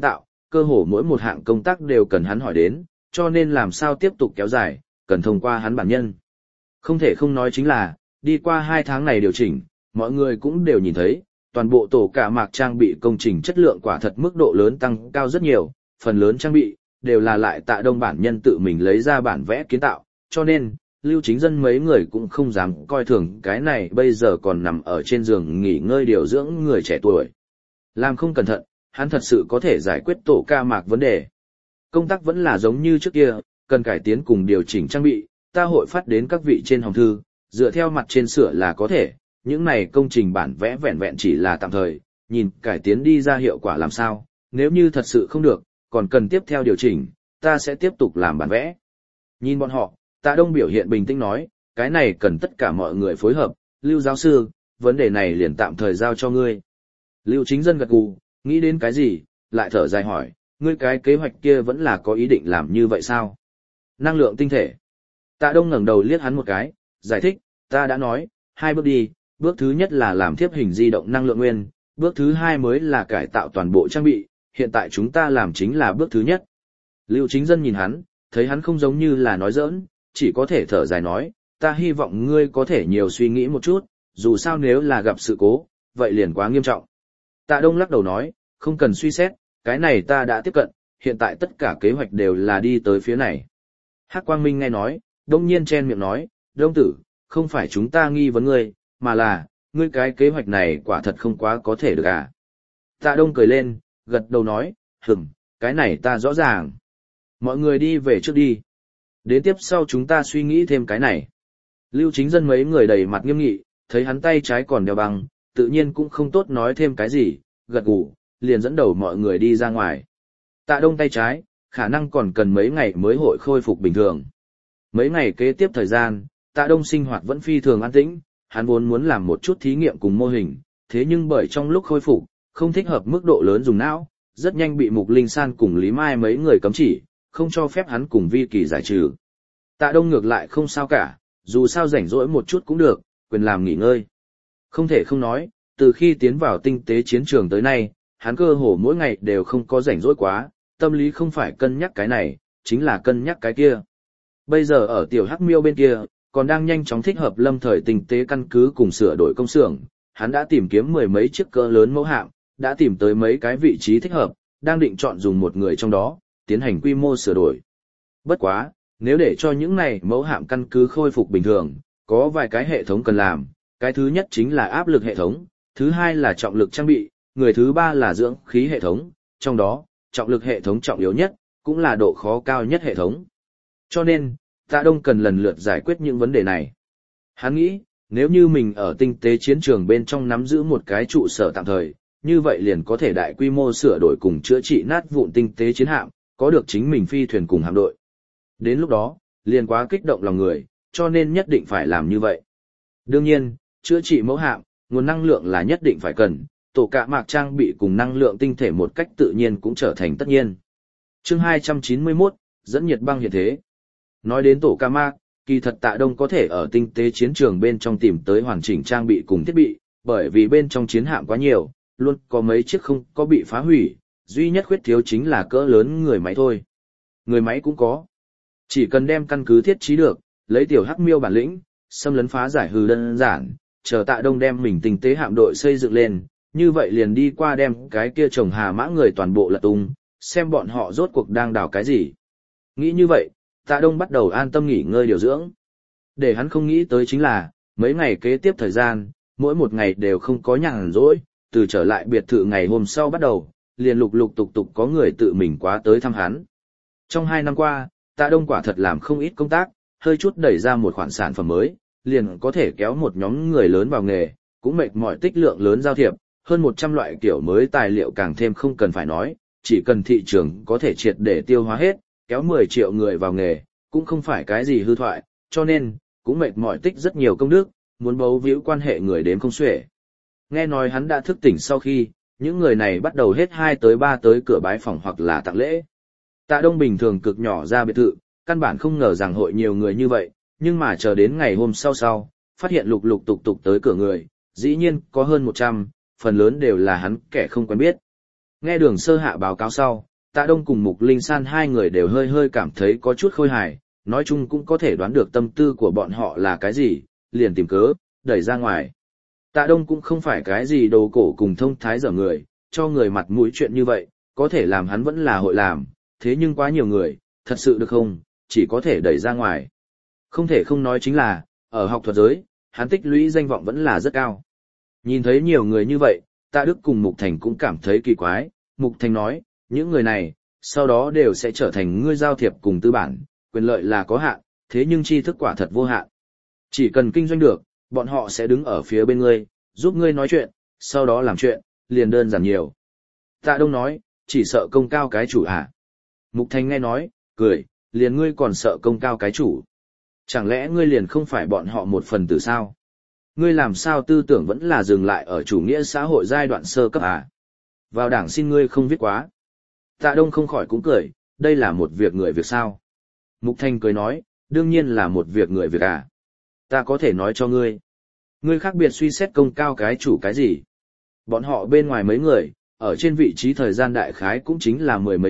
cơ hồ mỗi một hạng công tác đều cần hắn hỏi đến, cho nên làm sao tiếp tục kéo dài, cần thông qua hắn bản nhân. Không thể không nói chính là, đi qua 2 tháng này điều chỉnh, mọi người cũng đều nhìn thấy, toàn bộ tổ cả mạc trang bị công trình chất lượng quả thật mức độ lớn tăng cao rất nhiều, phần lớn trang bị, đều là lại Tạ Đông bản nhân tự mình lấy ra bản vẽ kiến tạo, cho nên, Lưu Chính Dân mấy người cũng không dám coi thường cái này bây giờ còn nằm ở trên giường nghỉ ngơi điều dưỡng người trẻ tuổi. Làm không cẩn thận, hắn thật sự có thể giải quyết tổ ca mạc vấn đề. Công tác vẫn là giống như trước kia, cần cải tiến cùng điều chỉnh trang bị, ta hội phát đến các vị trên hòm thư, dựa theo mặt trên sửa là có thể, những này công trình bản vẽ vẹn vẹn chỉ là tạm thời, nhìn cải tiến đi ra hiệu quả làm sao, nếu như thật sự không được, còn cần tiếp theo điều chỉnh, ta sẽ tiếp tục làm bản vẽ. Nhìn bọn họ, Tạ Đông biểu hiện bình tĩnh nói, cái này cần tất cả mọi người phối hợp, Lưu giáo sư, vấn đề này liền tạm thời giao cho ngươi. Lưu Chính Dân gật gù, nghĩ đến cái gì, lại thở dài hỏi, ngươi cái kế hoạch kia vẫn là có ý định làm như vậy sao? Năng lượng tinh thể. Tạ Đông ngẩng đầu liếc hắn một cái, giải thích, ta đã nói, 2 bước đi, bước thứ nhất là làm thiếp hình di động năng lượng nguyên, bước thứ 2 mới là cải tạo toàn bộ trang bị, hiện tại chúng ta làm chính là bước thứ nhất. Lưu Chính Dân nhìn hắn, thấy hắn không giống như là nói giỡn, chỉ có thể thở dài nói, ta hy vọng ngươi có thể nhiều suy nghĩ một chút, dù sao nếu là gặp sự cố, vậy liền quá nghiêm trọng. Tạ Đông lắc đầu nói, không cần suy xét, cái này ta đã tiếp cận, hiện tại tất cả kế hoạch đều là đi tới phía này. Hắc Quang Minh nghe nói, đông nhiên chen miệng nói, Đông tử, không phải chúng ta nghi vấn ngươi, mà là, ngươi cái kế hoạch này quả thật không quá có thể được à. Tạ Đông cười lên, gật đầu nói, cái này ta rõ ràng. Mọi người đi về trước đi. Đến tiếp sau chúng ta suy nghĩ thêm cái này. Lưu Chính Dân mấy người đầy mặt nghiêm nghị, thấy hắn tay trái còn đeo băng, tự nhiên cũng không tốt nói thêm cái gì, gật gù, liền dẫn đầu mọi người đi ra ngoài. Tạ Đông tay trái, khả năng còn cần mấy ngày mới hội khôi phục bình thường. Mấy ngày kế tiếp thời gian, Tạ Đông sinh hoạt vẫn phi thường an tĩnh, hắn vốn muốn làm một chút thí nghiệm cùng mô hình, thế nhưng bởi trong lúc khôi phục, không thích hợp mức độ lớn dùng não, rất nhanh bị Mục Linh San cùng Lý Mai mấy người cấm chỉ, không cho phép hắn cùng Vi Kỳ giải trừ. Tạ Đông ngược lại không sao cả, dù sao rảnh rỗi một chút cũng được, quyền làm nghỉ ngơi. Không thể không nói, từ khi tiến vào tinh tế chiến trường tới nay, hắn cơ hồ mỗi ngày đều không có rảnh rỗi quá, tâm lý không phải cân nhắc cái này, chính là cân nhắc cái kia. Bây giờ ở tiểu Hắc Miêu bên kia, còn đang nhanh chóng thích hợp lâm thời tinh tế căn cứ cùng sửa đổi công xưởng, hắn đã tìm kiếm 10 mấy chiếc cỡ lớn mẫu hạm, đã tìm tới mấy cái vị trí thích hợp, đang định chọn dùng một người trong đó, tiến hành quy mô sửa đổi. Bất quá, nếu để cho những này mẫu hạm căn cứ khôi phục bình thường, có vài cái hệ thống cần làm, cái thứ nhất chính là áp lực hệ thống, thứ hai là trọng lực trang bị, người thứ ba là dưỡng khí hệ thống, trong đó, trọng lực hệ thống trọng yếu nhất, cũng là độ khó cao nhất hệ thống. Cho nên, Tạ Đông cần lần lượt giải quyết những vấn đề này. Hắn nghĩ, nếu như mình ở tinh tế chiến trường bên trong nắm giữ một cái trụ sở tạm thời, như vậy liền có thể đại quy mô sửa đổi cùng chữa trị nát vụn tinh tế chiến hạm, có được chính mình phi thuyền cùng hạm đội. Đến lúc đó, liền quá kích động lòng người, cho nên nhất định phải làm như vậy. Đương nhiên, chữa trị mẫu hạm, nguồn năng lượng là nhất định phải cần, tổ cả mạc trang bị cùng năng lượng tinh thể một cách tự nhiên cũng trở thành tất nhiên. Chương 291, dẫn nhiệt băng hiện thế. Nói đến tổ cả mạc, kỳ thật Tạ Đông có thể ở tinh tế chiến trường bên trong tìm tới hoàn chỉnh trang bị cùng thiết bị, bởi vì bên trong chiến hạm quá nhiều, luôn có mấy chiếc không có bị phá hủy, duy nhất khuyết thiếu chính là cỡ lớn người máy thôi. Người máy cũng có. Chỉ cần đem căn cứ thiết trí được, lấy tiểu Hắc Miêu bản lĩnh, xâm lấn phá giải hư đơn giản, chờ Tạ Đông đem mình tinh tế hạm đội xây dựng lên, như vậy liền đi qua đem cái kia trồng hà mã người toàn bộ lật tung, xem bọn họ rốt cuộc đang đào cái gì. Nghĩ như vậy, Tạ Đông bắt đầu an tâm nghỉ ngơi điều dưỡng. Để hắn không nghĩ tới chính là, mấy ngày kế tiếp thời gian, mỗi một ngày đều không có nhàn rỗi, từ trở lại biệt thự ngày hôm sau bắt đầu, liền lục lục tục tục có người tự mình quá tới thăm hắn. Trong 2 năm qua, Tạ Đông quả thật làm không ít công tác, hơi chút đẩy ra một khoản sản phẩm mới, liền có thể kéo một nhóm người lớn vào nghề, cũng mệt mỏi tích lượng lớn giao thiệp, hơn 100 loại kiểu mới tài liệu càng thêm không cần phải nói, chỉ cần thị trường có thể triệt để tiêu hóa hết, kéo 10 triệu người vào nghề, cũng không phải cái gì hư thoại, cho nên, cũng mệt mỏi tích rất nhiều công đức, muốn bấu víu quan hệ người đến không xuể. Nghe nói hắn đã thức tỉnh sau khi, những người này bắt đầu hết 2 tới 3 tới cửa bái phòng hoặc là tặng lễ. Tạ Đông bình thường cực nhỏ ra biệt thự, căn bản không ngờ rằng hội nhiều người như vậy, nhưng mà chờ đến ngày hôm sau, phát hiện lục lục tục tục tới cửa người, dĩ nhiên có hơn 100, phần lớn đều là hắn kẻ không quen biết. Nghe Đường Sơ Hạ báo cáo sau, Tạ Đông cùng Mục Linh San hai người đều hơi hơi cảm thấy có chút khôi hài, nói chung cũng có thể đoán được tâm tư của bọn họ là cái gì, liền tìm cớ, đẩy ra ngoài. Tạ Đông cũng không phải cái gì đồ cổ cùng thông thái dở người, cho người mặt mũi chuyện như vậy, có thể làm hắn vẫn là hội làm, thế nhưng quá nhiều người, thật sự được không, chỉ có thể đẩy ra ngoài. Không thể không nói chính là, ở học thuật giới, hắn tích lũy danh vọng vẫn là rất cao. Nhìn thấy nhiều người như vậy, Tạ Đức cùng Mục Thành cũng cảm thấy kỳ quái, Mục Thành nói, những người này, sau đó đều sẽ trở thành ngươi giao thiệp cùng tư bản, quyền lợi là có hạn, thế nhưng tri thức quả thật vô hạn. Chỉ cần kinh doanh được, bọn họ sẽ đứng ở phía bên ngươi, giúp ngươi nói chuyện, sau đó làm chuyện, liền đơn giản nhiều. Tạ Đông nói, chỉ sợ công cao cái chủ à? Mục Thành nghe nói, cười, liền ngươi còn sợ công cao cái chủ. Chẳng lẽ ngươi liền không phải bọn họ một phần tử sao? Ngươi làm sao tư tưởng vẫn là dừng lại ở chủ nghĩa xã hội giai đoạn sơ cấp à? Vào đảng xin ngươi không viết quá. Tạ Đông không khỏi cũng cười, đây là một việc người việc sao? Mục Thành cười nói, đương nhiên là một việc người việc à? Ta có thể nói cho ngươi. Ngươi khác biệt suy xét công cao cái chủ cái gì? Bọn họ bên ngoài mấy người, ở trên vị trí thời gian đại khái cũng chính là mười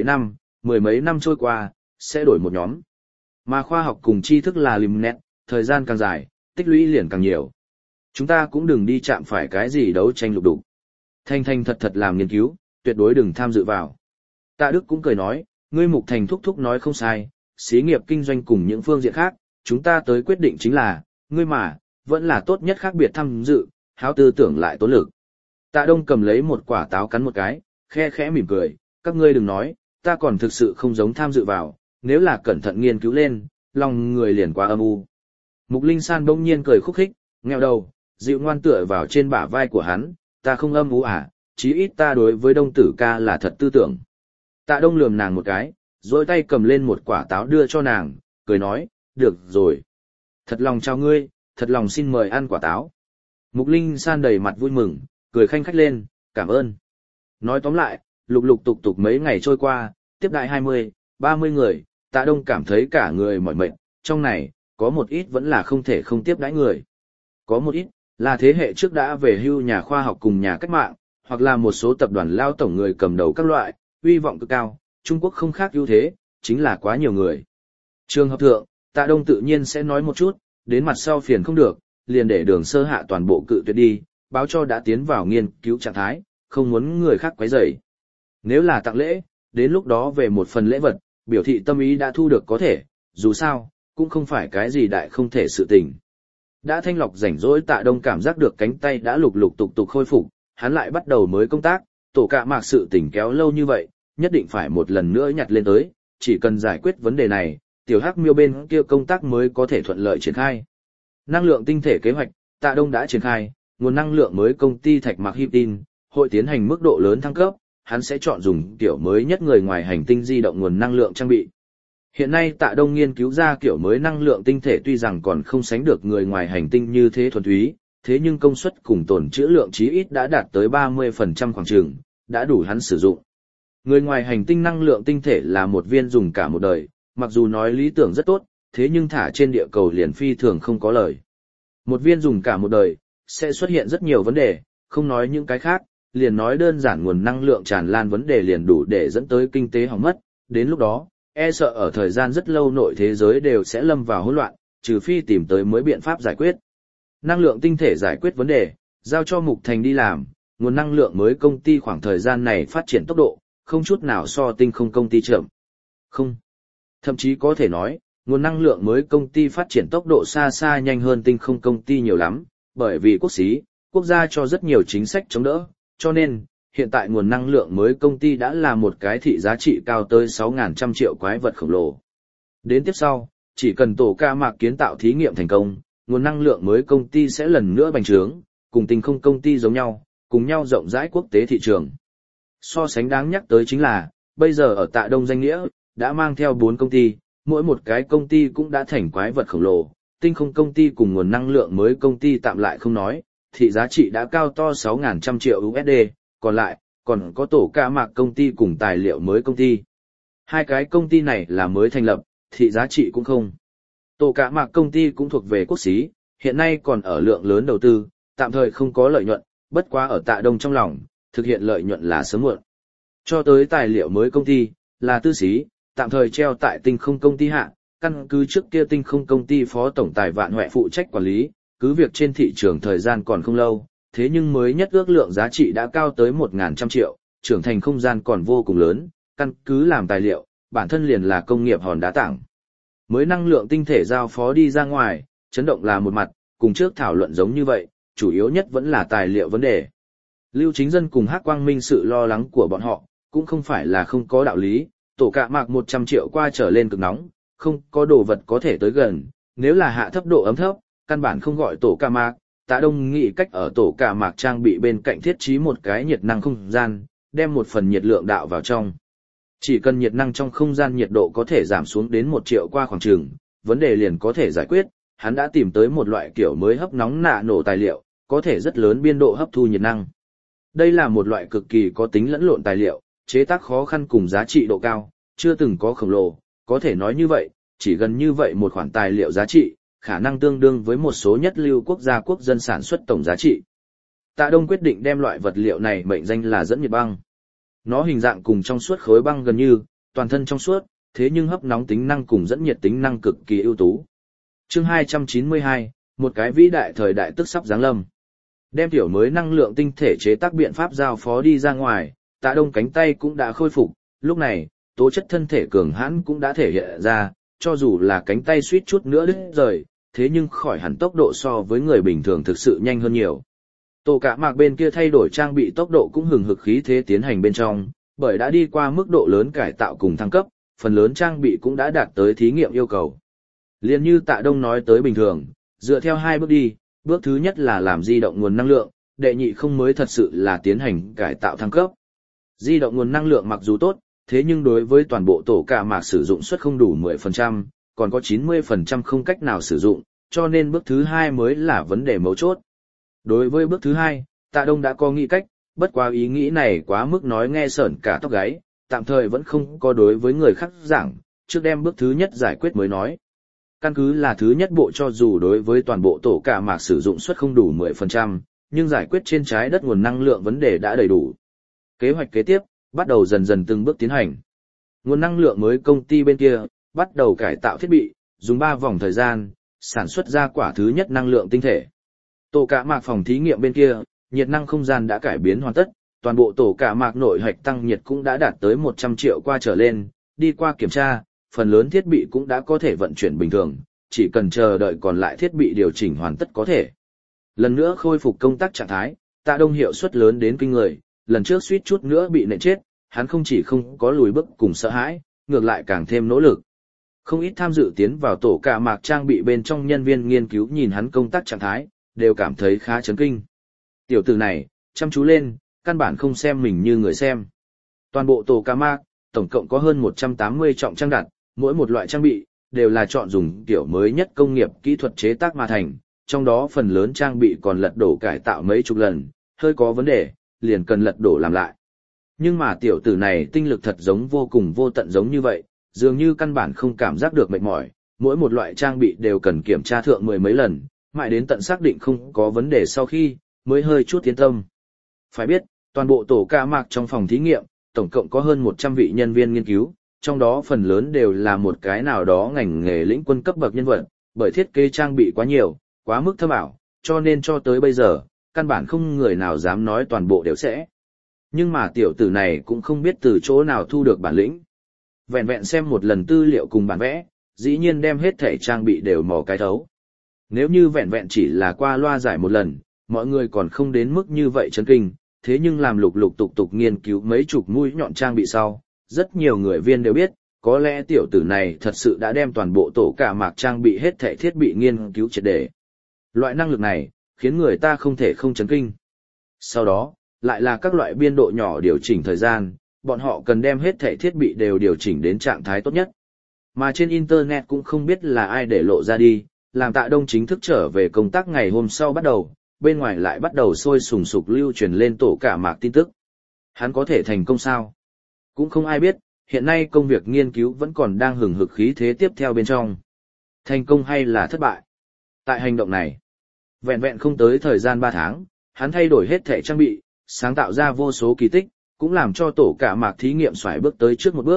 mấy năm trôi qua, sẽ đổi một nhóm. Mà khoa học cùng tri thức là lim nét, thời gian càng dài, tích lũy liền càng nhiều. Chúng ta cũng đừng đi chạm phải cái gì đấu tranh lục đục. Thanh Thanh thật thật làm nghiên cứu, tuyệt đối đừng tham dự vào. Tạ Đức cũng cười nói, ngươi Mục Thành thúc thúc nói không sai, xí nghiệp kinh doanh cùng những phương diện khác, chúng ta tới quyết định chính là, ngươi mà, vẫn là tốt nhất khác biệt tham dự, háo tư tưởng lại tốn lực. Tạ Đông cầm lấy một quả táo cắn một cái, khe khẽ mỉm cười, các ngươi đừng nói, ta còn thực sự không giống tham dự vào, nếu là cẩn thận nghiên cứu lên, lòng người liền quá âm u. Mục Linh San bỗng nhiên cười khúc khích, nghèo đầu, dịu ngoan tựa vào trên bả vai của hắn, ta không âm u à, chí ít ta đối với Đông Tử ca là thật tư tưởng. Tạ Đông lườm nàng một cái, rồi tay cầm lên một quả táo đưa cho nàng, cười nói, được rồi. Thật lòng chào ngươi, thật lòng xin mời ăn quả táo. Mục Linh San đầy mặt vui mừng, cười khanh khách lên, cảm ơn. Nói tóm lại, lục lục tục tục mấy ngày trôi qua, tiếp đại 20, 30 người, Tạ Đông cảm thấy cả người mỏi mệt, trong này, có một ít vẫn là không thể không tiếp đãi người. Có một ít, là thế hệ trước đã về hưu nhà khoa học cùng nhà cách mạng, hoặc là một số tập đoàn lao tổng người cầm đầu các loại, uy vọng cực cao, Trung Quốc không khác ưu thế, chính là quá nhiều người. Trường hợp thượng, Tạ Đông tự nhiên sẽ nói một chút, đến mặt sau phiền không được, liền để Đường Sơ Hạ toàn bộ cự tuyệt đi, báo cho đã tiến vào nghiên cứu trạng thái, không muốn người khác quấy rầy. Nếu là tặng lễ, đến lúc đó về một phần lễ vật, biểu thị tâm ý đã thu được có thể, dù sao, cũng không phải cái gì đại không thể sự tình. Đã thanh lọc rảnh rỗi Tạ Đông cảm giác được cánh tay đã lục lục tục tục khôi phục, hắn lại bắt đầu mới công tác, tổ cạ mạc sự tình kéo lâu như vậy, nhất định phải một lần nữa nhặt lên tới, chỉ cần giải quyết vấn đề này, tiểu hắc miêu bên kia công tác mới có thể thuận lợi triển khai. Năng lượng tinh thể kế hoạch, Tạ Đông đã triển khai, nguồn năng lượng mới công ty Thạch Mạc Hiệp Tin, hội tiến hành mức độ lớn thăng cấp, hắn sẽ chọn dùng kiểu mới nhất người ngoài hành tinh di động nguồn năng lượng trang bị. Hiện nay Tạ Đông nghiên cứu ra kiểu mới năng lượng tinh thể tuy rằng còn không sánh được người ngoài hành tinh như thế thuần túy, thế nhưng công suất cùng tồn trữ lượng chí ít đã đạt tới 30% khoảng chừng, đã đủ hắn sử dụng. Người ngoài hành tinh năng lượng tinh thể là một viên dùng cả một đời, mặc dù nói lý tưởng rất tốt, thế nhưng thả trên địa cầu liền phi thường không có lời. Một viên dùng cả một đời, sẽ xuất hiện rất nhiều vấn đề, không nói những cái khác, liền nói đơn giản nguồn năng lượng tràn lan vấn đề liền đủ để dẫn tới kinh tế hỏng mất, đến lúc đó, e sợ ở thời gian rất lâu nội thế giới đều sẽ lâm vào hỗn loạn, trừ phi tìm tới mới biện pháp giải quyết. Năng lượng tinh thể giải quyết vấn đề, giao cho Mục Thành đi làm, nguồn năng lượng mới công ty khoảng thời gian này phát triển tốc độ, không chút nào so tinh không công ty chậm. Không. Thậm chí có thể nói, nguồn năng lượng mới công ty phát triển tốc độ xa xa nhanh hơn tinh không công ty nhiều lắm, bởi vì quốc gia cho rất nhiều chính sách chống đỡ, cho nên, hiện tại nguồn năng lượng mới công ty đã là một cái thị giá trị cao tới 6.100 triệu quái vật khổng lồ. Đến tiếp sau, chỉ cần tổ ca mạc kiến tạo thí nghiệm thành công, nguồn năng lượng mới công ty sẽ lần nữa bành trướng, cùng tinh không công ty giống nhau, cùng nhau rộng rãi quốc tế thị trường. So sánh đáng nhắc tới chính là, bây giờ ở Tạ Đông danh nghĩa, đã mang theo 4 công ty, mỗi một cái công ty cũng đã thành quái vật khổng lồ, tinh không công ty cùng nguồn năng lượng mới công ty tạm lại không nói, thị giá trị đã cao to 6.100 triệu USD, còn lại, còn có tổ ca mạc công ty cùng tài liệu mới công ty. Hai cái công ty này là mới thành lập, thị giá trị cũng không. Tổ ca mạc công ty cũng thuộc về quốc xí, hiện nay còn ở lượng lớn đầu tư, tạm thời không có lợi nhuận, bất quá ở Tạ Đông trong lòng, thực hiện lợi nhuận là sớm muộn. Cho tới tài liệu mới công ty, là tư xí, tạm thời treo tại tinh không công ty hạ, căn cứ trước kia tinh không công ty phó tổng tài Vạn Huệ phụ trách quản lý, cứ việc trên thị trường thời gian còn không lâu, thế nhưng mới nhất ước lượng giá trị đã cao tới 1.100 triệu, trưởng thành không gian còn vô cùng lớn, căn cứ làm tài liệu, bản thân liền là công nghiệp hòn đá tảng. Mới năng lượng tinh thể giao phó đi ra ngoài, chấn động là một mặt, cùng trước thảo luận giống như vậy, chủ yếu nhất vẫn là tài liệu vấn đề. Lưu Chính Dân cùng Hắc Quang Minh sự lo lắng của bọn họ, cũng không phải là không có đạo lý, tổ cạ mạc 100 triệu qua trở lên cực nóng, không có đồ vật có thể tới gần, nếu là hạ thấp độ ấm thấp, căn bản không gọi tổ cạ mạc. Tạ Đông nghĩ cách ở tổ cạ mạc trang bị bên cạnh thiết trí một cái nhiệt năng không gian, đem một phần nhiệt lượng đạo vào trong. Chỉ cần nhiệt năng trong không gian nhiệt độ có thể giảm xuống đến 1 triệu qua khoảng trường, vấn đề liền có thể giải quyết. Hắn đã tìm tới một loại kiểu mới hấp nóng nạ nổ tài liệu, có thể rất lớn biên độ hấp thu nhiệt năng. Đây là một loại cực kỳ có tính lẫn lộn tài liệu, chế tác khó khăn cùng giá trị độ cao, chưa từng có khổng lồ, có thể nói như vậy, chỉ gần như vậy một khoản tài liệu giá trị, khả năng tương đương với một số nhất lưu quốc gia quốc dân sản xuất tổng giá trị. Tạ Đông quyết định đem loại vật liệu này mệnh danh là dẫn nhiệt băng. Nó hình dạng cùng trong suốt khối băng gần như, toàn thân trong suốt, thế nhưng hấp nóng tính năng cùng dẫn nhiệt tính năng cực kỳ ưu tú. Chương 292, một cái vĩ đại thời đại tức sắp giáng lâm. Đem tiểu mới năng lượng tinh thể chế tác biện pháp giao phó đi ra ngoài, Tạ Đông cánh tay cũng đã khôi phục, lúc này, tố chất thân thể cường hãn cũng đã thể hiện ra, cho dù là cánh tay suýt chút nữa đứt rời, thế nhưng khỏi hẳn tốc độ so với người bình thường thực sự nhanh hơn nhiều. Tổ cạ mạc bên kia thay đổi trang bị tốc độ cũng hừng hực khí thế tiến hành bên trong, bởi đã đi qua mức độ lớn cải tạo cùng thăng cấp, phần lớn trang bị cũng đã đạt tới thí nghiệm yêu cầu. Liên như Tạ Đông nói tới bình thường, dựa theo 2 bước đi, bước thứ nhất là làm di động nguồn năng lượng, đệ nhị không mới thật sự là tiến hành cải tạo thăng cấp. Di động nguồn năng lượng mặc dù tốt, thế nhưng đối với toàn bộ tổ cạ mạc sử dụng suất không đủ 10%, còn có 90% không cách nào sử dụng, cho nên bước thứ 2 mới là vấn đề mấu chốt. Đối với bước thứ 2, Tạ Đông đã có nghĩ cách, bất quá ý nghĩ này quá mức nói nghe sởn cả tóc gáy, tạm thời vẫn không có đối với người khác giảng, trước đem bước thứ nhất giải quyết mới nói. Căn cứ là thứ nhất bộ cho dù đối với toàn bộ tổ cạ mạc sử dụng suất không đủ 10%, nhưng giải quyết trên trái đất nguồn năng lượng vấn đề đã đầy đủ. Kế hoạch kế tiếp, bắt đầu dần dần từng bước tiến hành. Nguồn năng lượng mới công ty bên kia, bắt đầu cải tạo thiết bị, dùng 3 vòng thời gian, sản xuất ra quả thứ nhất năng lượng tinh thể. Tổ cạ mạc phòng thí nghiệm bên kia, nhiệt năng không gian đã cải biến hoàn tất, toàn bộ tổ cạ mạc nội hạch tăng nhiệt cũng đã đạt tới 100 triệu qua trở lên, đi qua kiểm tra, phần lớn thiết bị cũng đã có thể vận chuyển bình thường, chỉ cần chờ đợi còn lại thiết bị điều chỉnh hoàn tất có thể. Lần nữa khôi phục công tác trạng thái, Tạ Đông hiệu suất lớn đến kinh người, lần trước suýt chút nữa bị nện chết, hắn không chỉ không có lùi bước cùng sợ hãi, ngược lại càng thêm nỗ lực. Không ít tham dự tiến vào tổ cạ mạc trang bị bên trong nhân viên nghiên cứu nhìn hắn công tác trạng thái, đều cảm thấy khá chấn kinh. Tiểu tử này, chăm chú lên, căn bản không xem mình như người xem. Toàn bộ tổ cạ mạc, tổng cộng có hơn 180 trọng trang đặt, mỗi một loại trang bị, đều là chọn dùng kiểu mới nhất công nghiệp kỹ thuật chế tác mà thành, trong đó phần lớn trang bị còn lật đổ cải tạo mấy chục lần, hơi có vấn đề, liền cần lật đổ làm lại. Nhưng mà tiểu tử này tinh lực thật giống vô cùng vô tận giống như vậy, dường như căn bản không cảm giác được mệt mỏi, mỗi một loại trang bị đều cần kiểm tra thượng 10 mấy lần, mãi đến tận xác định không có vấn đề sau khi, mới hơi chút tiến tâm. Phải biết, toàn bộ tổ cạ mạc trong phòng thí nghiệm, tổng cộng có hơn 100 vị nhân viên nghiên cứu, trong đó phần lớn đều là một cái nào đó ngành nghề lĩnh quân cấp bậc nhân vật, bởi thiết kế trang bị quá nhiều, quá mức thâm ảo, cho nên cho tới bây giờ, căn bản không người nào dám nói toàn bộ đều sẽ. Nhưng mà tiểu tử này cũng không biết từ chỗ nào thu được bản lĩnh. Vẹn vẹn xem một lần tư liệu cùng bản vẽ, dĩ nhiên đem hết thể trang bị đều mò cái thấu. Nếu như vẹn vẹn chỉ là qua loa giải một lần, mọi người còn không đến mức như vậy chấn kinh, thế nhưng làm lục lục tục tục nghiên cứu mấy chục mũi nhọn trang bị sau, rất nhiều người viên đều biết, có lẽ tiểu tử này thật sự đã đem toàn bộ tổ cạ mạc trang bị hết thảy thiết bị nghiên cứu triệt để. Loại năng lực này, khiến người ta không thể không chấn kinh. Sau đó, lại là các loại biên độ nhỏ điều chỉnh thời gian, bọn họ cần đem hết thảy thiết bị đều điều chỉnh đến trạng thái tốt nhất. Mà trên Internet cũng không biết là ai để lộ ra đi, làm Tạ Đông chính thức trở về công tác ngày hôm sau bắt đầu, bên ngoài lại bắt đầu sôi sùng sục lưu truyền lên tổ cạ mạc tin tức. Hắn có thể thành công sao? Cũng không ai biết, hiện nay công việc nghiên cứu vẫn còn đang hừng hực khí thế tiếp theo bên trong. Thành công hay là thất bại? Tại hành động này, vẹn vẹn không tới thời gian 3 tháng, hắn thay đổi hết thể trang bị, sáng tạo ra vô số kỳ tích, cũng làm cho tổ cạ mạc thí nghiệm xoải bước tới trước một bước,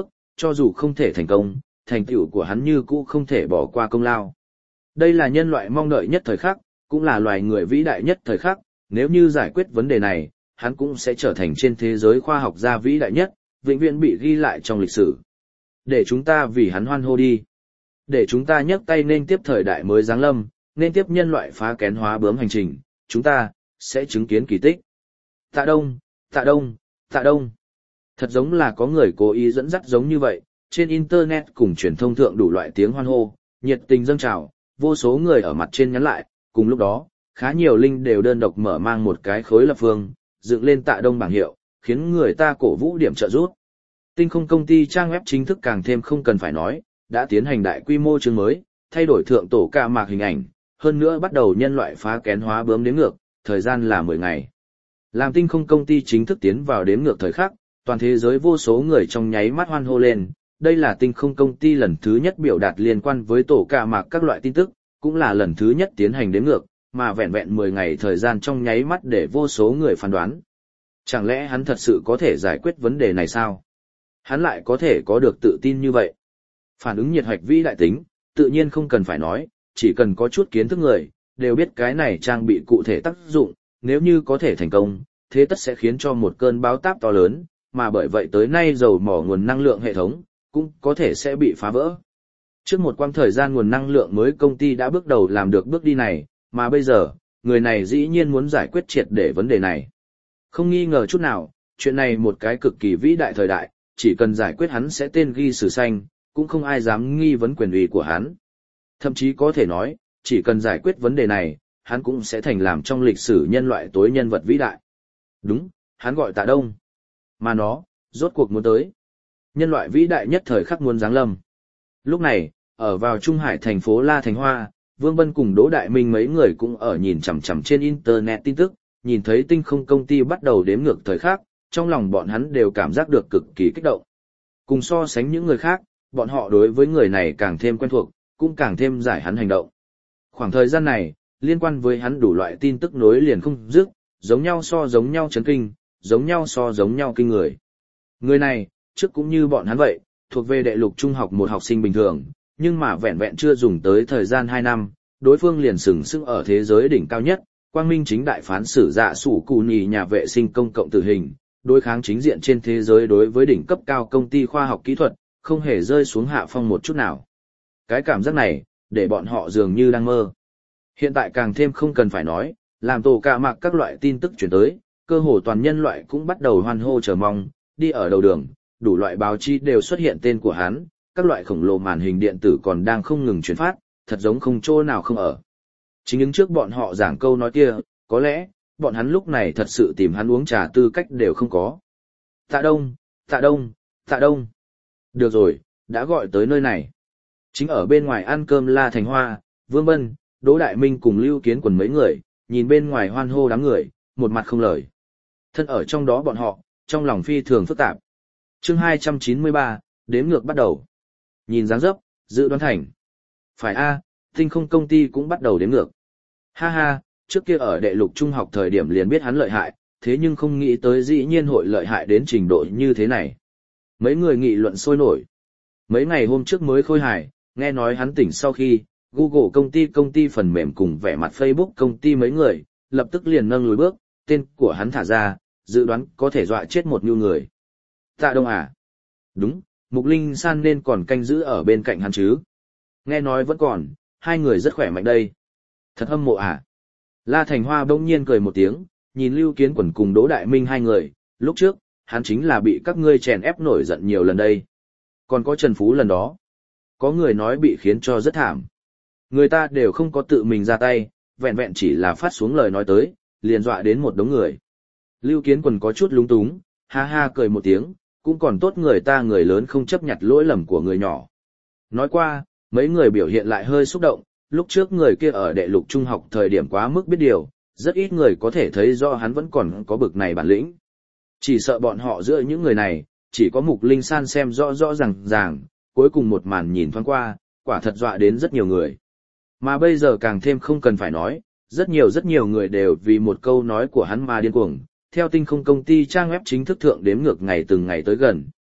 cho dù không thể thành công, thành tựu của hắn như cũ không thể bỏ qua công lao. Đây là nhân loại mong đợi nhất thời khắc, cũng là loài người vĩ đại nhất thời khắc, nếu như giải quyết vấn đề này, hắn cũng sẽ trở thành trên thế giới khoa học gia vĩ đại nhất, vĩnh viễn bị ghi lại trong lịch sử. Để chúng ta vì hắn hoan hô đi. Để chúng ta nhấc tay nên tiếp thời đại mới giáng lâm, nên tiếp nhân loại phá kén hóa bướm hành trình, chúng ta sẽ chứng kiến kỳ tích. Tạ Đông, Tạ Đông, Tạ Đông. Thật giống là có người cố ý dẫn dắt giống như vậy, trên internet cùng truyền thông thượng đủ loại tiếng hoan hô, nhiệt tình dâng trào, vô số người ở mặt trên nhắn lại, cùng lúc đó, khá nhiều link đều đơn độc mở mang một cái khối lập phương, dựng lên Tạ Đông bảng hiệu, khiến người ta cổ vũ điểm trợ giúp. Tinh không công ty trang web chính thức càng thêm không cần phải nói, đã tiến hành đại quy mô chương mới, thay đổi thượng tổ ca mạc hình ảnh, hơn nữa bắt đầu nhân loại phá kén hóa bướm đếm ngược, thời gian là 10 ngày. Làm tinh không công ty chính thức tiến vào đếm ngược thời khắc, toàn thế giới vô số người trong nháy mắt hoan hô lên, đây là tinh không công ty lần thứ nhất biểu đạt liên quan với tổ ca mạc các loại tin tức, cũng là lần thứ nhất tiến hành đếm ngược, mà vẹn vẹn 10 ngày thời gian trong nháy mắt để vô số người phán đoán. Chẳng lẽ hắn thật sự có thể giải quyết vấn đề này sao? Hắn lại có thể có được tự tin như vậy? Phản ứng nhiệt hạch vĩ đại tính, tự nhiên không cần phải nói, chỉ cần có chút kiến thức người, đều biết cái này trang bị cụ thể tác dụng, nếu như có thể thành công, thế tất sẽ khiến cho một cơn bão táp to lớn, mà bởi vậy tới nay dầu mỏ nguồn năng lượng hệ thống, cũng có thể sẽ bị phá vỡ. Trước một quãng thời gian nguồn năng lượng mới công ty đã bước đầu làm được bước đi này, mà bây giờ, người này dĩ nhiên muốn giải quyết triệt để vấn đề này. Không nghi ngờ chút nào, chuyện này một cái cực kỳ vĩ đại thời đại, chỉ cần giải quyết hắn sẽ tên ghi sử xanh, cũng không ai dám nghi vấn quyền uy của hắn. Thậm chí có thể nói, chỉ cần giải quyết vấn đề này, hắn cũng sẽ thành làm trong lịch sử nhân loại tối nhân vật vĩ đại. Đúng, hắn gọi Tạ Đông. Mà nó, rốt cuộc muốn tới. Nhân loại vĩ đại nhất thời khắc muốn giáng lâm. Lúc này, ở vào Trung Hải thành phố La Thành Hoa, Vương Bân cùng Đỗ Đại Minh mấy người cũng ở nhìn chằm chằm trên internet tin tức, nhìn thấy tinh không công ty bắt đầu đếm ngược thời khắc, trong lòng bọn hắn đều cảm giác được cực kỳ kích động. Cùng so sánh những người khác, bọn họ đối với người này càng thêm quen thuộc, cũng càng thêm giải hắn hành động. Khoảng thời gian này, liên quan với hắn đủ loại tin tức nối liền không dứt, giống nhau so giống nhau chấn kinh, giống nhau so giống nhau kinh người. Người này, trước cũng như bọn hắn vậy, thuộc về đệ lục trung học một học sinh bình thường, nhưng mà vẹn vẹn chưa dùng tới thời gian 2 năm, đối phương liền sừng sững ở thế giới đỉnh cao nhất, quang minh chính đại phán xử dạ sủ cù nhì nhà vệ sinh công cộng tử hình, đối kháng chính diện trên thế giới đối với đỉnh cấp cao công ty khoa học kỹ thuật, không hề rơi xuống hạ phong một chút nào. Cái cảm giác này, để bọn họ dường như đang mơ. Hiện tại càng thêm không cần phải nói, làm tổ cả mạc các loại tin tức chuyển tới, cơ hồ toàn nhân loại cũng bắt đầu hoan hô chờ mong, đi ở đầu đường, đủ loại báo chí đều xuất hiện tên của hắn, các loại khổng lồ màn hình điện tử còn đang không ngừng truyền phát, thật giống không chỗ nào không ở. Chính những trước bọn họ giảng câu nói kia, có lẽ, bọn hắn lúc này thật sự tìm hắn uống trà tư cách đều không có. Tạ Đông, Tạ Đông, Tạ Đông. Được rồi, đã gọi tới nơi này. Chính ở bên ngoài ăn cơm La Thành Hoa, Vương Bân, Đỗ Đại Minh cùng Lưu Kiến Quần mấy người, nhìn bên ngoài hoan hô đám người, một mặt không lời. Thân ở trong đó bọn họ, trong lòng phi thường phức tạp. Chương 293, đếm ngược bắt đầu. Nhìn dáng dấp, dự đoán thành. Phải a, tinh không công ty cũng bắt đầu đếm ngược. Ha ha, trước kia ở đệ lục trung học thời điểm liền biết hắn lợi hại, thế nhưng không nghĩ tới dĩ nhiên hội lợi hại đến trình độ như thế này. Mấy người nghị luận sôi nổi. Mấy ngày hôm trước mới khôi hài, nghe nói hắn tỉnh sau khi, Google công ty phần mềm cùng vẻ mặt Facebook công ty mấy người, lập tức liền nâng lùi bước, tên của hắn thả ra, dự đoán có thể dọa chết một nhu người. Tạ Đông à? Đúng, Mục Linh San nên còn canh giữ ở bên cạnh hắn chứ. Nghe nói vẫn còn, hai người rất khỏe mạnh đây. Thật hâm mộ à? La Thành Hoa bỗng nhiên cười một tiếng, nhìn Lưu Kiến Quần cùng Đỗ Đại Minh hai người, lúc trước, hắn chính là bị các ngươi chèn ép nổi giận nhiều lần đây. Còn có Trần Phú lần đó. Có người nói bị khiến cho rất thảm. Người ta đều không có tự mình ra tay, vẹn vẹn chỉ là phát xuống lời nói tới, liền dọa đến một đống người. Lưu Kiến Quần có chút lúng túng, ha ha cười một tiếng, cũng còn tốt người ta người lớn không chấp nhặt lỗi lầm của người nhỏ. Nói qua, mấy người biểu hiện lại hơi xúc động, lúc trước người kia ở đệ lục trung học thời điểm quá mức biết điều, rất ít người có thể thấy rõ hắn vẫn còn có bực này bản lĩnh. Chỉ sợ bọn họ giữa những người này, chỉ có Mục Linh San xem rõ rõ ràng, cuối cùng một màn nhìn thoáng qua, quả thật dọa đến rất nhiều người. Mà bây giờ càng thêm không cần phải nói, rất nhiều người đều vì một câu nói của hắn mà điên cuồng, theo tinh không công ty trang web chính thức thượng đếm ngược ngày từng ngày tới gần,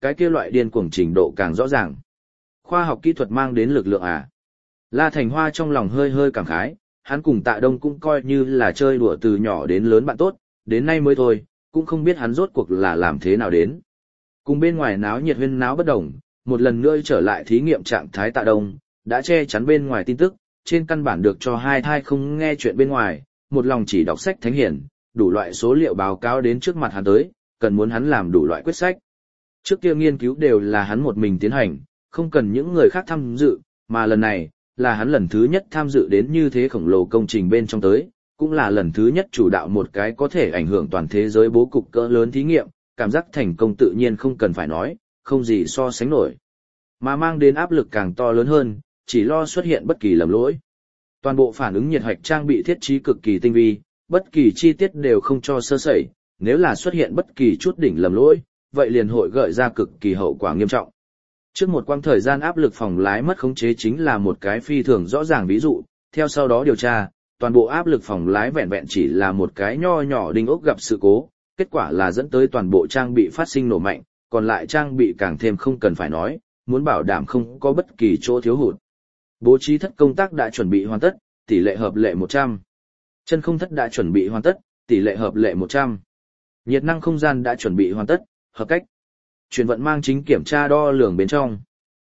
cái kia loại điên cuồng trình độ càng rõ ràng. Khoa học kỹ thuật mang đến lực lượng à? La Thành Hoa trong lòng hơi hơi cảm khái, hắn cùng Tạ Đông cũng coi như là chơi đùa từ nhỏ đến lớn bạn tốt, đến nay mới thôi, cũng không biết hắn rốt cuộc là làm thế nào đến. Cùng bên ngoài náo nhiệt huyên náo bất đồng, một lần nữa trở lại thí nghiệm trạng thái Tạ Đông, đã che chắn bên ngoài tin tức, trên căn bản được cho hai thai không nghe chuyện bên ngoài, một lòng chỉ đọc sách thánh hiển, đủ loại số liệu báo cáo đến trước mặt hắn tới, cần muốn hắn làm đủ loại quyết sách. Trước kia nghiên cứu đều là hắn một mình tiến hành, không cần những người khác tham dự, mà lần này, là hắn lần thứ nhất tham dự đến như thế khổng lồ công trình bên trong tới, cũng là lần thứ nhất chủ đạo một cái có thể ảnh hưởng toàn thế giới bố cục cỡ lớn thí nghiệm, cảm giác thành công tự nhiên không cần phải nói, không gì so sánh nổi. Mà mang đến áp lực càng to lớn hơn, chỉ lo xuất hiện bất kỳ lầm lỗi. Toàn bộ phản ứng nhiệt hạch trang bị thiết trí cực kỳ tinh vi, bất kỳ chi tiết đều không cho sơ sẩy, nếu là xuất hiện bất kỳ chút đỉnh lầm lỗi, vậy liền hội gợi ra cực kỳ hậu quả nghiêm trọng. Trước một quãng thời gian áp lực phòng lái mất khống chế chính là một cái phi thường rõ ràng ví dụ, theo sau đó điều tra, toàn bộ áp lực phòng lái vẹn vẹn chỉ là một cái nho nhỏ đinh ốc gặp sự cố, kết quả là dẫn tới toàn bộ trang bị phát sinh nổ mạnh, còn lại trang bị càng thêm không cần phải nói, muốn bảo đảm không có bất kỳ chỗ thiếu hụt. Bố trí thất công tác đã chuẩn bị hoàn tất, tỷ lệ hợp lệ 100. Chân không thất đã chuẩn bị hoàn tất, tỷ lệ hợp lệ 100. Nhiệt năng không gian đã chuẩn bị hoàn tất, hợp cách. Chuyển vận mang chính kiểm tra đo lường bên trong.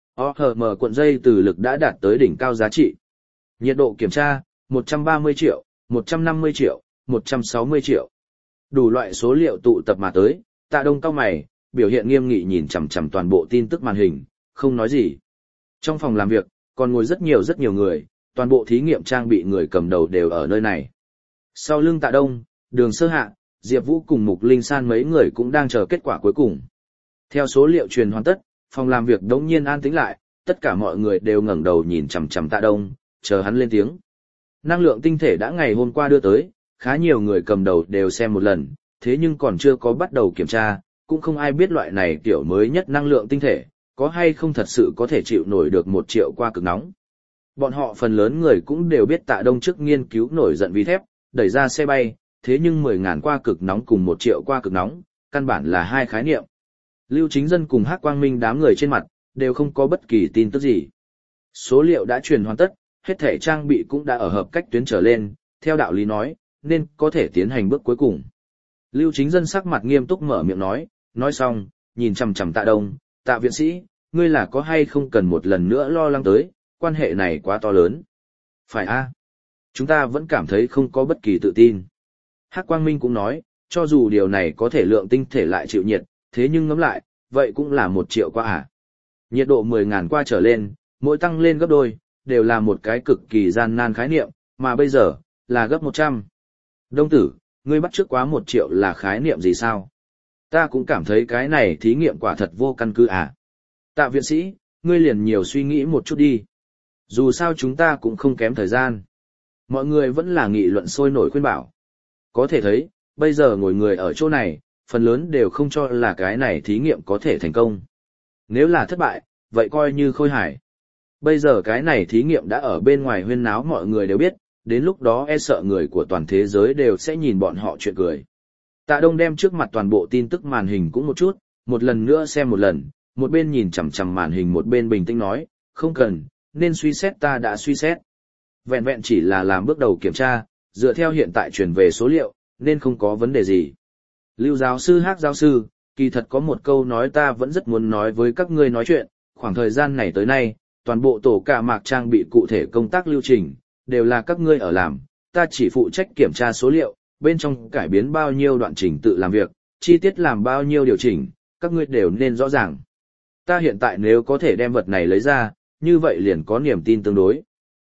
OHM cuộn dây từ lực đã đạt tới đỉnh cao giá trị. Nhiệt độ kiểm tra, 130 triệu, 150 triệu, 160 triệu. Đủ loại số liệu tụ tập mà tới, Tạ Đông cau mày, biểu hiện nghiêm nghị nhìn chằm chằm toàn bộ tin tức màn hình, không nói gì. Trong phòng làm việc, còn ngồi rất nhiều người, toàn bộ thí nghiệm trang bị người cầm đầu đều ở nơi này. Sau lưng Tạ Đông, Đường Sơ Hạ, Diệp Vũ cùng Mục Linh San mấy người cũng đang chờ kết quả cuối cùng. Theo số liệu truyền hoàn tất, phòng làm việc đống nhiên an tĩnh lại, tất cả mọi người đều ngẩng đầu nhìn chằm chằm Tạ Đông, chờ hắn lên tiếng. Năng lượng tinh thể đã ngày hôm qua đưa tới, khá nhiều người cầm đầu đều xem một lần, thế nhưng còn chưa có bắt đầu kiểm tra, cũng không ai biết loại này kiểu mới nhất năng lượng tinh thể, có hay không thật sự có thể chịu nổi được 1 triệu qua cực nóng. Bọn họ phần lớn người cũng đều biết Tạ Đông trước nghiên cứu nổi giận vì thép, đẩy ra xe bay, thế nhưng 10.000 qua cực nóng cùng 1 triệu qua cực nóng, căn bản là hai khái niệm. Lưu Chính Dân cùng Hắc Quang Minh đám người trên mặt, đều không có bất kỳ tin tức gì. Số liệu đã truyền hoàn tất, hết thể trang bị cũng đã ở hợp cách tuyến trở lên, theo đạo lý nói, nên có thể tiến hành bước cuối cùng. Lưu Chính Dân sắc mặt nghiêm túc mở miệng nói xong, nhìn chằm chằm Tạ Đông, Tạ viện sĩ, ngươi là có hay không cần một lần nữa lo lắng tới, quan hệ này quá to lớn. Phải a, chúng ta vẫn cảm thấy không có bất kỳ tự tin. Hắc Quang Minh cũng nói, cho dù điều này có thể lượng tinh thể lại chịu nhiệt, thế nhưng ngẫm lại, vậy cũng là 1 triệu qua à. Nhiệt độ 10.000 qua trở lên, mỗi tăng lên gấp đôi, đều là một cái cực kỳ gian nan khái niệm, mà bây giờ, là gấp 100. Đông tử, ngươi bắt trước quá 1 triệu là khái niệm gì sao? Ta cũng cảm thấy cái này thí nghiệm quả thật vô căn cứ à. Tạ viện sĩ, ngươi liền nhiều suy nghĩ một chút đi. Dù sao chúng ta cũng không kém thời gian. Mọi người vẫn là nghị luận sôi nổi khuyên bảo. Có thể thấy, bây giờ ngồi người ở chỗ này, phần lớn đều không cho là cái này thí nghiệm có thể thành công. Nếu là thất bại, vậy coi như khôi hài. Bây giờ cái này thí nghiệm đã ở bên ngoài huyên náo mọi người đều biết, đến lúc đó e sợ người của toàn thế giới đều sẽ nhìn bọn họ chuyện cười. Tạ Đông đem trước mặt toàn bộ tin tức màn hình cũng một chút, một lần nữa xem một lần, một bên nhìn chằm chằm màn hình một bên bình tĩnh nói, không cần, nên suy xét ta đã suy xét. Vẹn vẹn chỉ là làm bước đầu kiểm tra, dựa theo hiện tại truyền về số liệu, nên không có vấn đề gì. Lưu giáo sư Hắc giáo sư, kỳ thật có một câu nói ta vẫn rất muốn nói với các ngươi nói chuyện, khoảng thời gian này tới nay, toàn bộ tổ cả mạc trang bị cụ thể công tác lưu trình, đều là các ngươi ở làm, ta chỉ phụ trách kiểm tra số liệu, bên trong cải biến bao nhiêu đoạn trình tự làm việc, chi tiết làm bao nhiêu điều chỉnh, các ngươi đều nên rõ ràng. Ta hiện tại nếu có thể đem vật này lấy ra, như vậy liền có niềm tin tương đối.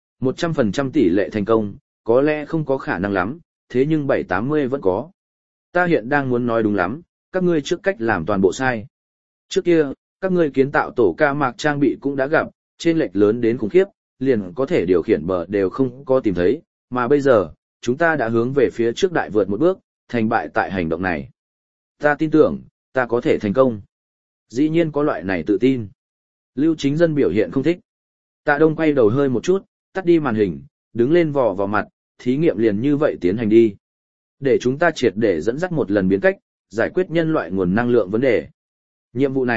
100% tỷ lệ thành công, có lẽ không có khả năng lắm, thế nhưng 7-80 vẫn có. Ta hiện đang muốn nói đúng lắm, các ngươi trước cách làm toàn bộ sai. Trước kia, các ngươi kiến tạo tổ ca mạc trang bị cũng đã gặp, chênh lệch lớn đến khủng khiếp, liền có thể điều khiển bờ đều không có tìm thấy, mà bây giờ, chúng ta đã hướng về phía trước đại vượt một bước, thành bại tại hành động này. Ta tin tưởng, ta có thể thành công. Dĩ nhiên có loại này tự tin. Lưu Chính Dân biểu hiện không thích. Tạ Đông quay đầu hơi một chút, tắt đi màn hình, đứng lên vò vào mặt, thí nghiệm liền như vậy tiến hành đi. Để chúng ta triệt để dẫn dắt một lần biến cách, giải quyết nhân loại nguồn năng lượng vấn đề. Nhiệm vụ này,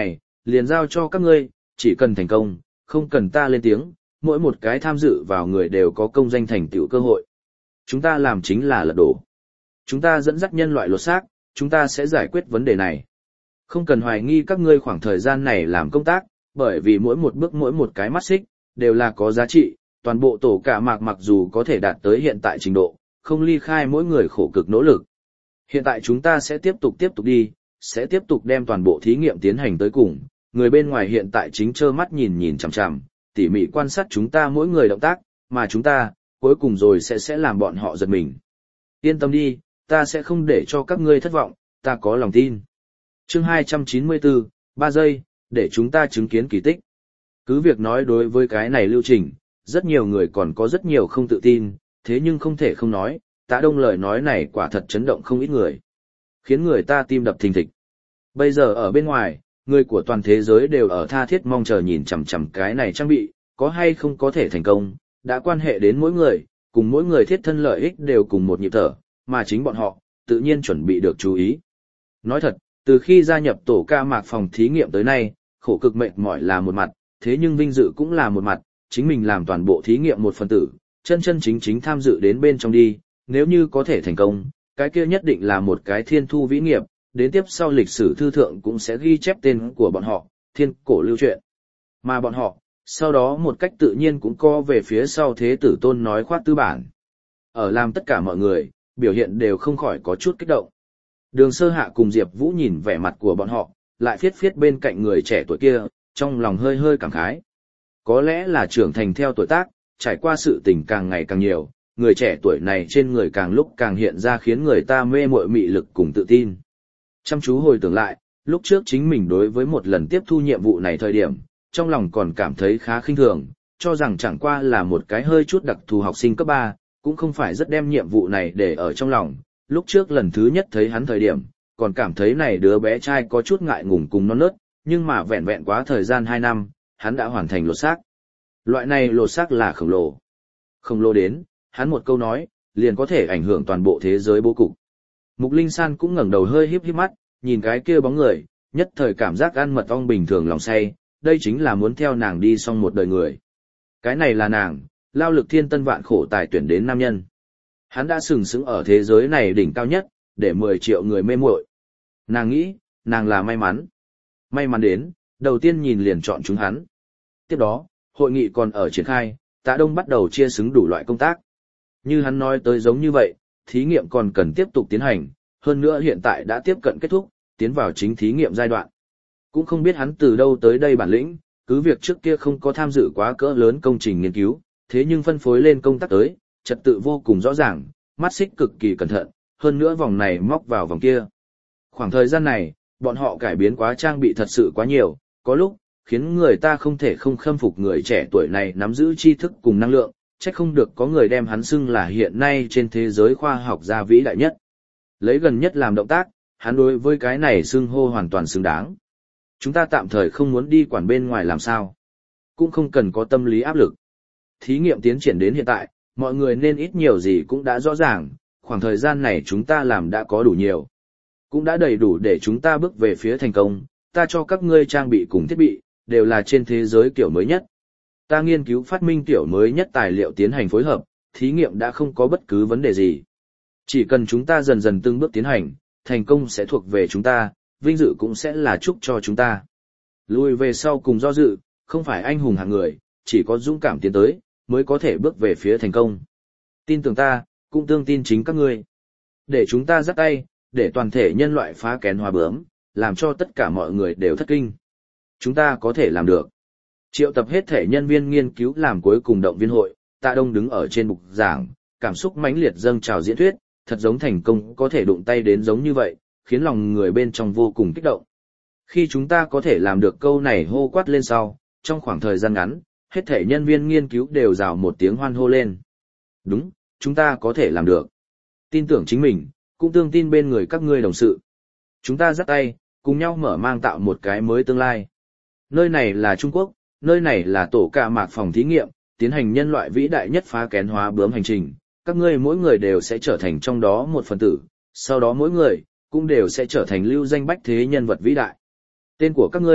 liền giao cho các ngươi, chỉ cần thành công, không cần ta lên tiếng, mỗi một cái tham dự vào người đều có công danh thành tựu cơ hội. Chúng ta làm chính là lật đổ. Chúng ta dẫn dắt nhân loại lột xác, chúng ta sẽ giải quyết vấn đề này. Không cần hoài nghi các ngươi khoảng thời gian này làm công tác, bởi vì mỗi một bước mỗi một cái mắt xích, đều là có giá trị, toàn bộ tổ cả mạc mặc dù có thể đạt tới hiện tại trình độ, không ly khai mỗi người khổ cực nỗ lực. Hiện tại chúng ta sẽ tiếp tục đi, sẽ tiếp tục đem toàn bộ thí nghiệm tiến hành tới cùng, người bên ngoài hiện tại chính trơ mắt nhìn chằm chằm, tỉ mỉ quan sát chúng ta mỗi người động tác, mà chúng ta, cuối cùng rồi sẽ làm bọn họ giật mình. Yên tâm đi, ta sẽ không để cho các ngươi thất vọng, ta có lòng tin. Chương 294, 3 giây, để chúng ta chứng kiến kỳ tích. Cứ việc nói đối với cái này lưu trình, rất nhiều người còn có rất nhiều không tự tin, thế nhưng không thể không nói, Tạ Đông lời nói này quả thật chấn động không ít người, khiến người ta tim đập thình thịch. Bây giờ ở bên ngoài, người của toàn thế giới đều ở tha thiết mong chờ nhìn chằm chằm cái này trang bị, có hay không có thể thành công, đã quan hệ đến mỗi người, cùng mỗi người thiết thân lợi ích đều cùng một nhịp thở, mà chính bọn họ, tự nhiên chuẩn bị được chú ý. Nói thật, từ khi gia nhập tổ ca mạc phòng thí nghiệm tới nay, khổ cực mệt mỏi là một mặt, thế nhưng vinh dự cũng là một mặt, chính mình làm toàn bộ thí nghiệm một phần tử, chân chính tham dự đến bên trong đi, nếu như có thể thành công, cái kia nhất định là một cái thiên thu vĩ nghiệp, đến tiếp sau lịch sử thư thượng cũng sẽ ghi chép tên của bọn họ, thiên cổ lưu truyện. Mà bọn họ, sau đó một cách tự nhiên cũng co về phía sau thế tử Tôn nói khoác tư bản. Ở làm tất cả mọi người, biểu hiện đều không khỏi có chút kích động. Đường Sơ Hạ cùng Diệp Vũ nhìn vẻ mặt của bọn họ, lại phiết bên cạnh người trẻ tuổi kia, trong lòng hơi cảm khái. Có lẽ là trưởng thành theo tuổi tác, trải qua sự tình càng ngày càng nhiều, người trẻ tuổi này trên người càng lúc càng hiện ra khiến người ta mê muội mị lực cùng tự tin. Chăm chú hồi tưởng lại, lúc trước chính mình đối với một lần tiếp thu nhiệm vụ này thời điểm, trong lòng còn cảm thấy khá khinh thường, cho rằng chẳng qua là một cái hơi chút đặc thù học sinh cấp 3, cũng không phải rất đem nhiệm vụ này để ở trong lòng. Lúc trước lần thứ nhất thấy hắn thời điểm, còn cảm thấy này đứa bé trai có chút ngại ngùng cùng non nớt, nhưng mà vẹn quá thời gian 2 năm, hắn đã hoàn thành lột xác. Loại này lột xác là khổng lồ. Khổng lồ đến, hắn một câu nói, liền có thể ảnh hưởng toàn bộ thế giới bố cục. Mục Linh San cũng ngẩng đầu hơi híp mắt, nhìn cái kia bóng người, nhất thời cảm giác ăn mật ong bình thường lòng say, đây chính là muốn theo nàng đi xong một đời người. Cái này là nàng, lao lực thiên tân vạn khổ tài tuyển đến nam nhân. Hắn đã sừng sững ở thế giới này đỉnh cao nhất, để 10 triệu người mê muội. Nàng nghĩ, nàng là may mắn. May mắn đến, đầu tiên nhìn liền chọn chúng hắn. Tiếp đó, hội nghị còn ở triển khai, Tạ Đông bắt đầu chia xứng đủ loại công tác. Như hắn nói tới giống như vậy, thí nghiệm còn cần tiếp tục tiến hành, hơn nữa hiện tại đã tiếp cận kết thúc, tiến vào chính thí nghiệm giai đoạn. Cũng không biết hắn từ đâu tới đây bản lĩnh, cứ việc trước kia không có tham dự quá cỡ lớn công trình nghiên cứu, thế nhưng phân phối lên công tác tới, trật tự vô cùng rõ ràng, mắt xích cực kỳ cẩn thận, hơn nữa vòng này móc vào vòng kia. Khoảng thời gian này, bọn họ cải biến quá trang bị thật sự quá nhiều, có lúc, khiến người ta không thể không khâm phục người trẻ tuổi này nắm giữ tri thức cùng năng lượng, chắc không được có người đem hắn xưng là hiện nay trên thế giới khoa học gia vĩ đại nhất. Lấy gần nhất làm động tác, hắn đối với cái này xưng hô hoàn toàn xứng đáng. Chúng ta tạm thời không muốn đi quản bên ngoài làm sao. Cũng không cần có tâm lý áp lực. Thí nghiệm tiến triển đến hiện tại, mọi người nên ít nhiều gì cũng đã rõ ràng, khoảng thời gian này chúng ta làm đã có đủ nhiều. Cũng đã đầy đủ để chúng ta bước về phía thành công, ta cho các ngươi trang bị cùng thiết bị, đều là trên thế giới kiểu mới nhất. Ta nghiên cứu phát minh kiểu mới nhất tài liệu tiến hành phối hợp, thí nghiệm đã không có bất cứ vấn đề gì. Chỉ cần chúng ta dần dần từng bước tiến hành, thành công sẽ thuộc về chúng ta, vinh dự cũng sẽ là chúc cho chúng ta. Lùi về sau cùng do dự, không phải anh hùng hạng người, chỉ có dũng cảm tiến tới, mới có thể bước về phía thành công. Tin tưởng ta, cũng tương tin chính các ngươi. Để chúng ta dắt tay, để toàn thể nhân loại phá kén hóa bướm, làm cho tất cả mọi người đều thất kinh. Chúng ta có thể làm được. Triệu tập hết thể nhân viên nghiên cứu làm cuối cùng động viên hội, Tạ Đông đứng ở trên bục giảng, cảm xúc mãnh liệt dâng trào diễn thuyết, thật giống thành công có thể đụng tay đến giống như vậy, khiến lòng người bên trong vô cùng kích động. Khi chúng ta có thể làm được câu này hô quát lên sau, trong khoảng thời gian ngắn, hết thể nhân viên nghiên cứu đều rào một tiếng hoan hô lên. Đúng, chúng ta có thể làm được. Tin tưởng chính mình, cũng tương tin bên người các ngươi đồng sự. Chúng ta dắt tay, cùng nhau mở mang tạo một cái mới tương lai. Nơi này là Trung Quốc, nơi này là tổ cả mạc phòng thí nghiệm, tiến hành nhân loại vĩ đại nhất phá kén hóa bướm hành trình. Các ngươi mỗi người đều sẽ trở thành trong đó một phần tử, sau đó mỗi người cũng đều sẽ trở thành lưu danh bách thế nhân vật vĩ đại. Tên của các ngươi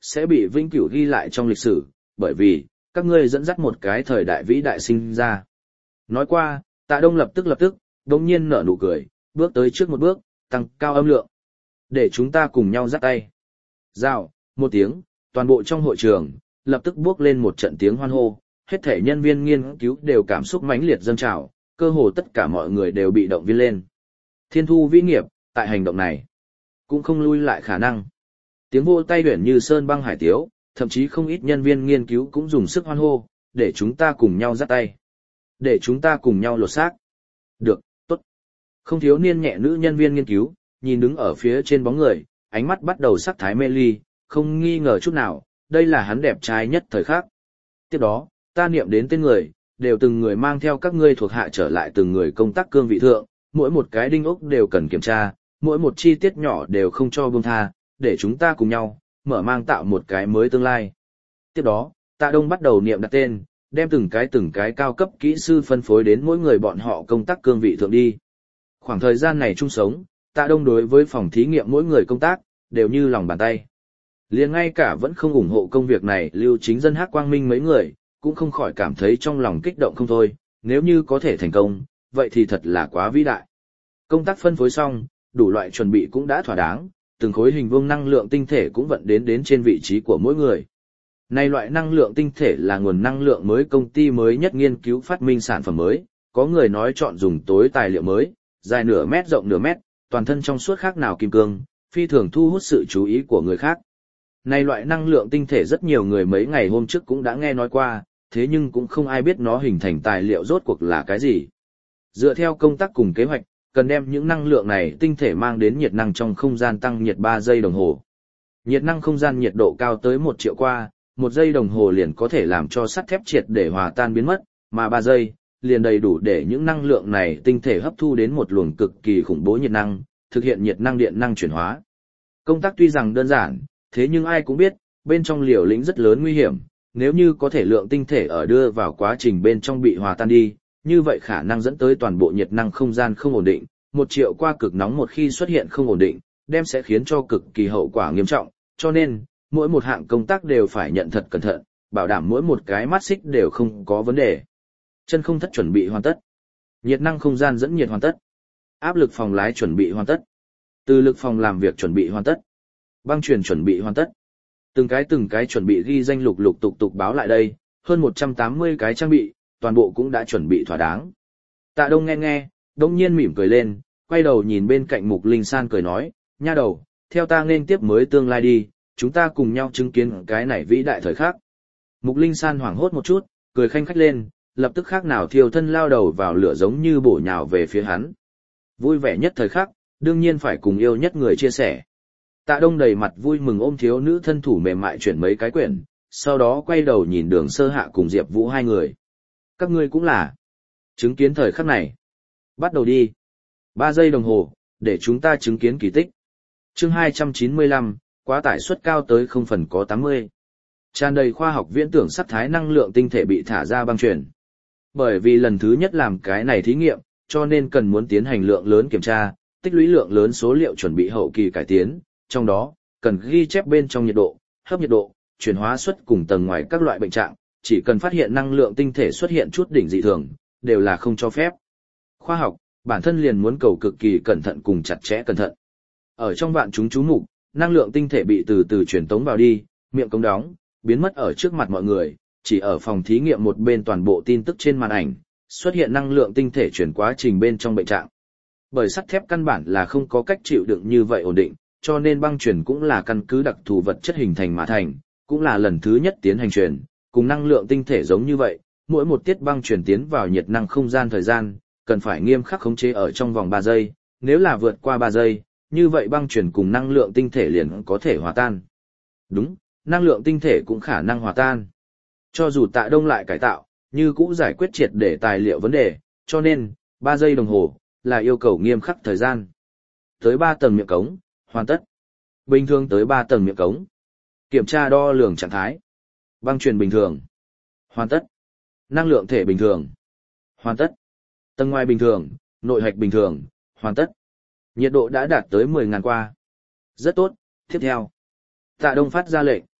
sẽ bị vĩnh cửu ghi lại trong lịch sử, bởi vì, các ngươi dẫn dắt một cái thời đại vĩ đại sinh ra. Nói qua, Tạ Đông lập tức, đống nhiên nở nụ cười, bước tới trước một bước, tăng cao âm lượng. Để chúng ta cùng nhau dắt tay. Rào, một tiếng, toàn bộ trong hội trường, lập tức bước lên một trận tiếng hoan hô, hết thể nhân viên nghiên cứu đều cảm xúc mãnh liệt dâng trào, cơ hồ tất cả mọi người đều bị động viên lên. Thiên thu vĩ nghiệp, tại hành động này, cũng không lui lại khả năng. Tiếng vô tay huyền như sơn băng hải tiếu, thậm chí không ít nhân viên nghiên cứu cũng dùng sức hoan hô, để chúng ta cùng nhau dắt tay. Để chúng ta cùng nhau lột xác. Được, tốt. Không thiếu niên nhẹ nữ nhân viên nghiên cứu, nhìn đứng ở phía trên bóng người, ánh mắt bắt đầu sắc thái mê ly, không nghi ngờ chút nào, đây là hắn đẹp trai nhất thời khắc. Tiếp đó, ta niệm đến tên người, đều từng người mang theo các ngươi thuộc hạ trở lại từng người công tác cương vị thượng, mỗi một cái đinh ốc đều cần kiểm tra, mỗi một chi tiết nhỏ đều không cho buông tha, để chúng ta cùng nhau, mở mang tạo một cái mới tương lai. Tiếp đó, Tạ Đông bắt đầu niệm đặt tên, đem từng cái cao cấp kỹ sư phân phối đến mỗi người bọn họ công tác cương vị thượng đi. Khoảng thời gian này chung sống, Tạ Đông đối với phòng thí nghiệm mỗi người công tác, đều như lòng bàn tay. Liền ngay cả vẫn không ủng hộ công việc này Lưu Chính Dân Hắc Quang Minh mấy người, cũng không khỏi cảm thấy trong lòng kích động không thôi, nếu như có thể thành công, vậy thì thật là quá vĩ đại. Công tác phân phối xong, đủ loại chuẩn bị cũng đã thỏa đáng, từng khối hình vuông năng lượng tinh thể cũng vận đến trên vị trí của mỗi người. Này loại năng lượng tinh thể là nguồn năng lượng mới công ty mới nhất nghiên cứu phát minh sản phẩm mới, có người nói chọn dùng tối tài liệu mới, dài nửa mét rộng nửa mét, toàn thân trong suốt khác nào kim cương, phi thường thu hút sự chú ý của người khác. Này loại năng lượng tinh thể rất nhiều người mấy ngày hôm trước cũng đã nghe nói qua, thế nhưng cũng không ai biết nó hình thành tài liệu rốt cuộc là cái gì. Dựa theo công tác cùng kế hoạch, cần đem những năng lượng này tinh thể mang đến nhiệt năng trong không gian tăng nhiệt 3 giây đồng hồ. Nhiệt năng không gian nhiệt độ cao tới 1 triệu qua, 1 giây đồng hồ liền có thể làm cho sắt thép triệt để hòa tan biến mất, mà 3 giây liền đầy đủ để những năng lượng này tinh thể hấp thu đến một luồng cực kỳ khủng bố nhiệt năng, thực hiện nhiệt năng điện năng chuyển hóa. Công tác tuy rằng đơn giản, thế nhưng ai cũng biết, bên trong liều lĩnh rất lớn nguy hiểm, nếu như có thể lượng tinh thể ở đưa vào quá trình bên trong bị hòa tan đi, như vậy khả năng dẫn tới toàn bộ nhiệt năng không gian không ổn định, 1 triệu qua cực nóng một khi xuất hiện không ổn định, đem sẽ khiến cho cực kỳ hậu quả nghiêm trọng, cho nên, mỗi một hạng công tác đều phải nhận thật cẩn thận, bảo đảm mỗi một cái mắt xích đều không có vấn đề. Chân không thất chuẩn bị hoàn tất. Nhiệt năng không gian dẫn nhiệt hoàn tất. Áp lực phòng lái chuẩn bị hoàn tất. Từ lực phòng làm việc chuẩn bị hoàn tất. Băng truyền chuẩn bị hoàn tất. Từng cái chuẩn bị ghi danh lục tục báo lại đây, hơn 180 cái trang bị, toàn bộ cũng đã chuẩn bị thỏa đáng. Tạ Đông nghe, đông nhiên mỉm cười lên, quay đầu nhìn bên cạnh Mục Linh San cười nói, nha đầu, theo ta nên tiếp mới tương lai đi, chúng ta cùng nhau chứng kiến cái này vĩ đại thời khắc. Mục Linh San hoảng hốt một chút, cười khanh khách lên, lập tức khác nào thiêu thân lao đầu vào lửa giống như bổ nhào về phía hắn. Vui vẻ nhất thời khắc, đương nhiên phải cùng yêu nhất người chia sẻ. Tạ Đông đầy mặt vui mừng ôm thiếu nữ thân thủ mềm mại chuyển mấy cái quyển, sau đó quay đầu nhìn Đường Sơ Hạ cùng Diệp Vũ hai người. Các ngươi cũng là chứng kiến thời khắc này. Bắt đầu đi. 3 giây đồng hồ, để chúng ta chứng kiến kỳ tích. Chương 295, quá tải suất cao tới 0/80. Tràn đầy khoa học viễn tưởng sắc thái năng lượng tinh thể bị thả ra băng truyền. Bởi vì lần thứ nhất làm cái này thí nghiệm, cho nên cần muốn tiến hành lượng lớn kiểm tra, tích lũy lượng lớn số liệu chuẩn bị hậu kỳ cải tiến, trong đó, cần ghi chép bên trong nhiệt độ, hấp nhiệt độ, chuyển hóa suất cùng tầng ngoài các loại bệnh trạng, chỉ cần phát hiện năng lượng tinh thể xuất hiện chút đỉnh dị thường, đều là không cho phép. Khoa học, bản thân liền muốn cầu cực kỳ cẩn thận cùng chặt chẽ cẩn thận. Ở trong vạn chúng chú mục, năng lượng tinh thể bị từ từ truyền tống vào đi, miệng cống đóng, biến mất ở trước mặt mọi người, chỉ ở phòng thí nghiệm một bên toàn bộ tin tức trên màn ảnh, xuất hiện năng lượng tinh thể chuyển quá trình bên trong bệnh trạng. Bởi sắt thép căn bản là không có cách chịu đựng như vậy ổn định, cho nên băng truyền cũng là căn cứ đặc thù vật chất hình thành mà thành, cũng là lần thứ nhất tiến hành truyền, cùng năng lượng tinh thể giống như vậy, mỗi một tiết băng truyền tiến vào nhiệt năng không gian thời gian, cần phải nghiêm khắc khống chế ở trong vòng 3 giây, nếu là vượt qua 3 giây, như vậy băng truyền cùng năng lượng tinh thể liền có thể hòa tan. Đúng, năng lượng tinh thể cũng khả năng hòa tan. Cho dù Tạ Đông lại cải tạo, như cũng giải quyết triệt để tài liệu vấn đề, cho nên, 3 giây đồng hồ, là yêu cầu nghiêm khắc thời gian. Tới 3 tầng miệng cống, hoàn tất. Bình thường tới 3 tầng miệng cống. Kiểm tra đo lường trạng thái. Băng truyền bình thường. Hoàn tất. Năng lượng thể bình thường. Hoàn tất. Tầng ngoài bình thường, nội hạch bình thường. Hoàn tất. Nhiệt độ đã đạt tới 10.000 qua. Rất tốt, tiếp theo. Tạ Đông phát ra lệnh.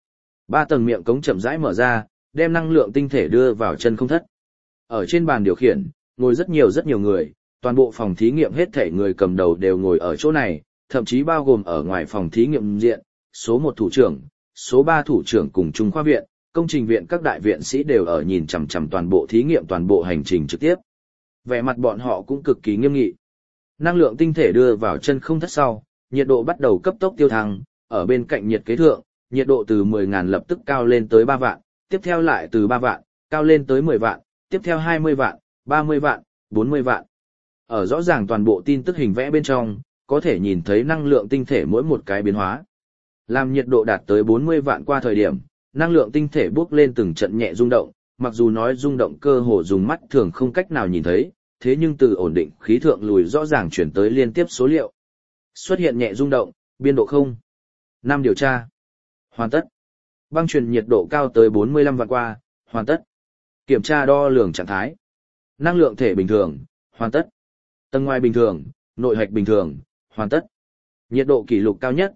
Ba tầng miệng cống chậm rãi mở ra, đem năng lượng tinh thể đưa vào chân không thất. Ở trên bàn điều khiển, ngồi rất nhiều người, toàn bộ phòng thí nghiệm hết thảy người cầm đầu đều ngồi ở chỗ này, thậm chí bao gồm ở ngoài phòng thí nghiệm diện, số 1 thủ trưởng, số 3 thủ trưởng cùng Trung khoa viện, công trình viện các đại viện sĩ đều ở nhìn chằm chằm toàn bộ thí nghiệm toàn bộ hành trình trực tiếp. Vẻ mặt bọn họ cũng cực kỳ nghiêm nghị. Năng lượng tinh thể đưa vào chân không thất sau, nhiệt độ bắt đầu cấp tốc tiêu thăng, ở bên cạnh nhiệt kế thượng, nhiệt độ từ 10.000 lập tức cao lên tới 3 vạn, tiếp theo lại từ 3 vạn, cao lên tới 10 vạn, tiếp theo 20 vạn, 30 vạn, 40 vạn. Ở rõ ràng toàn bộ tin tức hình vẽ bên trong, có thể nhìn thấy năng lượng tinh thể mỗi một cái biến hóa. Làm nhiệt độ đạt tới 40 vạn qua thời điểm, năng lượng tinh thể bốc lên từng trận nhẹ rung động, mặc dù nói rung động cơ hồ dùng mắt thường không cách nào nhìn thấy, thế nhưng từ ổn định khí thượng lùi rõ ràng chuyển tới liên tiếp số liệu. Xuất hiện nhẹ rung động, biên độ 0. 5 điều tra. Hoàn tất. Băng truyền nhiệt độ cao tới 45 vạn qua, hoàn tất. Kiểm tra đo lường trạng thái. Năng lượng thể bình thường, hoàn tất. Tầng ngoài bình thường, nội hạch bình thường, hoàn tất. Nhiệt độ kỷ lục cao nhất,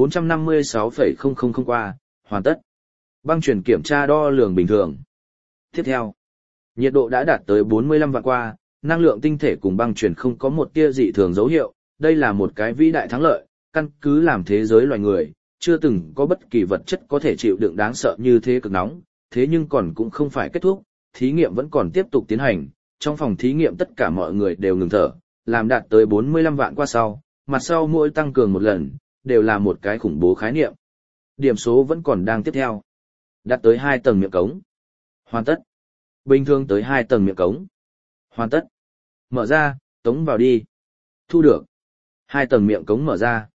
456,000 qua, hoàn tất. Băng truyền kiểm tra đo lường bình thường. Tiếp theo, nhiệt độ đã đạt tới 45 vạn qua, năng lượng tinh thể cùng băng truyền không có một tia dị thường dấu hiệu, đây là một cái vĩ đại thắng lợi, căn cứ làm thế giới loài người, chưa từng có bất kỳ vật chất có thể chịu đựng đáng sợ như thế cực nóng, thế nhưng còn cũng không phải kết thúc, thí nghiệm vẫn còn tiếp tục tiến hành, trong phòng thí nghiệm tất cả mọi người đều ngừng thở, làm đạt tới 45 vạn qua sau, mặt sau mỗi tăng cường một lần, đều là một cái khủng bố khái niệm. Điểm số vẫn còn đang tiếp theo. Đạt tới 2 tầng miệng cống. Hoàn tất. Bình thường tới 2 tầng miệng cống. Hoàn tất. Mở ra, tống vào đi. Thu được. 2 tầng miệng cống mở ra.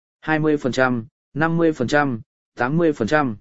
20%, 50%, 80%,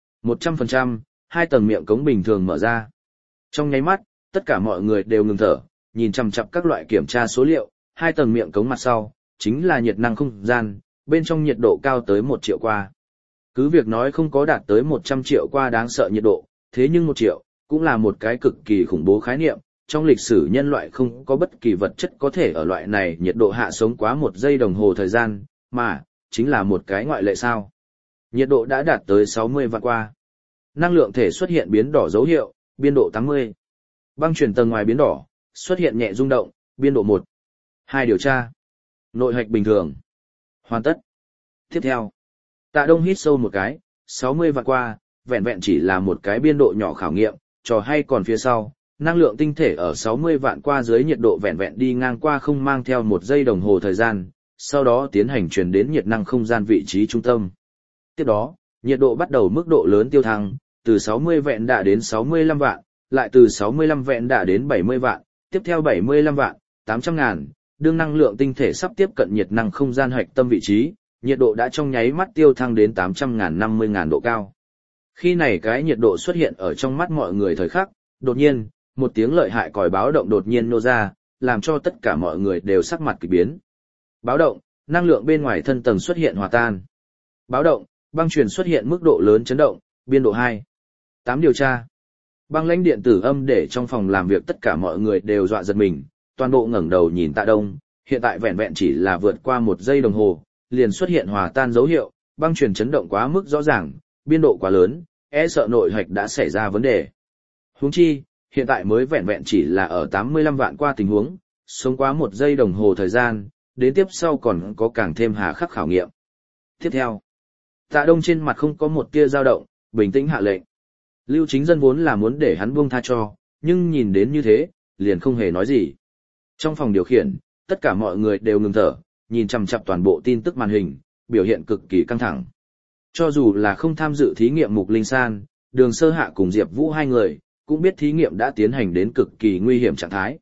100%, 2 tầng miệng cống bình thường mở ra. Trong nháy mắt, tất cả mọi người đều ngừng thở, nhìn chằm chằm các loại kiểm tra số liệu, 2 tầng miệng cống mặt sau, chính là nhiệt năng không gian, bên trong nhiệt độ cao tới 1 triệu qua. Cứ việc nói không có đạt tới 100 triệu qua đáng sợ nhiệt độ, thế nhưng 1 triệu, cũng là một cái cực kỳ khủng bố khái niệm, trong lịch sử nhân loại không có bất kỳ vật chất có thể ở loại này nhiệt độ hạ sống quá 1 giây đồng hồ thời gian, mà, chính là một cái ngoại lệ sao. Nhiệt độ đã đạt tới 60 vạn qua. Năng lượng thể xuất hiện biến đỏ dấu hiệu, biên độ 80. Băng chuyển tầng ngoài biến đỏ, xuất hiện nhẹ rung động, biên độ 1. 2 điều tra. Nội hạch bình thường. Hoàn tất. Tiếp theo. Tạ Đông hít sâu một cái, 60 vạn qua, vẹn vẹn chỉ là một cái biên độ nhỏ khảo nghiệm, trò hay còn phía sau, năng lượng tinh thể ở 60 vạn qua dưới nhiệt độ vẹn vẹn đi ngang qua không mang theo 1 giây đồng hồ thời gian, sau đó tiến hành truyền đến nhiệt năng không gian vị trí trung tâm. Tiếp đó, nhiệt độ bắt đầu mức độ lớn tiêu thăng, từ 60 vẹn đã đến 65 vạn, lại từ 65 vẹn đã đến 70 vạn, tiếp theo 75 vạn, 800 ngàn, đương năng lượng tinh thể sắp tiếp cận nhiệt năng không gian hạch tâm vị trí, nhiệt độ đã trong nháy mắt tiêu thăng đến 800 ngàn 50 ngàn độ cao. Khi này cái nhiệt độ xuất hiện ở trong mắt mọi người thời khắc, đột nhiên, một tiếng lợi hại còi báo động đột nhiên nô ra, làm cho tất cả mọi người đều sắc mặt kỳ biến. Báo động, năng lượng bên ngoài thân tầng xuất hiện hòa tan. Báo động, băng truyền xuất hiện mức độ lớn chấn động, biên độ 2. 8 điều tra. Băng lãnh điện tử âm để trong phòng làm việc tất cả mọi người đều dọa giật mình, toàn bộ ngẩng đầu nhìn Tạ Đông, hiện tại vẹn vẹn chỉ là vượt qua 1 giây đồng hồ, liền xuất hiện hòa tan dấu hiệu, băng truyền chấn động quá mức rõ ràng, biên độ quá lớn, e sợ nội hạch đã xảy ra vấn đề. Huống chi, hiện tại mới vẹn vẹn chỉ là ở 85 vạn qua tình huống, sống quá 1 giây đồng hồ thời gian, đến tiếp sau còn có càng thêm hà khắc khảo nghiệm. Tiếp theo, Tạ Đông trên mặt không có một tia dao động, bình tĩnh hạ lệnh. Lưu Chính Dân vốn là muốn để hắn buông tha cho, nhưng nhìn đến như thế, liền không hề nói gì. Trong phòng điều khiển, tất cả mọi người đều ngừng thở, nhìn chằm chằm toàn bộ tin tức màn hình, biểu hiện cực kỳ căng thẳng. Cho dù là không tham dự thí nghiệm Mục Linh San, Đường Sơ Hạ cùng Diệp Vũ hai người, cũng biết thí nghiệm đã tiến hành đến cực kỳ nguy hiểm trạng thái.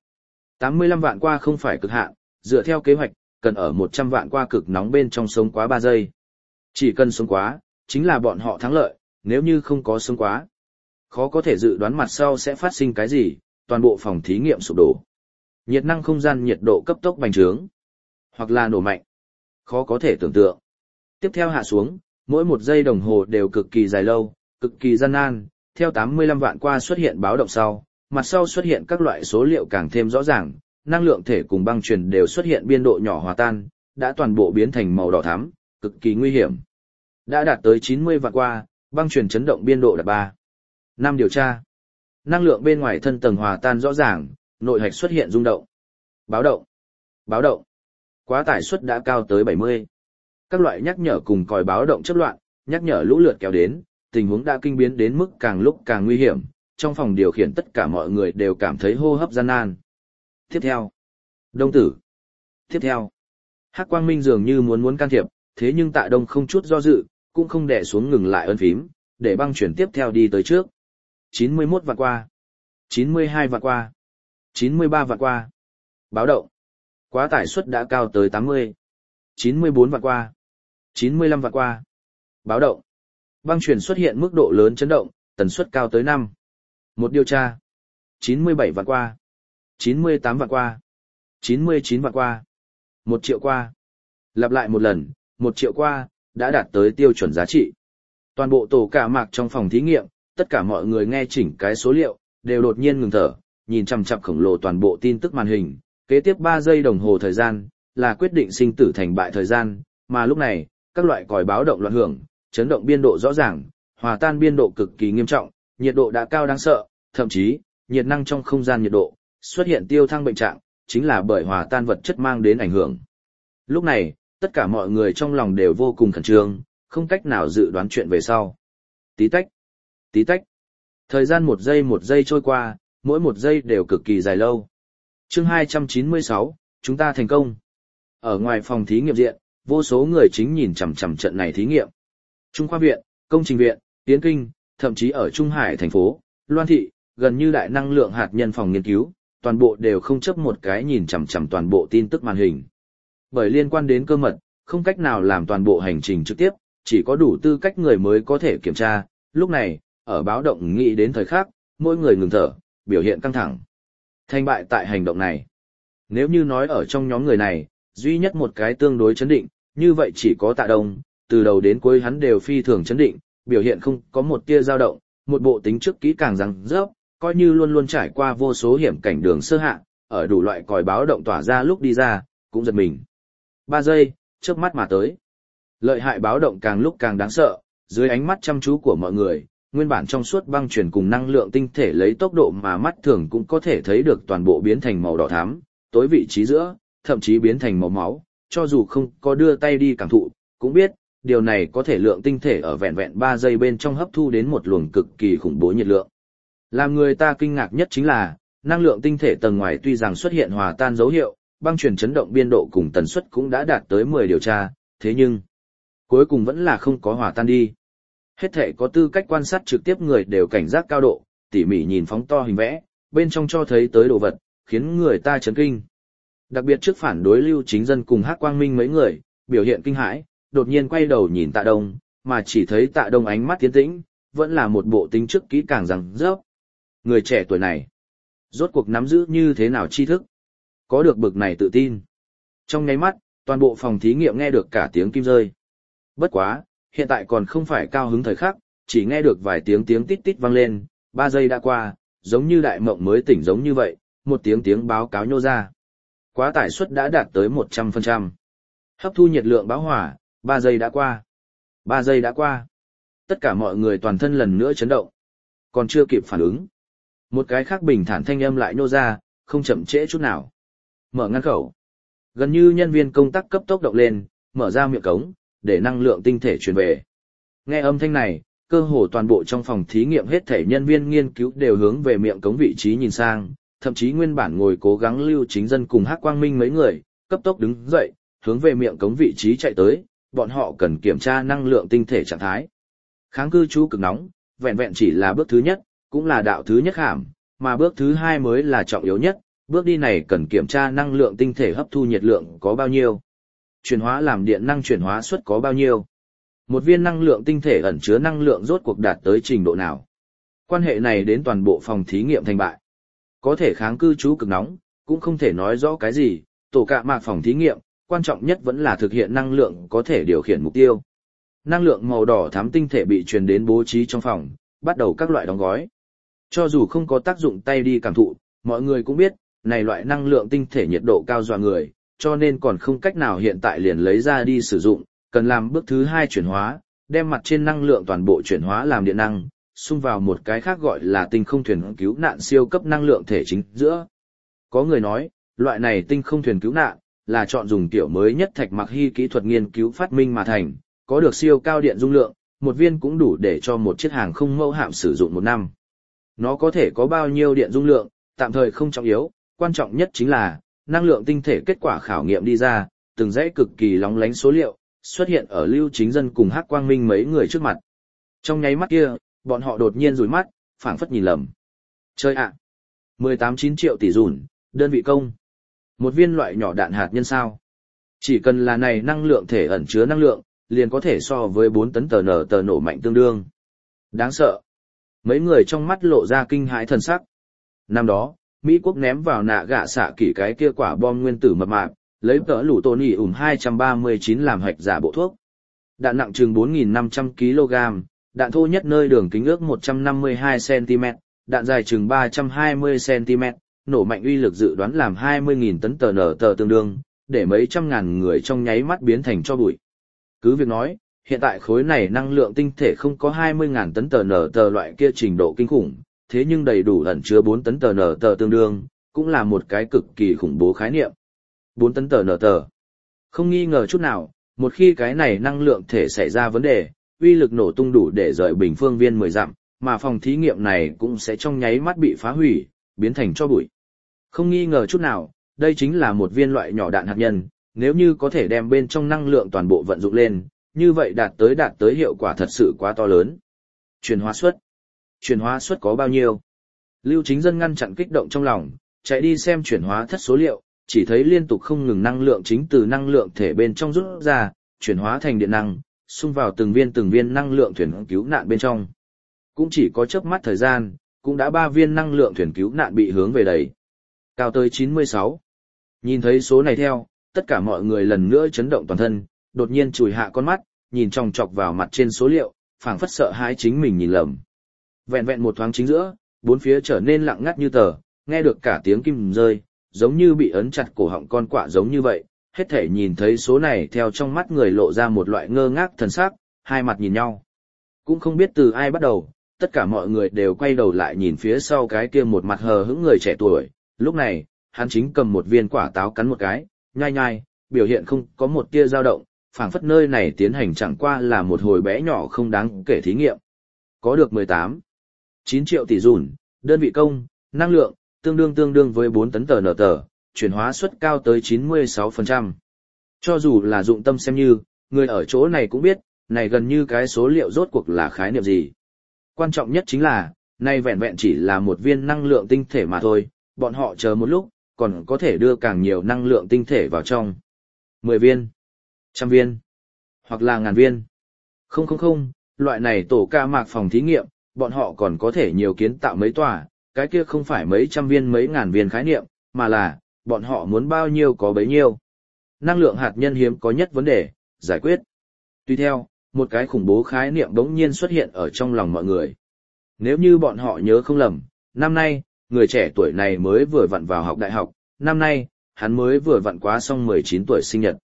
85 vạn qua không phải cực hạn, dựa theo kế hoạch, cần ở 100 vạn qua cực nóng bên trong sống quá 3 giây. Chỉ cần sống quá, chính là bọn họ thắng lợi, nếu như không có sống quá. Khó có thể dự đoán mặt sau sẽ phát sinh cái gì, toàn bộ phòng thí nghiệm sụp đổ. Nhiệt năng không gian nhiệt độ cấp tốc bành trướng, hoặc là nổ mạnh. Khó có thể tưởng tượng. Tiếp theo hạ xuống, mỗi 1 giây đồng hồ đều cực kỳ dài lâu, cực kỳ gian nan, theo 85 vạn qua xuất hiện báo động sau, mặt sau xuất hiện các loại số liệu càng thêm rõ ràng, năng lượng thể cùng băng truyền đều xuất hiện biên độ nhỏ hòa tan, đã toàn bộ biến thành màu đỏ thắm, cực kỳ nguy hiểm. Đã đạt tới 90 vạn qua, Băng chuyển chấn động biên độ đạt 3. 5 điều tra. Năng lượng bên ngoài thân tầng hòa tan rõ ràng, nội hạch xuất hiện rung động. Báo động. Báo động. Quá tải suất đã cao tới 70. Các loại nhắc nhở cùng còi báo động chấp loạn, nhắc nhở lũ lượt kéo đến, tình huống đã kinh biến đến mức càng lúc càng nguy hiểm, trong phòng điều khiển tất cả mọi người đều cảm thấy hô hấp gian nan. Tiếp theo. Đông tử. Tiếp theo. Hắc Quang Minh dường như muốn can thiệp, thế nhưng Tạ Đông không chút do dự, cũng không đè xuống ngừng lại ấn phím, để băng chuyển tiếp theo đi tới trước. 91 vạn qua. 92 vạn qua. 93 vạn qua. Báo động. Quá tải suất đã cao tới 80. 94 vạn qua. 95 vạn qua. Báo động. Băng chuyển xuất hiện mức độ lớn chấn động, tần suất cao tới 5. Một điều tra. 97 vạn qua. 98 vạn qua. 99 vạn qua. 1 triệu qua. Lặp lại một lần, 1 triệu qua, đã đạt tới tiêu chuẩn giá trị. Toàn bộ tổ cả mạc trong phòng thí nghiệm, tất cả mọi người nghe chỉnh cái số liệu, đều đột nhiên ngừng thở, nhìn chằm chằm khổng lồ toàn bộ tin tức màn hình, kế tiếp 3 giây đồng hồ thời gian, là quyết định sinh tử thành bại thời gian, mà lúc này, các loại còi báo động loạn hưởng, chấn động biên độ rõ ràng, hòa tan biên độ cực kỳ nghiêm trọng, nhiệt độ đã cao đáng sợ, thậm chí, nhiệt năng trong không gian nhiệt độ, xuất hiện tiêu thăng bệnh trạng, chính là bởi hòa tan vật chất mang đến ảnh hưởng. Lúc này, tất cả mọi người trong lòng đều vô cùng khẩn trương, không cách nào dự đoán chuyện về sau. Tí tách, tí tách. Thời gian một giây trôi qua, mỗi một giây đều cực kỳ dài lâu. Chương 296, chúng ta thành công. Ở ngoài phòng thí nghiệm diện, vô số người chính nhìn chằm chằm trận này thí nghiệm. Trung khoa viện, công trình viện, Tiến Kinh, thậm chí ở Trung Hải thành phố, Loan Thị, gần như đại năng lượng hạt nhân phòng nghiên cứu, toàn bộ đều không chấp một cái nhìn chằm chằm toàn bộ tin tức màn hình. Bởi liên quan đến cơ mật, không cách nào làm toàn bộ hành trình trực tiếp, chỉ có đủ tư cách người mới có thể kiểm tra. Lúc này, ở báo động nghĩ đến thời khắc, mỗi người ngừng thở, biểu hiện căng thẳng. Thành bại tại hành động này. Nếu như nói ở trong nhóm người này, duy nhất một cái tương đối chấn định, như vậy chỉ có Tạ Đông, từ đầu đến cuối hắn đều phi thường chấn định, biểu hiện không có một tia dao động, một bộ tính trước kỹ càng răng rớp, coi như luôn luôn trải qua vô số hiểm cảnh đường sơ hạ, ở đủ loại còi báo động tỏa ra lúc đi ra, cũng giật mình. 3 giây, chớp mắt mà tới. Lợi hại báo động càng lúc càng đáng sợ, dưới ánh mắt chăm chú của mọi người, nguyên bản trong suốt băng chuyển cùng năng lượng tinh thể lấy tốc độ mà mắt thường cũng có thể thấy được toàn bộ biến thành màu đỏ thắm, tối vị trí giữa, thậm chí biến thành màu máu, cho dù không có đưa tay đi cảm thụ, cũng biết, điều này có thể lượng tinh thể ở vẹn vẹn 3 giây bên trong hấp thu đến một luồng cực kỳ khủng bố nhiệt lượng. Làm người ta kinh ngạc nhất chính là, năng lượng tinh thể tầng ngoài tuy rằng xuất hiện hòa tan dấu hiệu, băng chuyển chấn động biên độ cùng tần suất cũng đã đạt tới 10 điều tra, thế nhưng, cuối cùng vẫn là không có hòa tan đi. Hết thể có tư cách quan sát trực tiếp người đều cảnh giác cao độ, tỉ mỉ nhìn phóng to hình vẽ, bên trong cho thấy tới đồ vật, khiến người ta chấn kinh. Đặc biệt trước phản đối Lưu Chính Dân cùng Hắc Quang Minh mấy người, biểu hiện kinh hãi, đột nhiên quay đầu nhìn Tạ Đông, mà chỉ thấy Tạ Đông ánh mắt tiến tĩnh, vẫn là một bộ tính trước kỹ càng rằng rớp. Người trẻ tuổi này, rốt cuộc nắm giữ như thế nào tri thức, có được bực này tự tin. Trong nháy mắt, toàn bộ phòng thí nghiệm nghe được cả tiếng kim rơi. Bất quá, hiện tại còn không phải cao hứng thời khắc, chỉ nghe được vài tiếng tít tít vang lên, 3 giây đã qua, giống như đại mộng mới tỉnh giống như vậy, một tiếng báo cáo nhô ra. Quá tải suất đã đạt tới 100%. Hấp thu nhiệt lượng bão hỏa, 3 giây đã qua. 3 giây đã qua. Tất cả mọi người toàn thân lần nữa chấn động. Còn chưa kịp phản ứng. Một cái khác bình thản thanh âm lại nhô ra, không chậm trễ chút nào. Mở ngăn khẩu. Gần như nhân viên công tác cấp tốc động lên, mở ra miệng cống, để năng lượng tinh thể truyền về. Nghe âm thanh này, cơ hồ toàn bộ trong phòng thí nghiệm hết thể nhân viên nghiên cứu đều hướng về miệng cống vị trí nhìn sang, thậm chí nguyên bản ngồi cố gắng Lưu Chính Dân cùng Hắc Quang Minh mấy người, cấp tốc đứng dậy, hướng về miệng cống vị trí chạy tới, bọn họ cần kiểm tra năng lượng tinh thể trạng thái. Kháng cư trú cực nóng, vẹn vẹn chỉ là bước thứ nhất, cũng là đạo thứ nhất hàm, mà bước thứ hai mới là trọng yếu nhất, bước đi này cần kiểm tra năng lượng tinh thể hấp thu nhiệt lượng có bao nhiêu, chuyển hóa làm điện năng chuyển hóa suất có bao nhiêu. Một viên năng lượng tinh thể ẩn chứa năng lượng rốt cuộc đạt tới trình độ nào. Quan hệ này đến toàn bộ phòng thí nghiệm thành bại. Có thể kháng cư trú cực nóng, cũng không thể nói rõ cái gì, tổ cạ mạc phòng thí nghiệm, quan trọng nhất vẫn là thực hiện năng lượng có thể điều khiển mục tiêu. Năng lượng màu đỏ thắm tinh thể bị truyền đến bố trí trong phòng, bắt đầu các loại đóng gói. Cho dù không có tác dụng tay đi cảm thụ, mọi người cũng biết, này loại năng lượng tinh thể nhiệt độ cao dọa người, cho nên còn không cách nào hiện tại liền lấy ra đi sử dụng, cần làm bước thứ hai chuyển hóa, đem mặt trên năng lượng toàn bộ chuyển hóa làm điện năng, xung vào một cái khác gọi là tinh không thuyền cứu nạn siêu cấp năng lượng thể chính giữa. Có người nói, loại này tinh không thuyền cứu nạn là chọn dùng tiểu mới nhất thạch mặc hy kỹ thuật nghiên cứu phát minh mà thành, có được siêu cao điện dung lượng, một viên cũng đủ để cho một chiếc hàng không mẫu hạm sử dụng một năm. Nó có thể có bao nhiêu điện dung lượng, tạm thời không trọng yếu, quan trọng nhất chính là năng lượng tinh thể kết quả khảo nghiệm đi ra, từng dãy cực kỳ lóng lánh số liệu xuất hiện ở Lưu Chính Dân cùng Hắc Quang Minh mấy người trước mặt. Trong nháy mắt kia, bọn họ đột nhiên rủi mắt, phảng phất nhìn lầm. Chơi ạ! 18-9 triệu tỷ dùn, đơn vị công. Một viên loại nhỏ đạn hạt nhân sao? Chỉ cần là này năng lượng thể ẩn chứa năng lượng, liền có thể so với 4 tấn tờ nổ mạnh tương đương. Đáng sợ! Mấy người trong mắt lộ ra kinh hãi thần sắc. Năm đó, Mỹ quốc ném vào nạ gạ xạ kỷ cái kia quả bom nguyên tử mập mạp, lấy tỡ lũ tôn ỉ 239 làm hạch giả bộ thuốc. Đạn nặng chừng 4.500 kg, đạn thô nhất nơi đường kính ước 152 cm, đạn dài chừng 320 cm, nổ mạnh uy lực dự đoán làm 20.000 tấn tờ tương đương, để mấy trăm ngàn người trong nháy mắt biến thành tro bụi. Cứ việc nói, hiện tại khối này năng lượng tinh thể không có 20.000 tấn tờ loại kia trình độ kinh khủng, thế nhưng đầy đủ ẩn chứa 4 tấn tờ tương đương, cũng là một cái cực kỳ khủng bố khái niệm. 4 tấn tờ. Không nghi ngờ chút nào, một khi cái này năng lượng thể xảy ra vấn đề, uy lực nổ tung đủ để rời bình phương viên 10 dặm, mà phòng thí nghiệm này cũng sẽ trong nháy mắt bị phá hủy, biến thành tro bụi. Không nghi ngờ chút nào, đây chính là một viên loại nhỏ đạn hạt nhân, nếu như có thể đem bên trong năng lượng toàn bộ vận dụng lên, như vậy đạt tới hiệu quả thật sự quá to lớn. Chuyển hóa suất có bao nhiêu? Lưu Chính Dân ngăn chặn kích động trong lòng, chạy đi xem chuyển hóa thất số liệu, chỉ thấy liên tục không ngừng năng lượng chính từ năng lượng thể bên trong rút ra, chuyển hóa thành điện năng, xung vào từng viên năng lượng thuyền cứu nạn bên trong. Cũng chỉ có chớp mắt thời gian, cũng đã 3 viên năng lượng thuyền cứu nạn bị hướng về đầy. Cao tới 96. Nhìn thấy số này theo, tất cả mọi người lần nữa chấn động toàn thân, đột nhiên chùi hạ con mắt, nhìn chòng chọc vào mặt trên số liệu, phảng phất sợ hãi chính mình nhìn lầm. Vẹn vẹn một thoáng chính giữa, bốn phía trở nên lặng ngắt như tờ, nghe được cả tiếng kim rơi, giống như bị ấn chặt cổ họng con quạ giống như vậy, hết thể nhìn thấy số này theo trong mắt người lộ ra một loại ngơ ngác thần sắc, hai mặt nhìn nhau. Cũng không biết từ ai bắt đầu, tất cả mọi người đều quay đầu lại nhìn phía sau cái kia một mặt hờ hững người trẻ tuổi, lúc này, hắn chính cầm một viên quả táo cắn một cái, nhai nhai, biểu hiện không có một tia dao động, phảng phất nơi này tiến hành chẳng qua là một hồi bé nhỏ không đáng kể thí nghiệm. Có được 18,9 triệu tỷ dùn, đơn vị công, năng lượng, tương đương với 4 tấn tờ, chuyển hóa suất cao tới 96%. Cho dù là dụng tâm xem như, người ở chỗ này cũng biết, này gần như cái số liệu rốt cuộc là khái niệm gì. Quan trọng nhất chính là, này vẹn vẹn chỉ là một viên năng lượng tinh thể mà thôi, bọn họ chờ một lúc, còn có thể đưa càng nhiều năng lượng tinh thể vào trong. 10 viên, 100 viên, hoặc là ngàn viên. Không, loại này tổ ca mạc phòng thí nghiệm, bọn họ còn có thể nhiều kiến tạo mấy tòa, cái kia không phải mấy trăm viên mấy ngàn viên khái niệm, mà là, bọn họ muốn bao nhiêu có bấy nhiêu. Năng lượng hạt nhân hiếm có nhất vấn đề, giải quyết. Tuy theo, một cái khủng bố khái niệm bỗng nhiên xuất hiện ở trong lòng mọi người. Nếu như bọn họ nhớ không lầm, năm nay, người trẻ tuổi này mới vừa vặn vào học đại học, năm nay, hắn mới vừa vặn quá xong 19 tuổi sinh nhật.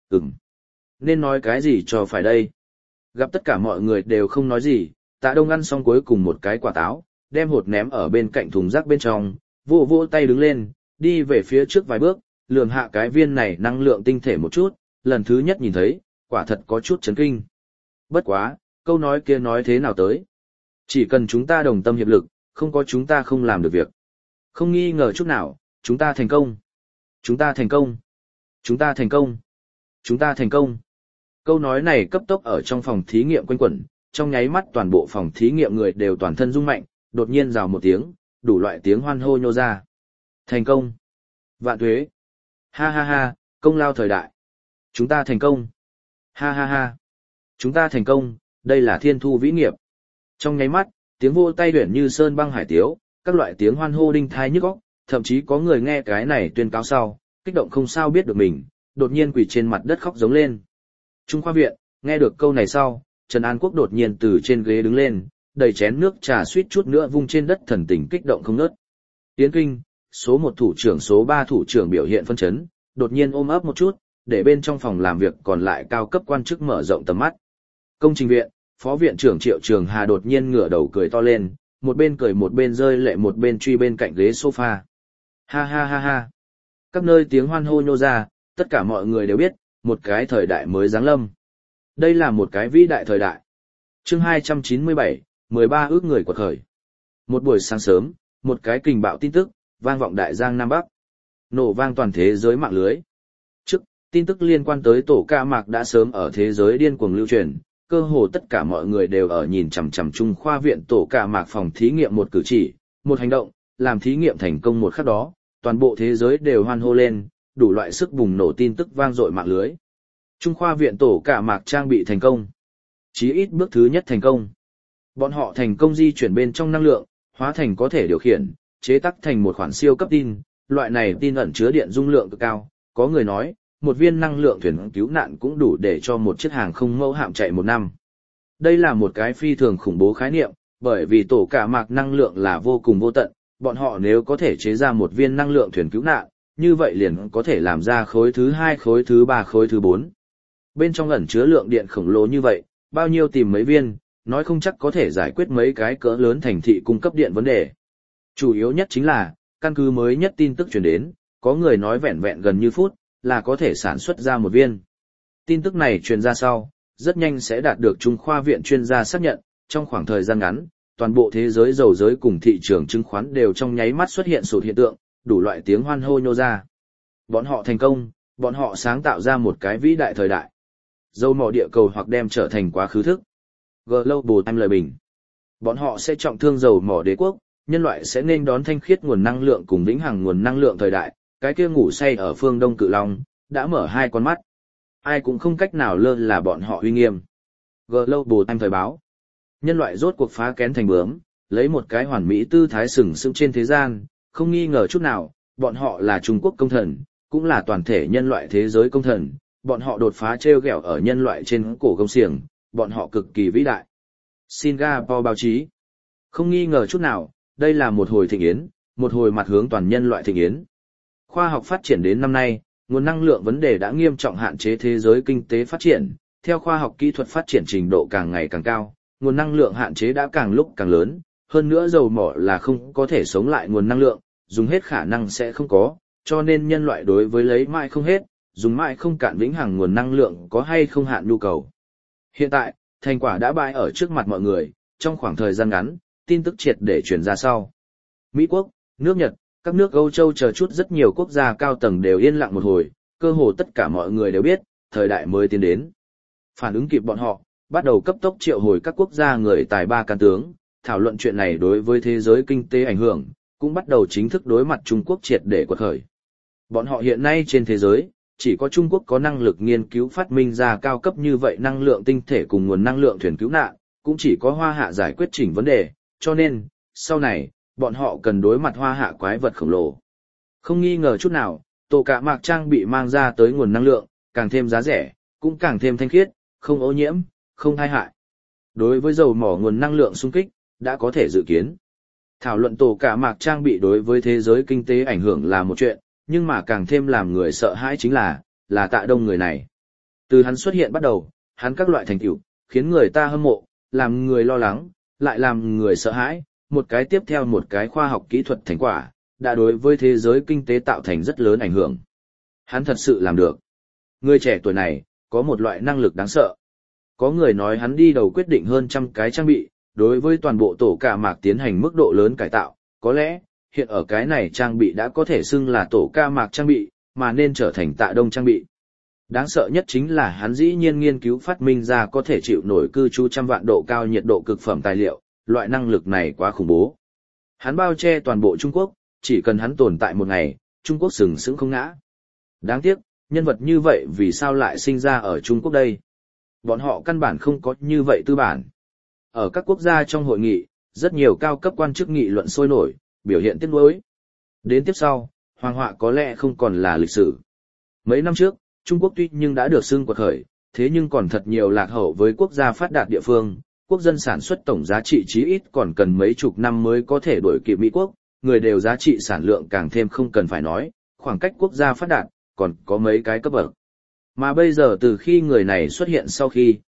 Nên nói cái gì cho phải đây? Gặp tất cả mọi người đều không nói gì, Tạ Đông ăn xong cuối cùng một cái quả táo, đem hột ném ở bên cạnh thùng rác bên trong, vỗ tay đứng lên, đi về phía trước vài bước, lườm hạ cái viên này năng lượng tinh thể một chút, lần thứ nhất nhìn thấy, quả thật có chút chấn kinh. Bất quá, câu nói kia nói thế nào tới? Chỉ cần chúng ta đồng tâm hiệp lực, không có chúng ta không làm được việc. Không nghi ngờ chút nào, chúng ta thành công. Chúng ta thành công. Chúng ta thành công. Chúng ta thành công. Câu nói này cấp tốc ở trong phòng thí nghiệm quanh quẩn, trong nháy mắt toàn bộ phòng thí nghiệm người đều toàn thân rung mạnh, đột nhiên rào một tiếng, đủ loại tiếng hoan hô nhô ra. Thành công. Vạn tuế. Ha ha ha, công lao thời đại. Chúng ta thành công. Ha ha ha. Chúng ta thành công, đây là thiên thu vĩ nghiệp. Trong nháy mắt, tiếng vô tay đuyển như sơn băng hải tiếu, các loại tiếng hoan hô đinh thai nhức óc, thậm chí có người nghe cái này tuyên cáo sau, kích động không sao biết được mình, đột nhiên quỳ trên mặt đất khóc giống lên. Trung khoa viện, nghe được câu này sau, Trần An Quốc đột nhiên từ trên ghế đứng lên, đầy chén nước trà suýt chút nữa vung trên đất, thần tình kích động không ngớt. Tiến kinh, số 1 thủ trưởng số 3 thủ trưởng biểu hiện phân chấn, đột nhiên ôm ấp một chút, để bên trong phòng làm việc còn lại cao cấp quan chức mở rộng tầm mắt. Công trình viện, Phó viện trưởng Triệu Trường Hà đột nhiên ngửa đầu cười to lên, một bên cười một bên rơi lệ một bên truy bên cạnh ghế sofa. Ha ha ha ha. Các nơi tiếng hoan hô nhô ra, tất cả mọi người đều biết, một cái thời đại mới giáng lâm. Đây là một cái vĩ đại thời đại. Chương 297, 13 ước người quật khởi. Một buổi sáng sớm, một cái kình bạo tin tức, vang vọng đại giang Nam Bắc. Nổ vang toàn thế giới mạng lưới. Trước, tin tức liên quan tới tổ ca mạc đã sớm ở thế giới điên cuồng lưu truyền, cơ hồ tất cả mọi người đều ở nhìn chằm chằm Trung khoa viện tổ ca mạc phòng thí nghiệm một cử chỉ, một hành động, làm thí nghiệm thành công một khắc đó, toàn bộ thế giới đều hoan hô lên, đủ loại sức bùng nổ tin tức vang dội mạng lưới. Trung khoa viện tổ ca mạc trang bị thành công. Chí ít bước thứ nhất thành công. Bọn họ thành công di chuyển bên trong năng lượng, hóa thành có thể điều khiển, chế tác thành một khoản siêu cấp tin, loại này tin ẩn chứa điện dung lượng cực cao, có người nói, một viên năng lượng thuyền cứu nạn cũng đủ để cho một chiếc hàng không mẫu hạm chạy một năm. Đây là một cái phi thường khủng bố khái niệm, bởi vì tổ cả mạc năng lượng là vô cùng vô tận, bọn họ nếu có thể chế ra một viên năng lượng thuyền cứu nạn, như vậy liền có thể làm ra khối thứ 2, khối thứ 3, khối thứ 4. Bên trong ẩn chứa lượng điện khổng lồ như vậy, bao nhiêu tìm mấy viên, nói không chắc có thể giải quyết mấy cái cỡ lớn thành thị cung cấp điện vấn đề. Chủ yếu nhất chính là, căn cứ mới nhất tin tức truyền đến, có người nói vẹn vẹn gần như phút, là có thể sản xuất ra một viên. Tin tức này truyền ra sau, rất nhanh sẽ đạt được Trung khoa viện chuyên gia xác nhận, trong khoảng thời gian ngắn, toàn bộ thế giới dầu giới cùng thị trường chứng khoán đều trong nháy mắt xuất hiện sụt hiện tượng, đủ loại tiếng hoan hô nhô ra. Bọn họ thành công, bọn họ sáng tạo ra một cái vĩ đại thời đại. Dầu mỏ địa cầu hoặc đem trở thành quá khứ thức. Global Time lời bình. Bọn họ sẽ trọng thương dầu mỏ đế quốc, nhân loại sẽ nên đón thanh khiết nguồn năng lượng cùng vĩnh hằng nguồn năng lượng thời đại, cái kia ngủ say ở phương Đông Cự Long, đã mở hai con mắt. Ai cũng không cách nào lơ là bọn họ uy nghiêm. Global Time thời báo. Nhân loại rốt cuộc phá kén thành bướm, lấy một cái hoàn mỹ tư thái sừng sững trên thế gian, không nghi ngờ chút nào, bọn họ là Trung Quốc công thần, cũng là toàn thể nhân loại thế giới công thần, bọn họ đột phá treo gẹo ở nhân loại trên cổ công xiềng, bọn họ cực kỳ vĩ đại. Singapore báo chí. Không nghi ngờ chút nào, đây là một hồi thịnh yến, một hồi mặt hướng toàn nhân loại thịnh yến. Khoa học phát triển đến năm nay, nguồn năng lượng vấn đề đã nghiêm trọng hạn chế thế giới kinh tế phát triển, theo khoa học kỹ thuật phát triển trình độ càng ngày càng cao, nguồn năng lượng hạn chế đã càng lúc càng lớn, hơn nữa dầu mỏ là không có thể sống lại nguồn năng lượng, dùng hết khả năng sẽ không có, cho nên nhân loại đối với lấy mãi không hết, dùng mãi không cạn vĩnh hằng nguồn năng lượng có hay không hạn nhu cầu. Hiện tại, thành quả đã bày ở trước mặt mọi người, trong khoảng thời gian ngắn, tin tức triệt để truyền ra sau. Mỹ Quốc, nước Nhật, các nước Âu Châu chờ chút rất nhiều quốc gia cao tầng đều yên lặng một hồi, cơ hồ tất cả mọi người đều biết, thời đại mới tiến đến. Phản ứng kịp bọn họ, bắt đầu cấp tốc triệu hồi các quốc gia người tài ba can tướng, thảo luận chuyện này đối với thế giới kinh tế ảnh hưởng, cũng bắt đầu chính thức đối mặt Trung Quốc triệt để quật khởi. Bọn họ hiện nay trên thế giới, chỉ có Trung Quốc có năng lực nghiên cứu phát minh ra cao cấp như vậy năng lượng tinh thể cùng nguồn năng lượng thuyền cứu nạn, cũng chỉ có Hoa Hạ giải quyết chỉnh vấn đề, cho nên, sau này, bọn họ cần đối mặt Hoa Hạ quái vật khổng lồ. Không nghi ngờ chút nào, tổ cả mạc trang bị mang ra tới nguồn năng lượng, càng thêm giá rẻ, cũng càng thêm thanh khiết, không ô nhiễm, không tai hại. Đối với dầu mỏ nguồn năng lượng xung kích, đã có thể dự kiến. Thảo luận tổ cả mạc trang bị đối với thế giới kinh tế ảnh hưởng là một chuyện, nhưng mà càng thêm làm người sợ hãi chính là Tạ Đông người này. Từ hắn xuất hiện bắt đầu, hắn các loại thành tựu, khiến người ta hâm mộ, làm người lo lắng, lại làm người sợ hãi, một cái tiếp theo một cái khoa học kỹ thuật thành quả, đã đối với thế giới kinh tế tạo thành rất lớn ảnh hưởng. Hắn thật sự làm được. Người trẻ tuổi này, có một loại năng lực đáng sợ. Có người nói hắn đi đầu quyết định hơn trăm cái trang bị, đối với toàn bộ tổ cả mạc tiến hành mức độ lớn cải tạo, có lẽ, hiện ở cái này trang bị đã có thể xưng là tổ ca mạc trang bị, mà nên trở thành Tạ Đông trang bị. Đáng sợ nhất chính là hắn dĩ nhiên nghiên cứu phát minh ra có thể chịu nổi cư trú 100 vạn độ cao nhiệt độ cực phẩm tài liệu, loại năng lực này quá khủng bố. Hắn bao che toàn bộ Trung Quốc, chỉ cần hắn tồn tại một ngày, Trung Quốc sừng sững không ngã. Đáng tiếc, nhân vật như vậy vì sao lại sinh ra ở Trung Quốc đây? Bọn họ căn bản không có như vậy tư bản. Ở các quốc gia trong hội nghị, rất nhiều cao cấp quan chức nghị luận sôi nổi, biểu hiện tiếc nuối. Đến tiếp sau, hoàng họa có lẽ không còn là lịch sử. Mấy năm trước, Trung Quốc tuy nhưng đã được xưng quật khởi, thế nhưng còn thật nhiều lạc hậu với quốc gia phát đạt địa phương, quốc dân sản xuất tổng giá trị chí ít còn cần mấy chục năm mới có thể đuổi kịp Mỹ quốc, người đều giá trị sản lượng càng thêm không cần phải nói, khoảng cách quốc gia phát đạt, còn có mấy cái cấp bậc. Mà bây giờ từ khi người này xuất hiện sau khi,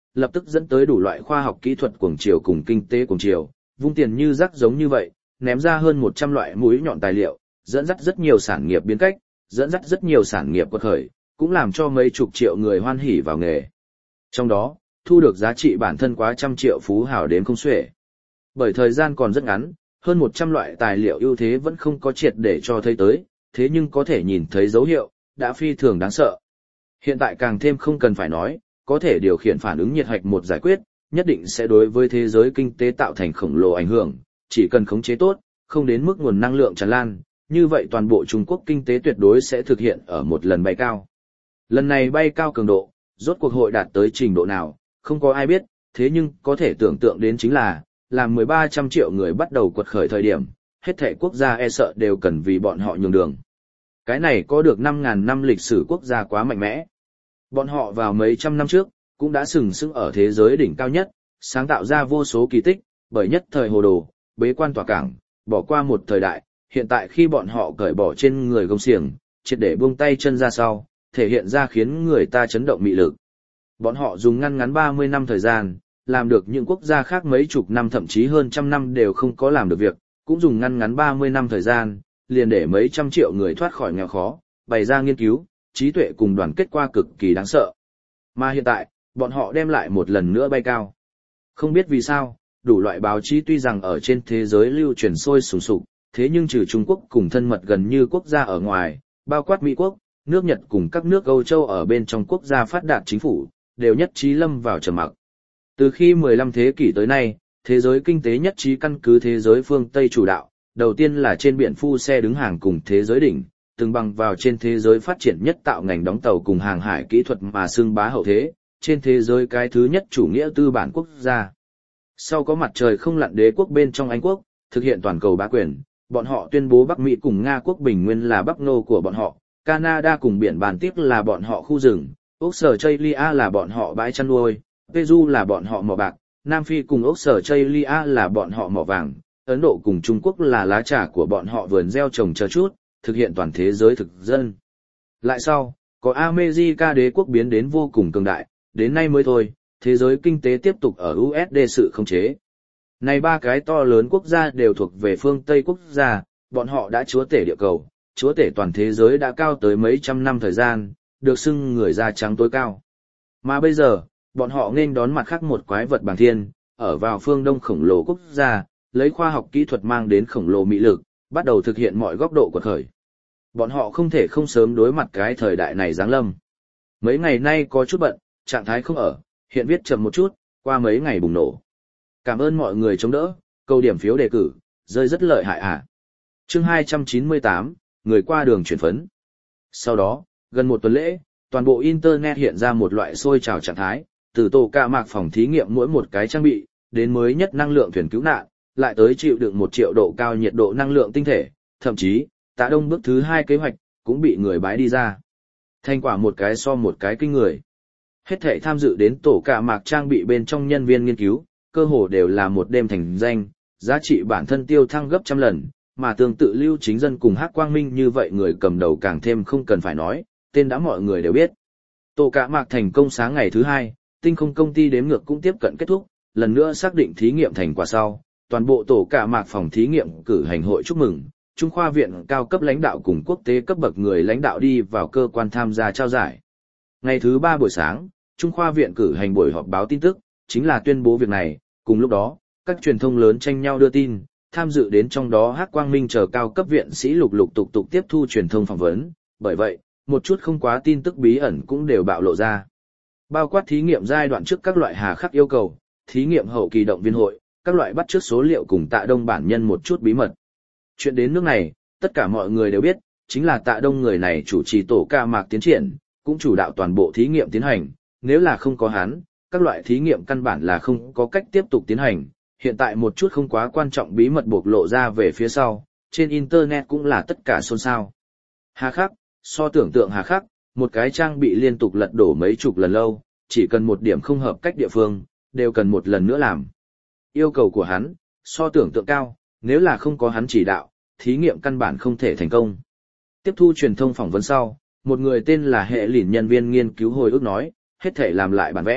lập tức dẫn tới đủ loại khoa học kỹ thuật cuồng chiều cùng kinh tế cuồng chiều, vung tiền như rác giống như vậy, ném ra hơn 100 loại mũi nhọn tài liệu, dẫn dắt rất nhiều sản nghiệp biến cách, dẫn dắt rất nhiều sản nghiệp quật khởi, cũng làm cho mấy chục triệu người hoan hỉ vào nghề. Trong đó, thu được giá trị bản thân quá trăm triệu phú hào đến không xuể. Bởi thời gian còn rất ngắn, hơn 100 loại tài liệu ưu thế vẫn không có triệt để cho thấy tới, thế nhưng có thể nhìn thấy dấu hiệu, đã phi thường đáng sợ. Hiện tại càng thêm không cần phải nói, có thể điều khiển phản ứng nhiệt hạch một giải quyết, nhất định sẽ đối với thế giới kinh tế tạo thành khổng lồ ảnh hưởng, chỉ cần khống chế tốt, không đến mức nguồn năng lượng tràn lan, như vậy toàn bộ Trung Quốc kinh tế tuyệt đối sẽ thực hiện ở một lần bay cao. Lần này bay cao cường độ, rốt cuộc hội đạt tới trình độ nào, không có ai biết, thế nhưng có thể tưởng tượng đến chính là, làm 1300 triệu người bắt đầu quật khởi thời điểm, hết thảy quốc gia e sợ đều cần vì bọn họ nhường đường. Cái này có được 5.000 năm lịch sử quốc gia quá mạnh mẽ. Bọn họ vào mấy trăm năm trước, cũng đã sừng sững ở thế giới đỉnh cao nhất, sáng tạo ra vô số kỳ tích, bởi nhất thời hồ đồ, bế quan tỏa cảng, bỏ qua một thời đại, hiện tại khi bọn họ cởi bỏ trên người gông xiềng, triệt để buông tay chân ra sau, thể hiện ra khiến người ta chấn động mị lực. Bọn họ dùng ngắn 30 năm thời gian, làm được những quốc gia khác mấy chục năm thậm chí hơn trăm năm đều không có làm được việc, cũng dùng ngắn 30 năm thời gian, liền để mấy trăm triệu người thoát khỏi nghèo khó, bày ra nghiên cứu, trí tuệ cùng đoàn kết qua cực kỳ đáng sợ. Mà hiện tại, bọn họ đem lại một lần nữa bay cao. Không biết vì sao, đủ loại báo chí tuy rằng ở trên thế giới lưu truyền sôi sùng sục, thế nhưng trừ Trung Quốc cùng thân mật gần như quốc gia ở ngoài, bao quát Mỹ Quốc, nước Nhật cùng các nước Âu Châu ở bên trong quốc gia phát đạt chính phủ, đều nhất trí lâm vào trầm mặc. Từ khi 15 thế kỷ tới nay, thế giới kinh tế nhất trí căn cứ thế giới phương Tây chủ đạo, đầu tiên là trên biển phu xe đứng hàng cùng thế giới đỉnh, từng bằng vào trên thế giới phát triển nhất tạo ngành đóng tàu cùng hàng hải kỹ thuật mà xưng bá hậu thế, trên thế giới cái thứ nhất chủ nghĩa tư bản quốc gia. Sau có mặt trời không lặn đế quốc bên trong Anh quốc, thực hiện toàn cầu bá quyền, bọn họ tuyên bố Bắc Mỹ cùng Nga quốc bình nguyên là Bắc Nô của bọn họ, Canada cùng biển Baltic là bọn họ khu rừng, Australia là bọn họ bãi chăn nuôi, Peru là bọn họ mỏ bạc, Nam Phi cùng Australia là bọn họ mỏ vàng, Ấn Độ cùng Trung Quốc là lá trà của bọn họ vườn gieo trồng chờ chút, thực hiện toàn thế giới thực dân. Lại sau, có America đế quốc biến đến vô cùng cường đại, đến nay mới thôi, thế giới kinh tế tiếp tục ở USD sự khống chế. Này ba cái to lớn quốc gia đều thuộc về phương Tây quốc gia, bọn họ đã chúa tể địa cầu, chúa tể toàn thế giới đã cao tới mấy trăm năm thời gian, được xưng người da trắng tối cao. Mà bây giờ, bọn họ nên đón mặt khác một quái vật bàng thiên, ở vào phương Đông khổng lồ quốc gia, lấy khoa học kỹ thuật mang đến khổng lồ mị lực, bắt đầu thực hiện mọi góc độ quật khởi. Bọn họ không thể không sớm đối mặt cái thời đại này giáng lâm. Mấy ngày nay có chút bận, trạng thái không ở, hiện viết chậm một chút, qua mấy ngày bùng nổ. Cảm ơn mọi người chống đỡ, câu điểm phiếu đề cử, rơi rất lợi hại à. Chương 298, người qua đường chuyển phấn. Sau đó, gần một tuần lễ, toàn bộ Internet hiện ra một loại sôi trào trạng thái, từ tổ ca mạc phòng thí nghiệm mỗi một cái trang bị, đến mới nhất năng lượng thuyền cứu nạn, lại tới chịu đựng 1 triệu độ cao nhiệt độ năng lượng tinh thể, thậm chí, Tạ Đông bước thứ 2 kế hoạch, cũng bị người bái đi ra. Thành quả một cái so một cái kinh người. Hết thảy tham dự đến tổ ca mạc trang bị bên trong nhân viên nghiên cứu, cơ hồ đều là một đêm thành danh, giá trị bản thân tiêu thăng gấp trăm lần, mà tương tự Lưu Chính Dân cùng Hắc Quang Minh như vậy người cầm đầu càng thêm không cần phải nói, tên đã mọi người đều biết. Tổ cả mạc thành công sáng ngày thứ 2, tinh không công ty đếm ngược cũng tiếp cận kết thúc, lần nữa xác định thí nghiệm thành quả sau, toàn bộ tổ cả mạc phòng thí nghiệm cử hành hội chúc mừng, Trung khoa viện cao cấp lãnh đạo cùng quốc tế cấp bậc người lãnh đạo đi vào cơ quan tham gia trao giải. Ngày thứ 3 buổi sáng, Trung khoa viện cử hành buổi họp báo tin tức, chính là tuyên bố việc này, cùng lúc đó, các truyền thông lớn tranh nhau đưa tin, tham dự đến trong đó Hắc Quang Minh chờ cao cấp viện sĩ lục tục tiếp thu truyền thông phỏng vấn, bởi vậy, một chút không quá tin tức bí ẩn cũng đều bạo lộ ra. Bao quát thí nghiệm giai đoạn trước các loại hà khắc yêu cầu, thí nghiệm hậu kỳ động viên hội, các loại bắt chước số liệu cùng Tạ Đông bản nhân một chút bí mật. Chuyện đến nước này, tất cả mọi người đều biết, chính là Tạ Đông người này chủ trì tổ ca mạc tiến triển, cũng chủ đạo toàn bộ thí nghiệm tiến hành, nếu là không có hắn, các loại thí nghiệm căn bản là không có cách tiếp tục tiến hành. Hiện tại một chút không quá quan trọng bí mật bộc lộ ra về phía sau, trên Internet cũng là tất cả xôn xao. Hà khắc, so tưởng tượng hà khắc, một cái trang bị liên tục lật đổ mấy chục lần lâu, chỉ cần một điểm không hợp cách địa phương, đều cần một lần nữa làm. Yêu cầu của hắn, so tưởng tượng cao, nếu là không có hắn chỉ đạo, thí nghiệm căn bản không thể thành công. Tiếp thu truyền thông phỏng vấn sau, một người tên là Hệ Lìn nhân viên nghiên cứu hồi ức nói, hết thể làm lại bản vẽ,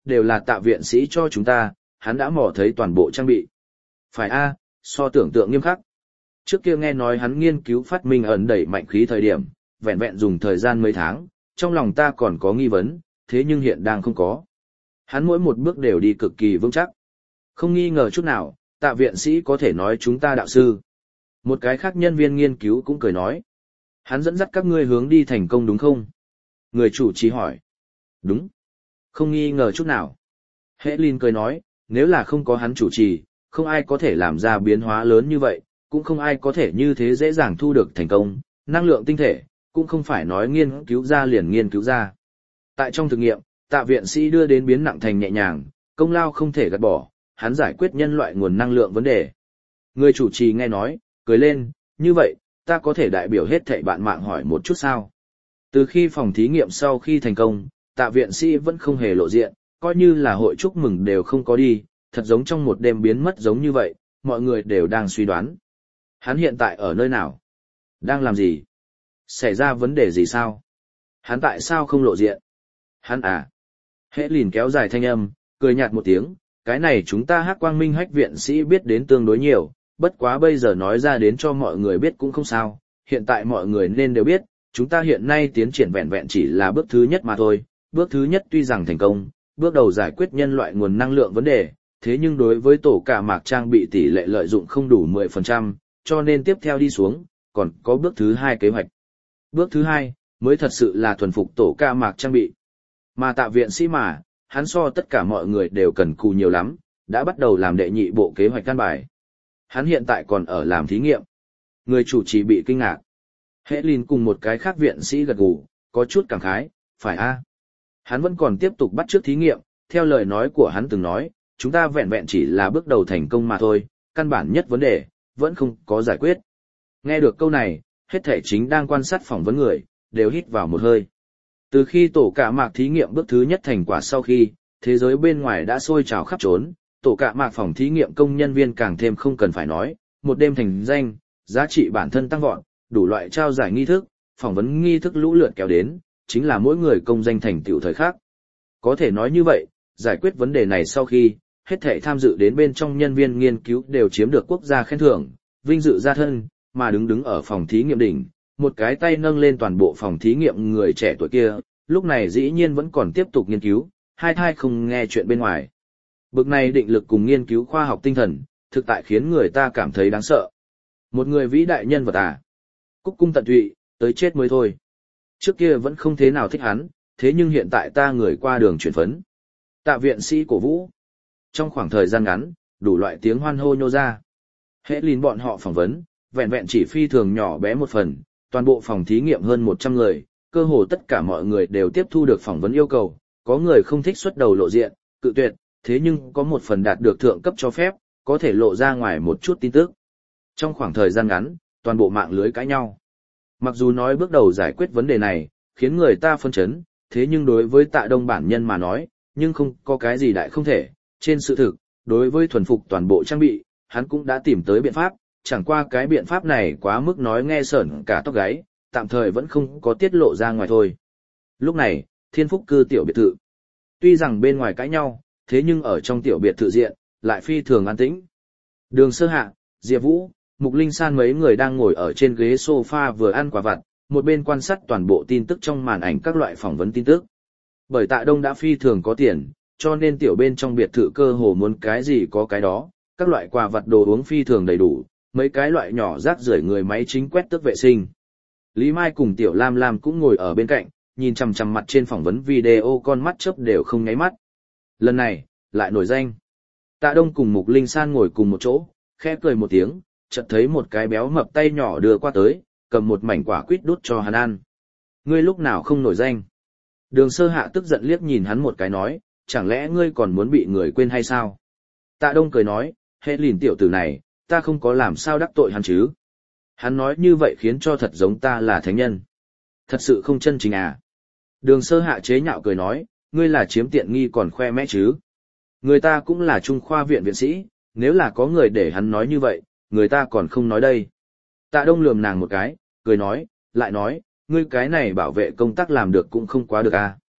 đều là Tạ viện sĩ cho chúng ta, hắn đã mò thấy toàn bộ trang bị. Phải a, so tưởng tượng nghiêm khắc. Trước kia nghe nói hắn nghiên cứu phát minh ẩn đẩy mạnh khí thời điểm, vẹn vẹn dùng thời gian mấy tháng, trong lòng ta còn có nghi vấn, thế nhưng hiện đang không có. Hắn mỗi một bước đều đi cực kỳ vững chắc. Không nghi ngờ chút nào, Tạ viện sĩ có thể nói chúng ta đạo sư. Một cái khác nhân viên nghiên cứu cũng cười nói. Hắn dẫn dắt các ngươi hướng đi thành công đúng không? Người chủ trì hỏi. Đúng. Không nghi ngờ chút nào. Helin cười nói, nếu là không có hắn chủ trì, không ai có thể làm ra biến hóa lớn như vậy, cũng không ai có thể như thế dễ dàng thu được thành công, năng lượng tinh thể, cũng không phải nói nghiên cứu ra liền nghiên cứu ra. Tại trong thực nghiệm, Tạ viện sĩ đưa đến biến nặng thành nhẹ nhàng, công lao không thể gạt bỏ, hắn giải quyết nhân loại nguồn năng lượng vấn đề. Người chủ trì nghe nói, cười lên, như vậy, ta có thể đại biểu hết thảy bạn mạng hỏi một chút sao? Từ khi phòng thí nghiệm sau khi thành công, Tạ viện sĩ vẫn không hề lộ diện, coi như là hội chúc mừng đều không có đi, thật giống trong một đêm biến mất giống như vậy, mọi người đều đang suy đoán. Hắn hiện tại ở nơi nào? Đang làm gì? Xảy ra vấn đề gì sao? Hắn tại sao không lộ diện? Hắn à? Hễ lìn kéo dài thanh âm, cười nhạt một tiếng, cái này chúng ta Hắc Quang Minh Hách viện sĩ biết đến tương đối nhiều, bất quá bây giờ nói ra đến cho mọi người biết cũng không sao, hiện tại mọi người nên đều biết, chúng ta hiện nay tiến triển vẹn vẹn chỉ là bước thứ nhất mà thôi, bước thứ nhất tuy rằng thành công, bước đầu giải quyết nhân loại nguồn năng lượng vấn đề, thế nhưng đối với tổ cả mạc trang bị tỷ lệ lợi dụng không đủ 10%, cho nên tiếp theo đi xuống, còn có bước thứ hai kế hoạch. Bước thứ hai, mới thật sự là thuần phục tổ ca mạc trang bị. Mà Tạ viện sĩ mà, hắn so tất cả mọi người đều cần cù nhiều lắm, đã bắt đầu làm đệ nhị bộ kế hoạch căn bài. Hắn hiện tại còn ở làm thí nghiệm. Người chủ trì bị kinh ngạc. Helin cùng một cái khác viện sĩ gật gù, có chút cảm khái, phải a. Hắn vẫn còn tiếp tục bắt chước thí nghiệm, theo lời nói của hắn từng nói, chúng ta vẹn vẹn chỉ là bước đầu thành công mà thôi, căn bản nhất vấn đề, vẫn không có giải quyết. Nghe được câu này, hết thể chính đang quan sát phỏng vấn người, đều hít vào một hơi. Từ khi tổ cả mạc thí nghiệm bước thứ nhất thành quả sau khi, thế giới bên ngoài đã sôi trào khắp trốn, tổ cả mạc phòng thí nghiệm công nhân viên càng thêm không cần phải nói, một đêm thành danh, giá trị bản thân tăng vọt, đủ loại trao giải nghi thức, phỏng vấn nghi thức lũ lượt kéo đến, chính là mỗi người công danh thành tựu thời khác. Có thể nói như vậy, giải quyết vấn đề này sau khi, hết thảy tham dự đến bên trong nhân viên nghiên cứu đều chiếm được quốc gia khen thưởng, vinh dự gia thân, mà đứng ở phòng thí nghiệm đỉnh, một cái tay nâng lên toàn bộ phòng thí nghiệm người trẻ tuổi kia, lúc này dĩ nhiên vẫn còn tiếp tục nghiên cứu, hai thai không nghe chuyện bên ngoài. Bực này định lực cùng nghiên cứu khoa học tinh thần, thực tại khiến người ta cảm thấy đáng sợ. Một người vĩ đại nhân vật à? Cúc cung tận tụy, tới chết mới thôi. Trước kia vẫn không thế nào thích hắn, thế nhưng hiện tại ta người qua đường chuyển phấn. Tạ viện sĩ cổ vũ. Trong khoảng thời gian ngắn, đủ loại tiếng hoan hô nhô ra. Hễ lìn bọn họ phỏng vấn, vẹn vẹn chỉ phi thường nhỏ bé một phần, toàn bộ phòng thí nghiệm hơn 100 người, cơ hồ tất cả mọi người đều tiếp thu được phỏng vấn yêu cầu, có người không thích xuất đầu lộ diện, cự tuyệt, thế nhưng có một phần đạt được thượng cấp cho phép, có thể lộ ra ngoài một chút tin tức. Trong khoảng thời gian ngắn, toàn bộ mạng lưới cãi nhau. Mặc dù nói bước đầu giải quyết vấn đề này, khiến người ta phân chấn, thế nhưng đối với Tạ Đông bản nhân mà nói, nhưng không có cái gì đại không thể. Trên sự thực, đối với thuần phục toàn bộ trang bị, hắn cũng đã tìm tới biện pháp, chẳng qua cái biện pháp này quá mức nói nghe sởn cả tóc gáy, tạm thời vẫn không có tiết lộ ra ngoài thôi. Lúc này, Thiên Phúc cư tiểu biệt thự. Tuy rằng bên ngoài cãi nhau, thế nhưng ở trong tiểu biệt thự diện, lại phi thường an tĩnh. Đường Sơ Hạ, Diệp Vũ, Mục Linh San mấy người đang ngồi ở trên ghế sofa vừa ăn quả vặt, một bên quan sát toàn bộ tin tức trong màn ảnh các loại phỏng vấn tin tức. Bởi Tạ Đông đã phi thường có tiền, cho nên tiểu bên trong biệt thự cơ hồ muốn cái gì có cái đó, các loại quà vặt đồ uống phi thường đầy đủ, mấy cái loại nhỏ rác rưởi người máy chính quét tước vệ sinh. Lý Mai cùng Tiểu Lam Lam cũng ngồi ở bên cạnh, nhìn chằm chằm mặt trên phỏng vấn video con mắt chớp đều không nháy mắt. Lần này, lại nổi danh. Tạ Đông cùng Mục Linh San ngồi cùng một chỗ, khẽ cười một tiếng, chợt thấy một cái béo mập tay nhỏ đưa qua tới, cầm một mảnh quả quýt đút cho hắn ăn. Ngươi lúc nào không nổi danh? Đường Sơ Hạ tức giận liếc nhìn hắn một cái nói, chẳng lẽ ngươi còn muốn bị người quên hay sao? Tạ Đông cười nói, hệ lìn tiểu tử này, ta không có làm sao đắc tội hắn chứ. Hắn nói như vậy khiến cho thật giống ta là thánh nhân. Thật sự không chân chính à? Đường Sơ Hạ chế nhạo cười nói, ngươi là chiếm tiện nghi còn khoe mẽ chứ. Người ta cũng là trung khoa viện viện sĩ, nếu là có người để hắn nói như vậy, người ta còn không nói đây. Tạ Đông lườm nàng một cái, cười nói, lại nói, ngươi cái này bảo vệ công tác làm được cũng không quá được à.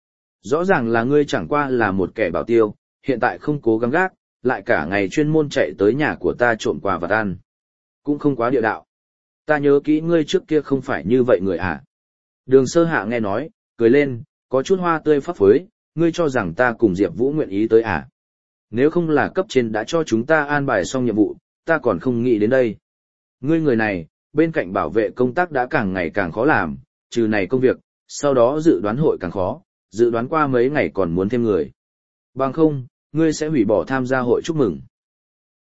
Rõ ràng là ngươi chẳng qua là một kẻ bảo tiêu, hiện tại không cố gắng gác, lại cả ngày chuyên môn chạy tới nhà của ta trộm quà vật ăn. Cũng không quá địa đạo. Ta nhớ kỹ ngươi trước kia không phải như vậy người à. Đường Sơ Hạ nghe nói, cười lên, có chút hoa tươi phấp phới, ngươi cho rằng ta cùng Diệp Vũ nguyện ý tới à. Nếu không là cấp trên đã cho chúng ta an bài xong nhiệm vụ, ta còn không nghĩ đến đây. Ngươi người này, bên cạnh bảo vệ công tác đã càng ngày càng khó làm, trừ này công việc, sau đó dự đoán hội càng khó, dự đoán qua mấy ngày còn muốn thêm người. Bằng không, ngươi sẽ hủy bỏ tham gia hội chúc mừng.